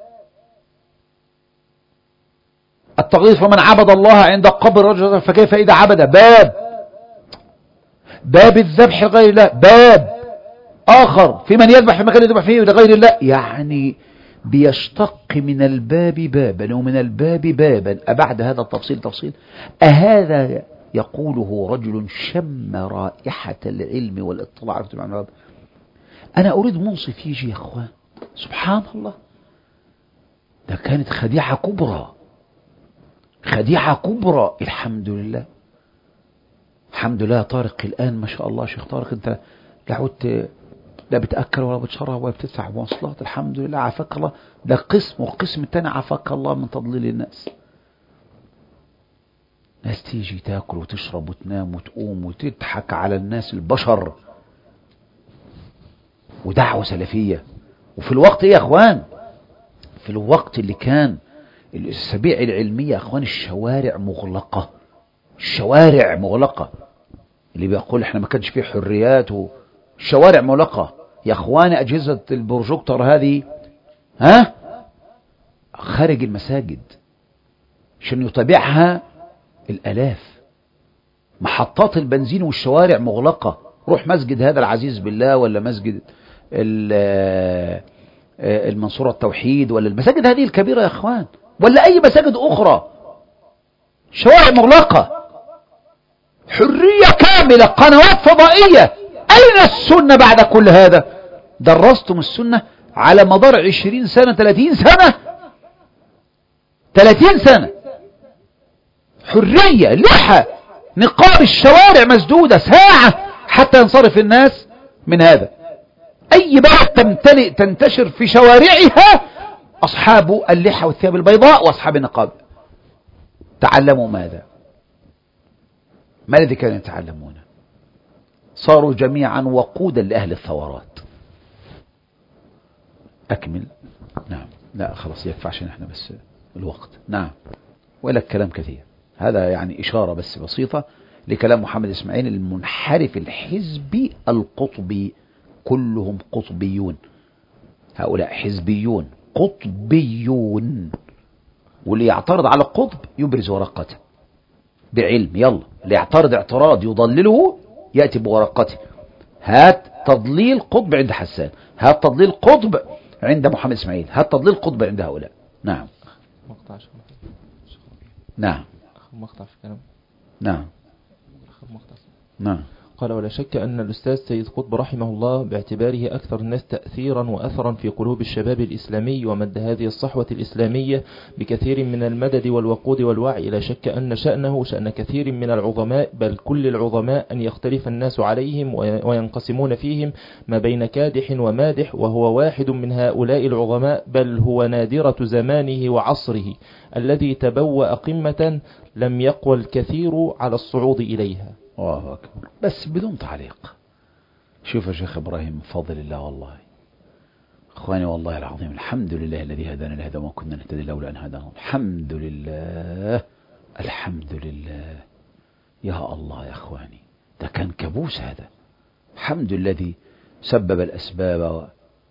التغليظ فمن عبد الله عند قبر رجل فكيف إذا عبد، باب باب الذبح لغير الله، باب آخر في من يذبح في مكان يذبح فيه لغير الله. يعني بيشتق من الباب بابا ومن الباب بابا. أبعد هذا التفصيل تفصيل؟ أهذا يقوله رجل شم رائحة العلم والاطلاع على كتب ابن عبد الوهاب؟ أنا أريد منصف يجي يا أخوان. سبحان الله، ده كانت خديعة كبرى، خديعة كبرى. الحمد لله، الحمد لله. طارق الآن ما شاء الله شيخ طارق، أنت لا عدت لا بتأكل ولا بتشرب ولا بتدفع مواصلات، الحمد لله عافاك الله. ده قسم، والقسم الثاني عافاك الله من تضليل الناس. ناس تيجي تاكل وتشرب وتنام وتقوم وتضحك على الناس البشر، ودعوة سلفية. وفي الوقت ايه يا اخوان؟ في الوقت اللي كان الاسابيع العلمية يا اخوان الشوارع مغلقة، الشوارع مغلقة. اللي بيقول احنا ما كانش فيه حريات والشوارع مغلقة يا اخوان. اجهزة البروجيكتور هذه ها خارج المساجد عشان يتابعها الالاف. محطات البنزين والشوارع مغلقة. روح مسجد هذا العزيز بالله، ولا مسجد المنصورة التوحيد، ولا المساجد هذه الكبيرة يا اخوان، ولا اي مساجد اخرى، شوارع مغلقة، حرية كاملة، قنوات فضائية. اين السنة بعد كل هذا؟ درستم السنة على مدار عشرين سنة ثلاثين سنة ثلاثين سنة. حرية، لحى، نقاب، الشوارع مسدودة ساعة حتى ينصرف الناس من هذا. أي بلد تمتلئ تنتشر في شوارعها أصحاب اللحى والثياب البيضاء وأصحاب النقاب. تعلموا ماذا؟ ما الذي كانوا يتعلمون؟ صاروا جميعا وقودا لأهل الثورات. أكمل. نعم، لا خلاص يكفي عشان احنا بس الوقت. نعم، ولك كلام كثير. هذا يعني إشارة بس بسيطة لكلام محمد إسماعيل المنحرف الحزبي القطبي. كلهم قطبيون، هؤلاء حزبيون قطبيون، واللي يعترض على القطب يبرز ورقته بعلم. يلا اللي يعترض اعتراض يضلله يأتي بورقته. هات تضليل قطب عند حسان، هات تضليل قطب عند محمد إسماعيل، هات تضليل قطب عند هؤلاء. نعم مقطع نعم مقطع في كلام. نعم مقطع. نعم. قال: ولا شك أن الأستاذ سيد قطب رحمه الله باعتباره أكثر الناس تأثيرا وأثرا في قلوب الشباب الإسلامي ومد هذه الصحوة الإسلامية بكثير من المدد والوقود والوعي، لا شك أن شأنه شأن كثير من العظماء بل كل العظماء أن يختلف الناس عليهم وينقسمون فيهم ما بين كادح ومادح، وهو واحد من هؤلاء العظماء، بل هو نادرة زمانه وعصره الذي تبوأ قمة لم يقوى الكثير على الصعود إليها. الله أكبر. بس بدون تعليق. شوف يا شيخ إبراهيم، بفضل الله والله أخواني والله العظيم، الحمد لله الذي هدانا لهذا وما كنا نهتدي لولا أن هدانا. الحمد لله الحمد لله يا الله يا أخواني، ده كان كابوس هذا. الحمد لله الذي سبب الأسباب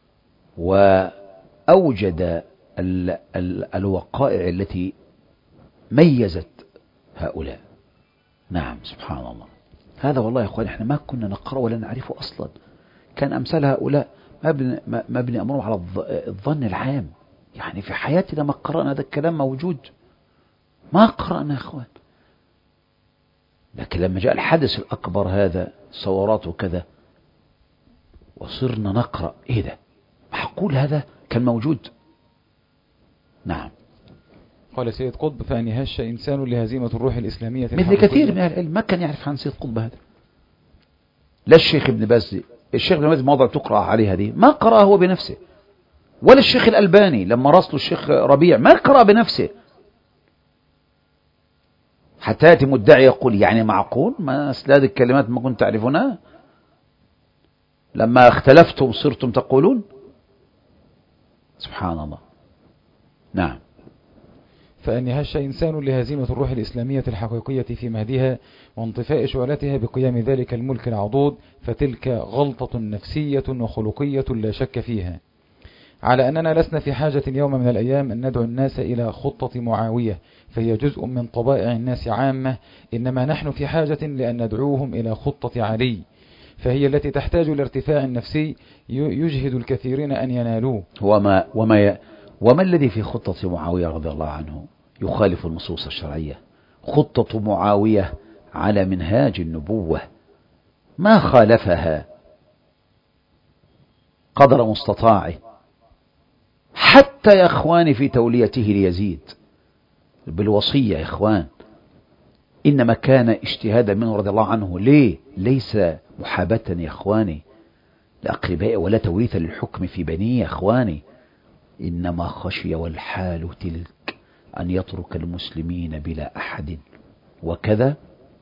وأوجد ال ال الوقائع التي ميزت هؤلاء. نعم سبحان الله. هذا والله يا أخواني احنا ما كنا نقرأ ولا نعرفه أصلا. كان أمثال هؤلاء مبني, مبني أمرهم على الظن العام. يعني في حياتنا ما قرأنا هذا الكلام موجود، ما قرأنا يا أخوان. لكن لما جاء الحدث الأكبر هذا صورات وكذا وصرنا نقرأ، إيه ده معقول هذا كان موجود؟ نعم. قال سيد قطب: فأن يهش إنسان لهزيمة الروح الإسلامية مثل كثير من العلم ما كان يعرف عن سيد قطب هذا. لا الشيخ ابن باز، الشيخ ابن باز موضع تقرأ عليه هذه ما قرأ هو بنفسه، ولا الشيخ الألباني لما راسله الشيخ ربيع ما قرأ بنفسه. حتى يأتي مدعي يقول يعني معقول ما أصل هذه الكلمات ما كنت تعرفونها؟ لما اختلفتم صرتم تقولون. سبحان الله. نعم. فأن يهش إنسان لهزيمة الروح الإسلامية الحقيقية في مهدها وانطفاء شعلتها بقيام ذلك الملك العضوض، فتلك غلطة نفسية وخلقية لا شك فيها، على أننا لسنا في حاجة يوم من الأيام أن ندعو الناس إلى خطة معاوية، فهي جزء من طبائع الناس عامة، إنما نحن في حاجة لأن ندعوهم إلى خطة علي، فهي التي تحتاج لارتفاع نفسي يجهد الكثيرين أن ينالوه. وما, وما, ي... وما الذي في خطة معاوية رضي الله عنه يخالف النصوص الشرعية؟ خطة معاوية على منهاج النبوة ما خالفها قدر مستطاعه، حتى يا إخواني في توليته ليزيد بالوصية يا إخوان، إنما كان اجتهادا منه رضي الله عنه. ليه؟ ليس محابة يا إخواني لأقربائه ولا توريثا للحكم في بنيه يا إخواني، إنما خشي والحال تلك أن يترك المسلمين بلا أحد وكذا،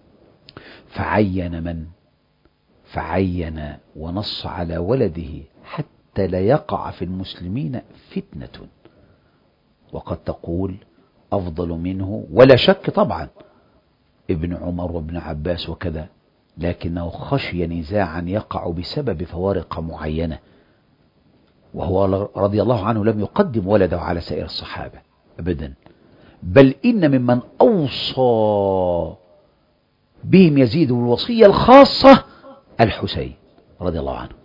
فعين من فعين ونص على ولده حتى لا يقع في المسلمين فتنة، وقد تقول أفضل منه ولا شك طبعا ابن عمر وابن عباس وكذا، لكنه خشي نزاعا يقع بسبب فوارق معينة، وهو رضي الله عنه لم يقدم ولده على سائر الصحابة أبدا، بل إن ممن أوصى بهم يزيد الوصية الخاصة الحسين رضي الله عنه،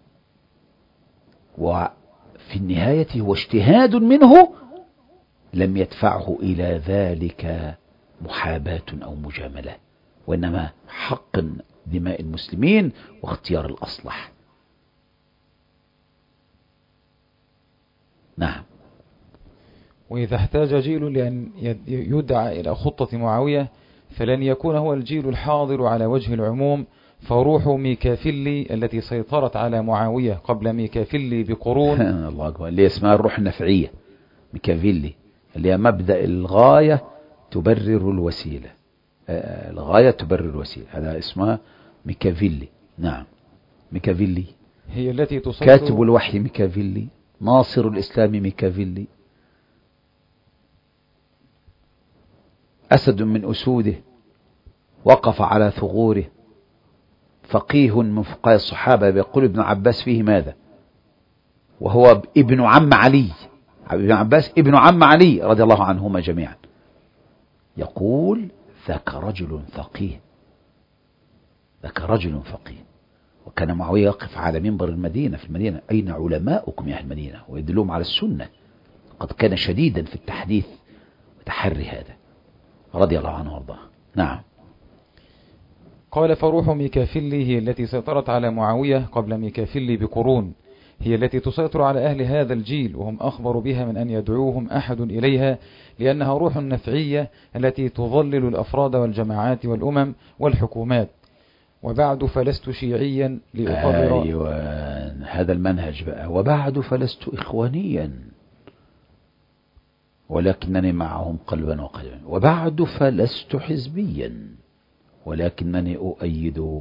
وفي النهاية هو اجتهاد منه لم يدفعه إلى ذلك محاباة أو مجاملة، وإنما حق دماء المسلمين واختيار الأصلح. نعم. وإذا احتاج جيل لأن يدعى إلى خطة معاوية فلن يكون هو الجيل الحاضر على وجه العموم، فروح ميكافيلي التي سيطرت على معاوية قبل ميكافيلي بقرون الله أكبر، اللي اسمها الروح النفعية ميكافيلي، اللي هي مبدأ الغاية تبرر الوسيلة، الغاية تبرر الوسيلة، هذا اسمها ميكافيلي. نعم ميكافيلي هي التي تسيطر، كاتب الوحي ميكافيلي، ناصر الإسلام ميكافيلي، أسد من أسوده وقف على ثغوره، فقيه من فقهاء الصحابة، بيقول ابن عباس فيه ماذا؟ وهو ابن عم علي ابن عباس ابن عم علي رضي الله عنهما جميعا، يقول ذاك رجل فقيه، ذاك رجل فقيه. وكان معاوية يقف على منبر المدينة في المدينة: أين علماؤكم يا أهل المدينة؟ ويدلهم على السنة. قد كان شديدا في التحديث وتحري هذا رضي الله عنه وارضاه. نعم. قال: فروح ميكافيلي هي التي سيطرت على معاوية قبل ميكافيلي بقرون، هي التي تسيطر على أهل هذا الجيل، وهم أخبر بها من أن يدعوهم أحد إليها، لأنها روح نفعية التي تظلل الأفراد والجماعات والأمم والحكومات. وبعد فلست شيعيا لأقرر. أيوة، هذا المنهج بقى. وبعد فلست إخوانيا ولكنني معهم قلبا وقلبا. وبعد فلست حزبيا ولكنني أؤيد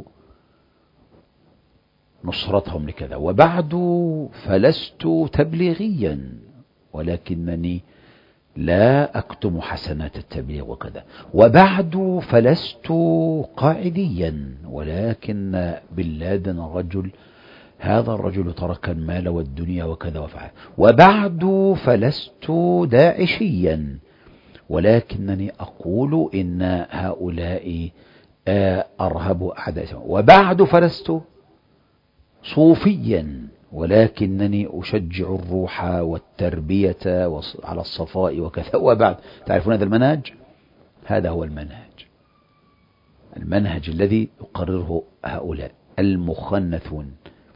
نصرتهم لكذا. وبعد فلست تبليغيا ولكنني لا أكتم حسنات التبليغ وكذا. وبعد فلست قاعديا ولكن بن لادن رجل، هذا الرجل ترك المال والدنيا وكذا وفعل. وبعد فلست داعشيا ولكنني أقول إن هؤلاء أرهب أعداء. وبعد فلست صوفيا ولكنني أشجع الروح والتربية على الصفاء وكذا. وبعد، تعرفون هذا المنهج؟ هذا هو المنهج، المنهج الذي يقرره هؤلاء المخنثون.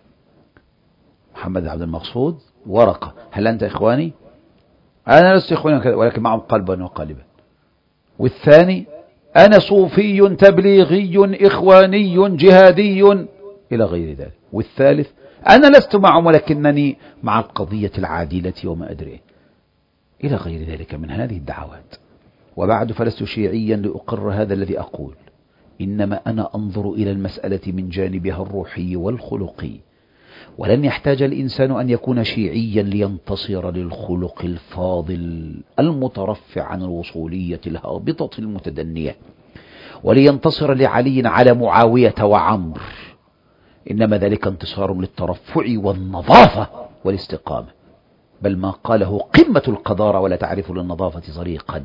محمد عبد المقصود، ورقة: هل أنت إخواني؟ أنا لست إخواني ولكن معهم قلبا وقالبا. والثاني: أنا صوفي تبليغي إخواني جهادي إلى غير ذلك. والثالث: أنا لست معهم ولكنني مع القضية العادلة وما أدري إلى غير ذلك من هذه الدعوات. وبعد فلست شيعيا لأقر هذا الذي أقول، إنما أنا أنظر إلى المسألة من جانبها الروحي والخلقي، ولن يحتاج الإنسان أن يكون شيعيا لينتصر للخلق الفاضل المترفع عن الوصولية الهابطة المتدنية، ولينتصر لعلي على معاوية وعمر، إنما ذلك انتصار للترفع والنظافة والاستقامة، بل ما قاله قمة القذارة ولا تعرف للنظافة طريقا.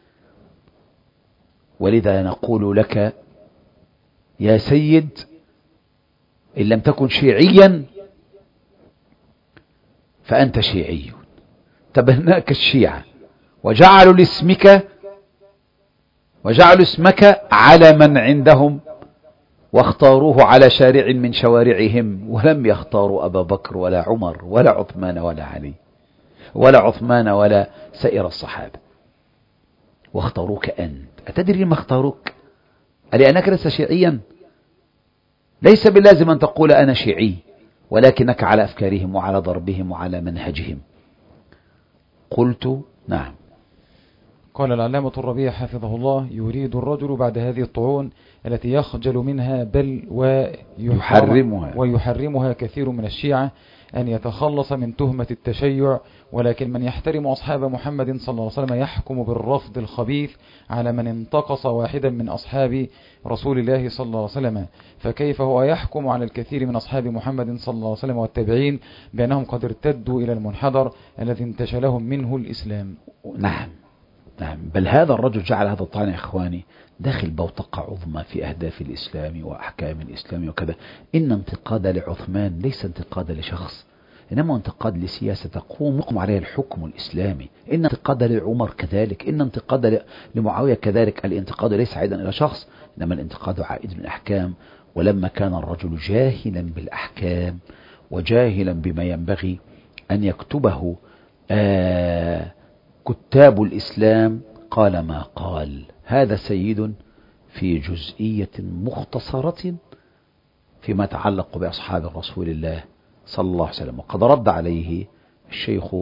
ولذا نقول لك يا سيد، إن لم تكن شيعيا فأنت شيعي، تبناك الشيعة وجعلوا لاسمك وجعلوا اسمك على من عندهم، واختاروه على شارع من شوارعهم، ولم يختاروا أبا بكر ولا عمر ولا عثمان ولا علي ولا عثمان ولا سائر الصحابة، واختاروك أنت. أتدري ما اختاروك؟ لأنك لست شيعيا. ليس باللازم أن تقول أنا شيعي، ولكنك على أفكارهم وعلى ضربهم وعلى منهجهم. قلت نعم. قال العلامة الربيع حفظه الله: يريد الرجل بعد هذه الطعون التي يخجل منها بل ويحرمها, ويحرمها كثير من الشيعة أن يتخلص من تهمة التشيع، ولكن من يحترم أصحاب محمد صلى الله عليه وسلم يحكم بالرفض الخبيث على من انتقص واحدا من أصحاب رسول الله صلى الله عليه وسلم، فكيف هو يحكم على الكثير من أصحاب محمد صلى الله عليه وسلم والتابعين بأنهم قد ارتدوا إلى المنحدر الذي انتشلهم منه الإسلام؟ نعم نعم، بل هذا الرجل جعل هذا الطعن يا إخواني داخل بوتقة عظمى في أهداف الإسلام وأحكام الإسلام وكذا. إن انتقاد لعثمان ليس انتقاد لشخص، إنما انتقاد لسياسة تقوم يقوم عليها الحكم الإسلامي. إن انتقاد لعمر كذلك، إن انتقاد لمعاوية كذلك. الانتقاد ليس عائدا إلى شخص، إنما الانتقاد عائد من الأحكام. ولما كان الرجل جاهلا بالأحكام وجاهلا بما ينبغي أن يكتبه آه كتاب الإسلام، قال ما قال. هذا سيد في جزئية مختصرة فيما يتعلق بأصحاب رسول الله صلى الله عليه وسلم. وقد رد عليه الشيخ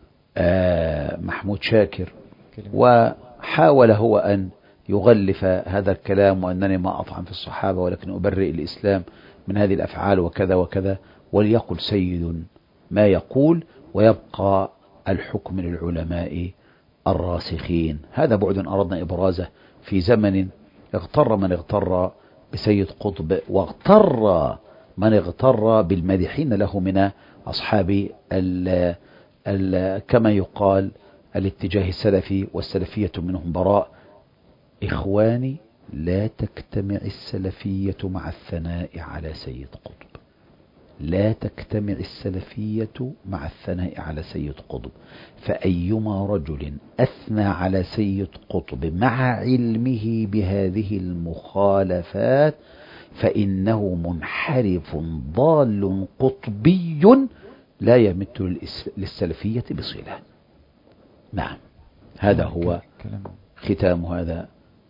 محمود شاكر وحاول هو أن يغلف هذا الكلام، وأنني ما أطعن في الصحابة ولكن أبرئ الإسلام من هذه الأفعال وكذا وكذا، وليقل سيد ما يقول ويبقى الحكم للعلماء الراسخين. هذا بعد أردنا إبرازه في زمن اغتر من اغتر بسيد قطب، واغتر من اغتر بالمادحين له من أصحاب كما يقال الاتجاه السلفي والسلفية منهم براء. إخواني، لا تجتمع السلفية مع الثناء على سيد قطب، لا تجتمع السلفية مع الثناء على سيد قطب. فأيما رجل أثنى على سيد قطب مع علمه بهذه المخالفات فإنه منحرف ضال قطبي لا يمت للسلفية بصلة. نعم، هذا هو ختام هذا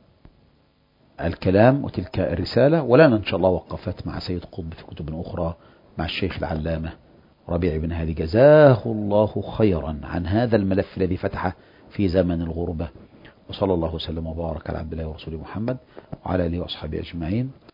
الكلام وتلك الرسالة. ولنا إن شاء الله وقفت مع سيد قطب في كتب أخرى مع الشيخ العلامة ربيع بن هادي، جزاه الله خيرا عن هذا الملف الذي فتحه في زمن الغربة. وصلى الله وسلم وبارك على عبد الله ورسوله محمد وعلى آله وأصحابه أجمعين.